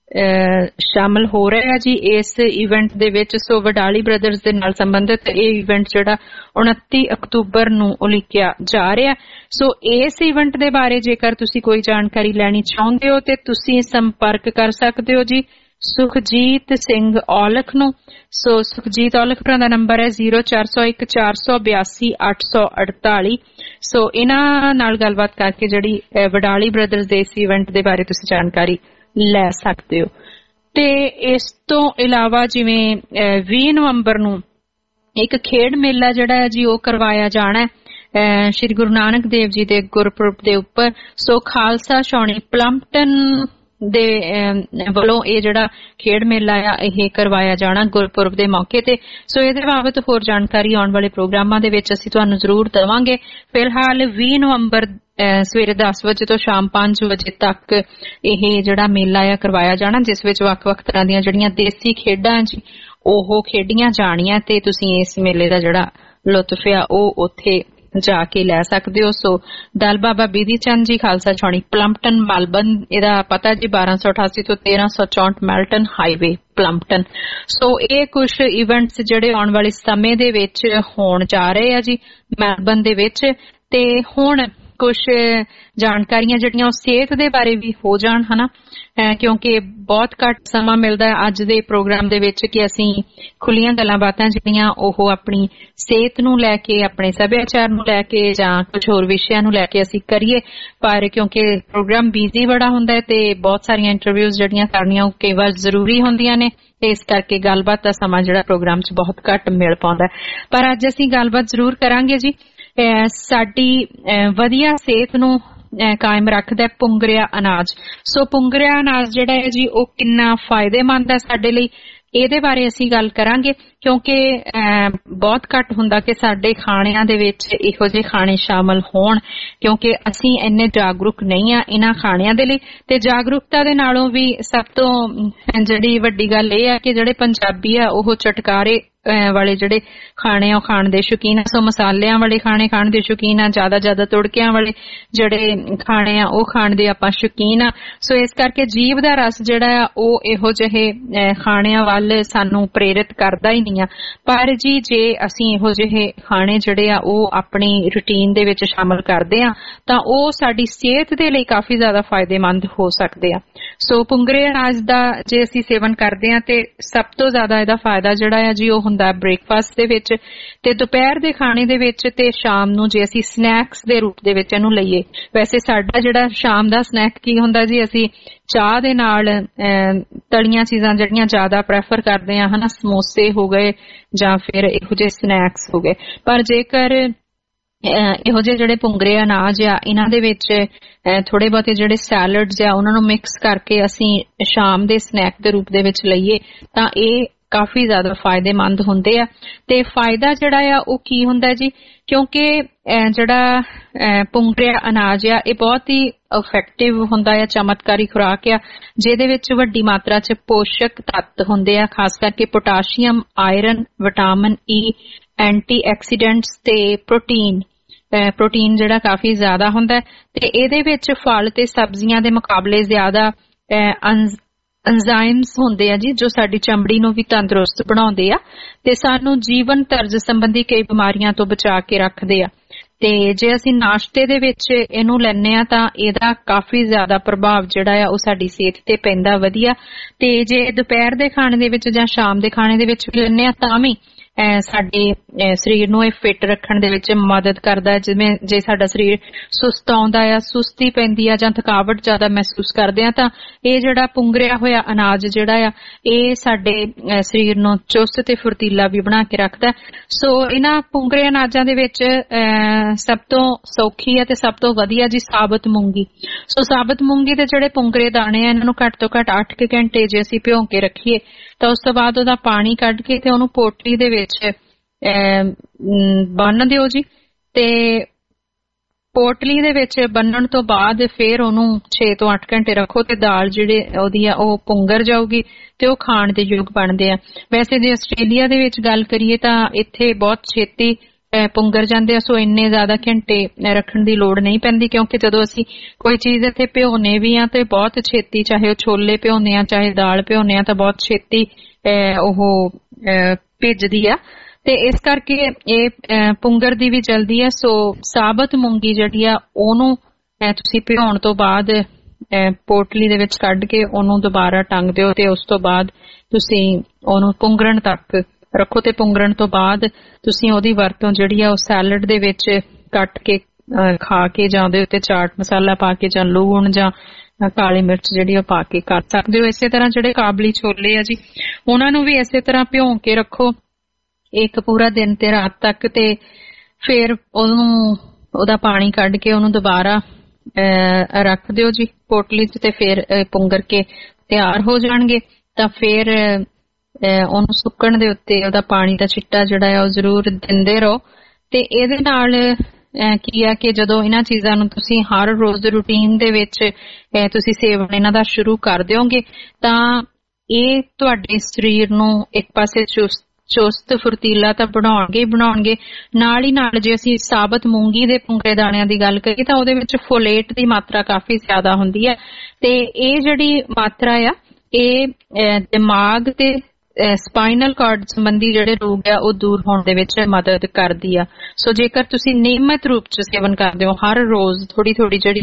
ਸ਼ਾਮਲ ਹੋ ਰਹੇ ਆ ਜੀ ਇਸ ਇਵੈਂਟ ਦੇ ਵਿੱਚ। ਸੋ ਵਡਾਲੀ ਬ੍ਰਦਰਜ਼ ਦੇ ਨਾਲ ਸੰਬੰਧਿਤ ਇਹ ਇਵੈਂਟ ਜਿਹੜਾ 29 ਅਕਤੂਬਰ ਨੂੰ ਉਲੀਕਿਆ ਜਾ ਰਿਹਾ। ਸੋ ਇਸ ਇਵੈਂਟ ਦੇ ਬਾਰੇ ਜੇਕਰ ਤੁਸੀਂ ਕੋਈ ਜਾਣਕਾਰੀ ਲੈਣੀ ਚਾਹੁੰਦੇ ਹੋ ਤੇ ਤੁਸੀਂ ਸੰਪਰਕ ਕਰ ਸਕਦੇ ਹੋ ਜੀ ਸੁਖਜੀਤ ਸਿੰਘ ਔਲਖ ਨੂੰ। ਸੋ ਸੁਖਜੀਤ ਔਲਖ ਦਾ ਨੰਬਰ ਹੈ 0401 482 848। ਸੋ ਇਹਨਾਂ ਨਾਲ ਗੱਲਬਾਤ ਕਰਕੇ ਜਿਹੜੀ ਵਡਾਲੀ ਬ੍ਰਦਰਜ਼ ਦੇ ਇਸ ਇਵੈਂਟ ਦੇ ਬਾਰੇ ਤੁਸੀਂ ਜਾਣਕਾਰੀ ਲੈ ਸਕਦੇ ਹੋ। ਤੇ ਇਸ ਤੋਂ ਇਲਾਵਾ ਜਿਵੇਂ 20 ਨਵੰਬਰ ਨੂੰ ਇੱਕ ਖੇਡ ਮੇਲਾ ਜਿਹੜਾ ਹੈ ਜੀ ਉਹ ਕਰਵਾਇਆ ਜਾਣਾ ਸ਼੍ਰੀ ਗੁਰੂ ਨਾਨਕ ਦੇਵ ਜੀ ਦੇ ਗੁਰਪੁਰਬ ਦੇ ਉੱਪਰ। ਸੋ ਖਾਲਸਾ ਛਾਉਣੀ ਪਲੰਪਟਨ ਦੇ ਵੱਲੋਂ ਇਹ ਜਿਹੜਾ ਖੇਡ ਮੇਲਾ ਆ ਇਹ ਕਰਵਾਇਆ ਜਾਣਾ ਗੁਰਪੁਰਬ ਦੇ ਮੌਕੇ ਤੇ। ਸੋ ਇਹਦੇ ਬਾਬਤ ਹੋਰ ਜਾਣਕਾਰੀ ਆਉਣ ਵਾਲੇ ਪ੍ਰੋਗਰਾਮਾਂ ਦੇ ਵਿੱਚ ਅਸੀਂ ਤੁਹਾਨੂੰ ਜ਼ਰੂਰ ਦੇਵਾਂਗੇ। ਫਿਲਹਾਲ 20 ਨਵੰਬਰ ਸਵੇਰੇ 10 ਵਜੇ ਤੋਂ ਸ਼ਾਮ 5 ਵਜੇ ਤੱਕ ਇਹ ਜਿਹੜਾ ਮੇਲਾ ਆ ਕਰਵਾਇਆ ਜਾਣਾ ਜਿਸ ਵਿੱਚ ਵੱਖ-ਵੱਖ ਤਰ੍ਹਾਂ ਦੀਆਂ ਜਿਹੜੀਆਂ ਦੇਸੀ ਖੇਡਾਂ ਜੀ ਉਹ ਖੇਡੀਆਂ ਜਾਣੀਆਂ ਤੇ ਤੁਸੀਂ ਇਸ ਮੇਲੇ ਦਾ ਜਿਹੜਾ ਲੁਤਫ ਆ ਉਹ ਉੱਥੇ ਜਾ ਕੇ ਲੈ ਸਕਦੇ ਹੋ। ਸੋ ਦਲ ਬਾਬਾ ਬਿਧੀ ਚੰਦ ਜੀ ਖਾਲਸਾ ਛਾਉਣੀ ਪਲੰਪਟਨ ਮੈਲਬਨ ਇਹਦਾ ਪਤਾ ਜੀ 1288 ਤੋਂ 1364 ਮੈਲਟਨ ਹਾਈਵੇ ਪਲੰਪਟਨ। ਸੋ ਇਹ ਕੁਝ ਇਵੈਂਟਸ ਜਿਹੜੇ ਆਉਣ ਵਾਲੇ ਸਮੇਂ ਦੇ ਵਿੱਚ ਹੋਣ ਜਾ ਰਹੇ ਆ ਜੀ ਮੈਲਬਨ ਦੇ ਵਿੱਚ। ਤੇ ਹੁਣ ਕੁਝ ਜਾਣਕਾਰੀਆਂ ਜਿਹੜੀਆਂ ਉਹ ਸਿਹਤ ਦੇ ਬਾਰੇ ਵੀ ਹੋ ਜਾਣ ਹਨਾ ਕਿਉਂਕਿ ਬਹੁਤ ਘੱਟ ਸਮਾਂ ਮਿਲਦਾ ਹੈ ਅੱਜ ਦੇ ਪ੍ਰੋਗਰਾਮ ਦੇ ਵਿੱਚ ਕਿ ਅਸੀਂ ਖੁੱਲੀਆਂ ਗੱਲਾਂ ਬਾਤਾਂ ਜਿਹੜੀਆਂ ਉਹ ਆਪਣੀ ਸਿਹਤ ਨੂੰ ਲੈ ਕੇ ਆਪਣੇ ਸੱਭਿਆਚਾਰ ਨੂੰ ਲੈ ਕੇ ਜਾਂ ਕੁਝ ਹੋਰ ਵਿਸ਼ਿਆਂ ਨੂੰ ਲੈ ਕੇ ਅਸੀਂ ਕਰੀਏ। ਪਰ ਕਿਉਂਕਿ ਪ੍ਰੋਗਰਾਮ ਬਿਜ਼ੀ ਬੜਾ ਹੁੰਦਾ ਹੈ ਤੇ ਬਹੁਤ ਸਾਰੀਆਂ ਇੰਟਰਵਿਊਜ਼ ਜਿਹੜੀਆਂ ਕਰਨੀਆਂ ਉਹ ਕਈ ਵਾਰ ਜ਼ਰੂਰੀ ਹੁੰਦੀਆਂ ਨੇ ਤੇ ਇਸ ਕਰਕੇ ਗੱਲਬਾਤ ਦਾ ਸਮਾਂ ਜਿਹੜਾ ਪ੍ਰੋਗਰਾਮ 'ਚ ਬਹੁਤ ਘੱਟ ਮਿਲ ਪਾਉਂਦਾ। ਪਰ ਅੱਜ ਅਸੀਂ ਗੱਲਬਾਤ ਜ਼ਰੂਰ ਕਰਾਂਗੇ ਜੀ। ਸਾਡੀ ਵਧੀਆ ਸਿਹਤ ਨੂੰ ਕਾਇਮ ਰੱਖਦਾ ਪੁੰਗਰਿਆ ਅਨਾਜ। ਸੋ ਪੁੰਗਰਿਆ ਅਨਾਜ ਜਿਹੜਾ ਹੈ ਜੀ ਉਹ ਕਿੰਨਾ ਫਾਇਦੇਮੰਦ ਹੈ ਸਾਡੇ ਲਈ ਇਹਦੇ ਬਾਰੇ ਅਸੀਂ ਗੱਲ ਕਰਾਂਗੇ ਕਿਉਂਕਿ ਬਹੁਤ ਘੱਟ ਹੁੰਦਾ ਕਿ ਸਾਡੇ ਖਾਣਿਆਂ ਦੇ ਵਿੱਚ ਇਹੋ ਜਿਹੇ ਖਾਣੇ ਸ਼ਾਮਲ ਹੋਣ ਕਿਉਂਕਿ ਅਸੀਂ ਇੰਨੇ ਜਾਗਰੂਕ ਨਹੀਂ ਆ ਇਹਨਾਂ ਖਾਣਿਆਂ ਦੇ ਲਈ। ਤੇ ਜਾਗਰੂਕਤਾ ਦੇ ਨਾਲੋਂ ਵੀ ਸਭ ਤੋਂ ਜਿਹੜੀ ਵੱਡੀ ਗੱਲ ਇਹ ਆ ਕਿ ਜਿਹੜੇ ਪੰਜਾਬੀ ਆ ਉਹ ਚਟਕਾਰੇ ਵਾਲੇ ਜਿਹੜੇ ਖਾਣੇ ਆ ਉਹ ਖਾਣ ਦੇ ਸ਼ੌਕੀਨ ਆ। ਸੋ ਮਸਾਲਿਆਂ ਵਾਲੇ ਖਾਣੇ ਖਾਣ ਦੇ ਸ਼ੌਕੀਨ ਆ ਜ਼ਿਆਦਾ ਤੁੜਕਿਆਂ ਵਾਲੇ ਜਿਹੜੇ ਖਾਣੇ ਆ ਉਹ ਖਾਣ ਦੇ ਆਪਾਂ ਸ਼ੌਕੀਨ ਆ। ਸੋ ਇਸ ਕਰਕੇ ਜੀਭ ਦਾ ਰਸ ਜਿਹੜਾ ਆ ਉਹ ਇਹੋ ਜਿਹੇ ਖਾਣਿਆਂ ਵੱਲ ਸਾਨੂੰ ਪ੍ਰੇਰਿਤ ਕਰਦਾ ਹੀ ਨਹੀਂ ਆ। ਪਰ ਜੀ ਜੇ ਅਸੀਂ ਇਹੋ ਜਿਹੇ ਖਾਣੇ ਜਿਹੜੇ ਆ ਉਹ ਆਪਣੀ ਰੂਟੀਨ ਦੇ ਵਿੱਚ ਸ਼ਾਮਲ ਕਰਦੇ ਆ ਤਾਂ ਉਹ ਸਾਡੀ ਸਿਹਤ ਦੇ ਲਈ ਕਾਫੀ ਜ਼ਿਆਦਾ ਫਾਇਦੇਮੰਦ ਹੋ ਸਕਦੇ ਆ। ਸੋ ਪੁੰਗਰੇ ਅਨਾਜ ਦਾ ਜੇ ਅਸੀਂ ਸੇਵਨ ਕਰਦੇ ਹਾਂ ਤੇ ਸਭ ਤੋਂ ਜ਼ਿਆਦਾ ਇਹਦਾ ਫਾਇਦਾ ਜਿਹੜਾ ਆ ਜੀ ਉਹ ਹੁੰਦਾ ਬ੍ਰੇਕਫਾਸਟ ਦੇ ਵਿੱਚ ਤੇ ਦੁਪਹਿਰ ਦੇ ਖਾਣੇ ਦੇ ਵਿੱਚ ਤੇ ਸ਼ਾਮ ਨੂੰ ਜੇ ਅਸੀਂ ਸਨੈਕਸ ਦੇ ਰੂਪ ਦੇ ਵਿੱਚ ਇਹਨੂੰ ਲਈਏ। ਵੈਸੇ ਸਾਡਾ ਜਿਹੜਾ ਸ਼ਾਮ ਦਾ ਸਨੈਕ ਕੀ ਹੁੰਦਾ ਜੀ, ਅਸੀਂ ਚਾਹ ਦੇ ਨਾਲ ਤਲੀਆਂ ਚੀਜ਼ਾਂ ਜਿਹੜੀਆਂ ਜ਼ਿਆਦਾ ਪ੍ਰੈਫਰ ਕਰਦੇ ਹਾਂ ਹਨਾ, ਸਮੋਸੇ ਹੋ ਗਏ ਜਾਂ ਫਿਰ ਇਹੋ ਜਿਹੇ ਸਨੈਕਸ ਹੋ ਗਏ। ਪਰ ਜੇਕਰ ਇਹੋ ਜਿਹੇ ਜਿਹੜੇ ਪੁੰਗਰੇ ਅਨਾਜ ਆ ਇਹਨਾਂ ਦੇ ਵਿੱਚ ਥੋੜੇ ਬਹੁਤੇ ਜਿਹੜੇ ਸੈਲਡਸ ਆ ਉਹਨਾਂ ਨੂੰ ਮਿਕਸ ਕਰਕੇ ਅਸੀਂ ਸ਼ਾਮ ਦੇ ਸਨੈਕ ਦੇ ਰੂਪ ਦੇ ਵਿੱਚ ਲਈਏ ਤਾਂ ਇਹ ਕਾਫੀ ਜ਼ਿਆਦਾ ਫਾਇਦੇਮੰਦ ਹੁੰਦੇ ਆ। ਤੇ ਫਾਇਦਾ ਜਿਹੜਾ ਆ ਉਹ ਕੀ ਹੁੰਦਾ ਜੀ, ਕਿਉਂਕਿ ਜਿਹੜਾ ਪੁੰਗਰਿਆ ਅਨਾਜ ਆ ਇਹ ਬਹੁਤ ਹੀ ਇਫੈਕਟਿਵ ਹੁੰਦਾ ਆ, ਚਮਤਕਾਰੀ ਖੁਰਾਕ ਆ ਜਿਹਦੇ ਵਿੱਚ ਵੱਡੀ ਮਾਤਰਾ 'ਚ ਪੋਸ਼ਕ ਤੱਤ ਹੁੰਦੇ ਆ, ਖਾਸ ਕਰਕੇ potassium, iron, vitamin E, antioxidants ਤੇ ਪ੍ਰੋਟੀਨ ਜਿਹੜਾ ਕਾਫੀ ਜ਼ਿਆਦਾ ਹੁੰਦਾ ਤੇ ਇਹਦੇ ਵਿੱਚ ਫਲ ਤੇ ਸਬਜ਼ੀਆਂ ਦੇ ਮੁਕਾਬਲੇ ਜ਼ਿਆਦਾ ਐਂਜ਼ਾਈਮਸ ਹੁੰਦੇ ਆ ਜੀ ਜੋ ਸਾਡੀ ਚਮੜੀ ਨੂੰ ਵੀ ਤੰਦਰੁਸਤ ਬਣਾਉਂਦੇ ਆ ਤੇ ਸਾਨੂੰ ਜੀਵਨ ਤਰਜ਼ ਸੰਬੰਧੀ ਕਈ ਬਿਮਾਰੀਆਂ ਤੋਂ ਬਚਾ ਕੇ ਰੱਖਦੇ ਆ। ਤੇ ਜੇ ਅਸੀਂ ਨਾਸ਼ਤੇ ਦੇ ਵਿੱਚ ਇਹਨੂੰ ਲੈਂਦੇ ਆ ਤਾਂ ਇਹਦਾ ਕਾਫੀ ਜ਼ਿਆਦਾ ਪ੍ਰਭਾਵ ਜਿਹੜਾ ਆ ਉਹ ਸਾਡੀ ਸਿਹਤ ਤੇ ਪੈਂਦਾ ਵਧੀਆ। ਤੇ ਜੇ ਦੁਪਹਿਰ ਦੇ ਖਾਣੇ ਦੇ ਵਿੱਚ ਜਾਂ ਸ਼ਾਮ ਦੇ ਖਾਣੇ ਦੇ ਵਿੱਚ ਵੀ ਲੈਂਦੇ ਆ ਤਾਂ ਵੀ ਸਾਡੇ ਸਰੀਰ ਨੂੰ ਇਹ ਫਿੱਟ ਰੱਖਣ ਦੇ ਵਿੱਚ ਮਦਦ ਕਰਦਾ। ਜਿਵੇਂ ਜੇ ਸਾਡਾ ਸਰੀਰ ਸੁਸਤ ਆਉਂਦਾ ਆ, ਸੁਸਤੀ ਪੈਂਦੀ ਆ ਜਾਂ ਥਕਾਵਟ ਜ਼ਿਆਦਾ ਮਹਿਸੂਸ ਕਰਦੇ ਆ ਤਾਂ ਇਹ ਜਿਹੜਾ ਪੁੰਗਰਿਆ ਹੋਇਆ ਅਨਾਜ ਜਿਹੜਾ ਆ ਇਹ ਸਾਡੇ ਸਰੀਰ ਨੂੰ ਚੁਸਤ ਤੇ ਫੁਰਤੀਲਾ ਵੀ ਬਣਾ ਕੇ ਰੱਖਦਾ। ਸੋ ਇਹਨਾਂ ਪੁੰਗਰੇ ਅਨਾਜਾਂ ਦੇ ਵਿੱਚ ਸਭ ਤੋਂ ਸੌਖੀ ਹੈ ਤੇ ਸਭ ਤੋਂ ਵਧੀਆ ਜੀ ਸਾਬਤ ਮੂੰਗੀ। ਸੋ ਸਾਬਤ ਮੂੰਗੀ ਦੇ ਜਿਹੜੇ ਪੁੰਗਰੇ ਦਾਣੇ ਆ ਇਹਨਾਂ ਨੂੰ ਘੱਟ ਤੋਂ ਘੱਟ 8 ਘੰਟੇ ਜੇ ਅਸੀਂ ਭਿਉਂ ਕੇ ਰੱਖੀਏ ਤਾਂ ਉਸ ਤੋਂ ਬਾਅਦ ਉਹਦਾ ਪਾਣੀ ਕੱਢ ਕੇ ਤੇ ਉਹਨੂੰ ਪੋਟਲੀ ਦੇ ਵਿੱਚ ਬੰਨ ਦਿਓ ਜੀ। ਤੇ ਪੋਟਲੀ ਦੇ ਵਿੱਚ ਬੰਨਣ ਤੋਂ ਬਾਅਦ ਫਿਰ ਉਹਨੂੰ 6 ਤੋਂ 8 ਘੰਟੇ ਰੱਖੋ ਤੇ ਦਾਲ ਜਿਹੜੀ ਉਹਦੀ ਆ ਉਹ ਪੁੰਗਰ ਜਾਊਗੀ ਤੇ ਉਹ ਖਾਣ ਦੇ ਯੋਗ ਬਣਦੇ ਆ। ਵੈਸੇ ਜੇ ਆਸਟ੍ਰੇਲੀਆ ਦੇ ਵਿੱਚ ਗੱਲ ਕਰੀਏ ਤਾਂ ਇੱਥੇ ਬਹੁਤ ਛੇਤੀ ਪੁੰਗਰ ਜਾਂਦੇ ਆ, ਸੋ ਇੰਨੇ ਜ਼ਿਆਦਾ ਘੰਟੇ ਰੱਖਣ ਦੀ ਲੋੜ ਨਹੀਂ ਪੈਂਦੀ ਕਿਉਂਕਿ ਜਦੋਂ ਅਸੀਂ ਕੋਈ ਚੀਜ਼ ਇੱਥੇ ਭਿਓਨੇ ਵੀ ਆ ਤੇ ਬਹੁਤ ਛੇਤੀ, ਚਾਹੇ ਉਹ ਛੋਲੇ ਭਿਓਨੇ ਆ ਚਾਹੇ ਦਾਲ ਭਿਓਨੇ ਆ ਤਾਂ ਬਹੁਤ ਛੇਤੀ ਉਹ ਭਿੱਜਦੀ ਆ ਤੇ ਇਸ ਕਰਕੇ ਇਹ ਪੁੰਗਰ ਦੀ ਵੀ ਜਲਦੀ ਆ। ਸੋ ਸਾਬਤ ਮੂੰਗੀ ਜਿਹੜੀ ਆ ਉਹਨੂੰ ਤੁਸੀਂ ਭਿਉਣ ਤੋਂ ਬਾਅਦ ਪੋਟਲੀ ਦੇ ਵਿੱਚ ਕੱਢ ਕੇ ਉਹਨੂੰ ਦੁਬਾਰਾ ਟੰਗ ਦਿਓ ਤੇ ਉਸ ਤੋਂ ਬਾਅਦ ਤੁਸੀਂ ਉਹਨੂੰ ਪੁੰਗਰਨ ਤੱਕ ਰੱਖੋ ਤੇ ਪੁੰਗਰਨ ਤੋਂ ਬਾਅਦ ਤੁਸੀਂ ਉਹਦੀ ਵਰਤੋਂ ਜਿਹੜੀ ਆ ਉਹ ਸੈਲਡ ਦੇ ਵਿੱਚ ਕੱਟ ਕੇ ਖਾ ਕੇ ਜਾਂ ਉਹਦੇ ਉੱਤੇ ਚਾਟ ਮਸਾਲਾ ਪਾ ਕੇ ਜਾਂ ਲੂਣ ਜਾਂ ਕਾਲੀ ਮਿਰਚ ਜਿਹੜੀ ਉਹ ਪਾ ਕੇ ਕਰ ਸਕਦੇ ਹੋ। ਇਸੇ ਤਰ੍ਹਾਂ ਜਿਹੜੇ ਕਾਬਲੀ ਛੋਲੇ ਆ ਜੀ ਉਹਨਾਂ ਨੂੰ ਵੀ ਇਸੇ ਤਰ੍ਹਾਂ ਭਿਉਂ ਕੇ ਰੱਖੋ ਇੱਕ ਪੂਰਾ ਦਿਨ ਤੇ ਰਾਤ ਤੱਕ ਤੇ ਫਿਰ ਉਹਦਾ ਪਾਣੀ ਕੱਢ ਕੇ ਉਹਨੂੰ ਦੁਬਾਰਾ ਰੱਖ ਦਿਓ ਜੀ ਪੋਟਲੀ 'ਚ ਤੇ ਫਿਰ ਪੁੰਗਰ ਕੇ ਤਿਆਰ ਹੋ ਜਾਣਗੇ। ਤਾਂ ਫਿਰ ਉਹਨੂੰ ਸੁੱਕਣ ਦੇ ਉੱਤੇ ਉਹਦਾ ਪਾਣੀ ਦਾ ਛਿੱਟਾ ਜਿਹੜਾ ਆ ਉਹ ਜ਼ਰੂਰ ਦਿੰਦੇ ਰਹੋ। ਤੇ ਇਹਦੇ ਨਾਲ ਕੀ ਆ ਕਿ ਜਦੋਂ ਇਹਨਾਂ ਚੀਜ਼ਾਂ ਨੂੰ ਤੁਸੀਂ ਹਰ ਰੋਜ਼ ਦੇ ਰੂਟੀਨ ਦੇ ਵਿੱਚ ਤੁਸੀਂ ਸੇਵਨ ਇਹਨਾਂ ਦਾ ਸ਼ੁਰੂ ਕਰ ਦਿਓਗੇ ਤਾਂ ਇਹ ਤੁਹਾਡੇ ਸਰੀਰ ਨੂੰ ਇੱਕ ਪਾਸੇ ਚੁਸਤ ਫੁਰਤੀਲਾ ਤਾਂ ਬਣਾਉਣਗੇ ਨਾਲ ਹੀ ਨਾਲ ਜੇ ਅਸੀਂ ਸਾਬਤ ਮੂੰਗੀ ਦੇ ਪੁੰਗਰੇ ਦਾਣਿਆਂ ਦੀ ਗੱਲ ਕਰੀਏ ਤਾਂ ਉਹਦੇ ਵਿੱਚ ਫੋਲੇਟ ਦੀ ਮਾਤਰਾ ਕਾਫੀ ਜ਼ਿਆਦਾ ਹੁੰਦੀ ਹੈ ਤੇ ਇਹ ਜਿਹੜੀ ਮਾਤਰਾ ਆ ਇਹ ਦਿਮਾਗ ਤੇ ਸਪਾਈਨਲ ਕਾਰਡ ਸੰਬੰਧੀ ਜਿਹੜੇ ਰੋਗ ਆ ਉਹ ਦੂਰ ਹੋਣ ਦੇ ਵਿੱਚ ਮਦਦ ਕਰਦੀ ਆ। ਸੋ ਜੇਕਰ ਤੁਸੀਂ ਨਿਯਮਿਤ ਰੂਪ ਚ ਸੇਵਨ ਕਰਦੇ ਹੋ ਹਰ ਰੋਜ਼ ਥੋੜੀ ਜਿਹੜੀ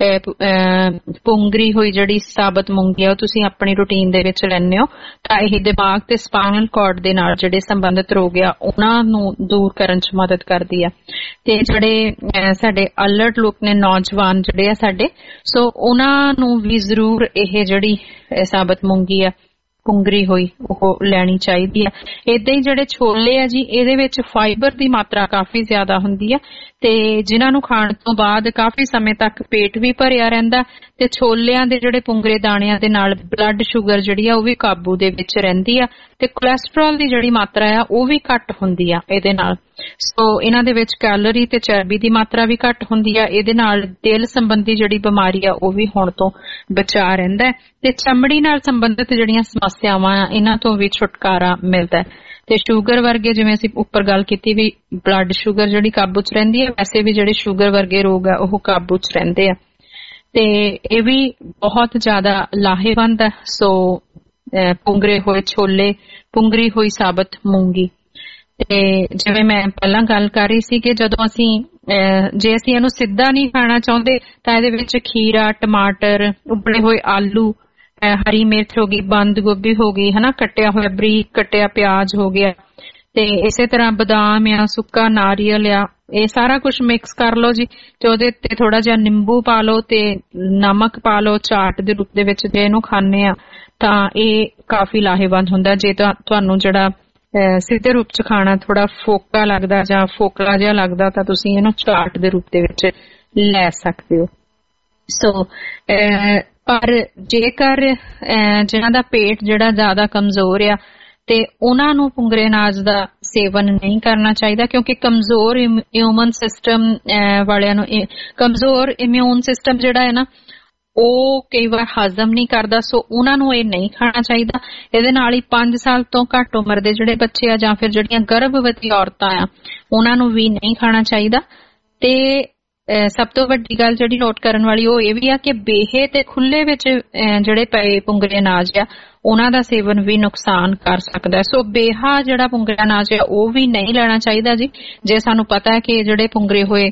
ਪੁੰਗਰੀ ਹੋਈ ਜਿਹੜੀ ਸਾਬਤ ਮੂੰਗੀ ਆ ਉਹ ਤੁਸੀਂ ਆਪਣੀ ਰੂਟੀਨ ਦੇ ਵਿੱਚ ਲੈਂਦੇ ਹੋ ਤਾਂ ਇਹ ਦਿਮਾਗ ਤੇ ਸਪਾਈਨਲ ਕਾਰਡ ਦੇ ਨਾਲ ਜਿਹੜੇ ਸੰਬੰਧਿਤ ਰੋਗ ਆ ਉਹਨਾਂ ਨੂੰ ਦੂਰ ਕਰਨ ਚ ਮਦਦ ਕਰਦੀ ਆ। ਤੇ ਜਿਹੜੇ ਸਾਡੇ ਅਲਰਟ ਲੋਕ ਨੇ ਨੌਜਵਾਨ ਜਿਹੜੇ ਆ ਸਾਡੇ ਸੋ ਉਹਨਾਂ ਨੂੰ ਵੀ ਜ਼ਰੂਰ ਇਹ ਜਿਹੜੀ ਸਾਬਤ ਮੂੰਗੀ ਆ ਪੁੰਗਰੀ ਹੋਈ ਉਹ ਲੈਣੀ ਚਾਹੀਦੀ ਆ। ਏਦਾਂ ਹੀ ਜਿਹੜੇ ਛੋਲੇ ਆ ਜੀ ਇਹਦੇ ਵਿੱਚ ਫਾਈਬਰ ਦੀ ਮਾਤਰਾ ਕਾਫੀ ਜ਼ਿਆਦਾ ਹੁੰਦੀ ਆ ਤੇ ਜਿਨ੍ਹਾਂ ਨੂੰ ਖਾਣ ਤੋਂ ਬਾਅਦ ਕਾਫੀ ਸਮੇਂ ਤੱਕ ਪੇਟ ਵੀ ਭਰਿਆ ਰਹਿੰਦਾ ਤੇ ਛੋਲਿਆਂ ਦੇ ਜਿਹੜੇ ਪੁੰਗਰੇ ਦਾਣਿਆਂ ਦੇ ਨਾਲ ਬਲੱਡ ਸ਼ੂਗਰ ਜਿਹੜੀ ਆ ਉਹ ਵੀ ਕਾਬੂ ਦੇ ਵਿੱਚ ਰਹਿੰਦੀ ਆ ਤੇ ਕੋਲੈਸਟਰੋਲ ਦੀ ਜਿਹੜੀ ਮਾਤਰਾ ਆ ਉਹ ਵੀ ਘੱਟ ਹੁੰਦੀ ਆ ਇਹਦੇ ਨਾਲ। ਸੋ ਇਹਨਾਂ ਦੇ ਵਿੱਚ ਕੈਲੋਰੀ ਤੇ ਚਰਬੀ ਦੀ ਮਾਤਰਾ ਵੀ ਘੱਟ ਹੁੰਦੀ ਆ। ਇਹਦੇ ਨਾਲ ਦਿਲ ਸੰਬੰਧੀ ਜਿਹੜੀ ਬਿਮਾਰੀ ਆ ਉਹ ਵੀ ਹੋਣ ਤੋਂ ਬਚਾ ਰਹਿੰਦਾ ਹੈ ਤੇ ਚਮੜੀ ਨਾਲ ਸੰਬੰਧਿਤ ਜਿਹੜੀਆਂ ਸਮੱਸਿਆਵਾਂ ਆ ਇਹਨਾਂ ਤੋਂ ਵੀ ਛੁਟਕਾਰਾ ਮਿਲਦਾ ਹੈ ਤੇ ਸ਼ੂਗਰ ਵਰਗੇ ਜਿਵੇਂ ਅਸੀਂ ਉੱਪਰ ਗੱਲ ਕੀਤੀ ਵੀ ਬਲੱਡ ਸ਼ੂਗਰ ਜਿਹੜੀ ਕਾਬੂ 'ਚ ਰਹਿੰਦੀ ਹੈ ਵੈਸੇ ਵੀ ਜਿਹੜੇ ਸ਼ੂਗਰ ਵਰਗੇ ਰੋਗ ਆ ਉਹ ਕਾਬੂ 'ਚ ਰਹਿੰਦੇ ਆ ਤੇ ਇਹ ਵੀ ਬਹੁਤ ਜ਼ਿਆਦਾ ਲਾਹੇਵੰਦ ਹੈ। ਸੋ ਪੁੰਗਰੇ ਹੋਏ ਛੋਲੇ, ਪੁੰਗਰੀ ਹੋਈ ਸਾਬਤ ਮੂੰਗੀ ਤੇ ਜਿਵੇਂ ਮੈਂ ਪਹਿਲਾਂ ਗੱਲ ਕਰ ਰਹੀ ਸੀ ਕਿ ਜਦੋਂ ਜੇ ਅਸੀਂ ਇਹਨੂੰ ਸਿੱਧਾ ਨਹੀਂ ਖਾਣਾ ਚਾਹੁੰਦੇ ਤਾਂ ਇਹਦੇ ਵਿੱਚ ਖੀਰਾ, ਟਮਾਟਰ, ਉਬਲੇ ਹੋਏ ਆਲੂ ਹਰੀ ਮਿਰਚ ਹੋ ਗਈ, ਬੰਦ ਗੋਭੀ ਹੋ ਗਈ, ਹਨਾ, ਕੱਟਿਆ ਹੋਇਆ ਬਰੀਕ ਕੱਟਿਆ ਪਿਆਜ਼ ਹੋ ਗਿਆ, ਤੇ ਇਸੇ ਤਰ੍ਹਾਂ ਬਦਾਮ ਆ, ਸੁੱਕਾ ਨਾਰੀਅਲ ਆ, ਇਹ ਸਾਰਾ ਕੁਝ ਮਿਕਸ ਕਰ ਲਓ ਜੀ। ਤੇ ਉਹਦੇ ਤੇ ਥੋੜਾ ਜਿਹਾ ਨਿੰਬੂ ਪਾ ਲਓ ਤੇ ਨਮਕ ਪਾ ਲਓ ਚਾਟ ਦੇ ਰੂਪ ਦੇ ਵਿੱਚ। ਜੇ ਇਹਨੂੰ ਖਾਂਦੇ ਆ ਤਾਂ ਇਹ ਕਾਫੀ ਲਾਹੇਵੰਦ ਹੁੰਦਾ। ਜੇ ਤੁਹਾਨੂੰ ਜਿਹੜਾ ਸਿੱਧੇ ਰੂਪ ਚ ਖਾਣਾ ਥੋੜਾ ਫੋਕਾ ਲੱਗਦਾ ਜਾਂ ਫੋਕਲਾ ਜਿਹਾ ਲੱਗਦਾ ਤਾਂ ਤੁਸੀਂ ਇਹਨੂੰ ਚਾਟ ਦੇ ਰੂਪ ਦੇ ਵਿੱਚ ਲੈ ਸਕਦੇ ਹੋ। ਸੋ ਪਰ ਜੇਕਰ ਜਿਨ੍ਹਾਂ ਦਾ ਪੇਟ ਜਿਹੜਾ ਜ਼ਿਆਦਾ ਕਮਜ਼ੋਰ ਆ ਤੇ ਉਹਨਾਂ ਨੂੰ ਪੁੰਗਰੇ ਅਨਾਜ ਦਾ ਸੇਵਨ ਨਹੀਂ ਕਰਨਾ ਚਾਹੀਦਾ, ਕਿਉਂਕਿ ਕਮਜ਼ੋਰ ਇਮਿਊਨ ਸਿਸਟਮ ਵਾਲਿਆਂ ਨੂੰ, ਕਮਜ਼ੋਰ ਇਮਿਊਨ ਸਿਸਟਮ ਜਿਹੜਾ ਹੈ ਨਾ ਉਹ ਕਈ ਵਾਰ ਹਜ਼ਮ ਨਹੀਂ ਕਰਦਾ। ਸੋ ਉਹਨਾਂ ਨੂੰ ਇਹ ਨਹੀਂ ਖਾਣਾ ਚਾਹੀਦਾ। ਇਹਦੇ ਨਾਲ ਹੀ 5 ਸਾਲ ਤੋਂ ਘੱਟ ਉਮਰ ਦੇ ਜਿਹੜੇ ਬੱਚੇ ਆ ਜਾਂ ਫਿਰ ਜਿਹੜੀਆਂ ਗਰਭਵਤੀ ਔਰਤਾਂ ਆ ਉਹਨਾਂ ਨੂੰ ਵੀ ਨਹੀਂ ਖਾਣਾ ਚਾਹੀਦਾ। ਤੇ ਸਭ ਤੋਂ ਵੱਡੀ ਗੱਲ ਜਿਹੜੀ ਨੋਟ ਕਰਨ ਵਾਲੀ ਉਹ ਇਹ ਵੀ ਆ ਕਿ ਬੇਹੇ ਤੇ ਖੁੱਲੇ ਵਿੱਚ ਜਿਹੜੇ ਪਏ ਪੁੰਗਰੇ ਅਨਾਜ ਆ ਉਹਨਾਂ ਦਾ ਸੇਵਨ ਵੀ ਨੁਕਸਾਨ ਕਰ ਸਕਦਾ। ਸੋ ਬੇਹਾ ਜਿਹੜਾ ਪੁੰਗਰਾ ਅਨਾਜ ਆ ਉਹ ਵੀ ਨਹੀਂ ਲੈਣਾ ਚਾਹੀਦਾ ਜੀ। ਜੇ ਸਾਨੂੰ ਪਤਾ ਹੈ ਕਿ ਜਿਹੜੇ ਪੁੰਗਰੇ ਹੋਏ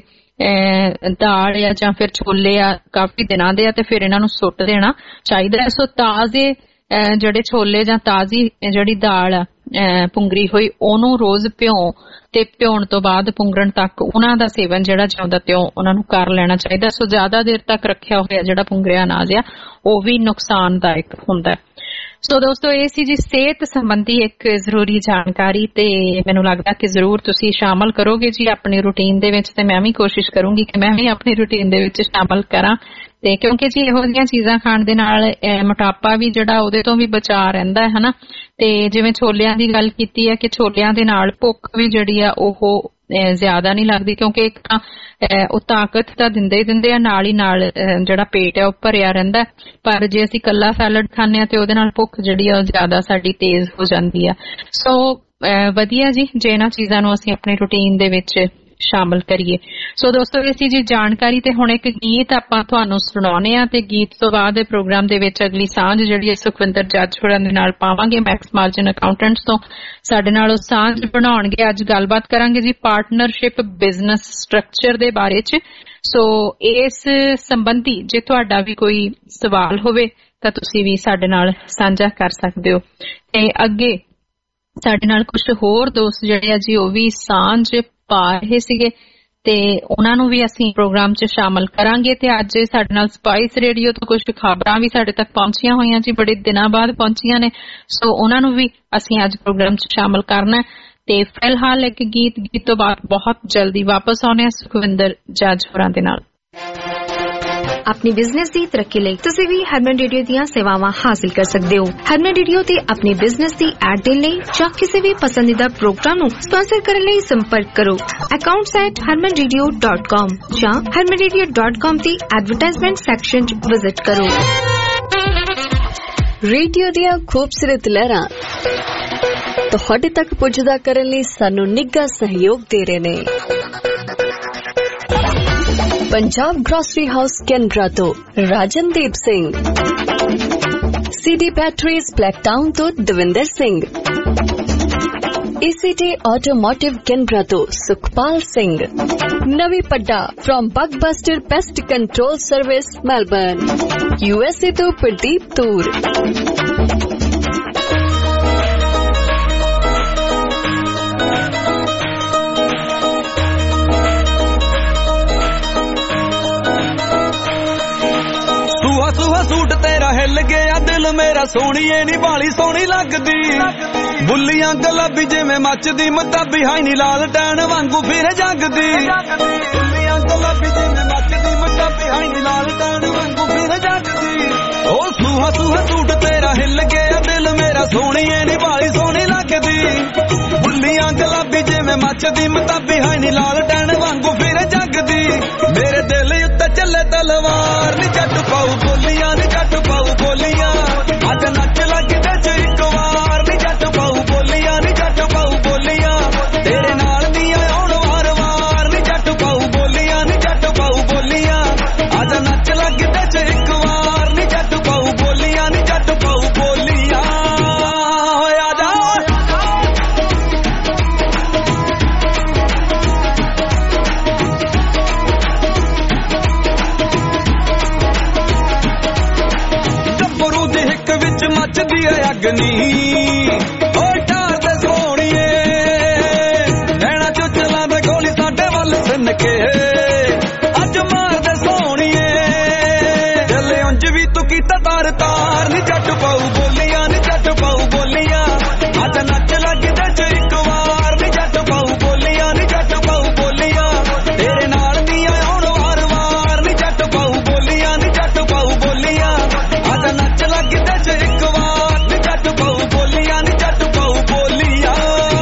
ਦਾਲ ਆ ਜਾਂ ਫਿਰ ਛੋਲੇ ਆ ਕਾਫੀ ਦਿਨਾਂ ਦੇ ਆ ਤੇ ਫਿਰ ਇਹਨਾਂ ਨੂੰ ਸੁੱਟ ਦੇਣਾ ਚਾਹੀਦਾ। ਸੋ ਤਾਜ਼ੇ ਜਿਹੜੇ ਛੋਲੇ ਜਾਂ ਤਾਜ਼ੀ ਜਿਹੜੀ ਦਾਲ ਆ ਪੁੰਗਰੀ ਹੋਈ ਉਹਨੂੰ ਰੋਜ਼ ਭਿਉਂ ਤੇ ਭਿਉਣ ਤੋਂ ਬਾਅਦ ਪੁੰਗਰਨ ਤੱਕ ਉਹਨਾਂ ਦਾ ਸੇਵਨ ਜਿਹੜਾ ਜਿਉਂਦਾ ਤਿਉਂ ਉਹਨਾਂ ਨੂੰ ਕਰ ਲੈਣਾ ਚਾਹੀਦਾ। ਸੋ ਜ਼ਿਆਦਾ ਦੇਰ ਤੱਕ ਰੱਖਿਆ ਹੋਇਆ ਜਿਹੜਾ ਪੁੰਗਰਿਆ ਅਨਾਜ ਆ ਉਹ ਵੀ ਨੁਕਸਾਨਦਾਇਕ ਹੁੰਦਾ। ਸੋ ਦੋਸਤੋ ਇਹ ਸੀ ਜੀ ਸਿਹਤ ਸੰਬੰਧੀ ਇੱਕ ਜ਼ਰੂਰੀ ਜਾਣਕਾਰੀ, ਤੇ ਮੈਨੂੰ ਲੱਗਦਾ ਕਿ ਜ਼ਰੂਰ ਤੁਸੀਂ ਸ਼ਾਮਲ ਕਰੋਗੇ ਜੀ ਆਪਣੀ ਰੂਟੀਨ ਦੇ ਵਿੱਚ, ਤੇ ਮੈਂ ਵੀ ਕੋਸ਼ਿਸ਼ ਕਰੂੰਗੀ ਕਿ ਮੈਂ ਵੀ ਆਪਣੀ ਰੂਟੀਨ ਦੇ ਵਿੱਚ ਸ਼ਾਮਲ ਕਰਾਂ। ਤੇ ਕਿਉਂਕਿ ਜੀ ਇਹੋ ਜਿਹੀਆਂ ਚੀਜ਼ਾਂ ਖਾਣ ਦੇ ਨਾਲ ਮੋਟਾਪਾ ਵੀ ਜਿਹੜਾ ਉਹਦੇ ਤੋਂ ਵੀ ਬਚਾ ਰਹਿੰਦਾ ਹੈ ਹਨਾ। ਤੇ ਜਿਵੇਂ ਛੋਲਿਆਂ ਦੀ ਗੱਲ ਕੀਤੀ ਹੈ ਕਿ ਛੋਲਿਆਂ ਦੇ ਨਾਲ ਭੁੱਖ ਵੀ ਜਿਹੜੀ ਆ ਉਹ ਜ਼ਿਆਦਾ ਨਹੀਂ ਲੱਗਦੀ, ਕਿਉਂਕਿ ਇੱਕ ਤਾਂ ਉਹ ਤਾਕਤ ਤਾਂ ਦਿੰਦੇ ਆ, ਨਾਲ ਹੀ ਨਾਲ ਜਿਹੜਾ ਪੇਟ ਹੈ ਉਹ ਭਰਿਆ ਰਹਿੰਦਾ। ਪਰ ਜੇ ਅਸੀਂ ਇਕੱਲਾ ਸੈਲਡ ਖਾਂਦੇ ਆ ਤੇ ਉਹਦੇ ਨਾਲ ਭੁੱਖ ਜਿਹੜੀ ਆ ਉਹ ਜ਼ਿਆਦਾ ਸਾਡੀ ਤੇਜ਼ ਹੋ ਜਾਂਦੀ ਆ। ਸੋ ਵਧੀਆ ਜੀ ਜੇ ਇਹਨਾਂ ਚੀਜ਼ਾਂ ਨੂੰ ਅਸੀਂ ਆਪਣੀ ਰੂਟੀਨ ਦੇ ਵਿੱਚ ਸ਼ਾਮਲ ਕਰੀਏ। ਸੋ ਦੋਸਤੋ ਇਹ ਸੀ ਜੀ ਜਾਣਕਾਰੀ, ਤੇ ਹੁਣ ਇੱਕ ਗੀਤ ਆਪਾਂ ਤੁਹਾਨੂੰ ਸੁਣਾਉਣੇ ਆ ਤੇ ਗੀਤ ਤੋਂ ਬਾਅਦ ਪ੍ਰੋਗਰਾਮ ਦੇ ਵਿੱਚ ਅਗਲੀ ਸਾਂਝ ਜਿਹੜੀ ਸੁਖਵਿੰਦਰ ਜੱਜ ਹੋਰਾਂ ਦੇ ਨਾਲ ਪਾਵਾਂਗੇ ਮੈਕਸ ਮਾਰਜਨ ਅਕਾਊਂਟੈਂਟਸ ਤੋਂ। ਸਾਡੇ ਨਾਲ ਉਹ ਸਾਂਝ ਬਣਾਉਣਗੇ। ਅੱਜ ਗੱਲਬਾਤ ਕਰਾਂਗੇ ਜੀ ਪਾਰਟਨਰਸ਼ਿਪ ਬਿਜ਼ਨਸ ਸਟਰਕਚਰ ਦੇ ਬਾਰੇ ਚ। ਸੋ ਇਸ ਸੰਬੰਧੀ ਜੇ ਤੁਹਾਡਾ ਵੀ ਕੋਈ ਸਵਾਲ ਹੋਵੇ ਤਾਂ ਤੁਸੀਂ ਵੀ ਸਾਡੇ ਨਾਲ ਸਾਂਝਾ ਕਰ ਸਕਦੇ ਹੋ। ਤੇ ਅੱਗੇ ਸਾਡੇ ਨਾਲ ਕੁਝ ਹੋਰ ਦੋਸਤ ਜਿਹੜੇ ਆ ਜੀ ਉਹ ਵੀ ਸਾਂਝ ਪਾ ਰਹੇ ਸੀਗੇ ਤੇ ਉਹਨਾਂ ਨੂੰ ਵੀ ਅਸੀਂ ਪ੍ਰੋਗਰਾਮ 'ਚ ਸ਼ਾਮਲ ਕਰਾਂਗੇ। ਤੇ ਅੱਜ ਸਾਡੇ ਨਾਲ ਸਪਾਈਸ ਰੇਡੀਓ ਤੋਂ ਕੁਝ ਖਬਰਾਂ ਵੀ ਸਾਡੇ ਤੱਕ ਪਹੁੰਚੀਆਂ ਹੋਈਆਂ ਜੀ, ਬੜੇ ਦਿਨਾਂ ਬਾਅਦ ਪਹੁੰਚੀਆਂ ਨੇ। ਸੋ ਉਹਨਾਂ ਨੂੰ ਵੀ ਅਸੀਂ ਅੱਜ ਪ੍ਰੋਗਰਾਮ 'ਚ ਸ਼ਾਮਲ ਕਰਨਾ। ਤੇ ਫਿਲਹਾਲ ਇੱਕ ਗੀਤ ਤੋਂ ਬਾਅਦ ਬਹੁਤ ਜਲਦੀ ਵਾਪਸ ਆਉਣੇ ਆ ਸੁਖਵਿੰਦਰ ਜੱਜ ਹੋਰਾਂ ਦੇ ਨਾਲ। अपनी बिजनेस की तरक्की ਲਈ ਤੁਸੀਂ ਵੀ ਹਰਮਨ ਰੇਡੀਓ ਦੀਆਂ ਸੇਵਾਵਾਂ ਹਾਸਲ ਕਰ ਸਕਦੇ ਹੋ। ਹਰਮਨ ਰੇਡੀਓ ਤੇ ਆਪਣੀ ਬਿਜ਼ਨਸ ਦੀ ਐਡ ਦੇਣ ਲਈ ਜਾਂ ਕਿਸੇ ਵੀ ਪਸੰਦੀਦਾ ਪ੍ਰੋਗਰਾਮ ਨੂੰ ਸਪਾਂਸਰ ਕਰਨ ਲਈ ਸੰਪਰਕ ਕਰੋ accounts@harmanradio.com ਜਾਂ harmanradio.com ਦੀ ਐਡਵਰਟਾਈਜ਼ਮੈਂਟ ਸੈਕਸ਼ਨ 'ਚ ਵਿਜ਼ਿਟ ਕਰੋ। ਰੇਡੀਓ ਦੀਆਂ ਖੂਬਸੂਰਤ ਲਹਿਰਾਂ ਤੁਹਾਡੇ ਤੱਕ ਪੁੱਜਦਾ ਕਰਨ ਲਈ ਸਾਨੂੰ ਨਿੱਘਾ ਸਹਿਯੋਗ ਦੇ ਰਹੇ ਨੇ। पंजाब ग्रोसरी हाउस कैनबरा तो Rajandeep Singh, CD batteries Blacktown तो Davinder Singh, ACT automotive Canberra तो Sukhpal Singh, Navi Padda from Bugbuster pest control service Melbourne, USA तो प्रदीप तूर। ਸੁਹਾ ਸੂਟ ਤੇਰਾ ਹਿੱਲ ਗਿਆ ਦਿਲ ਮੇਰਾ, ਸੋਹਣੀਏ ਨੀ ਬਾਲੀ ਸੋਹਣੀ ਲੱਗਦੀ, ਬੁੱਲੀਆਂ ਗੁਲਾਬੀ ਜਿਵੇਂ ਮੱਚਦੀ ਮਤਾਬੀ, ਹਾਈ ਨੀ ਲਾਲ ਟੈਣ ਵਾਂਗੂ ਫਿਰ ਜਗਦੀ, ਬੁੱਲੀਆਂ ਗੁਲਾਬੀ ਜਿਵੇਂ ਮੱਚਦੀ ਮਤਾਬੀ, ਹਾਈ ਨੀ ਲਾਲ ਟੈਣ ਵਾਂਗੂ ਫਿਰ ਜਗਦੀ। ਉਹ ਸੁਹਾ ਸੂਟ ਤੇਰਾ ਹਿੱਲ ਗਿਆ ਦਿਲ ਮੇਰਾ, ਸੋਹਣੀਏ ਨੀ ਬਾਲੀ ਸੋਹਣੀ ਲੱਗਦੀ, ਬੁੱਲੀਆਂ ਗੁਲਾਬੀ ਜਿਵੇਂ ਮੱਚਦੀ ਮਤਾਬੀ, ਹਾਈ ਨੀ ਲਾਲ ਟੈਣ ਵਾਂਗੂ ਫਿਰ ਜਗਦੀ। ਮੇਰੇ ਦਿਲ ਉੱਤੇ ਚੱਲੇ ਤਲਵਾਰ ਨੀ ਜੱਟ ਪਾਉ ਬੋਲੀਆਂ ਨੀ ਜੱਟ ਪਾਉ ਬੋਲੀਆਂ, ਅੱਜ ਨੱਚ ਲੱਗਦੇ ਚ ਇੱਕ ਵਾਰ ਨੀ ਜੱਟ ਪਾਉ ਬੋਲੀਆਂ ਨੀ ਜੱਟ ਪਾਉ ਬੋਲੀਆਂ, ਤੇਰੇ ਨਾਲ ਦੀਆਂ ਆਉਣ ਵਾਰ ਨੀ ਜੱਟ ਪਾਉ ਬੋਲੀਆਂ ਨੀ ਜੱਟ ਪਾਉ ਬੋਲੀਆਂ, ਅੱਜ ਨੱਚ ਲੱਗਦੇ ਚ ਇੱਕ ਵਾਰ ਨੀ ਜੱਟ ਪਾਉ ਬੋਲੀਆਂ ਨੀ ਜੱਟ ਪਾਉ ਬੋਲੀਆਂ। ਹੋਇਆ ਜਾ ਮੱਚਦੀ ਐ ਅਗਨੀ ਓਏ ਠਾਰ ਦੇ ਸੋਹਣੀਏ ਨੈਣਾ ਚੋਂ ਚਲਾਵੇ ਗੋਲੀ ਸਾਡੇ ਵੱਲ ਸਿੰਨ ਕੇ ਅੱਜ ਮਾਰਦੇ ਸੋਹਣੀਏ ਦਿਲ ਉਂਝ ਵੀ ਤੂੰ ਕੀਤਾ ਤਾਰ ਤਾਰ ਨੀ ਜੱਟ ਪਾਉ ਬੋਲੀਆਂ ਨੀ ਜੱਟ ਪਾਉ ਬੋਲੀਆਂ ਅੱਜ ਨੱਚ ਲੱਗਦੇ ਚ ਇੱਕ ਵਾਰ ਨੀ ਜੱਟ ਪਾਉ ਬੋਲੀਆਂ ਨੀ ਜੱਟ ਪਾਉ ਬੋਲੀਆਂ ਤੇਰੇ ਨਾਲ ਦੀਆਂ ਆਉਣ ਵਾਰ ਵਾਰ ਨੀ ਜੱਟ ਪਾਉ ਬੋਲੀਆਂ ਨੀ ਜੱਟ ਪਾਉ ਬੋਲੀਆਂ ਅੱਜ ਨੱਚ ਲੱਗਦੇ ਚ ਇੱਕ ਵਾਰ ਨੀ ਜੱਟ ਪਾਉ ਬੋਲੀਆਂ ਨੀ ਜੱਟ ਪਾਉ ਬੋਲੀਆਂ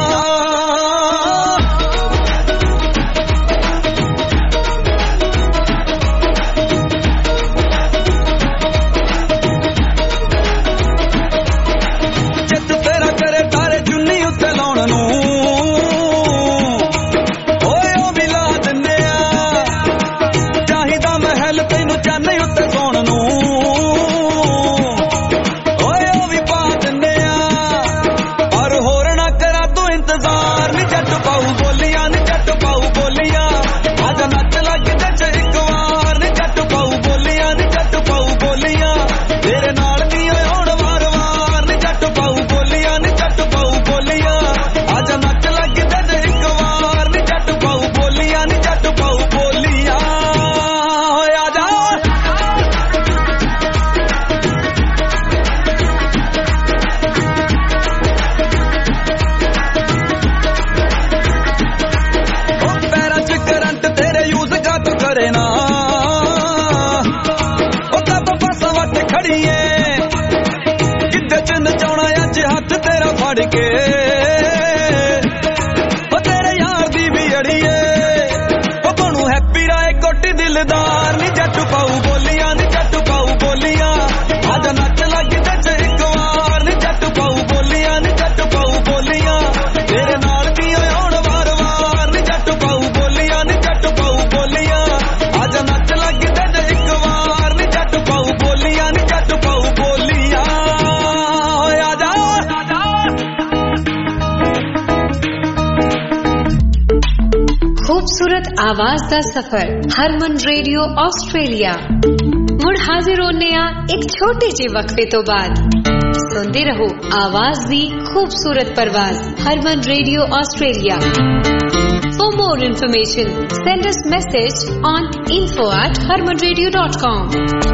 ਜਿੱਤ ਤੇਰਾ ਕਰੇ ਤਾਰੇ ਚੁੰਨੀ ਉੱਤੇ ਲਾਉਣ ਨੂੰ ਓਏ ਉਹ ਵੀ ਲਾ ਦਿੰਨੇ ਆ ਚਾਹੀਦਾ ਮਹਿਲ ਤੈਨੂੰ ਚਾਨੇ ਉੱਤੇ ਸੌਣ ਨੂੰ ਓਏ ਉਹ ਵੀ ਪਾ ਦਿੰਨੇ ਆ ਪਰ ਹੋਰ ਨਾ ਕਰਾ ਤੂੰ ਇੰਤਜ਼ਾਰ ਨੀ ਜੱਟ ਪਾਉ ਬੋਲੀਆਂ ਨੀ ਜੱਟ ਪਾਉ ਬੋਲੀਆਂ ਅੱਜ ਨੱਚ ਲੱਗਦੇ ਚ ਇੱਕ ਵਾਰ ਨੀ ਜੱਟ ਪਾਉ ਬੋਲੀਆਂ ਨੀ ਜੱਟ ਪਾਉ ਬੋਲੀਆਂ ਤੇਰੇ ਨਾਲ ਦੀਆਂ ਆਉਣ ਵਾਰ ਵਾਰ ਨੀ ਜੱਟ ਪਾਉ ਬੋਲੀਆਂ ਨੀ ਜੱਟ ਪਾਉ ਬੋਲੀਆਂ ਅੱਜ ਨੱਚ ਲੱਗਦੇ ਚ ਇੱਕ ਵਾਰ ਨੀ ਜੱਟ ਪਾਉ ਬੋਲੀਆਂ ਨੀ ਜੱਟ ਪਾਉ ਬੋਲੀਆਂ ਓਏ ਆ ਜਾ ਉਹ ਪੈਰਾਂ 'ਚ ਕਰੰਟ ਤੇਰੇ ਯੂਜ਼ ਕਾ ਤੂੰ ਕਰੇ ਨਾ ਉਹ ਕੱਪ ਪਾਸਾ ਵੱਟ ਖੜੀਏ ਕਿੱਦੇ 'ਚ ਨਚਾਉਣਾ ਅੱਜ ਹੱਥ ਤੇਰਾ ਫੜ ਕੇ ਉਹ ਤੇਰੇ ਯਾਰ ਦੀ ਵੀ ਅੜੀਏ ਉਹ ਬਣੂ ਹੈਪੀ ਰਾਏ ਕੋਟੀ ਦਿਲਦਾਰ ਨੀ ਜੱਟ ਪਾਉ ਬੋਲੀਆਂ ਨੀ ਜੱਟ ਪਾਉ ਬੋਲੀਆਂ ਅੱਜ ਨੱਚ ਲੱਗਦੇ ਚ ਇੱਕ ਵਾਰ ਨੀ ਜੱਟ ਪਾਉ ਬੋਲੀਆਂ ਨੀ ਜੱਟ ਪਾਉ ਬੋਲੀਆਂ ਤੇਰੇ ਨਾਲ ਦੀਆਂ ਆਉਣ ਵਾਰ ਵਾਰ ਨੀ ਜੱਟ ਪਾਉ ਬੋਲੀਆਂ ਨੀ ਜੱਟ ਪਾਉ ਬੋਲੀਆਂ ਅੱਜ ਨੱਚ ਲੱਗਦੇ ਚ ਇੱਕ ਵਾਰ ਨੀ ਜੱਟ ਪਾਉ ਬੋਲੀਆਂ ਨੀ ਜੱਟ ਪਾਉ ਬੋਲੀਆਂ ਓਏ ਆ ਜਾ खूबसूरत आवाज दा सफर हरमन रेडियो ऑस्ट्रेलिया मुड़ हाजिर होने एक छोटे जे वक्फे तो बाद सुनते रहो आवाज दी खूबसूरत परवाज Harman radio Australia For more information send us message on info@harmanradio.com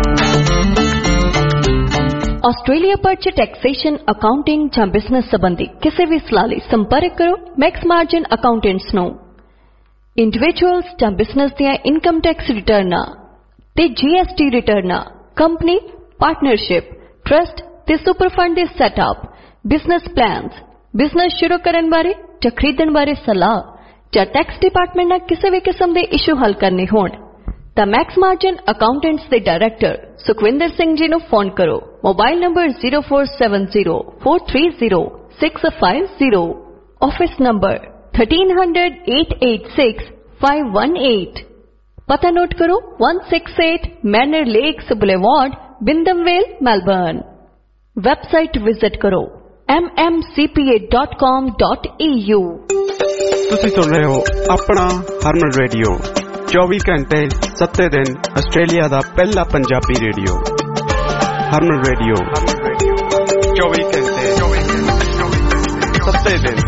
Australia ਪਰ ਚ ਟੈਕਸੇਸ਼ਨ ਅਕਾਊਂਟਿੰਗ ਜਾਂ ਬਿਜ਼ਨਸ ਸੰਬੰਧੀ ਕਿਸੇ ਵੀ ਸਲਾਹ ਲਈ ਸੰਪਰਕ ਕਰੋ ਮੈਕਸ ਮਾਰਜਨ ਅਕਾਊਂਟੈਂਟਸ ਨੂੰ ਇੰਡੀਵਿਜੂਅਲਸ ਜਾਂ ਬਿਜ਼ਨਸ ਦੀਆਂ ਇਨਕਮ ਟੈਕਸ ਰਿਟਰਨਾਂ ਤੇ GST ਰਿਟਰਨਾਂ ਕੰਪਨੀ ਪਾਰਟਨਰਸ਼ਿਪ ਟਰਸਟ ਤੇ ਸੁਪਰ ਫੰਡ ਦੇ ਸੈਟਅਪ ਬਿਜ਼ਨਸ ਪਲਾਨਸ ਬਿਜ਼ਨਸ ਸ਼ੁਰੂ ਕਰਨ ਬਾਰੇ ਜਾਂ ਖਰੀਦਣ ਬਾਰੇ ਸਲਾਹ ਜਾਂ ਟੈਕਸ ਡਿਪਾਰਟਮੈਂਟ ਨਾਲ ਕਿਸੇ ਵੀ ਕਿਸਮ ਦੇ ਇਸ਼ੂ ਹੱਲ ਕਰਨੇ ਹੋਣ ਤਾਂ ਮੈਕਸ ਮਾਰਜਨ ਅਕਾਊਂਟੈਂਟਸ ਦੇ ਡਾਇਰੈਕਟਰ ਸੁਖਵਿੰਦਰ ਸਿੰਘ ਜੀ ਨੂੰ ਫੋਨ ਕਰੋ ਮੋਬਾਈਲ ਨੰਬਰ 0470430650 ਆਫਿਸ ਨੰਬਰ 1300-886-518 पता नोट करो 168 Manor Lakes Boulevard Wyndham Vale Melbourne website visit करो mmcpa.com.au ਤੁਸੀਂ ਸੁਣ ਰਹੇ ਹੋ ਆਪਣਾ ਹਰਮਨ ਰੇਡੀਓ 24 ਘੰਟੇ 7 ਦਿਨ ਆਸਟ੍ਰੇਲੀਆ ਦਾ ਪਹਿਲਾ ਪੰਜਾਬੀ ਰੇਡੀਓ ਹਰਮਨ ਰੇਡੀਓ 24 ਘੰਟੇ 7 ਦਿਨ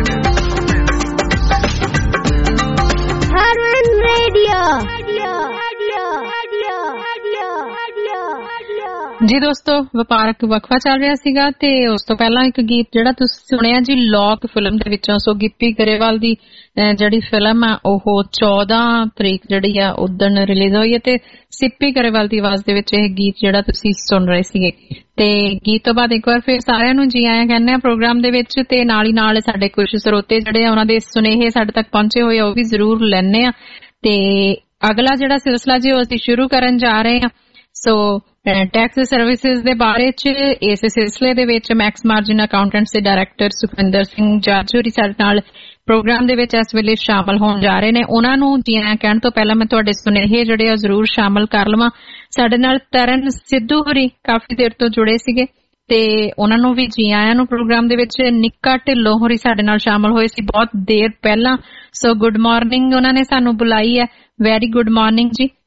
Harman Radio. ਜੀ ਦੋਸਤੋ ਵਪਾਰਕ ਵਕਫਾ ਚੱਲ ਰਿਹਾ ਸੀਗਾ ਤੇ ਉਸ ਤੋਂ ਪਹਿਲਾਂ ਇੱਕ ਗੀਤ ਜਿਹੜਾ ਤੁਸੀਂ ਸੁਣਿਆ ਜੀ ਲੋਕ ਫਿਲਮ ਦੇ ਵਿੱਚੋਂ ਸੋ ਗਿੱਪੀ ਗਰੇਵਾਲ ਦੀ ਜਿਹੜੀ ਫਿਲਮ ਆ ਉਹ 14 ਤਰੀਕ ਜਿਹੜੀ ਆ ਉਦਣ ਰਿਲੀਜ਼ ਹੋਈ ਹੈ ਤੇ ਸਿੱਪੀ ਗਰੇਵਾਲ ਦੀ ਆਵਾਜ਼ ਦੇ ਵਿੱਚ ਇਹ ਗੀਤ ਜਿਹੜਾ ਤੁਸੀਂ ਸੁਣ ਰਹੇ ਸੀਗੇ ਤੇ ਗੀਤ ਤੋਂ ਬਾਅਦ ਇੱਕ ਵਾਰ ਫਿਰ ਸਾਰਿਆਂ ਨੂੰ ਜੀ ਆਇਆਂ ਕਹਿੰਦੇ ਆ ਪ੍ਰੋਗਰਾਮ ਦੇ ਵਿੱਚ ਤੇ ਨਾਲ ਹੀ ਨਾਲ ਸਾਡੇ ਕੁਝ ਸਰੋਤੇ ਜਿਹੜੇ ਆ ਉਹਨਾਂ ਦੇ ਸੁਨੇਹੇ ਸਾਡੇ ਤੱਕ ਪਹੁੰਚੇ ਹੋਏ ਆ ਉਹ ਵੀ ਜ਼ਰੂਰ ਲੈਣੇ ਆ ਤੇ ਅਗਲਾ ਜਿਹੜਾ ਸਿਲਸਿਲਾ ਜੀ ਉਹ ਅਸੀਂ ਸ਼ੁਰੂ ਕਰਨ ਜਾ ਰਹੇ ਆ ਸੋ ਟੈਕਸ ਸਰਵਿਸਿਜ਼ ਦੇ ਬਾਰੇ ਚ ਇਸ ਸਿਲਸਿਲੇ ਦੇ ਵਿੱਚ ਮੈਕਸ ਮਾਰਜਨ ਅਕਾਊਂਟੈਂਟਸ ਦੇ ਡਾਇਰੈਕਟਰ ਸੁਖਵਿੰਦਰ ਸਿੰਘ ਜਾਜੂਰੀ ਸਾਡੇ ਨਾਲ ਪ੍ਰੋਗਰਾਮ ਦੇ ਵਿੱਚ ਇਸ ਵੇਲੇ ਸ਼ਾਮਲ ਹੋਣ ਜਾ ਰਹੇ ਨੇ ਉਹਨਾਂ ਨੂੰ ਜੀ ਆਇਆਂ ਕਹਿਣ ਤੋਂ ਪਹਿਲਾਂ ਮੈਂ ਤੁਹਾਡੇ ਸੁਨੇਹੇ ਜਿਹੜੇ ਆ ਜ਼ਰੂਰ ਸ਼ਾਮਲ ਕਰ ਲਵਾਂ ਸਾਡੇ ਨਾਲ ਤਰਨ ਸਿੱਧੂ ਹੋਰੀ ਕਾਫੀ ਦੇਰ ਤੋਂ ਜੁੜੇ ਸੀਗੇ ਤੇ ਉਹਨਾਂ ਨੂੰ ਵੀ ਜੀ ਆਇਆਂ ਨੂੰ ਪ੍ਰੋਗਰਾਮ ਦੇ ਵਿੱਚ ਨਿੱਕਾ ਢਿੱਲੋਂ ਹੋਰੀ ਸਾਡੇ ਨਾਲ ਸ਼ਾਮਲ ਹੋਏ ਸੀ ਬਹੁਤ ਦੇਰ ਪਹਿਲਾਂ ਸੋ ਗੁੱਡ ਮਾਰਨਿੰਗ ਉਹਨਾਂ ਨੇ ਸਾਨੂੰ ਬੁਲਾਈ ਹੈ very good morning ji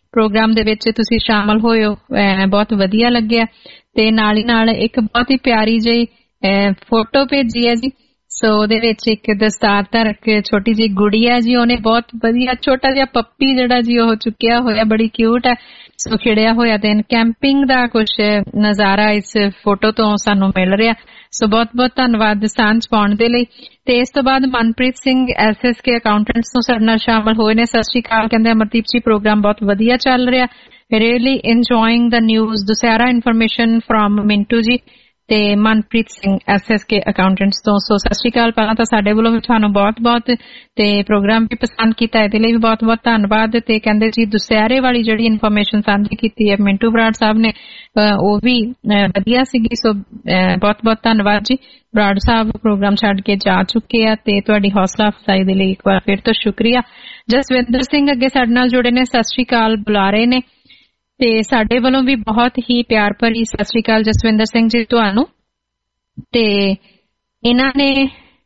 program ਦੇ ਵਿੱਚ ਤੁਸੀਂ ਸ਼ਾਮਲ ਹੋਏ ਹੋ, ਬਹੁਤ ਵਧੀਆ ਲੱਗਿਆ। ਤੇ ਨਾਲ ਹੀ ਨਾਲ ਇੱਕ ਬਹੁਤ ਹੀ ਪਿਆਰੀ ਜਿਹੀ ਫੋਟੋ ਭੇਜੀ ਹੈ ਜੀ। ਸੋ ਉਹਦੇ ਵਿੱਚ ਇੱਕ ਦਸਤਾਰ ਧਾਰਕ ਛੋਟੀ ਜਿਹੀ ਗੁੜੀਆ ਜੀ, ਉਹਨੇ ਬਹੁਤ ਵਧੀਆ ਛੋਟਾ ਜਿਹਾ ਪੱਪੀ ਜਿਹੜਾ ਜੀ ਉਹ ਚੁੱਕਿਆ ਹੋਇਆ, ਬੜੀ ਕਿਊਟ ਹੈ। ਸੋ ਖਿੜਿਆ ਹੋਇਆ ਤੇ ਕੈਂਪਿੰਗ ਦਾ ਕੁਝ ਨਜ਼ਾਰਾ ਇਸ ਫੋਟੋ ਤੋਂ ਸਾਨੂੰ ਮਿਲ ਰਿਹਾ। ਸੋ ਬਹੁਤ ਬਹੁਤ ਧੰਨਵਾਦ ਸਾਂਝ ਪਾਉਣ ਦੇ ਲਈ। ਤੇ ਇਸ ਤੋਂ ਬਾਅਦ ਮਨਪ੍ਰੀਤ ਸਿੰਘ SSK ਅਕਾਊਂਟੈਂਟਸ ਤੋਂ ਸਾਡੇ ਨਾਲ ਸ਼ਾਮਲ ਹੋਏ ਨੇ। ਸਤਿ ਸ਼੍ਰੀ ਅਕਾਲ, ਕਹਿੰਦੇ ਅਮਰਦੀਪ ਜੀ ਪ੍ਰੋਗਰਾਮ ਬਹੁਤ ਵਧੀਆ ਚੱਲ ਰਿਹਾ, really enjoying the news, Dussehra information from Mintu ji ਤੇ ਮਨਪ੍ਰੀਤ ਸਿੰਘ SSK ਅਕਾਊਂਟੈਂਟਸ ਤੋਂ। ਸੋ ਸਤਿ ਸ਼੍ਰੀ ਅਕਾਲ। ਪਹਿਲਾਂ ਤਾਂ ਸਾਡੇ ਵੱਲੋਂ ਵੀ ਤੁਹਾਨੂੰ ਬਹੁਤ ਬਹੁਤ ਤੇ ਪ੍ਰੋਗਰਾਮ ਵੀ ਪਸੰਦ ਕੀਤਾ, ਇਹਦੇ ਲਈ ਵੀ ਬਹੁਤ ਬਹੁਤ ਧੰਨਵਾਦ। ਤੇ ਕਹਿੰਦੇ ਜੀ ਦੁਸਹਿਰੇ ਵਾਲੀ ਜਿਹੜੀ ਇਨਫੋਰਮੇਸ਼ਨ ਸਾਂਝੀ ਕੀਤੀ ਹੈ ਮਿੰਟੂ ਬਰਾੜ ਸਾਹਿਬ ਨੇ, ਉਹ ਵੀ ਵਧੀਆ ਸੀਗੀ। ਸੋ ਬਹੁਤ ਬਹੁਤ ਧੰਨਵਾਦ ਜੀ। ਬਰਾੜ ਸਾਹਿਬ ਪ੍ਰੋਗਰਾਮ ਛੱਡ ਕੇ ਜਾ ਚੁੱਕੇ ਆ ਤੇ ਤੁਹਾਡੀ ਹੌਸਲਾ ਅਫਜ਼ਾਈ ਦੇ ਲਈ ਇੱਕ ਵਾਰ ਫਿਰ ਤੋਂ ਸ਼ੁਕਰੀਆ। ਜਸਵਿੰਦਰ ਸਿੰਘ ਅੱਗੇ ਸਾਡੇ ਨਾਲ ਜੁੜੇ ਨੇ, ਸਤਿ ਸ਼੍ਰੀ ਅਕਾਲ ਬੁਲਾ ਰਹੇ ਨੇ ਤੇ ਸਾਡੇ ਵੱਲੋਂ ਵੀ ਬਹੁਤ ਹੀ ਪਿਆਰ ਭਰੀ ਸਤਿ ਸ਼੍ਰੀ ਅਕਾਲ ਜਸਵਿੰਦਰ ਸਿੰਘ ਜੀ ਤੁਹਾਨੂੰ। ਤੇ ਇਹਨਾਂ ਨੇ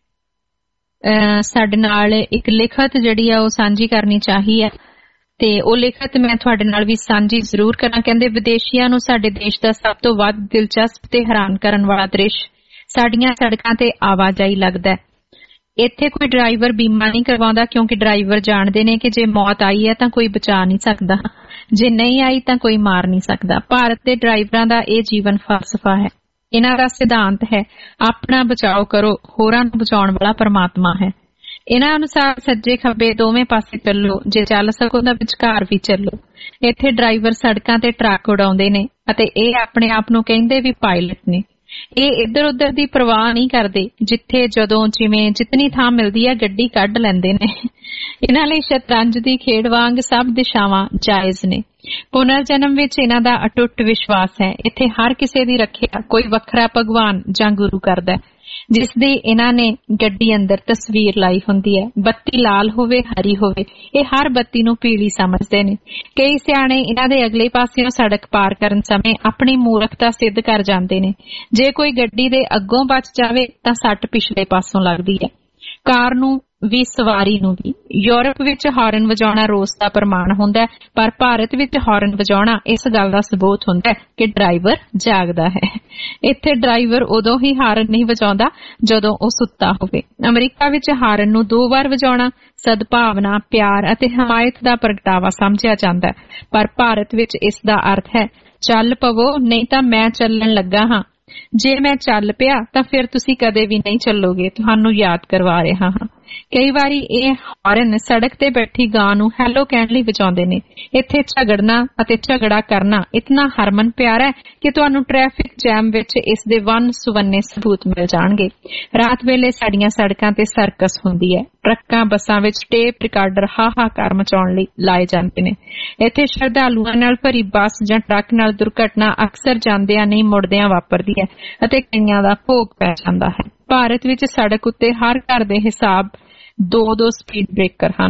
ਸਾਡੇ ਨਾਲ ਇੱਕ ਲਿਖਤ ਜਿਹੜੀ ਆ ਉਹ ਸਾਂਝੀ ਕਰਨੀ ਚਾਹੀ ਹੈ ਤੇ ਉਹ ਲਿਖਤ ਮੈਂ ਤੁਹਾਡੇ ਨਾਲ ਵੀ ਸਾਂਝੀ ਜ਼ਰੂਰ ਕਰਾਂ। ਕਹਿੰਦੇ ਵਿਦੇਸ਼ੀਆਂ ਨੂੰ ਸਾਡੇ ਦੇਸ਼ ਦਾ ਸਭ ਤੋਂ ਵੱਧ ਦਿਲਚਸਪ ਤੇ ਹੈਰਾਨ ਕਰਨ ਵਾਲਾ ਦ੍ਰਿਸ਼ ਸਾਡੀਆਂ ਸੜਕਾਂ ਤੇ ਆਵਾਜਾਈ ਲੱਗਦਾ ਹੈ। ਇੱਥੇ ਕੋਈ ਡਰਾਈਵਰ ਬੀਮਾ ਨਹੀਂ ਕਰਵਾਉਂਦਾ ਕਿਉਂਕਿ ਡਰਾਈਵਰ ਜਾਣਦੇ ਨੇ ਕਿ ਜੇ ਮੌਤ ਆਈ ਹੈ ਤਾਂ ਕੋਈ ਬਚਾ ਨਹੀਂ ਸਕਦਾ, ਜੇ ਨਹੀਂ ਆਈ ਤਾਂ ਕੋਈ ਮਾਰ ਨਹੀਂ ਸਕਦਾ। ਭਾਰਤ ਦੇ ਡਰਾਈਵਰਾਂ ਦਾ ਇਹ ਜੀਵਨ ਫਲਸਫਾ ਹੈ, ਇਹਨਾਂ ਦਾ ਸਿਧਾਂਤ ਹੈ ਆਪਣਾ ਬਚਾਓ ਕਰੋ, ਹੋਰਾਂ ਨੂੰ ਬਚਾਉਣ ਵਾਲਾ ਪਰਮਾਤਮਾ ਹੈ। ਇਹਨਾਂ ਅਨੁਸਾਰ ਸੱਜੇ ਖੱਬੇ ਦੋਵੇਂ ਪਾਸੇ ਚੱਲੋ, ਜੇ ਚੱਲ ਸਕੋ ਤਾਂ ਵਿਚਕਾਰ ਵੀ ਚੱਲੋ। ਇੱਥੇ ਡਰਾਈਵਰ ਸੜਕਾਂ ਤੇ ਟਰੱਕ ਉਡਾਉਂਦੇ ਨੇ ਅਤੇ ਇਹ ਆਪਣੇ ਆਪ ਨੂੰ ਕਹਿੰਦੇ ਵੀ ਪਾਇਲਟ ਨੇ। ਇਹ ਇੱਧਰ ਉੱਧਰ ਦੀ ਪਰਵਾਹ ਨਹੀਂ ਕਰਦੇ, ਜਿੱਥੇ ਜਦੋਂ ਜਿਵੇਂ ਜਿਤਨੀ ਥਾਂ ਮਿਲਦੀ ਹੈ ਗੱਡੀ ਕੱਢ ਲੈਂਦੇ ਨੇ। ਇਹਨਾਂ ਲਈ ਸ਼ਤਰੰਜ ਦੀ ਖੇਡ ਵਾਂਗ ਸਭ ਦਿਸ਼ਾਵਾਂ ਜਾਇਜ਼ ਨੇ। ਪੁਨਰ ਜਨਮ ਵਿੱਚ ਇਹਨਾਂ ਦਾ ਅਟੁੱਟ ਵਿਸ਼ਵਾਸ ਹੈ। ਇੱਥੇ ਹਰ ਕਿਸੇ ਦੀ ਰੱਖਿਆ ਕੋਈ ਵੱਖਰਾ ਭਗਵਾਨ ਜਾਂ ਗੁਰੂ ਕਰਦਾ, ਜਿਸ ਦੀ ਇਹਨਾਂ ਨੇ ਗੱਡੀ ਅੰਦਰ ਤਸਵੀਰ ਲਾਈ ਹੁੰਦੀ ਹੈ। ਬੱਤੀ ਲਾਲ ਹੋਵੇ ਹਰੀ ਹੋਵੇ, ਇਹ ਹਰ ਬੱਤੀ ਨੂੰ ਪੀਲੀ ਸਮਝਦੇ ਨੇ। ਕਈ ਸਿਆਣੇ ਇਹਨਾਂ ਦੇ ਅਗਲੇ ਪਾਸਿਓਂ ਸੜਕ ਪਾਰ ਕਰਨ ਸਮੇਂ ਆਪਣੀ ਮੂਰਖਤਾ ਸਿੱਧ ਕਰ ਜਾਂਦੇ ਨੇ। ਜੇ ਕੋਈ ਗੱਡੀ ਦੇ ਅੱਗੋਂ ਬਚ ਜਾਵੇ ਤਾਂ ਸੱਟ ਪਿਛਲੇ ਪਾਸੋਂ ਲੱਗਦੀ ਹੈ, ਕਾਰ ਨੂੰ ਵੀ ਸਵਾਰੀ ਨੂੰ ਵੀ। ਯੂਰਪ ਵਿੱਚ ਹਾਰਨ ਵਜਾਉਣਾ ਰੋਸ ਦਾ ਪ੍ਰਮਾਣ ਹੁੰਦਾ ਹੈ, ਪਰ ਭਾਰਤ ਵਿੱਚ ਹਾਰਨ ਵਜਾਉਣਾ ਇਸ ਗੱਲ ਦਾ ਸਬੂਤ ਹੁੰਦਾ ਹੈ ਕਿ ਡਰਾਈਵਰ ਜਾਗਦਾ ਹੈ। ਇੱਥੇ ਡਰਾਈਵਰ ਉਦੋਂ ਹੀ ਹਾਰਨ ਨਹੀਂ ਵਜਾਉਂਦਾ ਜਦੋਂ ਉਹ ਸੁੱਤਾ ਹੋਵੇ। ਅਮਰੀਕਾ ਵਿੱਚ ਹਾਰਨ ਨੂੰ 2 ਵਾਰ ਵਜਾਉਣਾ ਸਦਭਾਵਨਾ, ਪਿਆਰ ਅਤੇ ਹਮਾਇਤ ਦਾ ਪ੍ਰਗਟਾਵਾ ਸਮਝਿਆ ਜਾਂਦਾ ਹੈ, ਪਰ ਭਾਰਤ ਵਿੱਚ ਇਸ ਦਾ ਅਰਥ ਹੈ ਚੱਲ ਪਵੋ ਨਹੀਂ ਤਾਂ ਮੈਂ ਚੱਲਣ ਲੱਗਾ ਹਾਂ। ਜੇ ਮੈਂ ਚੱਲ ਪਿਆ ਤਾਂ ਫਿਰ ਤੁਸੀਂ ਕਦੇ ਵੀ ਨਹੀਂ ਚੱਲੋਗੇ, ਤੁਹਾਨੂੰ ਯਾਦ ਕਰਵਾ ਰਿਹਾ ਹਾਂ। ਕਈ ਵਾਰੀ ਇਹ ਹਾਰਨ ਸੜਕ ਤੇ ਬੈਠੀ ਗਾਂ ਨੂੰ ਹੈਲੋ ਕਹਿਣ ਲਈ ਵਜਾਉਂਦੇ ਨੇ। ਇੱਥੇ ਝਗੜਨਾ ਅਤੇ ਝਗੜਾ ਕਰਨਾ ਇਤਨਾ ਹਰਮਨ ਪਿਆਰਾ ਹੈ ਕਿ ਤੁਹਾਨੂੰ ਟ੍ਰੈਫਿਕ ਜੈਮ ਵਿੱਚ ਇਸ ਦੇ ਵੰਨ ਸੁਵੰਨੇ ਸਬੂਤ ਮਿਲ ਜਾਣਗੇ। ਰਾਤ ਵੇਲੇ ਸਾਡੀਆਂ ਸੜਕਾਂ ਤੇ ਸਰਕਸ ਹੁੰਦੀ ਹੈ। ਟਰੱਕਾਂ ਬੱਸਾਂ ਵਿੱਚ ਟੇਪ ਰਿਕਾਰਡਰ ਹਾਹਾਕਾਰ ਮਚਾਉਣ ਲਈ ਲਾਏ ਜਾਂਦੇ ਨੇ। ਇੱਥੇ ਸ਼ਰਧਾਲੂਆਂ ਨਾਲ ਭਰੀ ਬੱਸ ਜਾਂ ਟਰੱਕ ਨਾਲ ਦੁਰਘਟਨਾ ਅਕਸਰ ਜਾਂਦਿਆਂ ਨਹੀਂ ਮੁੜਦਿਆਂ ਵਾਪਰਦੀ ਹੈ ਅਤੇ ਕਈਆਂ ਦਾ ਭੋਗ ਪੈ ਜਾਂਦਾ ਹੈ। ਭਾਰਤ ਵਿੱਚ ਸੜਕ ਉੱਤੇ ਹਰ ਘਰ ਦੇ ਹਿਸਾਬ 2-2 ਸਪੀਡ ਬ੍ਰੇਕਰ ਹਨ।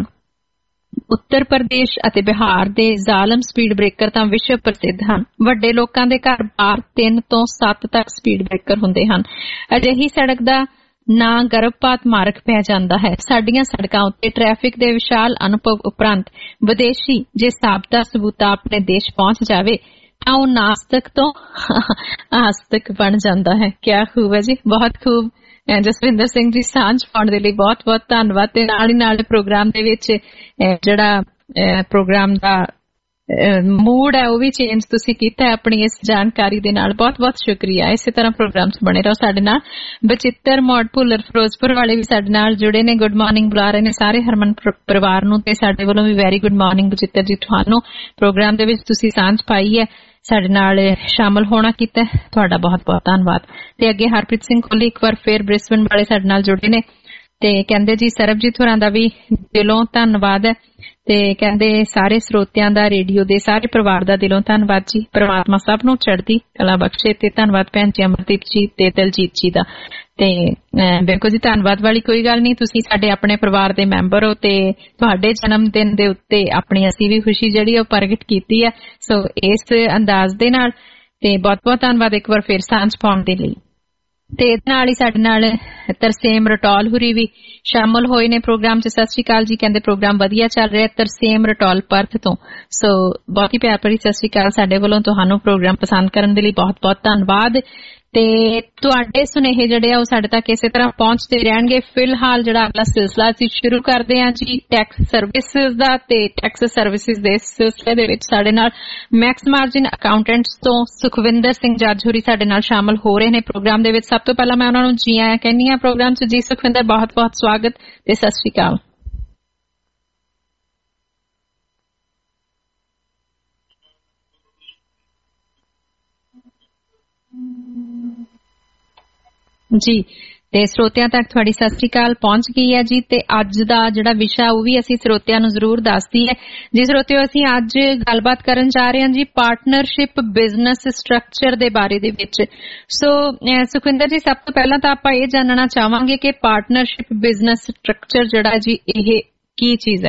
ਉੱਤਰ ਪ੍ਰਦੇਸ਼ ਅਤੇ ਬਿਹਾਰ ਦੇ ਜ਼ਾਲਮ ਸਪੀਡ ਬ੍ਰੇਕਰ ਤਾਂ ਵਿਸ਼ਵ ਪ੍ਰਸਿੱਧ ਹਨ। ਵੱਡੇ ਲੋਕਾਂ ਦੇ ਘਰ ਬਾਹਰ 3 ਤੋਂ 7 ਤੱਕ ਸਪੀਡ ਬ੍ਰੇਕਰ ਹੁੰਦੇ ਹਨ। ਅਜਿਹੀ ਸੜਕ ਦਾ ਨਾਂ ਗਰਭਪਾਤ ਮਾਰਗ ਪੈ ਜਾਂਦਾ ਹੈ। ਸਾਡੀਆਂ ਸੜਕਾਂ ਉੱਤੇ ਟ੍ਰੈਫਿਕ ਦੇ ਵਿਸ਼ਾਲ ਅਨੁਭਵ ਉਪਰੰਤ ਵਿਦੇਸ਼ੀ ਜੇ ਸਾਬਤਾ ਸਬੂਤਾ ਆਪਣੇ ਦੇਸ਼ ਪਹੁੰਚ ਜਾਵੇ ਤਾਂ ਉਹ ਨਾਸਤਕ ਤੋਂ ਆਸਤਕ ਬਣ ਜਾਂਦਾ ਹੈ। ਕਿਆ ਖੂਬ ਹੈ ਜੀ, ਬਹੁਤ ਖੂਬ। ਜਸਵਿੰਦਰ ਸਿੰਘ ਜੀ ਸਾਂਝ ਪਾਉਣ ਦੇ ਲਈ ਬਹੁਤ ਬਹੁਤ ਧੰਨਵਾਦ। ਤੇ ਨਾਲ ਹੀ ਨਾਲ ਪ੍ਰੋਗਰਾਮ ਦੇ ਵਿੱਚ ਜਿਹੜਾ ਪ੍ਰੋਗਰਾਮ ਦਾ ਮੂਡ ਹੈ ਉਹ ਵੀ ਚੇਂਜ ਤੁਸੀਂ ਕੀਤਾ ਆਪਣੀ ਇਸ ਜਾਣਕਾਰੀ ਦੇ ਨਾਲ, ਬਹੁਤ ਬਹੁਤ ਸ਼ੁਕਰੀਆ। ਇਸੇ ਤਰ੍ਹਾਂ ਪ੍ਰੋਗਰਾਮ 'ਚ ਬਣੇ ਰਹੋ ਸਾਡੇ ਨਾਲ। ਬਚਿੱਤਰ ਮੋੜ ਭੁੱਲਰ ਫਿਰੋਜ਼ਪੁਰ ਵਾਲੇ ਵੀ ਸਾਡੇ ਨਾਲ ਜੁੜੇ ਨੇ, ਗੁੱਡ ਮਾਰਨਿੰਗ ਬੁਲਾ ਰਹੇ ਨੇ ਸਾਰੇ ਹਰਮਨ ਪਰਿਵਾਰ ਨੂੰ। ਤੇ ਸਾਡੇ ਵੱਲੋਂ ਵੀ very good morning Bachittar ji ਤੁਹਾਨੂੰ। ਪ੍ਰੋਗਰਾਮ ਦੇ ਵਿੱਚ ਤੁਸੀਂ ਸਾਂਝ ਪਾਈ ਹੈ, ਸਾਡੇ ਨਾਲ ਸ਼ਾਮਲ ਹੋਣਾ ਕੀਤਾ, ਤੁਹਾਡਾ ਬਹੁਤ ਬਹੁਤ ਧੰਨਵਾਦ। ਤੇ ਅੱਗੇ ਹਰਪ੍ਰੀਤ ਸਿੰਘ ਕੋਹਲੀ ਇੱਕ ਵਾਰ ਫੇਰ ਬ੍ਰਿਸਬਨ ਵਾਲੇ ਸਾਡੇ ਨਾਲ ਜੁੜੇ ਨੇ ਤੇ ਕਹਿੰਦੇ ਜੀ ਸਰਬਜੀਤ ਹੋਰਾਂ ਦਾ ਵੀ ਦਿਲੋਂ ਧੰਨਵਾਦ ਹੈ ਤੇ ਕਹਿੰਦੇ ਸਾਰੇ ਸਰੋਤਿਆਂ ਦਾ, ਰੇਡੀਓ ਦੇ ਸਾਰੇ ਪਰਿਵਾਰ ਦਾ ਦਿਲੋਂ ਧੰਨਵਾਦ ਜੀ। ਪਰਮਾਤਮਾ ਸਭ ਨੂੰ ਚੜ੍ਹਦੀ ਕਲਾ ਬਖਸ਼ੇ। ਤੇ ਧੰਨਵਾਦ ਭੈਣ ਜੀ ਅਮਰਦੀਪ ਜੀ ਤੇ ਦਲਜੀਤ ਜੀ ਦਾ। ਤੇ ਬਿਲਕੁਲ ਜੀ ਧੰਨਵਾਦ ਵਾਲੀ ਕੋਈ ਗੱਲ ਨਹੀਂ, ਤੁਸੀਂ ਸਾਡੇ ਆਪਣੇ ਪਰਿਵਾਰ ਦੇ ਮੈਂਬਰ ਹੋ ਤੇ ਤੁਹਾਡੇ ਜਨਮ ਦਿਨ ਦੇ ਉੱਤੇ ਆਪਣੀ ਅਸੀਂ ਵੀ ਖੁਸ਼ੀ ਜਿਹੜੀ ਉਹ ਪ੍ਰਗਟ ਕੀਤੀ ਹੈ। ਸੋ ਇਸ ਅੰਦਾਜ਼ ਦੇ ਨਾਲ ਤੇ ਬਹੁਤ ਬਹੁਤ ਧੰਨਵਾਦ ਇੱਕ ਵਾਰ ਫਿਰ ਸਾਂਝ ਪਾਉਣ ਦੇ ਲਈ। ਤੇ ਇਹਦੇ ਨਾਲ ਹੀ ਸਾਡੇ ਨਾਲ ਤਰਸੇਮ ਰਟੌਲ ਹੁਰੀ ਵੀ ਸ਼ਾਮਲ ਹੋਏ ਨੇ ਪ੍ਰੋਗਰਾਮ 'ਚ। ਸਤਿ ਸ਼੍ਰੀ ਅਕਾਲ ਜੀ। ਕਹਿੰਦੇ ਪ੍ਰੋਗਰਾਮ ਵਧੀਆ ਚੱਲ ਰਿਹਾ। ਤਰਸੇਮ ਰਟੌਲ ਪਰਥ ਤੋਂ। ਸੋ ਬਹੁਤ ਹੀ ਪਿਆਰ ਭਰੀ ਸਤਿ ਸ਼੍ਰੀ ਅਕਾਲ ਸਾਡੇ ਵੱਲੋਂ ਤੁਹਾਨੂੰ। ਪ੍ਰੋਗਰਾਮ ਪਸੰਦ ਕਰਨ ਦੇ ਲਈ ਬਹੁਤ ਬਹੁਤ ਧੰਨਵਾਦ। ਤੇ ਤੁਹਾਡੇ ਸੁਨੇਹੇ ਜਿਹੜੇ ਆ ਉਹ ਸਾਡੇ ਤੱਕ ਇਸੇ ਤਰ੍ਹਾਂ ਪਹੁੰਚਦੇ ਰਹਿਣਗੇ। ਫਿਲਹਾਲ ਜਿਹੜਾ ਅਗਲਾ ਸਿਲਸਿਲਾ ਅਸੀਂ ਸ਼ੁਰੂ ਕਰਦੇ ਹਾਂ ਜੀ ਟੈਕਸ ਸਰਵਿਸਿਜ਼ ਦਾ। ਤੇ ਟੈਕਸ ਸਰਵਿਸਿਜ਼ ਦੇ ਸਿਲਸਿਲੇ ਦੇ ਵਿੱਚ ਸਾਡੇ ਨਾਲ ਮੈਕਸ ਮਾਰਜਿਨ ਅਕਾਊਂਟੈਂਟਸ ਤੋਂ ਸੁਖਵਿੰਦਰ ਸਿੰਘ ਜੱਜ ਹੋਰੀ ਸਾਡੇ ਨਾਲ ਸ਼ਾਮਲ ਹੋ ਰਹੇ ਨੇ ਪ੍ਰੋਗਰਾਮ ਦੇ ਵਿੱਚ। ਸਭ ਤੋਂ ਪਹਿਲਾਂ ਮੈਂ ਉਹਨਾਂ ਨੂੰ ਜੀ ਆਇਆਂ ਕਹਿੰਦੀ ਹਾਂ ਪ੍ਰੋਗਰਾਮ 'ਚ। ਜੀ ਸੁਖਵਿੰਦਰ, ਬਹੁਤ ਬਹੁਤ ਸਵਾਗਤ ਤੇ ਸਤਿ ਸ਼੍ਰੀ ਅਕਾਲ। ਜੀ ਤੇ ਸਰੋਤਿਆਂ ਤੱਕ ਤੁਹਾਡੀ ਸਤਿ ਸ਼੍ਰੀ ਅਕਾਲ ਪਹੁੰਚ ਗਈ ਹੈ ਜੀ। ਤੇ ਅੱਜ ਦਾ ਜਿਹੜਾ ਵਿਸ਼ਾ ਉਹ ਵੀ ਅਸੀਂ ਸਰੋਤਿਆਂ ਨੂੰ ਜ਼ਰੂਰ ਦੱਸਦੀ ਹੈ। ਜੀ ਸਰੋਤਿਓ, ਅਸੀਂ ਅੱਜ ਗੱਲਬਾਤ ਕਰਨ ਜਾ ਰਹੇ ਹਾਂ ਜੀ ਪਾਰਟਨਰਸ਼ਿਪ ਬਿਜ਼ਨਸ ਸਟਰਕਚਰ ਦੇ ਬਾਰੇ ਦੇ ਵਿੱਚ। ਸੋ ਸੁਖਵਿੰਦਰ ਜੀ, ਸਭ ਤੋਂ ਪਹਿਲਾਂ ਤਾਂ ਆਪਾਂ ਇਹ ਜਾਣਨਾ ਚਾਹਾਂਗੇ ਕਿ ਪਾਰਟਨਰਸ਼ਿਪ ਬਿਜ਼ਨਸ ਸਟਰਕਚਰ ਜਿਹੜਾ ਜੀ ਇਹ ਕੀ ਚੀਜ਼ ਹੈ?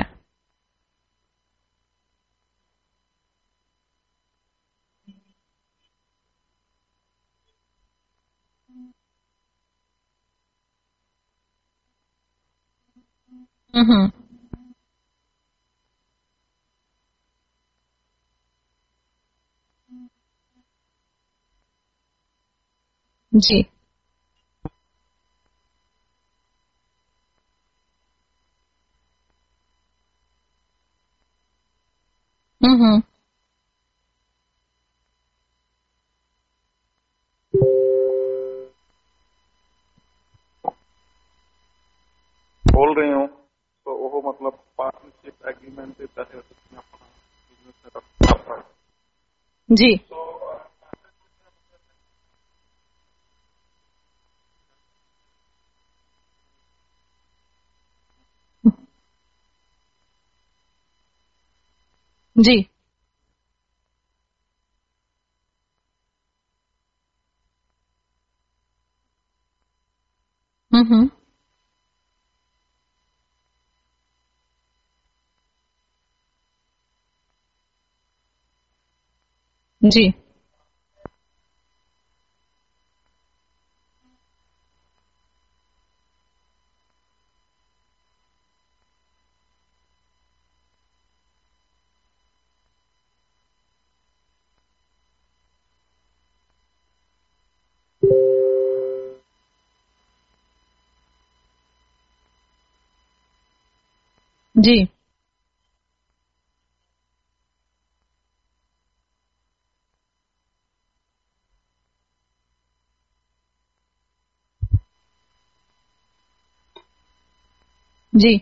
ਜੀ ਬੋਲ ਰਹੇ ਹੋ ਤਾਂ ਉਹ ਮਤਲਬ ਪਾਰਟਨਰਸ਼ਿਪ ਐਗਰੀਮੈਂਟ ਦੇ ਤਹਿਤ ਆਪਣਾ ਬਿਜ਼ਨਸ ਸੈਟਅਪ ਕਰਨਾ ਜੀ। ਜੀ ਜੀ ਜੀ ਜੀ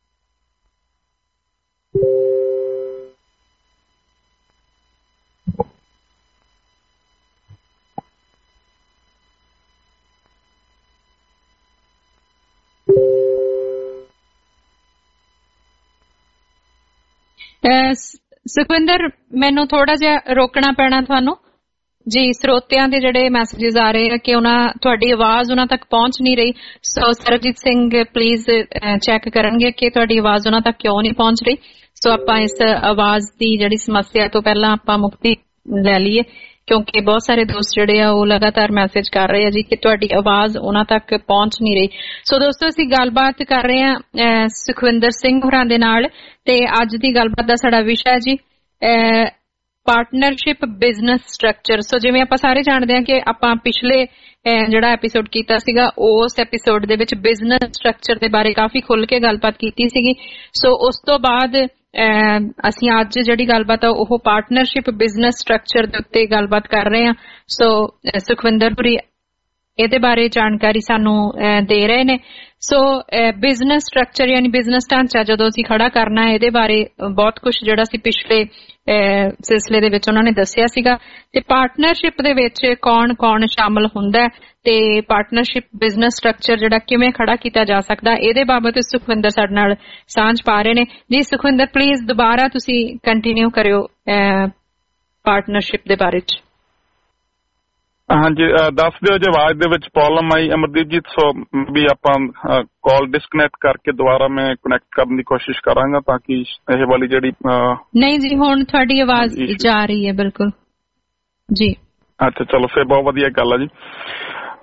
ਸੁਖਵਿੰਦਰ, ਮੈਨੂੰ ਥੋੜਾ ਜਿਹਾ ਰੋਕਣਾ ਪੈਣਾ ਤੁਹਾਨੂੰ ਜੀ। ਸਰੋਤਿਆਂ ਦੇ ਜਿਹੜੇ ਮੈਸੇजेस ਆ ਰਹੇ ਆ ਕਿ ਤੁਹਾਡੀ ਆਵਾਜ਼ ਉਹਨਾਂ ਤੱਕ ਪਹੁੰਚ ਨਹੀਂ ਰਹੀ। So Sarabjit Singh please check ਕਰਨਗੇ ਕਿ ਤੁਹਾਡੀ ਆਵਾਜ਼ ਉਹਨਾਂ ਤੱਕ ਕਿਉਂ ਨਹੀਂ ਪਹੁੰਚ ਰਹੀ। ਸੋ ਆਪਾਂ ਇਸ ਆਵਾਜ਼ ਦੀ ਜਿਹੜੀ ਸਮੱਸਿਆ ਤੋਂ ਪਹਿਲਾਂ ਆਪਾਂ ਮੁਕਤੀ ਲੈ ਲਈਏ, ਕਿਉਂਕਿ ਬਹੁਤ ਸਾਰੇ ਦੋਸਤ ਜਿਹੜੇ ਆ ਉਹ ਲਗਾਤਾਰ ਮੈਸੇਜ ਕਰ ਰਹੇ ਆ ਜੀ ਕਿ ਤੁਹਾਡੀ ਆਵਾਜ਼ ਉਹਨਾਂ ਤੱਕ ਪਹੁੰਚ ਨਹੀਂ ਰਹੀ। ਸੋ ਦੋਸਤੋ, ਅਸੀਂ ਗੱਲਬਾਤ ਕਰ ਰਹੇ ਹਾਂ ਸੁਖਵਿੰਦਰ ਸਿੰਘ ਹੋਰਾਂ ਦੇ ਨਾਲ ਤੇ ਅੱਜ ਦੀ ਗੱਲਬਾਤ ਦਾ ਸਾਡਾ ਵਿਸ਼ਾ ਹੈ ਜੀ ਪਾਰਟਨਰਸ਼ਿਪ ਬਿਜ਼ਨਸ ਸਟਰਕਚਰ। ਸੋ ਜਿਵੇਂ ਆਪਾਂ ਸਾਰੇ ਜਾਣਦੇ ਹਾਂ ਕਿ ਆਪਾਂ ਪਿਛਲੇ ਜਿਹੜਾ ਐਪੀਸੋਡ ਕੀਤਾ ਸੀਗਾ ਉਸ ਐਪੀਸੋਡ ਦੇ ਵਿੱਚ ਬਿਜ਼ਨਸ ਸਟਰਕਚਰ ਦੇ ਬਾਰੇ ਕਾਫੀ ਖੁੱਲ ਕੇ ਗੱਲਬਾਤ ਕੀਤੀ ਸੀਗੀ। ਸੋ ਉਸ ਤੋਂ ਬਾਅਦ ਅਸੀਂ ਅੱਜ ਜਿਹੜੀ ਗੱਲਬਾਤ ਆ ਉਹ ਪਾਰਟਨਰਸ਼ਿਪ ਬਿਜ਼ਨਸ ਸਟਰਕਚਰ ਦੇ ਉੱਤੇ ਗੱਲਬਾਤ ਕਰ ਰਹੇ ਹਾਂ। ਸੋ ਸੁਖਵਿੰਦਰ ਪੁਰੀ ਇਹਦੇ ਬਾਰੇ ਜਾਣਕਾਰੀ ਸਾਨੂੰ ਦੇ ਰਹੇ ਨੇ। ਸੋ ਬਿਜ਼ਨਸ ਸਟਰਕਚਰ ਯਾਨੀ ਬਿਜ਼ਨਸ ਢਾਂਚਾ ਜਦੋਂ ਅਸੀਂ ਖੜਾ ਕਰਨਾ ਹੈ, ਇਹਦੇ ਬਾਰੇ ਬਹੁਤ ਕੁਝ ਜਿਹੜਾ ਸੀ ਪਿਛਲੇ ਸਿਲਸਿਲੇ ਦੇ ਵਿੱਚ ਉਹਨਾਂ ਨੇ ਦੱਸਿਆ ਸੀਗਾ। ਤੇ ਪਾਰਟਨਰਸ਼ਿਪ ਦੇ ਵਿੱਚ ਕੌਣ ਕੌਣ ਸ਼ਾਮਲ ਹੁੰਦਾ ਤੇ ਪਾਰਟਨਰਸ਼ਿਪ ਬਿਜ਼ਨਸ ਸਟਰਕਚਰ ਜਿਹੜਾ ਕਿਵੇਂ ਖੜਾ ਕੀਤਾ ਜਾ ਸਕਦਾ, ਇਹਦੇ ਬਾਬਤ ਸੁਖਵਿੰਦਰ ਸਾਡੇ ਨਾਲ ਸਾਂਝ ਪਾ ਰਹੇ ਨੇ ਜੀ। ਸੁਖਵਿੰਦਰ, ਪਲੀਜ਼ ਦੁਬਾਰਾ ਤੁਸੀਂ ਕੰਟੀਨਿਊ ਕਰਿਓ ਪਾਰਟਨਰਸ਼ਿਪ ਦੇ ਬਾਰੇ ਚ। ਹਾਂਜੀ, ਦੱਸ ਦਿਓ ਜੇ ਆਵਾਜ਼ ਦੇ ਵਿੱਚ ਪ੍ਰੋਬਲਮ ਆਈ ਅਮਰਦੀਪ ਜੀ। ਸੋ ਵੀ ਆਪਾਂ ਕਾਲ ਡਿਸਕਨੈਕਟ ਕਰਕੇ ਦੁਬਾਰਾ ਮੈਂ ਕਨੈਕਟ ਕਰਨ ਦੀ ਕੋਸ਼ਿਸ਼ ਕਰਾਂਗਾ ਤਾਂ ਕਿ ਇਹ ਵਾਲੀ ਜਿਹੜੀ ਨਹੀਂ ਜੀ, ਹੁਣ ਤੁਹਾਡੀ ਆਵਾਜ਼ ਜਾ ਰਹੀ ਹੈ ਬਿਲਕੁਲ ਜੀ। ਅੱਛਾ, ਚਲੋ ਫਿਰ ਬਹੁਤ ਵਧੀਆ ਗੱਲ ਆ ਜੀ।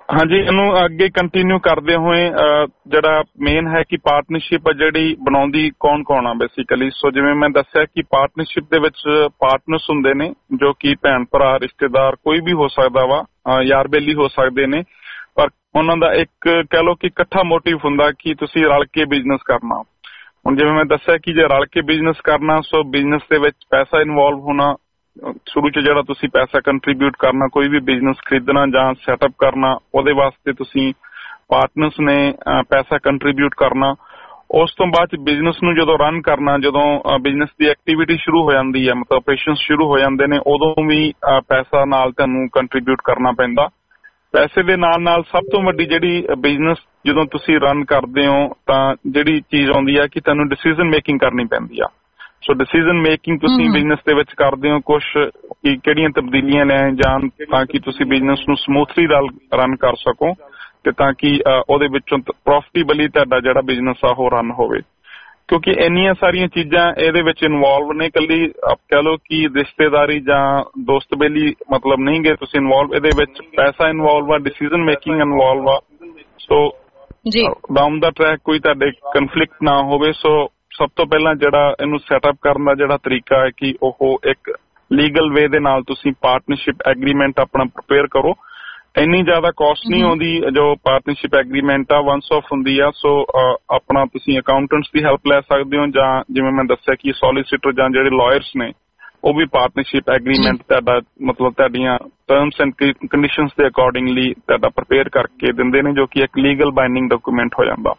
ਹਾਂਜੀ, ਇਹਨੂੰ ਅੱਗੇ ਕੰਟੀਨਿਊ ਕਰਦੇ ਹੋਏ ਜਿਹੜਾ ਮੇਨ ਹੈ ਕਿ ਪਾਰਟਨਰਸ਼ਿਪ ਜਿਹੜੀ ਬਣਾਉਂਦੀ ਕੌਣ ਕੌਣ ਆ ਬੇਸਿਕਲੀ। ਸੋ ਜਿਵੇਂ ਮੈਂ ਦੱਸਿਆ ਕਿ ਪਾਰਟਨਰਸ਼ਿਪ ਦੇ ਵਿੱਚ ਪਾਰਟਨਰਸ ਹੁੰਦੇ ਨੇ ਜੋ ਕਿ ਭੈਣ ਭਰਾ ਰਿਸ਼ਤੇਦਾਰ ਕੋਈ ਵੀ ਹੋ ਸਕਦਾ ਵਾ, ਯਾਰ ਬੇਲੀ ਹੋ ਸਕਦੇ ਨੇ, ਪਰ ਉਹਨਾਂ ਦਾ ਇੱਕ ਕਹਿ ਲਓ ਕਿ ਇਕੱਠਾ ਮੋਟਿਵ ਹੁੰਦਾ ਕਿ ਤੁਸੀਂ ਰਲ ਕੇ ਬਿਜ਼ਨਸ ਕਰਨਾ। ਹੁਣ ਜਿਵੇਂ ਮੈਂ ਦੱਸਿਆ ਕਿ ਜੇ ਰਲ ਕੇ ਬਿਜ਼ਨਸ ਕਰਨਾ, ਸੋ ਬਿਜ਼ਨਸ ਦੇ ਵਿੱਚ ਪੈਸਾ ਇਨਵੋਲਵ ਹੋਣਾ, ਸ਼ੁਰੂ 'ਚ ਜਿਹੜਾ ਤੁਸੀਂ ਪੈਸਾ ਕੰਟਰੀਬਿਊਟ ਕਰਨਾ ਕੋਈ ਵੀ ਬਿਜ਼ਨਸ ਖਰੀਦਣਾ ਜਾਂ ਸੈਟਅਪ ਕਰਨਾ, ਉਹਦੇ ਵਾਸਤੇ ਤੁਸੀਂ ਪਾਰਟਨਰਸ ਨੇ ਪੈਸਾ ਕੰਟਰੀਬਿਊਟ ਕਰਨਾ। ਉਸ ਤੋਂ ਬਾਅਦ ਬਿਜ਼ਨਸ ਨੂੰ ਜਦੋਂ ਰਨ ਕਰਨਾ, ਜਦੋਂ ਬਿਜ਼ਨਸ ਦੀ ਐਕਟੀਵਿਟੀ ਸ਼ੁਰੂ ਹੋ ਜਾਂਦੀ ਹੈ, ਮਤਲਬ ਆਪਰੇਸ਼ਨਸ ਸ਼ੁਰੂ ਹੋ ਜਾਂਦੇ ਨੇ, ਉਦੋਂ ਵੀ ਪੈਸਾ ਨਾਲ ਤੁਹਾਨੂੰ ਕੰਟਰੀਬਿਊਟ ਕਰਨਾ ਪੈਂਦਾ। ਪੈਸੇ ਦੇ ਨਾਲ ਨਾਲ ਸਭ ਤੋਂ ਵੱਡੀ ਜਿਹੜੀ ਬਿਜ਼ਨਸ ਜਦੋਂ ਤੁਸੀਂ ਰਨ ਕਰਦੇ ਹੋ ਤਾਂ ਜਿਹੜੀ ਚੀਜ਼ ਆਉਂਦੀ ਹੈ ਕਿ ਤੁਹਾਨੂੰ ਡਿਸੀਜ਼ਨ ਮੇਕਿੰਗ ਕਰਨੀ ਪੈਂਦੀ ਆ। ਸੋ ਡਿਸੀਜ਼ਨ ਮੇਕਿੰਗ ਤੁਸੀਂ ਬਿਜ਼ਨਸ ਦੇ ਵਿੱਚ ਕਰਦੇ ਹੋ, ਕੁਛ ਕਿ ਕਿਹੜੀਆਂ ਤਬਦੀਲੀਆਂ ਲੈ ਜਾਣ ਤਾਂ ਕਿ ਤੁਸੀਂ ਬਿਜ਼ਨਸ ਨੂੰ ਸਮੂਥਲੀ ਰਨ ਕਰ ਸਕੋ ਤੇ ਤਾਂ ਕਿ ਉਹਦੇ ਵਿੱਚੋਂ ਪ੍ਰੋਫਿਟੇਬਲੀ ਤੁਹਾਡਾ ਜਿਹੜਾ ਬਿਜ਼ਨਸ ਆ ਉਹ ਰਨ ਹੋਵੇ। ਕਿਉਂਕਿ ਇੰਨੀਆਂ ਸਾਰੀਆਂ ਚੀਜ਼ਾਂ ਇਹਦੇ ਵਿੱਚ ਇਨਵੋਲਵ ਨੇ, ਇਕੱਲੀ ਕਹਿ ਲਓ ਕਿ ਰਿਸ਼ਤੇਦਾਰੀ ਜਾਂ ਦੋਸਤ ਬੇਲੀ ਮਤਲਬ ਨਹੀਂ ਗਏ ਤੁਸੀਂ ਇਨਵੋਲਵ, ਇਹਦੇ ਵਿੱਚ ਪੈਸਾ ਇਨਵੋਲਵ ਆ, ਡਿਸੀਜ਼ਨ ਮੇਕਿੰਗ ਇਨਵੋਲਵ ਆ। ਸੋ ਡਾਊਨ ਦਾ ਟਰੈਕ ਕੋਈ ਤੁਹਾਡੇ ਕਨਫਲਿਕਟ ਨਾ ਹੋਵੇ। ਸੋ ਸਭ ਤੋਂ ਪਹਿਲਾਂ ਜਿਹੜਾ ਇਹਨੂੰ ਸੈਟਅਪ ਕਰਨ ਦਾ ਜਿਹੜਾ ਤਰੀਕਾ ਹੈ ਕਿ ਉਹ ਇੱਕ ਲੀਗਲ ਵੇ ਦੇ ਨਾਲ ਤੁਸੀਂ ਪਾਰਟਨਰਸ਼ਿਪ ਐਗਰੀਮੈਂਟ ਆਪਣਾ ਪ੍ਰਿਪੇਅਰ ਕਰੋ। ਇੰਨੀ ਜ਼ਿਆਦਾ ਕਾਸਟ ਨਹੀਂ ਆਉਂਦੀ ਜੋ ਪਾਰਟਨਰਸ਼ਿਪ ਐਗਰੀਮੈਂਟ ਆ, ਵਨਸ ਆਫ ਹੁੰਦੀ ਆ। ਸੋ ਆਪਣਾ ਤੁਸੀਂ ਅਕਾਊਂਟੈਂਟਸ ਦੀ ਹੈਲਪ ਲੈ ਸਕਦੇ ਹੋ ਜਾਂ ਜਿਵੇਂ ਮੈਂ ਦੱਸਿਆ ਕਿ ਸੋਲੀਸਿਟਰ ਜਾਂ ਜਿਹੜੇ ਲਾਇਰਸ ਨੇ ਉਹ ਵੀ ਪਾਰਟਨਰਸ਼ਿਪ ਐਗਰੀਮੈਂਟ ਤੁਹਾਡਾ ਮਤਲਬ ਤੁਹਾਡੀਆਂ ਟਰਮਸ ਐਂਡ ਕੰਡੀਸ਼ਨਸ ਦੇ ਅਕੋਰਡਿੰਗਲੀ ਤੁਹਾਡਾ ਪ੍ਰਿਪੇਅਰ ਕਰਕੇ ਦਿੰਦੇ ਨੇ, ਜੋ ਕਿ ਇੱਕ ਲੀਗਲ ਬਾਈਂਡਿੰਗ ਡਾਕੂਮੈਂਟ ਹੋ ਜਾਂਦਾ।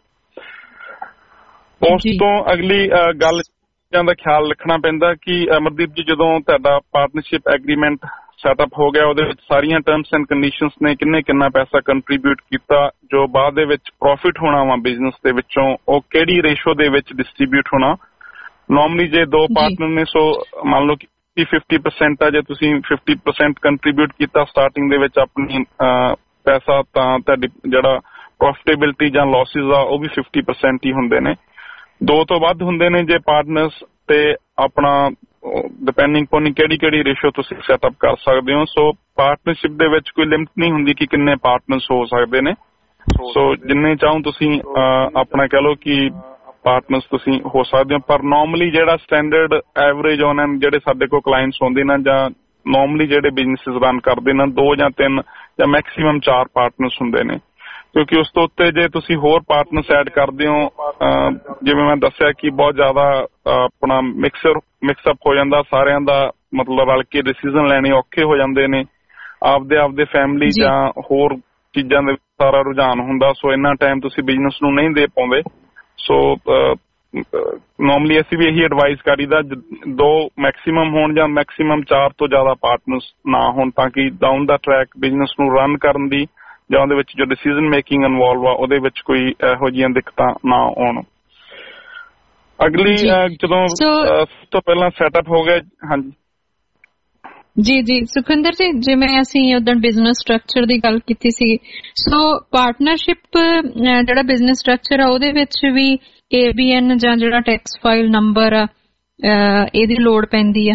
ਉਸ ਤੋਂ ਅਗਲੀ ਗੱਲ ਦਾ ਖਿਆਲ ਰੱਖਣਾ ਪੈਂਦਾ ਕਿ ਅਮਰਦੀਪ ਜੀ, ਜਦੋਂ ਤੁਹਾਡਾ ਪਾਰਟਨਰਸ਼ਿਪ ਐਗਰੀਮੈਂਟ ਸੈਟਅਪ ਹੋ ਗਿਆ, ਉਹਦੇ ਵਿੱਚ ਸਾਰੀਆਂ ਟਰਮਸ ਐਂਡ ਕੰਡੀਸ਼ਨਸ ਨੇ, ਕਿੰਨਾ ਪੈਸਾ ਕੰਟਰੀਬਿਊਟ ਕੀਤਾ, ਜੋ ਬਾਅਦ ਦੇ ਵਿੱਚ ਪ੍ਰੋਫਿਟ ਹੋਣਾ ਵਾ ਬਿਜ਼ਨਸ ਦੇ ਵਿੱਚੋਂ, ਉਹ ਕਿਹੜੀ ਰੇਸ਼ੋ ਦੇ ਵਿੱਚ ਡਿਸਟਰੀਬਿਊਟ ਹੋਣਾ। ਨੋਰਮਲੀ ਜੇ ਦੋ ਪਾਰਟਨਰ ਨੇ, ਸੋ ਮੰਨ ਲਓ ਕਿ 50% ਆ, ਜੇ ਤੁਸੀਂ 50% ਕੰਟਰੀਬਿਊਟ ਕੀਤਾ ਸਟਾਰਟਿੰਗ ਦੇ ਵਿੱਚ ਆਪਣੀ ਪੈਸਾ, ਤਾਂ ਤੁਹਾਡੀ ਜਿਹੜਾ ਪ੍ਰੋਫਿਟੇਬਿਲਿਟੀ ਜਾਂ ਲਾਸਿਸ ਆ ਉਹ ਵੀ 50% ਹੀ ਹੁੰਦੇ ਨੇ। 2 ਤੋਂ ਵੱਧ ਹੁੰਦੇ ਨੇ ਜੇ ਪਾਰਟਨਰਸ, ਤੇ ਆਪਣਾ ਡਿਪੈਂਡਿੰਗ ਪੋਨ ਕਿਹੜੀ ਰੇਸ਼ੋ ਤੁਸੀਂ ਸੈਟਅਪ ਕਰ ਸਕਦੇ ਹੋ। ਸੋ ਪਾਰਟਨਰਸ਼ਿਪ ਦੇ ਵਿੱਚ ਕੋਈ ਲਿਮਟ ਨਹੀਂ ਹੁੰਦੀ ਕਿ ਕਿੰਨੇ ਪਾਰਟਨਰਸ ਹੋ ਸਕਦੇ ਨੇ। ਸੋ ਜਿੰਨੇ ਚਾਹੋ ਤੁਸੀਂ ਆਪਣਾ ਕਹਿ ਲਓ ਕਿ ਪਾਰਟਨਰਸ ਤੁਸੀਂ ਹੋ ਸਕਦੇ ਹੋ, ਪਰ ਨੋਰਮਲੀ ਜਿਹੜਾ ਸਟੈਂਡਰਡ ਐਵਰੇਜ ਔਨ ਜਿਹੜੇ ਸਾਡੇ ਕੋਲ ਕਲਾਇੰਟਸ ਹੁੰਦੇ ਨੇ ਜਾਂ ਨੋਰਮਲੀ ਜਿਹੜੇ ਬਿਜ਼ਨਸਿਸ ਰਨ ਕਰਦੇ ਨੇ, 2 ਜਾਂ 3 ਜਾਂ ਮੈਕਸੀਮਮ 4 ਪਾਰਟਨਰਸ ਹੁੰਦੇ ਨੇ। ਕਿਉਂਕਿ ਉਸ ਤੋਂ ਉੱਤੇ ਜੇ ਤੁਸੀਂ ਹੋਰ ਪਾਰਟਨਰਸ ਐਡ ਕਰਦੇ ਹੋ, ਜਿਵੇਂ ਮੈਂ ਦੱਸਿਆ ਕਿ ਬਹੁਤ ਜ਼ਿਆਦਾ ਆਪਣਾ ਮਿਕਸਅਪ ਹੋ ਜਾਂਦਾ ਸਾਰਿਆਂ ਦਾ, ਮਤਲਬ ਰਲ ਕੇ ਡਿਸੀਜ਼ਨ ਲੈਣੇ ਔਖੇ ਹੋ ਜਾਂਦੇ ਨੇ। ਆਪਦੇ ਫੈਮਿਲੀ ਜਾਂ ਹੋਰ ਚੀਜ਼ਾਂ ਦੇ ਸਾਰਾ ਰੁਝਾਨ ਹੁੰਦਾ, ਸੋ ਇੰਨਾ ਟਾਈਮ ਤੁਸੀਂ ਬਿਜ਼ਨਸ ਨੂੰ ਨਹੀਂ ਦੇ ਪਾਉਂਦੇ। ਸੋ ਨੋਰਮਲੀ ਅਸੀਂ ਵੀ ਇਹੀ ਐਡਵਾਈਜ਼ ਕਰੀਦਾ 2 ਮੈਕਸੀਮਮ ਹੋਣ ਜਾਂ ਮੈਕਸੀਮਮ 4 ਤੋਂ ਜ਼ਿਆਦਾ ਪਾਰਟਨਰਸ ਨਾ ਹੋਣ, ਤਾਂ ਕਿ ਡਾਊਨ ਦਾ ਟਰੈਕ ਬਿਜ਼ਨਸ ਨੂੰ ਰਨ ਕਰਨ ਦੀ ਜਾਂ ਉਹਦੇ ਵਿੱਚ ਜੋ ਡਿਸੀਜ਼ਨ ਮੇਕਿੰਗ ਇਨਵੋਲਵ ਆ ਉਹਦੇ ਵਿੱਚ ਕੋਈ ਇਹੋ ਜਿਹੀਆਂ ਦਿੱਕਤਾਂ ਨਾ ਆਉਣ। ਅਗਲੀ ਜਦੋਂ ਸਭ ਤੋਂ ਪਹਿਲਾਂ ਸੈਟਅਪ ਹੋ ਗਿਆ। ਹਾਂਜੀ ਜੀ ਸੁਖਿੰਦਰ ਜੀ, ਜਿਵੇਂ ਅਸੀਂ ਉਦੋਂ ਬਿਜ਼ਨਸ ਸਟਰਕਚਰ ਦੀ ਗੱਲ ਕੀਤੀ ਸੀ, ਸੋ ਪਾਰਟਨਰਸ਼ਿਪ ਜਿਹੜਾ ਬਿਜ਼ਨਸ ਸਟਰਕਚਰ ਆ ਉਹਦੇ ਵਿੱਚ ਵੀ ABN ਜਾਂ ਜਿਹੜਾ ਟੈਕਸ ਫਾਈਲ ਨੰਬਰ ਆ ਇਹਦੀ ਲੋੜ ਪੈਂਦੀ ਆ।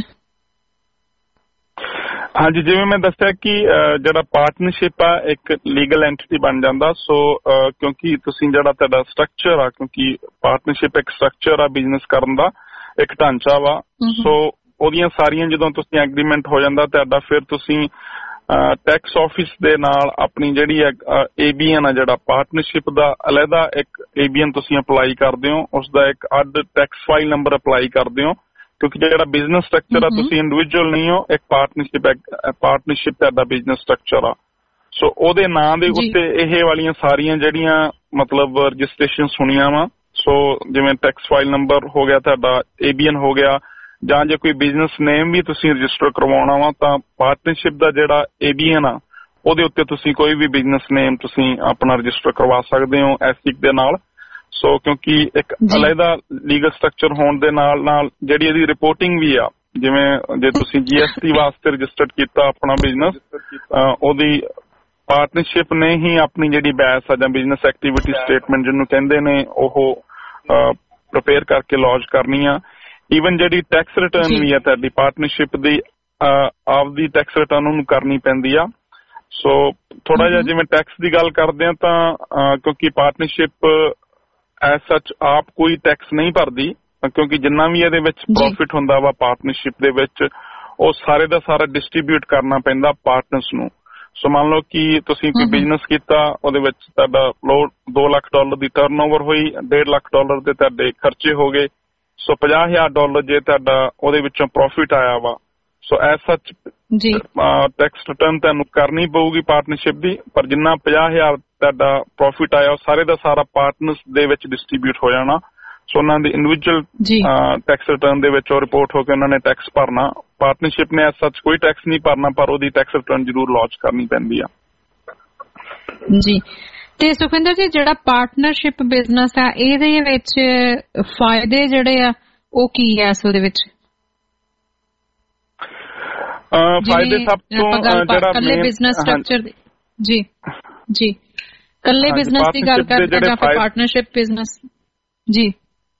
ਹਾਂਜੀ, ਜਿਵੇਂ ਮੈਂ ਦੱਸਿਆ ਕਿ ਜਿਹੜਾ ਪਾਰਟਨਰਸ਼ਿਪ ਆ ਇੱਕ ਲੀਗਲ ਐਂਟੀਟੀ ਬਣ ਜਾਂਦਾ। ਸੋ ਕਿਉਂਕਿ ਤੁਸੀਂ ਜਿਹੜਾ ਤੁਹਾਡਾ ਸਟਰਕਚਰ ਆ, ਕਿਉਂਕਿ ਪਾਰਟਨਰਸ਼ਿਪ ਇੱਕ ਸਟਰਕਚਰ ਆ ਬਿਜ਼ਨਸ ਕਰਨ ਦਾ, ਇੱਕ ਢਾਂਚਾ ਵਾ। ਸੋ ਉਹਦੀਆਂ ਸਾਰੀਆਂ ਜਦੋਂ ਤੁਸੀਂ ਐਗਰੀਮੈਂਟ ਹੋ ਜਾਂਦਾ ਤੁਹਾਡਾ, ਫਿਰ ਤੁਸੀਂ ਟੈਕਸ ਆਫਿਸ ਦੇ ਨਾਲ ਆਪਣੀ ਜਿਹੜੀ ABN ਆ, ਜਿਹੜਾ ਪਾਰਟਨਰਸ਼ਿਪ ਦਾ ਅਲੱਗਾ ਇੱਕ ABN ਤੁਸੀਂ ਅਪਲਾਈ ਕਰਦੇ ਹੋ, ਉਸਦਾ ਇੱਕ ਅੱਡ ਟੈਕਸ ਫਾਈਲ ਨੰਬਰ ਅਪਲਾਈ ਕਰਦੇ ਹੋ। ਕਿਉਂਕਿ ਜਿਹੜਾ ਬਿਜ਼ਨਸ ਸਟਰਕਚਰ ਆ, ਤੁਸੀਂ ਇੰਡੀਵਿਜੂਅਲ ਨਹੀਂ ਹੋ, ਇੱਕ ਪਾਰਟਨਰਸ਼ਿਪ ਤੁਹਾਡਾ ਬਿਜ਼ਨਸ ਸਟਰਕਚਰ ਆ। ਸੋ ਉਹਦੇ ਨਾਂ ਦੇ ਉੱਤੇ ਇਹ ਵਾਲੀਆਂ ਸਾਰੀਆਂ ਜਿਹੜੀਆਂ ਮਤਲਬ ਰਜਿਸਟ੍ਰੇਸ਼ਨਸ ਹੋਣੀਆਂ ਵਾ। ਸੋ ਜਿਵੇਂ ਟੈਕਸ ਫਾਈਲ ਨੰਬਰ ਹੋ ਗਿਆ ਤੁਹਾਡਾ, ABN ਹੋ ਗਿਆ, ਜਾਂ ਜੇ ਕੋਈ ਬਿਜ਼ਨਸ ਨੇਮ ਵੀ ਤੁਸੀਂ ਰਜਿਸਟਰ ਕਰਵਾਉਣਾ ਵਾ ਤਾਂ ਪਾਰਟਨਰਸ਼ਿਪ ਦਾ ਜਿਹੜਾ ABN ਆ ਉਹਦੇ ਉੱਤੇ ਤੁਸੀਂ ਕੋਈ ਵੀ ਬਿਜ਼ਨਸ ਨੇਮ ਤੁਸੀਂ ਆਪਣਾ ਰਜਿਸਟਰ ਕਰਵਾ ਸਕਦੇ ਹੋ ਐਸਿਕ ਦੇ ਨਾਲ। ਸੋ ਕਿਉਂਕਿ ਇੱਕ ਅਲੱਗਾ ਲੀਗਲ ਸਟਰਕਚਰ ਹੋਣ ਦੇ ਨਾਲ ਜਿਹੜੀ ਇਹਦੀ ਰਿਪੋਰਟਿੰਗ ਵੀ ਆ, ਜਿਵੇਂ ਜੇ ਤੁਸੀਂ GST ਵਾਸਤੇ ਰਜਿਸਟਰਡ ਕੀਤਾ ਆਪਣਾ ਬਿਜ਼ਨਸ, ਉਹਦੀ ਪਾਰਟਨਰਸ਼ਿਪ ਨੇ ਹੀ ਆਪਣੀ ਜਿਹੜੀ ਬੈਸ ਆ ਜਾਂ ਬਿਜ਼ਨਸ ਐਕਟੀਵਿਟੀ ਸਟੇਟਮੈਂਟ ਜਿਹਨੂੰ ਕਹਿੰਦੇ ਨੇ ਉਹ ਪ੍ਰਿਪੇਅਰ ਕਰਕੇ ਲੌਂਚ ਕਰਨੀ ਆ। ਈਵਨ ਜਿਹੜੀ ਟੈਕਸ ਰਿਟਰਨ ਵੀ ਆ ਤੁਹਾਡੀ ਪਾਰਟਨਰਸ਼ਿਪ ਦੀ, ਆਪਦੀ ਟੈਕਸ ਰਿਟਰਨ ਉਹਨੂੰ ਕਰਨੀ ਪੈਂਦੀ ਆ। ਸੋ ਥੋੜਾ ਜਿਹਾ ਜਿਵੇਂ ਟੈਕਸ ਦੀ ਗੱਲ ਕਰਦੇ ਹਾਂ ਤਾਂ ਕਿਉਂਕਿ ਪਾਰਟਨਰਸ਼ਿਪ ਐਜ਼ ਸੱਚ ਆਪ ਕੋਈ ਟੈਕਸ ਨਹੀਂ ਭਰਦੀ, ਕਿਉਂਕਿ ਜਿੰਨਾ ਵੀ ਇਹਦੇ ਵਿੱਚ ਪ੍ਰੋਫਿਟ ਹੁੰਦਾ ਵਾ ਪਾਰਟਨਰਸ਼ਿਪ ਦੇ ਵਿੱਚ ਉਹ ਸਾਰੇ ਦਾ ਸਾਰਾ ਡਿਸਟ੍ਰੀਬਿਊਟ ਕਰਨਾ ਪੈਂਦਾ ਪਾਰਟਨਰਸ ਨੂੰ। ਸੋ ਮੰਨ ਲਓ ਕਿ ਤੁਸੀਂ ਕੋਈ ਬਿਜ਼ਨਸ ਕੀਤਾ, ਉਹਦੇ ਵਿੱਚ ਤੁਹਾਡਾ $2 ਲੱਖ ਦੀ ਟਰਨਓਵਰ ਹੋਈ, $1.5 ਲੱਖ ਦੇ ਤੁਹਾਡੇ ਖਰਚੇ ਹੋ ਗਏ, ਸੋ $50,000 ਜੇ ਤੁਹਾਡਾ ਉਹਦੇ ਵਿੱਚੋਂ ਪ੍ਰੋਫਿਟ ਆਇਆ ਵਾ, so as such tax return ਤੁਹਾਨੂੰ ਕਰਨੀ ਪਊਗੀ ਪਾਰਟਨਰਸ਼ਿਪ ਦੀ, ਪਰ ਜਿੰਨਾ 50,000 ਤੁਹਾਡਾ ਪ੍ਰੋਫਿਟ ਆਇਆ ਉਹ ਸਾਰੇ ਦਾ ਸਾਰਾ ਪਾਰਟਨਰਸ ਦੇ ਵਿੱਚ ਡਿਸਟ੍ਰੀਬਿਊਟ ਹੋ ਜਾਣਾ। ਸੋ ਉਹਨਾਂ ਦੀ ਇੰਡੀਵਿਜੂਅਲ ਟੈਕਸ ਰਿਟਰਨ ਦੇ ਵਿੱਚ ਉਹ ਰਿਪੋਰਟ ਹੋ ਕੇ ਉਹਨਾਂ ਨੇ ਟੈਕਸ ਭਰਨਾ। ਪਾਰਟਨਰਸ਼ਿਪ ਨੇ ਐਸ ਸੱਚ ਕੋਈ ਟੈਕਸ ਨਹੀਂ ਭਰਨਾ, ਪਰ ਉਹਦੀ ਟੈਕਸ ਰਿਟਰਨ ਜ਼ਰੂਰ ਲੌਂਚ ਕਰਨੀ ਪੈਂਦੀ ਆ। ਜੀ ਤੇ ਸੁਖਵਿੰਦਰ ਜੀ, ਜਿਹੜਾ ਪਾਰਟਨਰਸ਼ਿਪ ਬਿਜ਼ਨਸ ਆ ਇਹਦੇ ਵਿੱਚ ਫਾਇਦੇ ਜਿਹੜੇ ਆ ਉਹ ਕੀ ਆ ਅਸਲ ਦੇ ਵਿੱਚ? ਫਾਇਦੇ ਸਭ ਤੋਂ ਜਿਹੜਾ ਕੱਲੇ ਬਿਜ਼ਨਸ ਸਟਰਕਚਰ ਦੇ ਜੀ ਕੱਲੇ ਬਿਜ਼ਨਸ ਦੀ ਗੱਲ ਕਰਦੇ ਜਾਂ ਫਿਰ ਪਾਰਟਨਰਸ਼ਿਪ ਬਿਜ਼ਨਸ? ਜੀ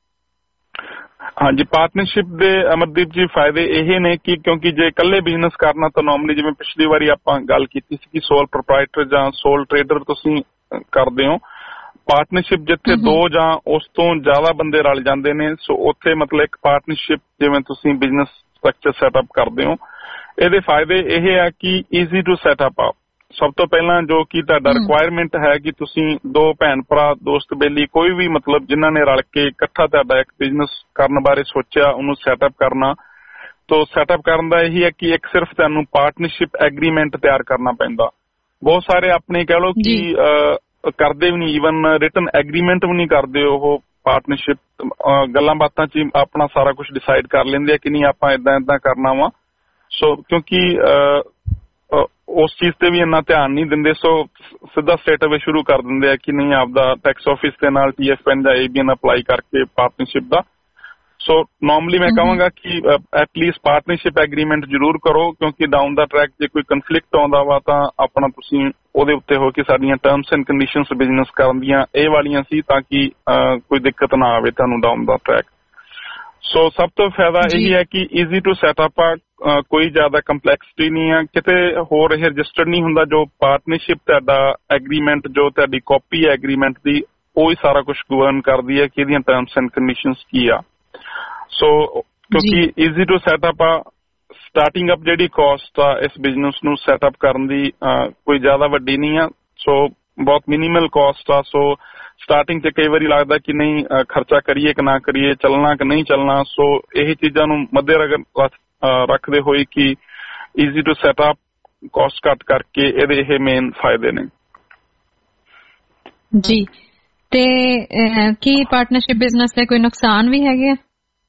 ਹਾਂਜੀ, ਪਾਰਟਨਰਸ਼ਿਪ ਦੇ ਅਮਰਦੀਪ ਜੀ ਫਾਇਦੇ ਇਹ ਨੇ ਕਿ ਕਿਉਂਕਿ ਜੇ ਇਕੱਲੇ ਬਿਜ਼ਨਸ ਕਰਨਾ ਤਾਂ ਨੋਰਮਲੀ ਜਿਵੇਂ ਪਿਛਲੀ ਵਾਰੀ ਆਪਾਂ ਗੱਲ ਕੀਤੀ ਸੀ ਕਿ ਸੋਲ ਪ੍ਰੋਪਰਾਈਟਰ ਜਾਂ ਸੋਲ ਟਰੇਡਰ ਤੁਸੀਂ ਕਰਦੇ ਹੋ। ਪਾਰਟਨਰਸ਼ਿਪ ਜਿੱਥੇ 2 ਜਾਂ ਉਸ ਤੋਂ ਜ਼ਿਆਦਾ ਬੰਦੇ ਰਲ ਜਾਂਦੇ ਨੇ, ਸੋ ਉੱਥੇ ਮਤਲਬ ਇੱਕ ਪਾਰਟਨਰਸ਼ਿਪ ਜਿਵੇਂ ਤੁਸੀਂ ਬਿਜ਼ਨਸ ਸਟਰਕਚਰ ਸੈਟਅਪ ਕਰਦੇ ਹੋ, ਇਹਦੇ ਫਾਇਦੇ ਇਹ ਆ ਕਿ ਈਜ਼ੀ ਟੂ ਸੈਟਅਪ ਆ। ਸਭ ਤੋਂ ਪਹਿਲਾਂ ਜੋ ਕਿ ਤੁਹਾਡਾ ਰਿਕੁਆਇਰਮੈਂਟ ਹੈ ਕਿ ਤੁਸੀਂ 2 ਭੈਣ ਭਰਾ ਦੋਸਤ ਬੇਲੀ ਕੋਈ ਵੀ ਮਤਲਬ ਜਿਨ੍ਹਾਂ ਨੇ ਰਲ ਕੇ ਇਕੱਠਾ ਤੁਹਾਡਾ ਇੱਕ ਬਿਜ਼ਨਸ ਕਰਨ ਬਾਰੇ ਸੋਚਿਆ, ਉਹਨੂੰ ਸੈਟਅਪ ਕਰਨਾ। ਤੋ ਸੈਟਅਪ ਕਰਨ ਦਾ ਇਹੀ ਹੈ ਕਿ ਇੱਕ ਸਿਰਫ ਤੁਹਾਨੂੰ ਪਾਰਟਨਰਸ਼ਿਪ ਐਗਰੀਮੈਂਟ ਤਿਆਰ ਕਰਨਾ ਪੈਂਦਾ। ਬਹੁਤ ਸਾਰੇ ਆਪਣੇ ਕਹਿ ਲਓ ਕਿ ਕਰਦੇ ਵੀ ਨਹੀਂ, ਈਵਨ ਰਿਟਨ ਐਗਰੀਮੈਂਟ ਵੀ ਨਹੀਂ ਕਰਦੇ ਉਹ ਪਾਰਟਨਰਸ਼ਿਪ। ਗੱਲਾਂ ਬਾਤਾਂ 'ਚ ਆਪਣਾ ਸਾਰਾ ਕੁਝ ਡਿਸਾਈਡ ਕਰ ਲੈਂਦੇ ਆ ਕਿ ਨਹੀਂ ਆਪਾਂ ਏਦਾਂ ਕਰਨਾ ਵਾ। ਸੋ ਕਿਉਂਕਿ ਉਸ ਚੀਜ਼ ਤੇ ਵੀ ਇੰਨਾ ਧਿਆਨ ਨਹੀਂ ਦਿੰਦੇ, ਸੋ ਸਿੱਧਾ ਸਟੇਟ ਅਵੇ ਸ਼ੁਰੂ ਕਰ ਦਿੰਦੇ ਆ ਕਿ ਨਹੀਂ ਆਪਦਾ ਟੈਕਸ ਆਫਿਸ ਦੇ ਨਾਲ TFN ਜਾਂ ABN ਅਪਲਾਈ ਕਰਕੇ ਪਾਰਟਨਰਸ਼ਿਪ ਦਾ। ਸੋ ਨੋਰਮਲੀ ਮੈਂ ਕਹਾਂਗਾ ਕਿ ਐਟਲੀਸਟ ਪਾਰਟਨਰਸ਼ਿਪ ਐਗਰੀਮੈਂਟ ਜ਼ਰੂਰ ਕਰੋ, ਕਿਉਂਕਿ ਡਾਊਨ ਦਾ ਟਰੈਕ ਜੇ ਕੋਈ ਕਨਫਲਿਕਟ ਆਉਂਦਾ ਵਾ ਤਾਂ ਆਪਣਾ ਤੁਸੀਂ ਉਹਦੇ ਉੱਤੇ ਹੋ ਕਿ ਸਾਡੀਆਂ ਟਰਮਸ ਐਂਡ ਕੰਡੀਸ਼ਨਸ ਬਿਜ਼ਨਸ ਕਰਨ ਦੀਆਂ ਇਹ ਵਾਲੀਆਂ ਸੀ ਤਾਂ ਕਿ ਕੋਈ ਦਿੱਕਤ ਨਾ ਆਵੇ ਤੁਹਾਨੂੰ ਡਾਊਨ ਦਾ ਟਰੈਕ। ਸੋ ਸਭ ਤੋਂ ਫਾਇਦਾ ਇਹੀ ਹੈ ਕਿ ਈਜ਼ੀ ਟੂ ਸੈਟਅਪ ਆ, ਕੋਈ ਜ਼ਿਆਦਾ ਕੰਪਲੈਕਸਿਟੀ ਨਹੀਂ ਆ, ਕਿਤੇ ਹੋਰ ਇਹ ਰਜਿਸਟਰਡ ਨਹੀਂ ਹੁੰਦਾ। ਜੋ ਪਾਰਟਨਰਸ਼ਿਪ ਤੁਹਾਡਾ ਐਗਰੀਮੈਂਟ, ਜੋ ਤੁਹਾਡੀ ਕਾਪੀ ਹੈ ਐਗਰੀਮੈਂਟ ਦੀ, ਉਹ ਹੀ ਸਾਰਾ ਕੁਝ ਗਵਰਨ ਕਰਦੀ ਹੈ ਕਿ ਇਹਦੀਆਂ ਟਰਮਸ ਐਂਡ ਕੰਡੀਸ਼ਨਸ ਕੀ ਆ। ਸੋ ਕਿਉਂਕਿ ਈਜ਼ੀ ਟੂ ਸੈਟਅਪ ਆ, ਸਟਾਰਟਿੰਗ ਅਪ ਜਿਹੜੀ ਕਾਸਟ ਆ ਇਸ ਬਿਜ਼ਨਸ ਨੂੰ ਸੈਟਅਪ ਕਰਨ ਦੀ ਕੋਈ ਜ਼ਿਆਦਾ ਵੱਡੀ ਨਹੀਂ ਆ। ਸੋ ਬਹੁਤ ਮਿਨੀਮਲ ਕਾਸਟ ਆ। ਸੋ ਸਟਾਰਟਿੰਗ 'ਚ ਕਈ ਵਾਰੀ ਲੱਗਦਾ ਕਿ ਨਹੀਂ ਖਰਚਾ ਕਰੀਏ ਕਿ ਨਾ ਕਰੀਏ, ਚੱਲਣਾ ਕਿ ਨਹੀਂ ਚੱਲਣਾ। ਸੋ ਇਹ ਚੀਜ਼ਾਂ ਨੂੰ ਮੱਦੇਨਜ਼ਰ ਰੱਖਦੇ ਹੋਏ ਕਿ ਈਜ਼ੀ ਟੂ ਸੈਟਅਪ, ਕਾਸਟ ਘੱਟ ਕਰਕੇ ਇਹਦੇ ਇਹ ਮੇਨ ਫਾਇਦੇ ਨੇ। ਜੀ ਤੇ ਕੀ ਪਾਰਟਨਰਸ਼ਿਪ ਬਿਜ਼ਨਸ ਦੇ ਕੋਈ ਨੁਕਸਾਨ ਵੀ ਹੈਗੇ ਆ?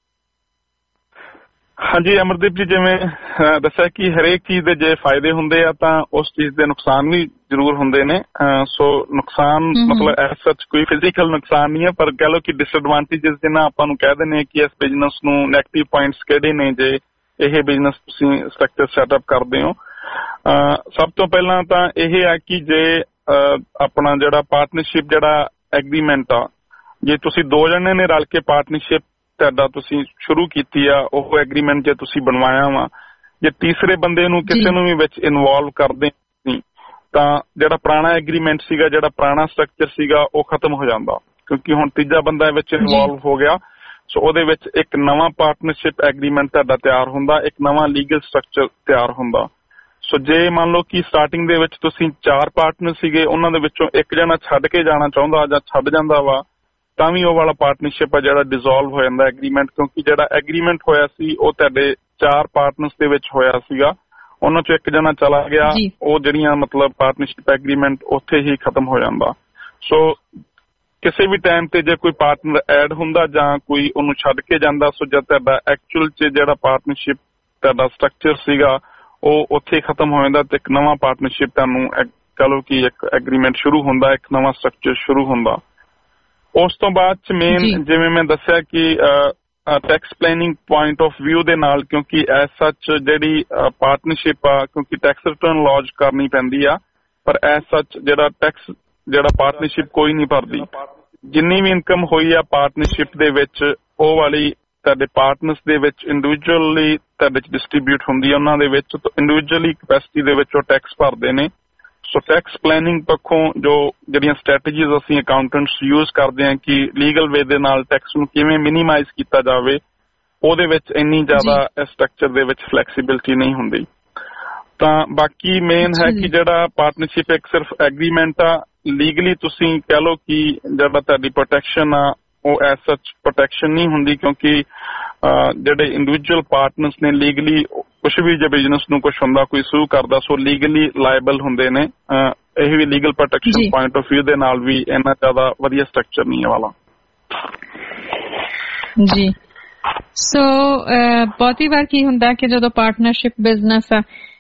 ਹਾਂਜੀ ਅਮਰਦੀਪ ਜੀ, ਜਿਵੇਂ ਦੱਸਿਆ ਕਿ ਹਰੇਕ ਚੀਜ਼ ਦੇ ਜੇ ਫਾਇਦੇ ਹੁੰਦੇ ਆ ਤਾਂ ਉਸ ਚੀਜ਼ ਦੇ ਨੁਕਸਾਨ ਵੀ ਜ਼ਰੂਰ ਹੁੰਦੇ ਨੇ। ਸੋ ਨੁਕਸਾਨ ਮਤਲਬ ਐਸ ਸੱਚ ਕੋਈ ਫਿਜ਼ੀਕਲ ਨੁਕਸਾਨ ਨਹੀਂ ਹੈ, ਪਰ ਕਹਿ ਲਓ ਕਿ ਡਿਸਐਡਵਾਂਟੇਜਸ ਜਿਹਨਾਂ ਆਪਾਂ ਨੂੰ ਕਹਿ ਦਿੰਦੇ ਕਿ ਇਸ ਬਿਜ਼ਨਸ ਨੂੰ ਨੈਗੇਟਿਵ ਪੁਆਇੰਟਸ ਕਿਹੜੇ ਨੇ ਜੇ ਇਹ ਬਿਜ਼ਨਸ ਤੁਸੀਂ ਸਟਰਕਚਰ ਸੈਟਅਪ ਕਰਦੇ ਹੋ। ਸਭ ਤੋਂ ਪਹਿਲਾਂ ਤਾਂ ਇਹ ਆ ਕਿ ਜੇ ਆਪਣਾ ਜਿਹੜਾ ਪਾਰਟਨਰਸ਼ਿਪ ਜਿਹੜਾ ਐਗਰੀਮੈਂਟ ਆ, ਜੇ ਤੁਸੀਂ 2 ਜਣੇ ਨੇ ਰਲ ਕੇ ਪਾਰਟਨਰਸ਼ਿਪ ਤੁਹਾਡਾ ਤੁਸੀਂ ਸ਼ੁਰੂ ਕੀਤੀ ਆ, ਉਹ ਐਗਰੀਮੈਂਟ ਜੇ ਤੁਸੀਂ ਬਣਵਾਇਆ ਵਾ, ਜੇ ਤੀਸਰੇ ਬੰਦੇ ਨੂੰ ਕਿਸੇ ਨੂੰ ਵੀ ਵਿੱਚ ਇਨਵੋਲਵ ਕਰਦੇ ਨਹੀਂ ਤਾਂ ਜਿਹੜਾ ਪੁਰਾਣਾ ਐਗਰੀਮੈਂਟ ਸੀਗਾ, ਜਿਹੜਾ ਪੁਰਾਣਾ ਸਟਰਕਚਰ ਸੀਗਾ, ਉਹ ਖਤਮ ਹੋ ਜਾਂਦਾ, ਕਿਉਂਕਿ ਹੁਣ ਤੀਜਾ ਬੰਦਾ ਵਿੱਚ ਇਨਵੋਲਵ ਹੋ ਗਿਆ। ਸੋ ਉਹਦੇ ਵਿੱਚ ਇੱਕ ਨਵਾਂ ਪਾਰਟਨਰਸ਼ਿਪ ਐਗਰੀਮੈਂਟ ਤੁਹਾਡਾ ਤਿਆਰ ਹੁੰਦਾ, ਇੱਕ ਨਵਾਂ ਲੀਗਲ ਸਟਰਕਚਰ ਤਿਆਰ ਹੁੰਦਾ। ਸੋ ਜੇ ਮੰਨ ਲਓ ਕਿ ਸਟਾਰਟਿੰਗ ਦੇ ਵਿੱਚ ਤੁਸੀਂ 4 ਪਾਰਟਨਰ ਸੀਗੇ, ਉਹਨਾਂ ਦੇ ਵਿੱਚੋਂ ਇੱਕ ਜਣਾ ਛੱਡ ਕੇ ਜਾਣਾ ਚਾਹੁੰਦਾ ਜਾਂ ਛੱਡ ਜਾਂਦਾ ਵਾ, ਤਾਂ ਵੀ ਉਹ ਵਾਲਾ ਪਾਰਟਨਰਸ਼ਿਪ ਆ ਜਿਹੜਾ ਡਿਸੋਲਵ ਹੋ ਜਾਂਦਾ ਐਗਰੀਮੈਂਟ, ਕਿਉਂਕਿ ਜਿਹੜਾ ਐਗਰੀਮੈਂਟ ਹੋਇਆ ਸੀ ਉਹ ਤੁਹਾਡੇ 4 ਪਾਰਟਨਰਸ ਦੇ ਵਿੱਚ ਹੋਇਆ ਸੀਗਾ, ਉਹਨਾਂ ਚੋਂ ਇੱਕ ਜਣਾ ਚਲਾ ਗਿਆ, ਉਹ ਜਿਹੜੀਆਂ ਮਤਲਬ ਪਾਰਟਨਰਸ਼ਿਪ ਐਗਰੀਮੈਂਟ ਉੱਥੇ ਹੀ ਖਤਮ ਹੋ ਜਾਂਦਾ। ਸੋ ਕਿਸੇ ਵੀ ਟਾਈਮ ਤੇ ਜੇ ਕੋਈ ਪਾਰਟਨਰ ਐਡ ਹੁੰਦਾ ਜਾਂ ਕੋਈ ਉਹਨੂੰ ਛੱਡ ਕੇ ਜਾਂਦਾ, ਸੋ ਜਦ ਤੁਹਾਡਾ ਐਕਚੁਅਲ 'ਚ ਜਿਹੜਾ ਪਾਰਟਨਰਸ਼ਿਪ ਤੁਹਾਡਾ ਸਟਰਕਚਰ ਸੀਗਾ ਉਹ ਉੱਥੇ ਖਤਮ ਹੋ ਜਾਂਦਾ ਤੇ ਇੱਕ ਨਵਾਂ ਪਾਰਟਨਰਸ਼ਿਪ ਤੁਹਾਨੂੰ ਕਹ ਲਓ ਕਿ ਇੱਕ ਐਗਰੀਮੈਂਟ ਸ਼ੁਰੂ ਹੁੰਦਾ, ਇੱਕ ਨਵਾਂ ਸਟਰਕਚਰ ਸ਼ੁਰੂ ਹੁੰਦਾ। ਉਸ ਤੋਂ ਬਾਅਦ 'ਚ ਮੇਨ ਜਿਵੇਂ ਮੈਂ ਦੱਸਿਆ ਕਿ tax planning point of view ਦੇ ਨਾਲ, ਕਿਉਂਕਿ ਐਸ ਸੱਚ ਜਿਹੜੀ ਪਾਰਟਨਰਸ਼ਿਪ ਆ, ਕਿਉਂਕਿ ਟੈਕਸ ਰਿਟਰਨ ਲੌਂਚ ਕਰਨੀ ਪੈਂਦੀ ਆ, ਪਰ ਐਸ ਸੱਚ ਜਿਹੜਾ ਟੈਕਸ ਜਿਹੜਾ ਪਾਰਟਨਰਸ਼ਿਪ ਕੋਈ ਨਹੀਂ ਭਰਦੀ। ਜਿੰਨੀ ਵੀ ਇਨਕਮ ਹੋਈ ਆ ਪਾਰਟਨਰਸ਼ਿਪ ਦੇ ਵਿੱਚ, ਉਹ ਵਾਲੀ ਤੁਹਾਡੇ ਪਾਰਟਨਰਸ ਦੇ ਵਿੱਚ ਇੰਡੀਵਿਜੂਅਲੀ ਤੁਹਾਡੇ 'ਚ ਡਿਸਟ੍ਰੀਬਿਊਟ ਹੁੰਦੀ ਆ, ਉਹਨਾਂ ਦੇ ਵਿੱਚ ਇੰਡੀਵਿਜੂਅਲੀ ਕੈਪੈਸਿਟੀ ਦੇ ਵਿੱਚ ਉਹ ਟੈਕਸ ਭਰਦੇ ਨੇ। ਸੋ ਟੈਕਸ ਪਲੈਨਿੰਗ ਪੱਖੋਂ ਜੋ ਜਿਹੜੀਆਂ ਸਟ੍ਰੈਟੇਜੀਜ਼ ਅਸੀਂ ਅਕਾਊਂਟੈਂਟਸ ਯੂਜ਼ ਕਰਦੇ ਹਾਂ ਕਿ ਲੀਗਲ ਵੇ ਦੇ ਨਾਲ ਟੈਕਸ ਨੂੰ ਕਿਵੇਂ ਮਿਨੀਮਾਈਜ਼ ਕੀਤਾ ਜਾਵੇ, ਉਹਦੇ ਵਿੱਚ ਇੰਨੀ ਜ਼ਿਆਦਾ ਸਟਰਕਚਰ ਦੇ ਵਿੱਚ ਫਲੈਕਸੀਬਿਲਿਟੀ ਨਹੀਂ ਹੁੰਦੀ। ਤਾਂ ਬਾਕੀ ਮੇਨ ਹੈ ਕਿ ਜਿਹੜਾ ਪਾਰਟਨਰਸ਼ਿਪ ਇੱਕ ਸਿਰਫ ਐਗਰੀਮੈਂਟ ਆ, ਲੀਗਲੀ ਤੁਸੀਂ ਕਹਿ ਲਓ ਕਿ ਜਿਹੜਾ ਤੁਹਾਡੀ ਪ੍ਰੋਟੈਕਸ਼ਨ ਆ ਉਹ ਐਸ ਸੱਚ ਪ੍ਰੋਟੈਕਸ਼ਨ ਨਹੀਂ ਹੁੰਦੀ, ਕਿਉਂਕਿ ਜਿਹੜੇ ਇੰਡੀਵਿਜੂਅਲ ਪਾਰਟਨਰਸ ਨੇ ਲੀਗਲੀ ਕੁਛ ਵੀ ਜੇ ਬਿਜ਼ਨਸ ਨੂੰ ਕੁਛ ਹੁੰਦਾ, ਕੋਈ ਸੂ ਕਰਦਾ, ਸੋ ਲੀਗਲੀ ਲਾਇਬਲ ਹੁੰਦੇ ਨੇ। ਇਹ ਵੀ legal protection point of view ਦੇ ਨਾਲ ਵੀ ਇੰਨਾ ਜ਼ਿਆਦਾ ਵਧੀਆ ਸਟਰਕਚਰ ਨਹੀਂ ਹੈ ਵਾਲਾ ਜੀ। ਸੋ ਬਹੁਤੀ ਵਾਰ ਕੀ ਹੁੰਦਾ ਕਿ ਜਦੋਂ ਪਾਰਟਨਰਸ਼ਿਪ ਬਿਜ਼ਨਸ ਆ,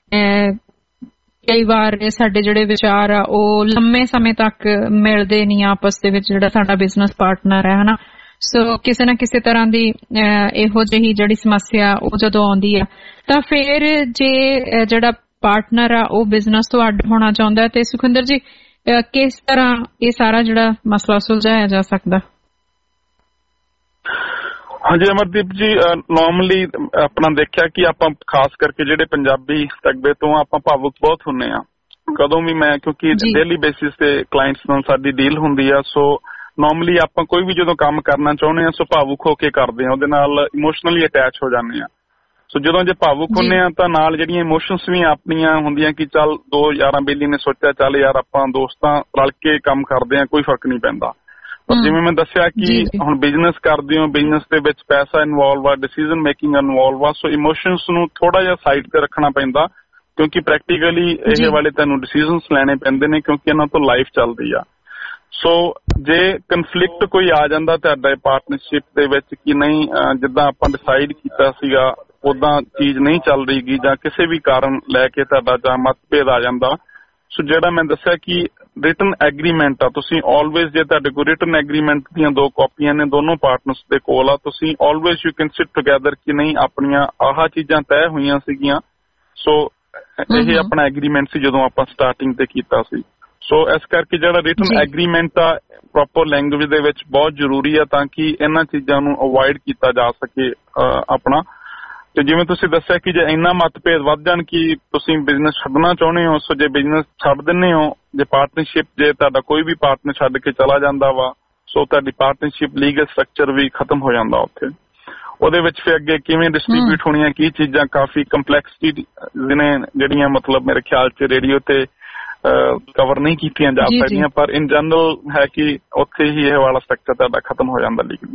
ਕਈ ਵਾਰ ਸਾਡੇ ਜਿਹੜੇ ਵਿਚਾਰ ਆ ਉਹ ਲੰਮੇ ਸਮੇਂ ਤੱਕ ਮਿਲਦੇ ਨਹੀਂ ਆਪਸ ਦੇ ਵਿੱਚ, ਜਿਹੜਾ ਸਾਡਾ ਬਿਜ਼ਨਸ ਪਾਰਟਨਰ ਹੈ ਹਨਾ। ਸੋ ਕਿਸੇ ਨਾ ਕਿਸੇ ਤਰ੍ਹਾਂ ਦੀ ਇਹੋ ਜਿਹੀ ਜਿਹੜੀ ਸਮੱਸਿਆ ਉਹ ਜਦੋਂ ਆਉਂਦੀ ਆ, ਤਾਂ ਫਿਰ ਜੇ ਜਿਹੜਾ ਪਾਰਟਨਰ ਆ ਉਹ ਬਿਜ਼ਨਸ ਤੋਂ ਅੱਡ ਹੋਣਾ ਚਾਹੁੰਦਾ, ਤੇ ਸੁਖਿੰਦਰ ਜੀ ਕਿਸ ਤਰ੍ਹਾਂ ਇਹ ਸਾਰਾ ਜਿਹੜਾ ਮਸਲਾ ਸੁਲਝਾਇਆ ਜਾ ਸਕਦਾ? ਹਾਂਜੀ ਅਮਰਦੀਪ ਜੀ, ਨੋਰਮਲੀ ਆਪਣਾ ਦੇਖਿਆ ਕਿ ਆਪਾਂ ਖਾਸ ਕਰਕੇ ਜਿਹੜੇ ਪੰਜਾਬੀ ਤਕਬੇ ਤੋਂ ਆਪਾਂ ਭਾਵੁਕ ਬਹੁਤ ਹੁੰਦੇ ਆ ਕਦੋਂ ਵੀ। ਮੈਂ ਕਿਉਂਕਿ ਡੇਲੀ ਬੇਸਿਸ ਤੇ ਕਲਾਇੰਟਸ ਨਾਲ ਸਾਡੀ ਡੀਲ ਹੁੰਦੀ ਆ, ਸੋ ਨੋਰਮਲੀ ਆਪਾਂ ਕੋਈ ਵੀ ਜਦੋਂ ਕੰਮ ਕਰਨਾ ਚਾਹੁੰਦੇ ਆ ਸੋ ਭਾਵੁਕ ਹੋ ਕੇ ਕਰਦੇ ਆ, ਉਹਦੇ ਨਾਲ ਇਮੋਸ਼ਨਲੀ ਅਟੈਚ ਹੋ ਜਾਂਦੇ ਆ। ਸੋ ਜਦੋਂ ਜੇ ਭਾਵੁਕ ਹੁੰਦੇ ਆ ਤਾਂ ਨਾਲ ਜਿਹੜੀਆਂ ਇਮੋਸ਼ਨਸ ਵੀ ਆਪਣੀਆਂ ਹੁੰਦੀਆਂ ਕਿ ਚੱਲ ਦੋ ਯਾਰਾਂ ਬੇਲੀ ਨੇ ਸੋਚਿਆ ਚੱਲ ਯਾਰ ਆਪਾਂ ਦੋਸਤਾਂ ਰਲ ਕੇ ਕੰਮ ਕਰਦੇ ਆ, ਕੋਈ ਫਰਕ ਨਹੀਂ ਪੈਂਦਾ। ਪਰ ਜਿਵੇਂ ਮੈਂ ਦੱਸਿਆ ਕਿ ਹੁਣ ਬਿਜ਼ਨਸ ਕਰਦੇ ਹੋ, ਬਿਜ਼ਨਸ ਦੇ ਵਿੱਚ ਪੈਸਾ ਇਨਵੋਲਵ ਆ, ਡਿਸੀਜ਼ਨ ਮੇਕਿੰਗ ਇਨਵੋਲਵ ਆ, ਸੋ ਇਮੋਸ਼ਨਸ ਨੂੰ ਥੋੜਾ ਜਿਹਾ ਸਾਈਡ ਤੇ ਰੱਖਣਾ ਪੈਂਦਾ, ਕਿਉਂਕਿ ਪ੍ਰੈਕਟੀਕਲੀ ਇਹ ਵਾਲੇ ਤੁਹਾਨੂੰ ਡਿਸੀਜ਼ਨਸ ਲੈਣੇ ਪੈਂਦੇ ਨੇ, ਕਿਉਂਕਿ ਇਹਨਾਂ ਤੋਂ ਲਾਈਫ ਚੱਲਦੀ ਆ। ਸੋ ਜੇ ਕਨਫਲਿਕਟ ਕੋਈ ਆ ਜਾਂਦਾ ਤੁਹਾਡਾ ਪਾਰਟਨਰਸ਼ਿਪ ਦੇ ਵਿੱਚ ਕਿ ਨਹੀਂ ਜਿੱਦਾਂ ਆਪਾਂ ਡਿਸਾਈਡ ਕੀਤਾ ਸੀਗਾ ਉਦਾਂ ਚੀਜ਼ ਨਹੀਂ ਚੱਲ ਰਹੀਗੀ, ਜਾਂ ਕਿਸੇ ਵੀ ਕਾਰਨ ਲੈ ਕੇ ਤੁਹਾਡਾ ਜਾਂ ਮਤਭੇਦ ਆ ਜਾਂਦਾ, ਸੋ ਜਿਹੜਾ ਮੈਂ ਦੱਸਿਆ ਕਿ ਰਿਟਨ ਐਗਰੀਮੈਂਟ ਆ, ਤੁਸੀਂ ਆਲਵੇਜ਼ ਜੇ ਤੁਹਾਡੇ ਕੋਲ ਰਿਟਨ ਐਗਰੀਮੈਂਟ ਦੀਆਂ 2 ਕਾਪੀਆਂ ਨੇ ਦੋਨੋਂ ਪਾਰਟਨਰਸ ਦੇ ਕੋਲ ਆ, ਤੁਸੀਂ always you can sit together ਕਿ ਨਹੀਂ ਆਪਣੀਆਂ ਆਹ ਚੀਜ਼ਾਂ ਤੈਅ ਹੋਈਆਂ ਸੀਗੀਆਂ। ਸੋ ਇਹ ਆਪਣਾ ਐਗਰੀਮੈਂਟ ਸੀ ਜਦੋਂ ਆਪਾਂ ਸਟਾਰਟਿੰਗ ਤੇ ਕੀਤਾ ਸੀ। ਸੋ ਇਸ ਕਰਕੇ ਜਿਹੜਾ ਰਿਟਨ ਐਗਰੀਮੈਂਟ ਆ ਪ੍ਰੋਪਰ ਲੈਂਗੁਏਜ ਦੇ ਵਿੱਚ ਬਹੁਤ ਜ਼ਰੂਰੀ ਆ, ਤਾਂ ਕਿ ਇਹਨਾਂ ਚੀਜ਼ਾਂ ਨੂੰ ਅਵੋਇਡ ਕੀਤਾ ਜਾ ਸਕੇ ਆਪਣਾ। ਤੇ ਜਿਵੇਂ ਤੁਸੀਂ ਦੱਸਿਆ ਕਿ ਜੇ ਇੰਨਾ ਮਤਭੇਦ ਵੱਧ ਜਾਣ ਕਿ ਤੁਸੀਂ ਬਿਜ਼ਨਸ ਛੱਡਣਾ ਚਾਹੁੰਦੇ ਹੋ, ਸੋ ਜੇ ਬਿਜ਼ਨਸ ਛੱਡ ਦਿੰਦੇ ਹੋ, ਜੇ ਪਾਰਟਨਰਸ਼ਿਪ ਜੇ ਤੁਹਾਡਾ ਕੋਈ ਵੀ ਪਾਰਟਨਰ ਛੱਡ ਕੇ ਚਲਾ ਜਾਂਦਾ ਵਾ, ਸੋ ਤੁਹਾਡੀ ਪਾਰਟਨਰਸ਼ਿਪ ਲੀਗਲ ਸਟਰਕਚਰ ਵੀ ਖਤਮ ਹੋ ਜਾਂਦਾ ਉੱਥੇ। ਉਹਦੇ ਵਿੱਚ ਫਿਰ ਅੱਗੇ ਕਿਵੇਂ ਡਿਸਟ੍ਰੀਬਿਊਟ ਹੋਣੀਆਂ ਕੀ ਚੀਜ਼ਾਂ ਕਾਫੀ ਕੰਪਲੈਕਸਿਟੀ ਨੇ, ਜਿਹੜੀਆਂ ਮਤਲਬ ਮੇਰੇ ਖਿਆਲ 'ਚ ਰੇਡੀਓ ਤੇ ਕਵਰ ਨਹੀਂ ਕੀਤੀਆਂ ਜਾ ਸਕਦੀਆਂ, ਪਰ ਇਨ ਜਨਰਲ ਹੈ ਕਿ ਉੱਥੇ ਹੀ ਇਹ ਵਾਲਾ ਸਟਰਕਚਰ ਤੁਹਾਡਾ ਖਤਮ ਹੋ ਜਾਂਦਾ ਲੀਗਲੀ।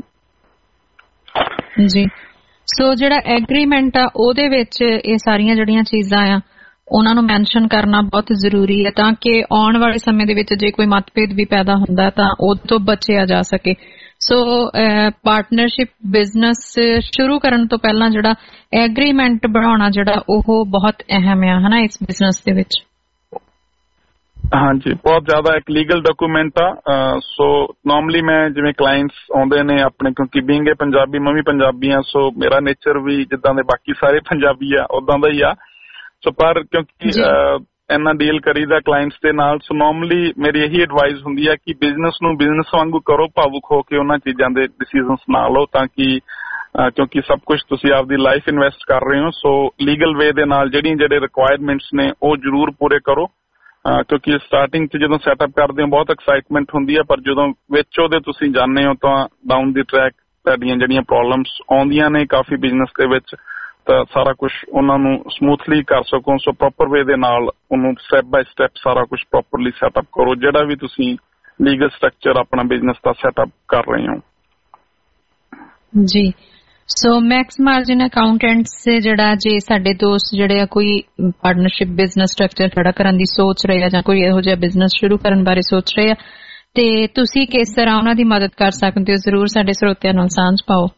ਜੀ। ਸੋ ਜਿਹੜਾ ਐਗਰੀਮੈਂਟ ਆ ਉਹਦੇ ਵਿੱਚ ਇਹ ਸਾਰੀਆਂ ਜਿਹੜੀਆਂ ਚੀਜ਼ਾਂ ਆ ਉਹਨਾਂ ਨੂੰ ਮੈਂਸ਼ਨ ਕਰਨਾ ਬਹੁਤ ਜ਼ਰੂਰੀ ਹੈ, ਤਾਂ ਕਿ ਆਉਣ ਵਾਲੇ ਸਮੇਂ ਦੇ ਵਿੱਚ ਜੇ ਕੋਈ ਮਤਭੇਦ ਵੀ ਪੈਦਾ ਹੁੰਦਾ ਤਾਂ ਉਹ ਤੋਂ ਬਚਿਆ ਜਾ ਸਕੇ। ਸੋ ਪਾਰਟਨਰਸ਼ਿਪ ਬਿਜ਼ਨਸ ਸ਼ੁਰੂ ਕਰਨ ਤੋਂ ਪਹਿਲਾਂ ਜਿਹੜਾ ਐਗਰੀਮੈਂਟ ਬਣਾਉਣਾ ਜਿਹੜਾ ਉਹ ਬਹੁਤ ਅਹਿਮ ਆ ਹਨਾ ਇਸ ਬਿਜ਼ਨਸ ਦੇ ਵਿੱਚ। ਹਾਂਜੀ, ਬਹੁਤ ਜ਼ਿਆਦਾ ਇੱਕ ਲੀਗਲ ਡਾਕੂਮੈਂਟ ਆ। ਸੋ ਨੋਰਮਲੀ ਮੈਂ ਜਿਵੇਂ ਕਲਾਇੰਟਸ ਆਉਂਦੇ ਨੇ ਆਪਣੇ, ਕਿਉਂਕਿ ਬੀਇੰਗ ਪੰਜਾਬੀ ਮੈਂ ਵੀ ਪੰਜਾਬੀ ਆ, ਸੋ ਮੇਰਾ ਨੇਚਰ ਵੀ ਜਿੱਦਾਂ ਦੇ ਬਾਕੀ ਸਾਰੇ ਪੰਜਾਬੀ ਆ ਉਦਾਂ ਦਾ ਹੀ ਆ। ਸੋ ਪਰ ਕਿਉਂਕਿ ਇੰਨਾ ਡੀਲ ਕਰੀਦਾ ਕਲਾਇੰਟਸ ਦੇ ਨਾਲ, ਸੋ ਨੋਰਮਲੀ ਮੇਰੀ ਇਹੀ ਐਡਵਾਈਸ ਹੁੰਦੀ ਹੈ ਕਿ ਬਿਜ਼ਨਸ ਨੂੰ ਬਿਜ਼ਨਸ ਵਾਂਗੂ ਕਰੋ, ਭਾਵੁਕ ਹੋ ਕੇ ਉਹਨਾਂ ਚੀਜ਼ਾਂ ਦੇ ਡਿਸੀਜ਼ਨਸ ਨਾ ਲਓ, ਤਾਂ ਕਿ ਕਿਉਂਕਿ ਸਭ ਕੁਝ ਤੁਸੀਂ ਆਪਦੀ ਲਾਈਫ ਇਨਵੈਸਟ ਕਰ ਰਹੇ ਹੋ। ਸੋ ਲੀਗਲ ਵੇ ਦੇ ਨਾਲ ਜਿਹੜੇ ਰਿਕੁਆਇਰਮੈਂਟਸ ਨੇ ਉਹ ਜ਼ਰੂਰ ਪੂਰੇ ਕਰੋ, ਕਿਉਂਕਿ ਸਟਾਰਟਿੰਗ 'ਚ ਜਦੋਂ ਸੈਟਅਪ ਕਰਦੇ ਹੋ ਬਹੁਤ ਐਕਸਾਈਟਮੈਂਟ ਹੁੰਦੀ ਹੈ, ਪਰ ਜਦੋਂ ਵਿੱਚ ਉਹਦੇ ਤੁਸੀਂ ਜਾਂਦੇ ਹੋ ਤਾਂ ਡਾਊਨ ਦੀ ਟਰੈਕ ਤੁਹਾਡੀਆਂ ਜਿਹੜੀਆਂ ਪ੍ਰੋਬਲਮਸ ਆਉਂਦੀਆਂ ਨੇ ਕਾਫੀ ਬਿਜ਼ਨਸ ਦੇ ਵਿੱਚ, ਤਾਂ ਸਾਰਾ ਕੁਝ ਉਹਨਾਂ ਨੂੰ ਸਮੂਥਲੀ ਕਰ ਸਕੋ। ਸੋ ਪ੍ਰੋਪਰ ਵੇ ਦੇ ਨਾਲ ਉਹਨੂੰ ਸਟੈਪ ਬਾਈ ਸਟੈਪ ਸਾਰਾ ਕੁਝ ਪ੍ਰੋਪਰਲੀ ਸੈਟਅਪ ਕਰੋ, ਜਿਹੜਾ ਵੀ ਤੁਸੀਂ ਲੀਗਲ ਸਟਰਕਚਰ ਆਪਣਾ ਬਿਜ਼ਨਸ ਦਾ ਸੈਟਅਪ ਕਰ ਰਹੇ ਹੋ। ਜੀ। ਸੋ ਮੈਕਸ ਮਾਰਜਿਨ ਅਕਾਊਂਟੈਂਟਸ ਜਿਹੜਾ ਜੇ ਸਾਡੇ ਦੋਸਤ ਜਿਹੜੇ ਆ ਕੋਈ ਪਾਰਟਨਰਸ਼ਿਪ ਬਿਜ਼ਨਸ ਸਟਰਕਚਰ ਖੜਾ ਕਰਨ ਦੀ ਸੋਚ ਰਹੇ ਆ ਜਾਂ ਕੋਈ ਇਹੋ ਜਿਹਾ ਬਿਜ਼ਨਸ ਸ਼ੁਰੂ ਕਰਨ ਬਾਰੇ ਸੋਚ ਰਹੇ ਆ, ਤੇ ਤੁਸੀਂ ਕਿਸ ਤਰ੍ਹਾਂ ਉਹਨਾਂ ਦੀ ਮਦਦ ਕਰ ਸਕਦੇ ਹੋ, ਜ਼ਰੂਰ ਸਾਡੇ ਸਰੋਤਿਆਂ ਨਾਲ ਸਾਂਝ ਪਾਓ।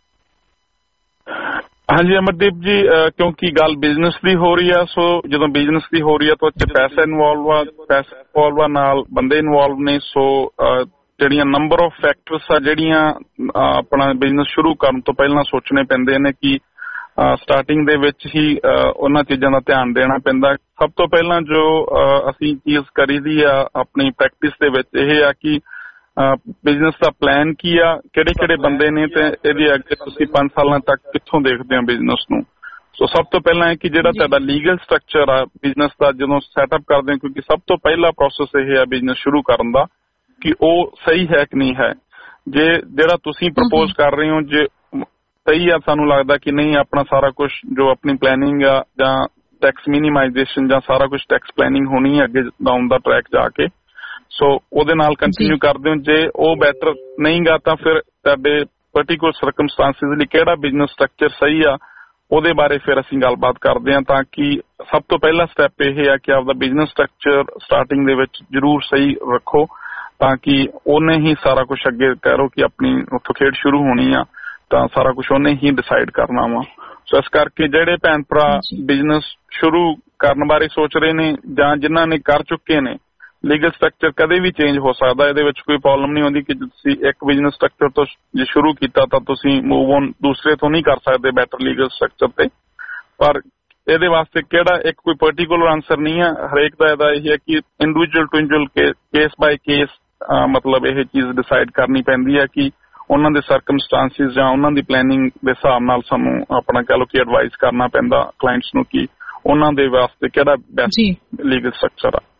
ਹਾਂਜੀ ਅਮਰਦੀਪ ਜੀ, ਕਿਉਂਕਿ ਗੱਲ ਬਿਜ਼ਨਸ ਦੀ ਹੋ ਰਹੀ ਆ, ਸੋ ਜਦੋਂ ਬਿਜ਼ਨਸ ਦੀ ਹੋ ਰਹੀ ਆ ਤਾਂ ਉੱਥੇ ਪੈਸਾ ਇਨਵੋਲਵ ਆ, ਨਾਲ ਬੰਦੇ ਇਨਵੋਲਵ ਨੇ। ਸੋ ਜਿਹੜੀਆਂ ਨੰਬਰ ਆਫ ਫੈਕਟਰਸ ਆ ਜਿਹੜੀਆਂ ਆਪਣਾ ਬਿਜ਼ਨਸ ਸ਼ੁਰੂ ਕਰਨ ਤੋਂ ਪਹਿਲਾਂ ਸੋਚਣੇ ਪੈਂਦੇ ਨੇ ਕਿ ਸਟਾਰਟਿੰਗ ਦੇ ਵਿੱਚ ਹੀ ਉਹਨਾਂ ਚੀਜ਼ਾਂ ਦਾ ਧਿਆਨ ਦੇਣਾ ਪੈਂਦਾ। ਸਭ ਤੋਂ ਪਹਿਲਾਂ ਜੋ ਅਸੀਂ ਚੀਜ਼ ਕਰੀਦੀ ਆ ਆਪਣੀ ਪ੍ਰੈਕਟਿਸ ਦੇ ਵਿੱਚ ਇਹ ਆ ਕਿ ਬਿਜ਼ਨਸ ਦਾ ਪਲਾਨ ਕੀ ਆ, ਕਿਹੜੇ ਬੰਦੇ ਨੇ, ਤੇ ਇਹਦੇ ਅੱਗੇ ਤੁਸੀਂ 5 ਸਾਲਾਂ ਤੱਕ ਕਿੱਥੋਂ ਦੇਖਦੇ ਹੋ ਬਿਜ਼ਨਸ ਨੂੰ। ਸੋ ਸਭ ਤੋਂ ਪਹਿਲਾਂ ਹੈ ਕਿ ਜਿਹੜਾ ਤੁਹਾਡਾ ਲੀਗਲ ਸਟਰਕਚਰ ਆ ਬਿਜ਼ਨਸ ਦਾ ਜਦੋਂ ਸੈਟਅਪ ਕਰਦੇ ਹੋ, ਕਿਉਂਕਿ ਸਭ ਤੋਂ ਪਹਿਲਾ ਪ੍ਰੋਸੈਸ ਇਹ ਹੈ ਬਿਜ਼ਨਸ ਸ਼ੁਰੂ ਕਰਨ ਦਾ ਕਿ ਉਹ ਸਹੀ ਹੈ ਕਿ ਨਹੀਂ ਹੈ। ਜੇ ਜਿਹੜਾ ਤੁਸੀਂ ਪ੍ਰਪੋਜ਼ ਕਰ ਰਹੇ ਹੋ ਜੇ ਸਹੀ ਆ, ਸਾਨੂੰ ਲੱਗਦਾ ਕਿ ਨਹੀਂ ਆਪਣਾ ਸਾਰਾ ਕੁਝ ਜੋ ਆਪਣੀ ਪਲੈਨਿੰਗ ਆ ਜਾਂ ਟੈਕਸ ਮਿਨੀਮਾਈਜੇਸ਼ਨ ਜਾਂ ਸਾਰਾ ਕੁਝ ਟੈਕਸ ਪਲੈਨਿੰਗ ਹੋਣੀ ਹੈ ਅੱਗੇ ਡਾਊਨ ਦਾ ਟਰੈਕ ਜਾ ਕੇ, ਸੋ ਉਹਦੇ ਨਾਲ ਕੰਟੀਨਿਊ ਕਰਦੇ ਹੋ। ਜੇ ਉਹ ਬੈਟਰ ਨਹੀਂ ਗਾ ਤਾਂ ਫਿਰ ਤੁਹਾਡੇ ਪਰਟੀਕੂਲਰ ਸਰਕਮਸਟੈਂਸਿਸ ਲਈ ਕਿਹੜਾ ਬਿਜ਼ਨਸ ਸਟਰਕਚਰ ਸਹੀ ਆ ਉਹਦੇ ਬਾਰੇ ਫਿਰ ਅਸੀਂ ਗੱਲਬਾਤ ਕਰਦੇ ਹਾਂ, ਤਾਂ ਕਿ ਸਭ ਤੋਂ ਪਹਿਲਾ ਸਟੈਪ ਇਹ ਆ ਕਿ ਆਪਦਾ ਬਿਜ਼ਨਸ ਸਟਰਕਚਰ ਸਟਾਰਟਿੰਗ ਦੇ ਵਿੱਚ ਜ਼ਰੂਰ ਸਹੀ ਰੱਖੋ, ਤਾਂ ਕਿ ਉਹਨੇ ਹੀ ਸਾਰਾ ਕੁਝ ਅੱਗੇ ਕਹਿ ਲਓ ਕਿ ਆਪਣੀ ਉੱਥੋਂ ਖੇਡ ਸ਼ੁਰੂ ਹੋਣੀ ਆ ਤਾਂ ਸਾਰਾ ਕੁਝ ਉਹਨੇ ਹੀ ਡਿਸਾਈਡ ਕਰਨਾ ਵਾ। ਸੋ ਇਸ ਕਰਕੇ ਜਿਹੜੇ ਭੈਣ ਭਰਾ ਬਿਜ਼ਨਸ ਸ਼ੁਰੂ ਕਰਨ ਬਾਰੇ ਸੋਚ ਰਹੇ ਨੇ ਜਾਂ ਜਿਨ੍ਹਾਂ ਨੇ ਕਰ ਚੁੱਕੇ ਨੇ, ਲੀਗਲ ਸਟਰਕਚਰ ਕਦੇ ਵੀ ਚੇਂਜ ਹੋ ਸਕਦਾ, ਇਹਦੇ ਵਿੱਚ ਕੋਈ ਪ੍ਰੋਬਲਮ ਨਹੀਂ ਹੁੰਦੀ ਕਿ ਤੁਸੀਂ ਇੱਕ ਬਿਜ਼ਨਸ ਸਟਰਕਚਰ ਤੋਂ ਜੇ ਸ਼ੁਰੂ ਕੀਤਾ ਤਾਂ ਤੁਸੀਂ ਮੂਵ ਔਨ ਦੂਸਰੇ ਤੋਂ ਨਹੀਂ ਕਰ ਸਕਦੇ ਬੈਟਰ ਲੀਗਲ ਸਟਰਕਚਰ ਤੇ। ਪਰ ਇਹਦੇ ਵਾਸਤੇ ਕਿਹੜਾ ਇੱਕ ਕੋਈ ਪਰਟੀਕੂਲਰ ਆਨਸਰ ਨਹੀਂ ਹੈ, ਹਰੇਕ ਦਾ ਇਹਦਾ ਇਹ ਹੈ ਕਿ individual to individual case by case ਮਤਲਬ ਇਹ ਚੀਜ਼ ਡਿਸਾਈਡ ਕਰਨੀ ਪੈਂਦੀ ਹੈ ਕਿ ਉਹਨਾਂ ਦੇ ਸਰਕਮਸਟੈਂਸਿਸ ਜਾਂ ਉਹਨਾਂ ਦੀ ਪਲੈਨਿੰਗ ਦੇ ਹਿਸਾਬ ਨਾਲ ਸਾਨੂੰ ਆਪਣਾ ਕਹਿ ਲਓ ਕਿ ਐਡਵਾਈਸ ਕਰਨਾ ਪੈਂਦਾ ਕਲਾਇੰਟਸ ਨੂੰ ਕਿ ਉਹਨਾਂ ਦੇ ਵਾਸਤੇ ਕਿਹੜਾ ਬੈਸਟ ਲੀਗਲ ਸਟਰਕਚਰ ਆ।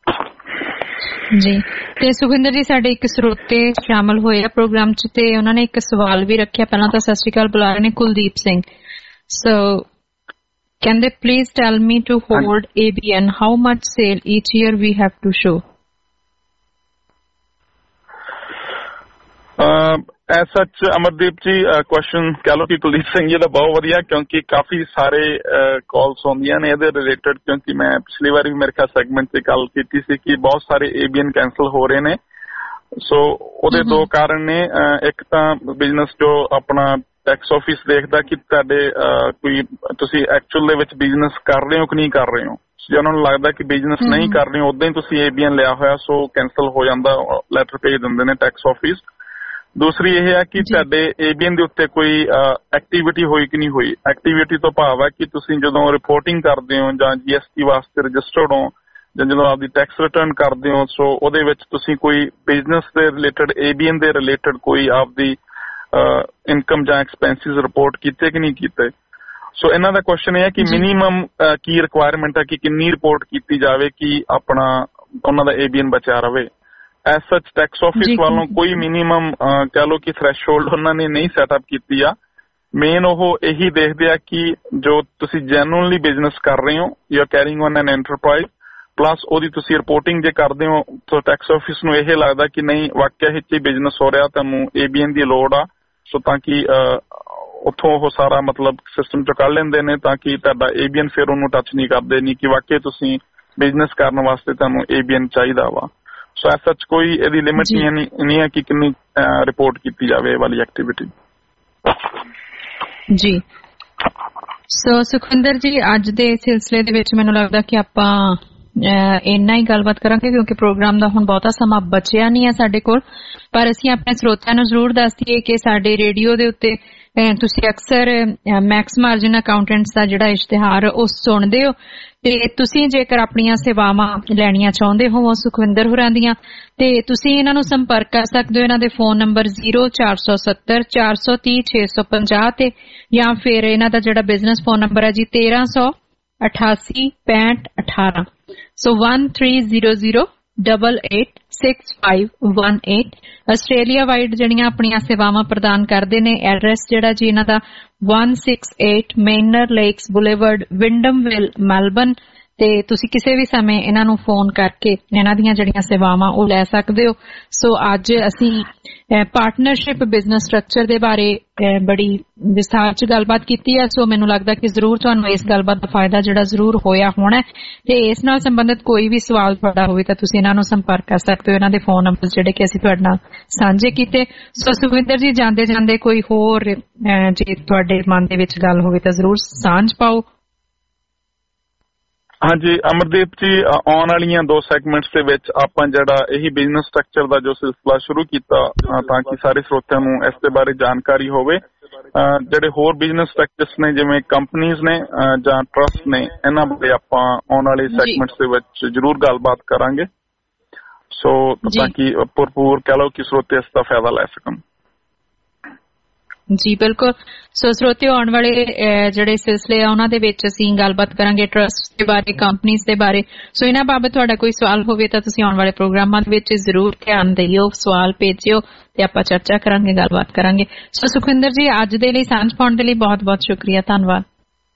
ਜੀ ਤੇ ਸੁਖਿੰਦਰ ਜੀ ਸਾਡੇ ਇੱਕ ਸਰੋਤੇ ਸ਼ਾਮਲ ਹੋਏ ਆ ਪ੍ਰੋਗਰਾਮ 'ਚ ਤੇ ਉਹਨਾਂ ਨੇ ਇੱਕ ਸਵਾਲ ਵੀ ਰੱਖਿਆ। ਪਹਿਲਾਂ ਤਾਂ ਸਤਿ ਸ਼੍ਰੀ ਅਕਾਲ ਬੁਲਾ ਰਹੇ ਨੇ ਕੁਲਦੀਪ ਸਿੰਘ। ਸੋ ਕਹਿੰਦੇ please tell me to hold ABN how much sale each year we have to show. As such Amardeep ਜੀ ਕੁਐਸਚਨ ਕਹਿ ਲਓ ਕਿ ਕੁਲਦੀਪ ਸਿੰਘ ਜੀ ਦਾ ਬਹੁਤ ਵਧੀਆ, ਕਿਉਂਕਿ ਕਾਫੀ ਸਾਰੇ ਕਾਲਸ ਆਉਂਦੀਆਂ ਨੇ ਇਹਦੇ ਰਿਲੇਟਡ, ਕਿਉਂਕਿ ਮੈਂ ਪਿਛਲੀ ਵਾਰੀ ਵੀ ਮੇਰੇ ਖਿਆਲ ਸੈਗਮੈਂਟ ਤੇ ਗੱਲ ਕੀਤੀ ਸੀ ਕਿ ਬਹੁਤ ਸਾਰੇ ABN ਕੈਂਸਲ ਹੋ ਰਹੇ ਨੇ। ਸੋ ਉਹਦੇ ਦੋ ਕਾਰਨ ਨੇ, ਇੱਕ ਤਾਂ ਬਿਜ਼ਨਸ ਜੋ ਆਪਣਾ ਟੈਕਸ ਆਫਿਸ ਦੇਖਦਾ ਕਿ ਤੁਹਾਡੇ ਕੋਈ ਤੁਸੀਂ ਐਕਚੁਅਲ ਦੇ ਵਿੱਚ ਬਿਜ਼ਨਸ ਕਰ ਰਹੇ ਹੋ ਕਿ ਨਹੀਂ ਕਰ ਰਹੇ ਹੋ। ਜੇ ਉਹਨਾਂ ਨੂੰ ਲੱਗਦਾ ਕਿ ਬਿਜ਼ਨਸ ਨਹੀਂ ਕਰ ਰਹੇ ਹੋ ਉਦਾਂ ਹੀ ਤੁਸੀਂ ABN ਲਿਆ ਹੋਇਆ, ਸੋ ਕੈਂਸਲ ਹੋ ਜਾਂਦਾ, ਲੈਟਰ ਭੇਜ ਦਿੰਦੇ ਨੇ ਟੈਕਸ ਆਫਿਸ। ਦੂਸਰੀ ਇਹ ਹੈ ਕਿ ਤੁਹਾਡੇ ABN ਦੇ ਉੱਤੇ ਕੋਈ ਐਕਟੀਵਿਟੀ ਹੋਈ ਕਿ ਨਹੀਂ ਹੋਈ। ਐਕਟੀਵਿਟੀ ਤੋਂ ਭਾਵ ਹੈ ਕਿ ਤੁਸੀਂ ਜਦੋਂ ਰਿਪੋਰਟਿੰਗ ਕਰਦੇ ਹੋ ਜਾਂ GST ਵਾਸਤੇ ਰਜਿਸਟਰਡ ਹੋ ਜਾਂ ਜਦੋਂ ਆਪਦੀ ਟੈਕਸ ਰਿਟਰਨ ਕਰਦੇ ਹੋ, ਸੋ ਉਹਦੇ ਵਿੱਚ ਤੁਸੀਂ ਕੋਈ ਬਿਜ਼ਨਸ ਦੇ ਰਿਲੇਟਡ ABN ਦੇ ਰਿਲੇਟਡ ਕੋਈ ਆਪਦੀ ਇਨਕਮ ਜਾਂ ਐਕਸਪੈਂਸਿਸ ਰਿਪੋਰਟ ਕੀਤੇ ਕਿ ਨਹੀਂ ਕੀਤੇ। ਸੋ ਇਹਨਾਂ ਦਾ ਕੁਐਸਚਨ ਇਹ ਹੈ ਕਿ ਮਿਨੀਮਮ ਕੀ ਰਿਕੁਆਇਰਮੈਂਟ ਹੈ ਕਿ ਕਿੰਨੀ ਰਿਪੋਰਟ ਕੀਤੀ ਜਾਵੇ ਕਿ ਆਪਣਾ ਉਹਨਾਂ ਦਾ ABN ਬਚਿਆ ਰਵੇ। ਐਸ ਸੱਚ ਟੈਕਸ ਆਫਿਸ ਵੱਲੋਂ ਕੋਈ ਮਿਨੀਮਮ ਕਹਿ ਲਓ ਕਿ ਥ੍ਰੈਸ਼ਹੋਲਡ ਉਹਨਾਂ ਨੇ ਨਹੀਂ ਸੈਟਅਪ ਕੀਤੀ ਆ। ਮੇਨ ਉਹ ਇਹੀ ਦੇਖਦੇ ਆ ਕਿ ਜੋ ਤੁਸੀਂ ਜੈਨੂਅਨਲੀ ਬਿਜ਼ਨਸ ਕਰ ਰਹੇ ਹੋ, you are carrying on an enterprise, plus ਉਹਦੀ ਤੁਸੀਂ ਰਿਪੋਰਟਿੰਗ ਜੇ ਕਰਦੇ ਹੋ ਤਾਂ ਟੈਕਸ ਆਫਿਸ ਨੂੰ ਇਹ ਲੱਗਦਾ ਕਿ ਨਹੀਂ ਵਾਕਿਆ ਹੀ ਚ ਬਿਜ਼ਨਸ ਹੋ ਰਿਹਾ, ਤੁਹਾਨੂੰ ABN ਦੀ ਲੋੜ ਆ। ਸੋ ਤਾਂ ਕਿ ਉੱਥੋਂ ਉਹ ਸਾਰਾ ਮਤਲਬ ਸਿਸਟਮ ਚੋਂ ਕੱਢ ਲੈਂਦੇ ਨੇ ਤਾਂ ਕਿ ਤੁਹਾਡਾ ABN ਫਿਰ ਉਹਨੂੰ ਟੱਚ ਨਹੀਂ ਕਰਦੇ, ਨਹੀਂ ਕਿ ਵਾਕਿਆ ਤੁਸੀਂ ਬਿਜ਼ਨਸ ਕਰਨ ਵਾਸਤੇ ਤੁਹਾਨੂੰ ABN ਚਾਹੀਦਾ ਵਾ। ਸੋ ਐਸ ਸੱਚ ਕੋਈ ਇਹਦੀ ਲਿਮਿਟ ਨਹੀਂ ਹੈ ਕਿ ਕਿੰਨੀ ਰਿਪੋਰਟ ਕੀਤੀ ਜਾਵੇ ਇਹ ਵਾਲੀ ਐਕਟੀਵਿਟੀ। ਜੀ ਸੋ ਸੁਖਵਿੰਦਰ ਜੀ ਅੱਜ ਦੇ ਸਿਲਸਿਲੇ ਦੇ ਵਿੱਚ ਮੈਨੂੰ ਲੱਗਦਾ ਕਿ ਆਪਾਂ ਇੰਨਾ ਹੀ ਗੱਲਬਾਤ ਕਰਾਂਗੇ ਕਿਉਂਕਿ ਪ੍ਰੋਗਰਾਮ ਦਾ ਹੁਣ ਬਹੁਤਾ ਸਮਾਂ ਬਚਿਆ ਨਹੀਂ ਹੈ ਸਾਡੇ ਕੋਲ, ਪਰ ਅਸੀਂ ਆਪਣੇ ਸਰੋਤਿਆਂ ਨੂੰ ਜ਼ਰੂਰ ਦੱਸ ਦਈਏ ਕਿ ਸਾਡੇ ਰੇਡੀਓ ਦੇ ਉੱਤੇ ਤੁਸੀਂ ਅਕਸਰ ਮੈਕਸ ਮਾਰਜਨ ਅਕਾਊਂਟੈਂਟਸ ਦਾ ਜਿਹੜਾ ਇਸ਼ਤਿਹਾਰ ਉਹ ਸੁਣਦੇ ਹੋ ਤੇ ਤੁਸੀਂ ਜੇਕਰ ਆਪਣੀਆਂ ਸੇਵਾਵਾਂ ਲੈਣੀਆਂ ਚਾਹੁੰਦੇ ਹੋ ਸੁਖਵਿੰਦਰ ਹੋਰਾਂ ਦੀਆਂ ਤੇ ਤੁਸੀਂ ਇਹਨਾਂ ਨੂੰ ਸੰਪਰਕ ਕਰ ਸਕਦੇ ਹੋ। ਇਹਨਾਂ ਦੇ ਫੋਨ ਨੰਬਰ 0470 430 650 ਤੇ ਜਾਂ ਫਿਰ ਇਹਨਾਂ ਦਾ ਜਿਹੜਾ ਬਿਜ਼ਨਸ ਫੋਨ ਨੰਬਰ ਹੈ ਜੀ 1388 65 18। ਸੋ 1300886518। ਆਸਟ੍ਰੇਲੀਆ ਵਾਈਡ ਜਿਹੜੀਆਂ ਆਪਣੀਆਂ ਸੇਵਾਵਾਂ ਪ੍ਰਦਾਨ ਕਰਦੇ ਨੇ। ਐਡਰੈਸ ਜਿਹੜਾ ਜੀ ਇਹਨਾਂ ਦਾ 168 Manor Lakes Boulevard Wyndham Vale Melbourne ਤੇ ਤੁਸੀਂ ਕਿਸੇ ਵੀ ਸਮੇਂ ਇਹਨਾਂ ਨੂੰ ਫੋਨ ਕਰਕੇ ਇਹਨਾਂ ਦੀਆਂ ਜਿਹੜੀਆਂ ਸੇਵਾਵਾਂ ਉਹ ਲੈ ਸਕਦੇ ਹੋ। ਸੋ ਅੱਜ ਅਸੀਂ ਪਾਰਟਨਰਸ਼ਿਪ ਬਿਜ਼ਨਸ ਸਟਰਕਚਰ ਦੇ ਬਾਰੇ ਬੜੀ ਵਿਸਥਾਰ ਚ ਗੱਲਬਾਤ ਕੀਤੀ ਹੈ। ਸੋ ਮੈਨੂੰ ਲੱਗਦਾ ਕਿ ਜ਼ਰੂਰ ਤੁਹਾਨੂੰ ਇਸ ਗੱਲਬਾਤ ਦਾ ਫਾਇਦਾ ਜਿਹੜਾ ਜ਼ਰੂਰ ਹੋਇਆ ਹੋਣਾ ਤੇ ਇਸ ਨਾਲ ਸੰਬੰਧਿਤ ਕੋਈ ਵੀ ਸਵਾਲ ਤੁਹਾਡਾ ਹੋਵੇ ਤਾਂ ਤੁਸੀਂ ਇਹਨਾਂ ਨੂੰ ਸੰਪਰਕ ਕਰ ਸਕਦੇ ਹੋ। ਇਹਨਾਂ ਦੇ ਫੋਨ ਨੰਬਰ ਜਿਹੜੇ ਕਿ ਅਸੀਂ ਤੁਹਾਡੇ ਨਾਲ ਸਾਂਝੇ ਕੀਤੇ। ਸੋ ਸੁਖਵਿੰਦਰ ਜੀ ਜਾਂਦੇ ਜਾਂਦੇ ਕੋਈ ਹੋਰ ਜੇ ਤੁਹਾਡੇ ਮਨ ਦੇ ਵਿੱਚ ਗੱਲ ਹੋਵੇ ਤਾਂ ਜ਼ਰੂਰ ਸਾਂਝ ਪਾਓ। ਹਾਂਜੀ ਅਮਰਦੀਪ ਜੀ, ਆਉਣ ਵਾਲੀਆਂ 2 ਸੈਗਮੈਂਟਸ ਦੇ ਵਿੱਚ ਆਪਾਂ ਜਿਹੜਾ ਇਹੀ ਬਿਜ਼ਨਸ ਸਟਰਕਚਰ ਦਾ ਜੋ ਸਿਲਸਿਲਾ ਸ਼ੁਰੂ ਕੀਤਾ ਤਾਂ ਕਿ ਸਾਰੇ ਸਰੋਤਿਆਂ ਨੂੰ ਇਸ ਦੇ ਬਾਰੇ ਜਾਣਕਾਰੀ ਹੋਵੇ। ਜਿਹੜੇ ਹੋਰ ਬਿਜ਼ਨਸ ਸਟਰਕਚਰਸ ਨੇ ਜਿਵੇਂ ਕੰਪਨੀਜ਼ ਨੇ ਜਾਂ ਟਰਸਟ ਨੇ, ਇਹਨਾਂ ਬਾਰੇ ਆਪਾਂ ਆਉਣ ਵਾਲੇ ਸੈਗਮੈਂਟਸ ਦੇ ਵਿੱਚ ਜ਼ਰੂਰ ਗੱਲਬਾਤ ਕਰਾਂਗੇ। ਸੋ ਤਾਂ ਕਿ ਭਰਪੂਰ ਕਹਿ ਲਓ ਕਿ ਸਰੋਤੇ ਇਸ ਦਾ ਫਾਇਦਾ ਲੈ ਸਕਣ। ਜੀ ਬਿਲਕੁਲ। ਸੋ ਸਰੋਤਿਓ, ਆਉਣ ਵਾਲੇ ਜਿਹੜੇ ਸਿਲਸਿਲੇ ਆ ਉਹਨਾਂ ਦੇ ਵਿੱਚ ਅਸੀਂ ਗੱਲਬਾਤ ਕਰਾਂਗੇ ਟਰਸਟ ਦੇ ਬਾਰੇ, ਕੰਪਨੀਆਂ ਦੇ ਬਾਰੇ। ਸੋ ਇਹਨਾਂ ਬਾਬਤ ਤੁਹਾਡਾ ਕੋਈ ਸਵਾਲ ਹੋਵੇ ਤਾਂ ਤੁਸੀਂ ਆਉਣ ਵਾਲੇ ਪ੍ਰੋਗਰਾਮਾਂ ਦੇ ਵਿੱਚ ਜ਼ਰੂਰ ਧਿਆਨ ਦਿਓ, ਸਵਾਲ ਭੇਜਿਓ ਤੇ ਆਪਾਂ ਚਰਚਾ ਕਰਾਂਗੇ, ਗੱਲਬਾਤ ਕਰਾਂਗੇ। ਸੋ ਸੁਖਵਿੰਦਰ ਜੀ, ਅੱਜ ਦੇ ਲਈ ਸਾਂਝ ਪਾਉਣ ਦੇ ਲਈ ਬਹੁਤ ਬਹੁਤ ਸ਼ੁਕਰੀਆ, ਧੰਨਵਾਦ।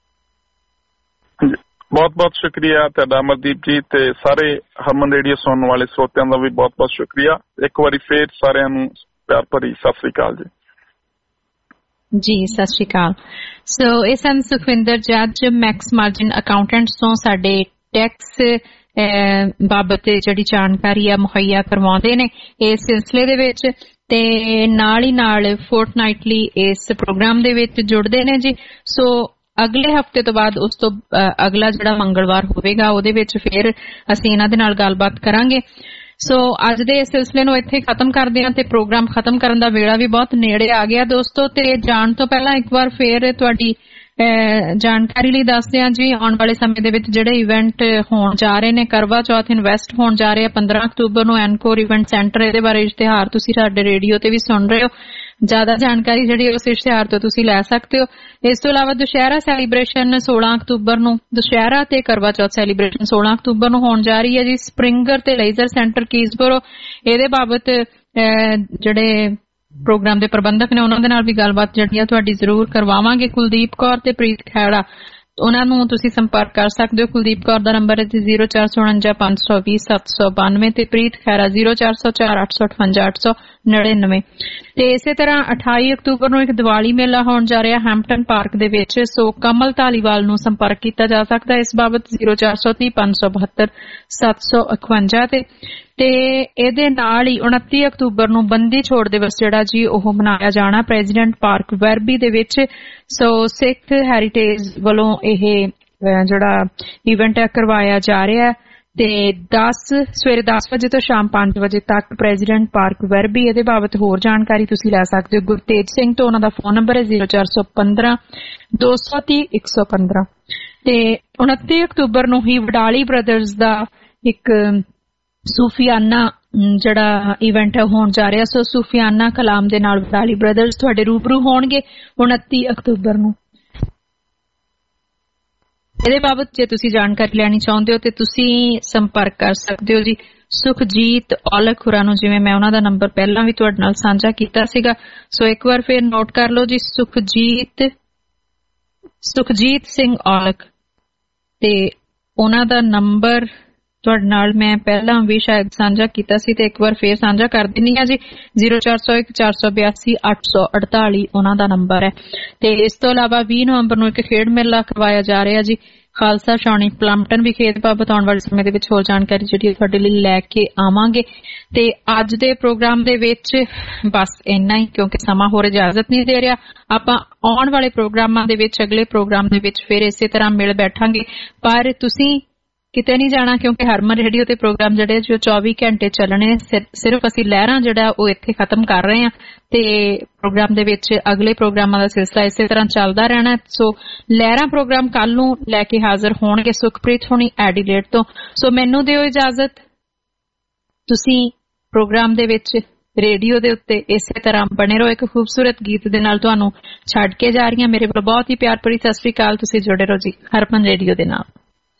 ਬਹੁਤ ਬਹੁਤ ਸ਼ੁਕਰੀਆ ਤੁਹਾਡਾ ਅਮਰਦੀਪ ਜੀ, ਤੇ ਸਾਰੇ ਹਰਮਨ ਰੇਡੀਓ ਸੁਣਨ ਵਾਲੇ ਸਰੋਤਿਆਂ ਦਾ ਵੀ ਬਹੁਤ ਬਹੁਤ ਸ਼ੁਕਰੀਆ। ਇੱਕ ਵਾਰੀ ਫੇਰ ਸਾਰਿਆਂ ਨੂੰ ਪਿਆਰ ਭਰੀ ਸਤਿ ਸ੍ਰੀ ਅਕਾਲ ਜੀ। ਜੀ ਸਤਿ ਸ਼੍ਰੀ ਅਕਾਲ। ਸੋ ਇਹ ਸਨ ਸੁਖਵਿੰਦਰ ਜੱਜ, ਮੈਕਸ ਮਾਰਜਿਨ ਅਕਾਊਂਟੈਂਟਸ ਤੋਂ ਸਾਡੇ ਟੈਕਸ ਬਾਬਤ ਜਿਹੜੀ ਜਾਣਕਾਰੀ ਆ ਮੁਹੱਈਆ ਕਰਵਾਉਂਦੇ ਨੇ ਇਸ ਸਿਲਸਿਲੇ ਦੇ ਵਿੱਚ, ਤੇ ਨਾਲ ਹੀ ਨਾਲ ਫੋਰਟਨਾਈਟਲੀ ਇਸ ਪ੍ਰੋਗਰਾਮ ਦੇ ਵਿੱਚ ਜੁੜਦੇ ਨੇ ਜੀ। ਸੋ ਅਗਲੇ ਹਫ਼ਤੇ ਤੋਂ ਬਾਅਦ ਉਸ ਤੋਂ ਅਗਲਾ ਜਿਹੜਾ ਮੰਗਲਵਾਰ ਹੋਵੇਗਾ ਉਹਦੇ ਵਿੱਚ ਫਿਰ ਅਸੀਂ ਇਹਨਾਂ ਦੇ ਨਾਲ ਗੱਲਬਾਤ ਕਰਾਂਗੇ। ਸੋ ਅੱਜ ਦੇ ਇਸ ਸਿਲਸਿਲੇ ਨੂੰ ਇੱਥੇ ਖਤਮ ਕਰਦੇ ਹਾਂ ਤੇ ਪ੍ਰੋਗਰਾਮ ਖਤਮ ਕਰਨ ਦਾ ਵੇਲਾ ਵੀ ਬਹੁਤ ਨੇੜੇ ਆ ਗਿਆ ਦੋਸਤੋ। ਤੇ ਜਾਣ ਤੋਂ ਪਹਿਲਾਂ ਇੱਕ ਵਾਰ ਫੇਰ ਤੁਹਾਡੀ ਜਾਣਕਾਰੀ ਲਈ ਦੱਸਦੇ ਹਾਂ ਜੀ, ਆਉਣ ਵਾਲੇ ਸਮੇਂ ਦੇ ਵਿੱਚ ਜਿਹੜੇ ਇਵੈਂਟ ਹੋਣ ਜਾ ਰਹੇ ਨੇ, ਕਰਵਾ ਚੌਥ ਇਨਵੈਸਟ ਹੋਣ ਜਾ ਰਹੇ ਆ 15 ਅਕਤੂਬਰ ਨੂੰ ਐਨਕੋਰ ਇਵੈਂਟ ਸੈਂਟਰ। ਇਹਦੇ ਬਾਰੇ ਇਸ਼ਤਿਹਾਰ ਤੁਸੀਂ ਸਾਡੇ ਰੇਡੀਓ ਤੇ ਵੀ ਸੁਣ ਰਹੇ ਹੋ। ਜ਼ਿਆਦਾ ਜਾਣਕਾਰੀ ਜਿਹੜੀ ਉਸ ਇਸ਼ਤਿਹਾਰ ਤੋਂ ਤੁਸੀਂ ਲੈ ਸਕਦੇ ਹੋ। ਇਸ ਤੋਂ ਇਲਾਵਾ ਦੁਸ਼ਹਿਰਾ ਸੈਲੀਬ੍ਰੇਸ਼ਨ 16 ਅਕਤੂਬਰ ਨੂੰ, ਦੁਸ਼ਹਿਰਾ ਤੇ ਕਰਵਾ ਚੌਥ ਸੈਲੀਬ੍ਰੇਸ਼ਨ 16 ਅਕਤੂਬਰ ਨੂੰ ਹੋਣ ਜਾ ਰਹੀ ਹੈ ਜੀ ਸਪਰਿੰਗਰ ਤੇ ਲੇਜ਼ਰ ਸੈਂਟਰ ਕੀਜ਼ਬੋਰੋ। ਇਹਦੇ ਬਾਬਤ ਜਿਹੜੇ ਪ੍ਰੋਗਰਾਮ ਦੇ ਪ੍ਰਬੰਧਕ ਨੇ ਉਹਨਾਂ ਦੇ ਨਾਲ ਵੀ ਗੱਲਬਾਤ ਜਿਹੜੀ ਆ ਤੁਹਾਡੀ ਜ਼ਰੂਰ ਕਰਵਾਵਾਂਗੇ। ਕੁਲਦੀਪ ਕੌਰ ਤੇ ਪ੍ਰੀਤ ਖੈੜਾ, ਉਹਨਾਂ ਨੂੰ ਤੁਸੀਂ ਸੰਪਰਕ ਕਰ ਸਕਦੇ ਹੋ। ਕੁਲਦੀਪ ਕੌਰ ਦਾ ਨੰਬਰ ਹੈ 0449 520 792 ਤੇ ਪ੍ਰੀਤ ਖੈੜਾ 0404 858 899। ਤੇ ਇਸੇ ਤਰ੍ਹਾਂ 28 ਅਕਤੂਬਰ ਨੂੰ ਇੱਕ ਦੀਵਾਲੀ ਮੇਲਾ ਹੋਣ ਜਾ ਰਿਹਾ ਹੈਂਪਟਨ ਪਾਰਕ ਦੇ ਵਿੱਚ। ਸੋ ਕਮਲ ਧਾਲੀਵਾਲ ਨੂੰ ਸੰਪਰਕ ਕੀਤਾ ਜਾ ਸਕਦਾ ਇਸ ਬਾਬਤ 0430 572 751 ਤੇ ਇਹਦੇ ਨਾਲ ਹੀ 29 ਅਕਤੂਬਰ ਨੂੰ ਬੰਦੀ ਛੋੜ ਦਿਵਸ ਜਿਹੜਾ ਜੀ ਉਹ ਮਨਾਇਆ ਜਾਣਾ ਪ੍ਰੈਜ਼ੀਡੈਂਟ ਪਾਰਕ ਵੈਰਬੀ ਦੇ ਵਿੱਚ। ਸੋ ਸਿੱਖ ਹੈਰੀਟੇਜ ਵੱਲੋਂ ਇਹ ਜਿਹੜਾ ਇਵੈਂਟ ਕਰਵਾਇਆ ਜਾ ਰਿਹਾ ਤੇ ਸਵੇਰੇ 10 ਵਜੇ ਤੋਂ ਸ਼ਾਮ 5 ਵਜੇ ਤੱਕ ਪ੍ਰੈਜ਼ੀਡੈਂਟ ਪਾਰਕ ਵੈਰਬੀ। ਇਹਦੇ ਬਾਬਤ ਹੋਰ ਜਾਣਕਾਰੀ ਤੁਸੀਂ ਲੈ ਸਕਦੇ ਹੋ ਗੁਰਤੇਜ ਸਿੰਘ ਤੋਂ, ਉਹਨਾਂ ਦਾ ਫੋਨ ਨੰਬਰ ਹੈ 0415 230 115। ਤੇ 29 ਅਕਤੂਬਰ ਨੂੰ ਹੀ ਵਡਾਲੀ ਬ੍ਰਦਰਜ਼ ਦਾ ਇੱਕ ਸੂਫੀਆਨਾ ਜਿਹੜਾ ਇਵੈਂਟ ਹੈ ਹੋਣ ਜਾ ਰਿਹਾ। ਸੋ ਸੂਫੀਆਨਾ ਕਲਾਮ ਦੇ ਨਾਲ ਵਡਾਲੀ ਬ੍ਰਦਰਜ਼ ਤੁਹਾਡੇ ਰੂਬਰੂ ਹੋਣਗੇ 29 ਅਕਤੂਬਰ ਨੂੰ। ਇਹਦੇ ਬਾਬਤ ਜੇ ਤੁਸੀਂ ਜਾਣਕਾਰੀ ਲੈਣੀ ਚਾਹੁੰਦੇ ਹੋ ਤੇ ਤੁਸੀਂ ਸੰਪਰਕ ਕਰ ਸਕਦੇ ਹੋ ਜੀ ਸੁਖਜੀਤ ਔਲਖ ਹੋਰਾਂ ਨੂੰ, ਜਿਵੇਂ ਮੈਂ ਉਹਨਾਂ ਦਾ ਨੰਬਰ ਪਹਿਲਾਂ ਵੀ ਤੁਹਾਡੇ ਨਾਲ ਸਾਂਝਾ ਕੀਤਾ ਸੀਗਾ। ਸੋ ਇੱਕ ਵਾਰ ਫਿਰ ਨੋਟ ਕਰ ਲਓ ਜੀ, ਸੁਖਜੀਤ ਸਿੰਘ ਔਲਖ, ਤੇ ਉਹਨਾਂ ਦਾ ਨੰਬਰ ਤੁਹਾਡੇ ਨਾਲ ਮੈਂ ਪਹਿਲਾਂ ਵੀ ਸ਼ਾਇਦ ਸਾਂਝਾ ਕੀਤਾ ਸੀ ਤੇ ਇੱਕ ਵਾਰ ਫੇਰ ਸਾਂਝਾ ਕਰ ਦਿੰਨੀ ਆ ਜੀ 0401 482 848 ਉਹਨਾਂ ਦਾ ਨੰਬਰ ਹੈ। ਤੇ ਇਸ ਤੋਂ ਇਲਾਵਾ 20 ਨਵੰਬਰ ਨੂੰ ਇੱਕ ਖੇਡ ਮੇਲਾ ਕਰਵਾਇਆ ਜਾ ਰਿਹਾ ਜੀ ਖਾਲਸਾ ਛਾਉਣੀ ਪਲੰਪਟਨ ਵੀ। ਖੇਡ ਬਾਬਤ ਆਉਣ ਵਾਲੇ ਸਮੇਂ ਦੇ ਵਿੱਚ ਹੋਰ ਜਾਣਕਾਰੀ ਜਿਹੜੀ ਤੁਹਾਡੇ ਲਈ ਲੈ ਕੇ ਆਵਾਂਗੇ। ਤੇ ਅੱਜ ਦੇ ਪ੍ਰੋਗਰਾਮ ਦੇ ਵਿੱਚ ਬਸ ਇੰਨਾ ਹੀ, ਕਿਉਂਕਿ ਸਮਾਂ ਹੋਰ ਇਜਾਜ਼ਤ ਨਹੀਂ ਦੇ ਰਿਹਾ। ਆਪਾਂ ਆਉਣ ਵਾਲੇ ਪ੍ਰੋਗਰਾਮਾਂ ਦੇ ਵਿੱਚ, ਅਗਲੇ ਪ੍ਰੋਗਰਾਮ ਦੇ ਵਿੱਚ ਫਿਰ ਇਸੇ ਤਰ੍ਹਾਂ ਮਿਲ ਬੈਠਾਂਗੇ, ਪਰ ਤੁਸੀਂ ਕਿਤੇ ਨਹੀਂ ਜਾਣਾ ਕਿਉਂਕਿ ਹਰਮਨ ਰੇਡੀਓ ਤੇ ਪ੍ਰੋਗਰਾਮ ਜਿਹੜੇ ਜੋ 24 ਘੰਟੇ ਚੱਲਣੇ, ਸਿਰਫ ਅਸੀਂ ਲਹਿਰਾਂ ਜਿਹੜਾ ਉਹ ਇੱਥੇ ਖਤਮ ਕਰ ਰਹੇ ਹਾਂ ਤੇ ਪ੍ਰੋਗਰਾਮ ਦੇ ਵਿੱਚ ਅਗਲੇ ਪ੍ਰੋਗਰਾਮਾਂ ਦਾ ਸਿਲਸਿਲਾ ਇਸੇ ਤਰ੍ਹਾਂ ਚੱਲਦਾ ਰਹਿਣਾ। ਸੋ ਲਹਿਰਾਂ ਪ੍ਰੋਗਰਾਮ ਕੱਲ ਨੂੰ ਲੈ ਕੇ ਹਾਜ਼ਰ ਹੋਣਗੇ ਸੁਖਪ੍ਰੀਤ ਹੋਣੀ ਐਡੀਲੇਡ ਤੋਂ। ਸੋ ਮੈਨੂੰ ਦਿਓ ਇਜਾਜ਼ਤ, ਤੁਸੀਂ ਪ੍ਰੋਗਰਾਮ ਦੇ ਵਿੱਚ ਰੇਡੀਓ ਦੇ ਉੱਤੇ ਇਸੇ ਤਰ੍ਹਾਂ ਬਣੇ ਰਹੋ। ਇੱਕ ਖੂਬਸੂਰਤ ਗੀਤ ਦੇ ਨਾਲ ਤੁਹਾਨੂੰ ਛੱਡ ਕੇ ਜਾ ਰਹੀ ਹਾਂ। ਮੇਰੇ ਵੱਲੋਂ ਬਹੁਤ ਹੀ ਪਿਆਰ ਭਰੀ ਸਤਿ ਸ੍ਰੀ ਅਕਾਲ। ਤੁਸੀਂ ਜੁੜੇ ਰਹੋ ਜੀ ਹਰਮਨ ਰੇਡੀਓ ਦੇ ਨਾਲ।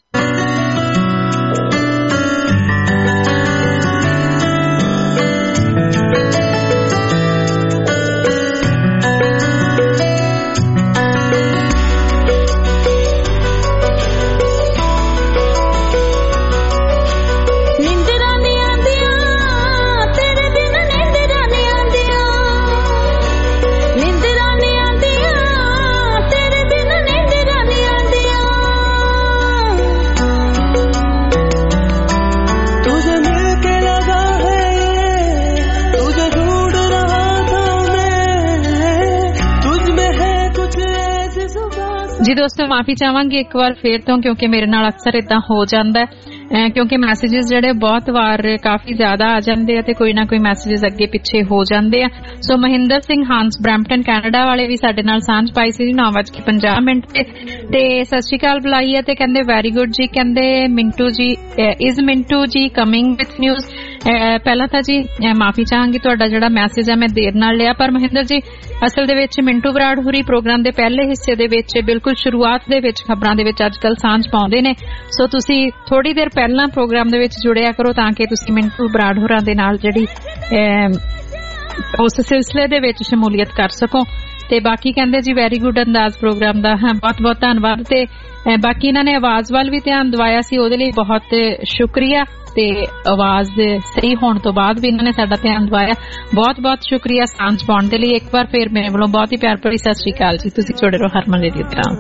ਜੀ ਦੋਸਤੋ, ਮਾਫੀ ਚਾਹਾਂਗੀ ਇੱਕ ਵਾਰ ਫੇਰ ਤੋਂ, ਕਿਉਂਕਿ ਮੇਰੇ ਨਾਲ ਅਕਸਰ ਇਦਾਂ ਹੋ ਜਾਂਦਾ ਹੈ, ਕਿਉਂਕਿ ਮੈਸੇजेस ਜਿਹੜੇ ਬਹੁਤ ਵਾਰ ਕਾਫੀ ਜ਼ਿਆਦਾ ਆ ਜਾਂਦੇ ਆ ਤੇ ਕੋਈ ਨਾ ਕੋਈ ਮੈਸੇजेस ਅੱਗੇ ਪਿੱਛੇ ਹੋ ਜਾਂਦੇ ਆ। So Mahinder Singh Hans Brampton Canada ਵਾਲੇ ਵੀ ਸਾਡੇ ਨਾਲ ਸਾਂਝ ਪਾਈ ਸੀ 9:50 ਤੇ ਸਤਿ ਸ਼੍ਰੀ ਅਕਾਲ ਬੁਲਾਈ ਹੈ ਤੇ ਕਹਿੰਦੇ ਵੈਰੀ ਗੁੱਡ ਜੀ। ਕਹਿੰਦੇ ਮਿੰਟੂ ਜੀ, ਇਜ਼ ਮਿੰਟੂ ਜੀ ਕਮਿੰਗ ਵਿਥ ਨਿਊਜ਼। ਪਹਿਲਾਂ ਤਾਂ ਜੀ ਮਾਫੀ ਚਾਹਾਂਗੀ, ਤੁਹਾਡਾ ਜਿਹੜਾ ਮੈਸੇਜ ਹੈ ਮੈਂ ਦੇਰ ਨਾਲ ਲਿਆ, ਪਰ ਮਹਿੰਦਰ ਜੀ ਅਸਲ ਦੇ ਵਿੱਚ ਮਿੰਟੂ ਬਰਾੜ ਹੋਰੀ ਪ੍ਰੋਗਰਾਮ ਦੇ ਪਹਿਲੇ ਹਿੱਸੇ ਦੇ ਵਿੱਚ ਬਿਲਕੁਲ ਸ਼ੁਰੂਆਤ ਦੇ ਵਿੱਚ ਖਬਰਾਂ ਦੇ ਵਿੱਚ ਅੱਜ ਕੱਲ ਸਾਂਝ ਪਾਉਂਦੇ ਨੇ, ਸੋ ਤੁਸੀਂ ਥੋੜੀ ਦੇਰ ਪਹਿਲਾਂ ਪ੍ਰੋਗਰਾਮ ਦੇ ਵਿੱਚ ਜੁੜਿਆ ਕਰੋ ਤਾਂ ਕਿ ਤੁਸੀਂ ਮਿੰਟੂ ਬਰਾੜ ਹੋਰਾਂ ਦੇ ਨਾਲ ਜਿਹੜੀ ਉਸ ਸਿਲਸਿਲੇ ਦੇ ਵਿੱਚ ਸ਼ਮੂਲੀਅਤ ਕਰ ਸਕੋ। ਤੇ ਬਾਕੀ ਕਹਿੰਦੇ ਜੀ ਵੈਰੀ ਗੁੱਡ ਅੰਦਾਜ਼ ਪ੍ਰੋਗਰਾਮ ਦਾ, ਬਹੁਤ ਬਹੁਤ ਧੰਨਵਾਦ। ਤੇ ਬਾਕੀ ਇਹਨਾਂ ਨੇ ਆਵਾਜ਼ ਵੱਲ ਵੀ ਧਿਆਨ ਦਿਵਾਇਆ ਸੀ, ਉਹਦੇ ਲਈ ਬਹੁਤ ਸ਼ੁਕਰੀਆ। ਤੇ ਆਵਾਜ਼ ਸਹੀ ਹੋਣ ਤੋਂ ਬਾਅਦ ਵੀ ਇਹਨਾਂ ਨੇ ਸਾਡਾ ਧਿਆਨ ਦਿਵਾਇਆ, ਬਹੁਤ ਬਹੁਤ ਸ਼ੁਕਰੀਆ ਸਾਂਝ ਪਾਉਣ ਦੇ ਲਈ। ਇੱਕ ਵਾਰ ਫੇਰ ਮੇਰੇ ਵੱਲੋਂ ਬਹੁਤ ਹੀ ਪਿਆਰ ਭਰੀ ਸਤਿ ਸ਼੍ਰੀ ਅਕਾਲ ਜੀ। ਤੁਸੀਂ ਜੁੜੇ ਰਹੋ ਹਰਮਨ ਰੇਡੀਓ ਤੇ।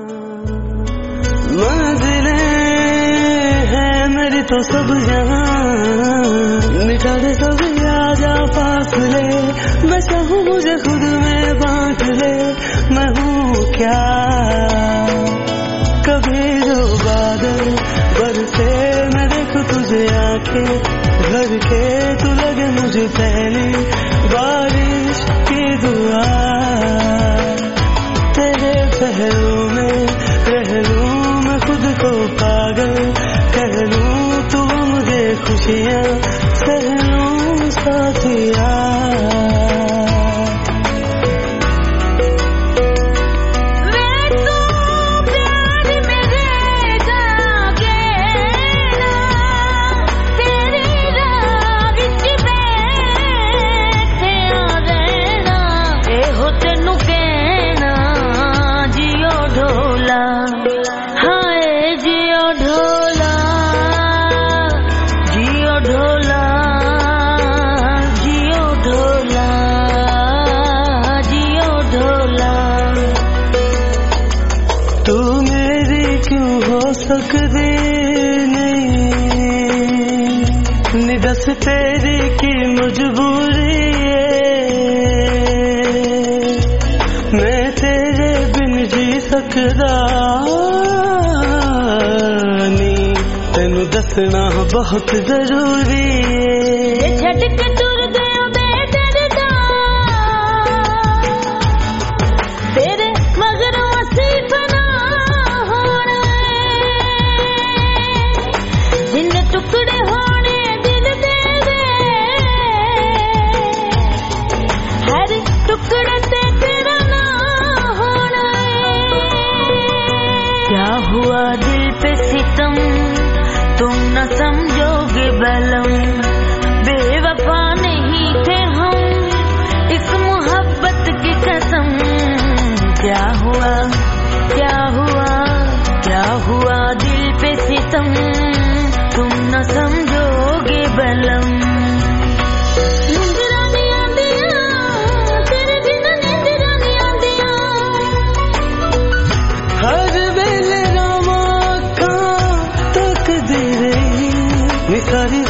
मेरी तो सब यहाँ मिटा दे सब आजा फासले, मैं चाहूँ मुझे खुद में बांट ले, मैं हूँ क्या कभी जो बादल बरसे मैं देखूं तुझे आंखें भर के, तू लगे मुझे पहली बारिश की दुआ, तेरे पहलू में रह लूं मैं खुद को पागल कह लूं, तू मुझे खुशियाँ सह लूं साथिया। निदस तेरी की मजबूरी है, मैं तेरे बिन जी सकदा नी, तेनू दसना बहुत जरूरी है। छड़ के टुर गयो बेदर्दा तेरे मगरों असी फना होना, जिन टुकड़े होने टुकड़े से तेरा ना होना है। क्या हुआ दिल पे सितम तुम न समझोगे बलम, बेवफा नहीं थे हम इस मोहब्बत की कसम। क्या हुआ क्या हुआ क्या हुआ दिल पे सितम तुम न समझोगे बलम। हर वेले रामा का तक दे रही सारी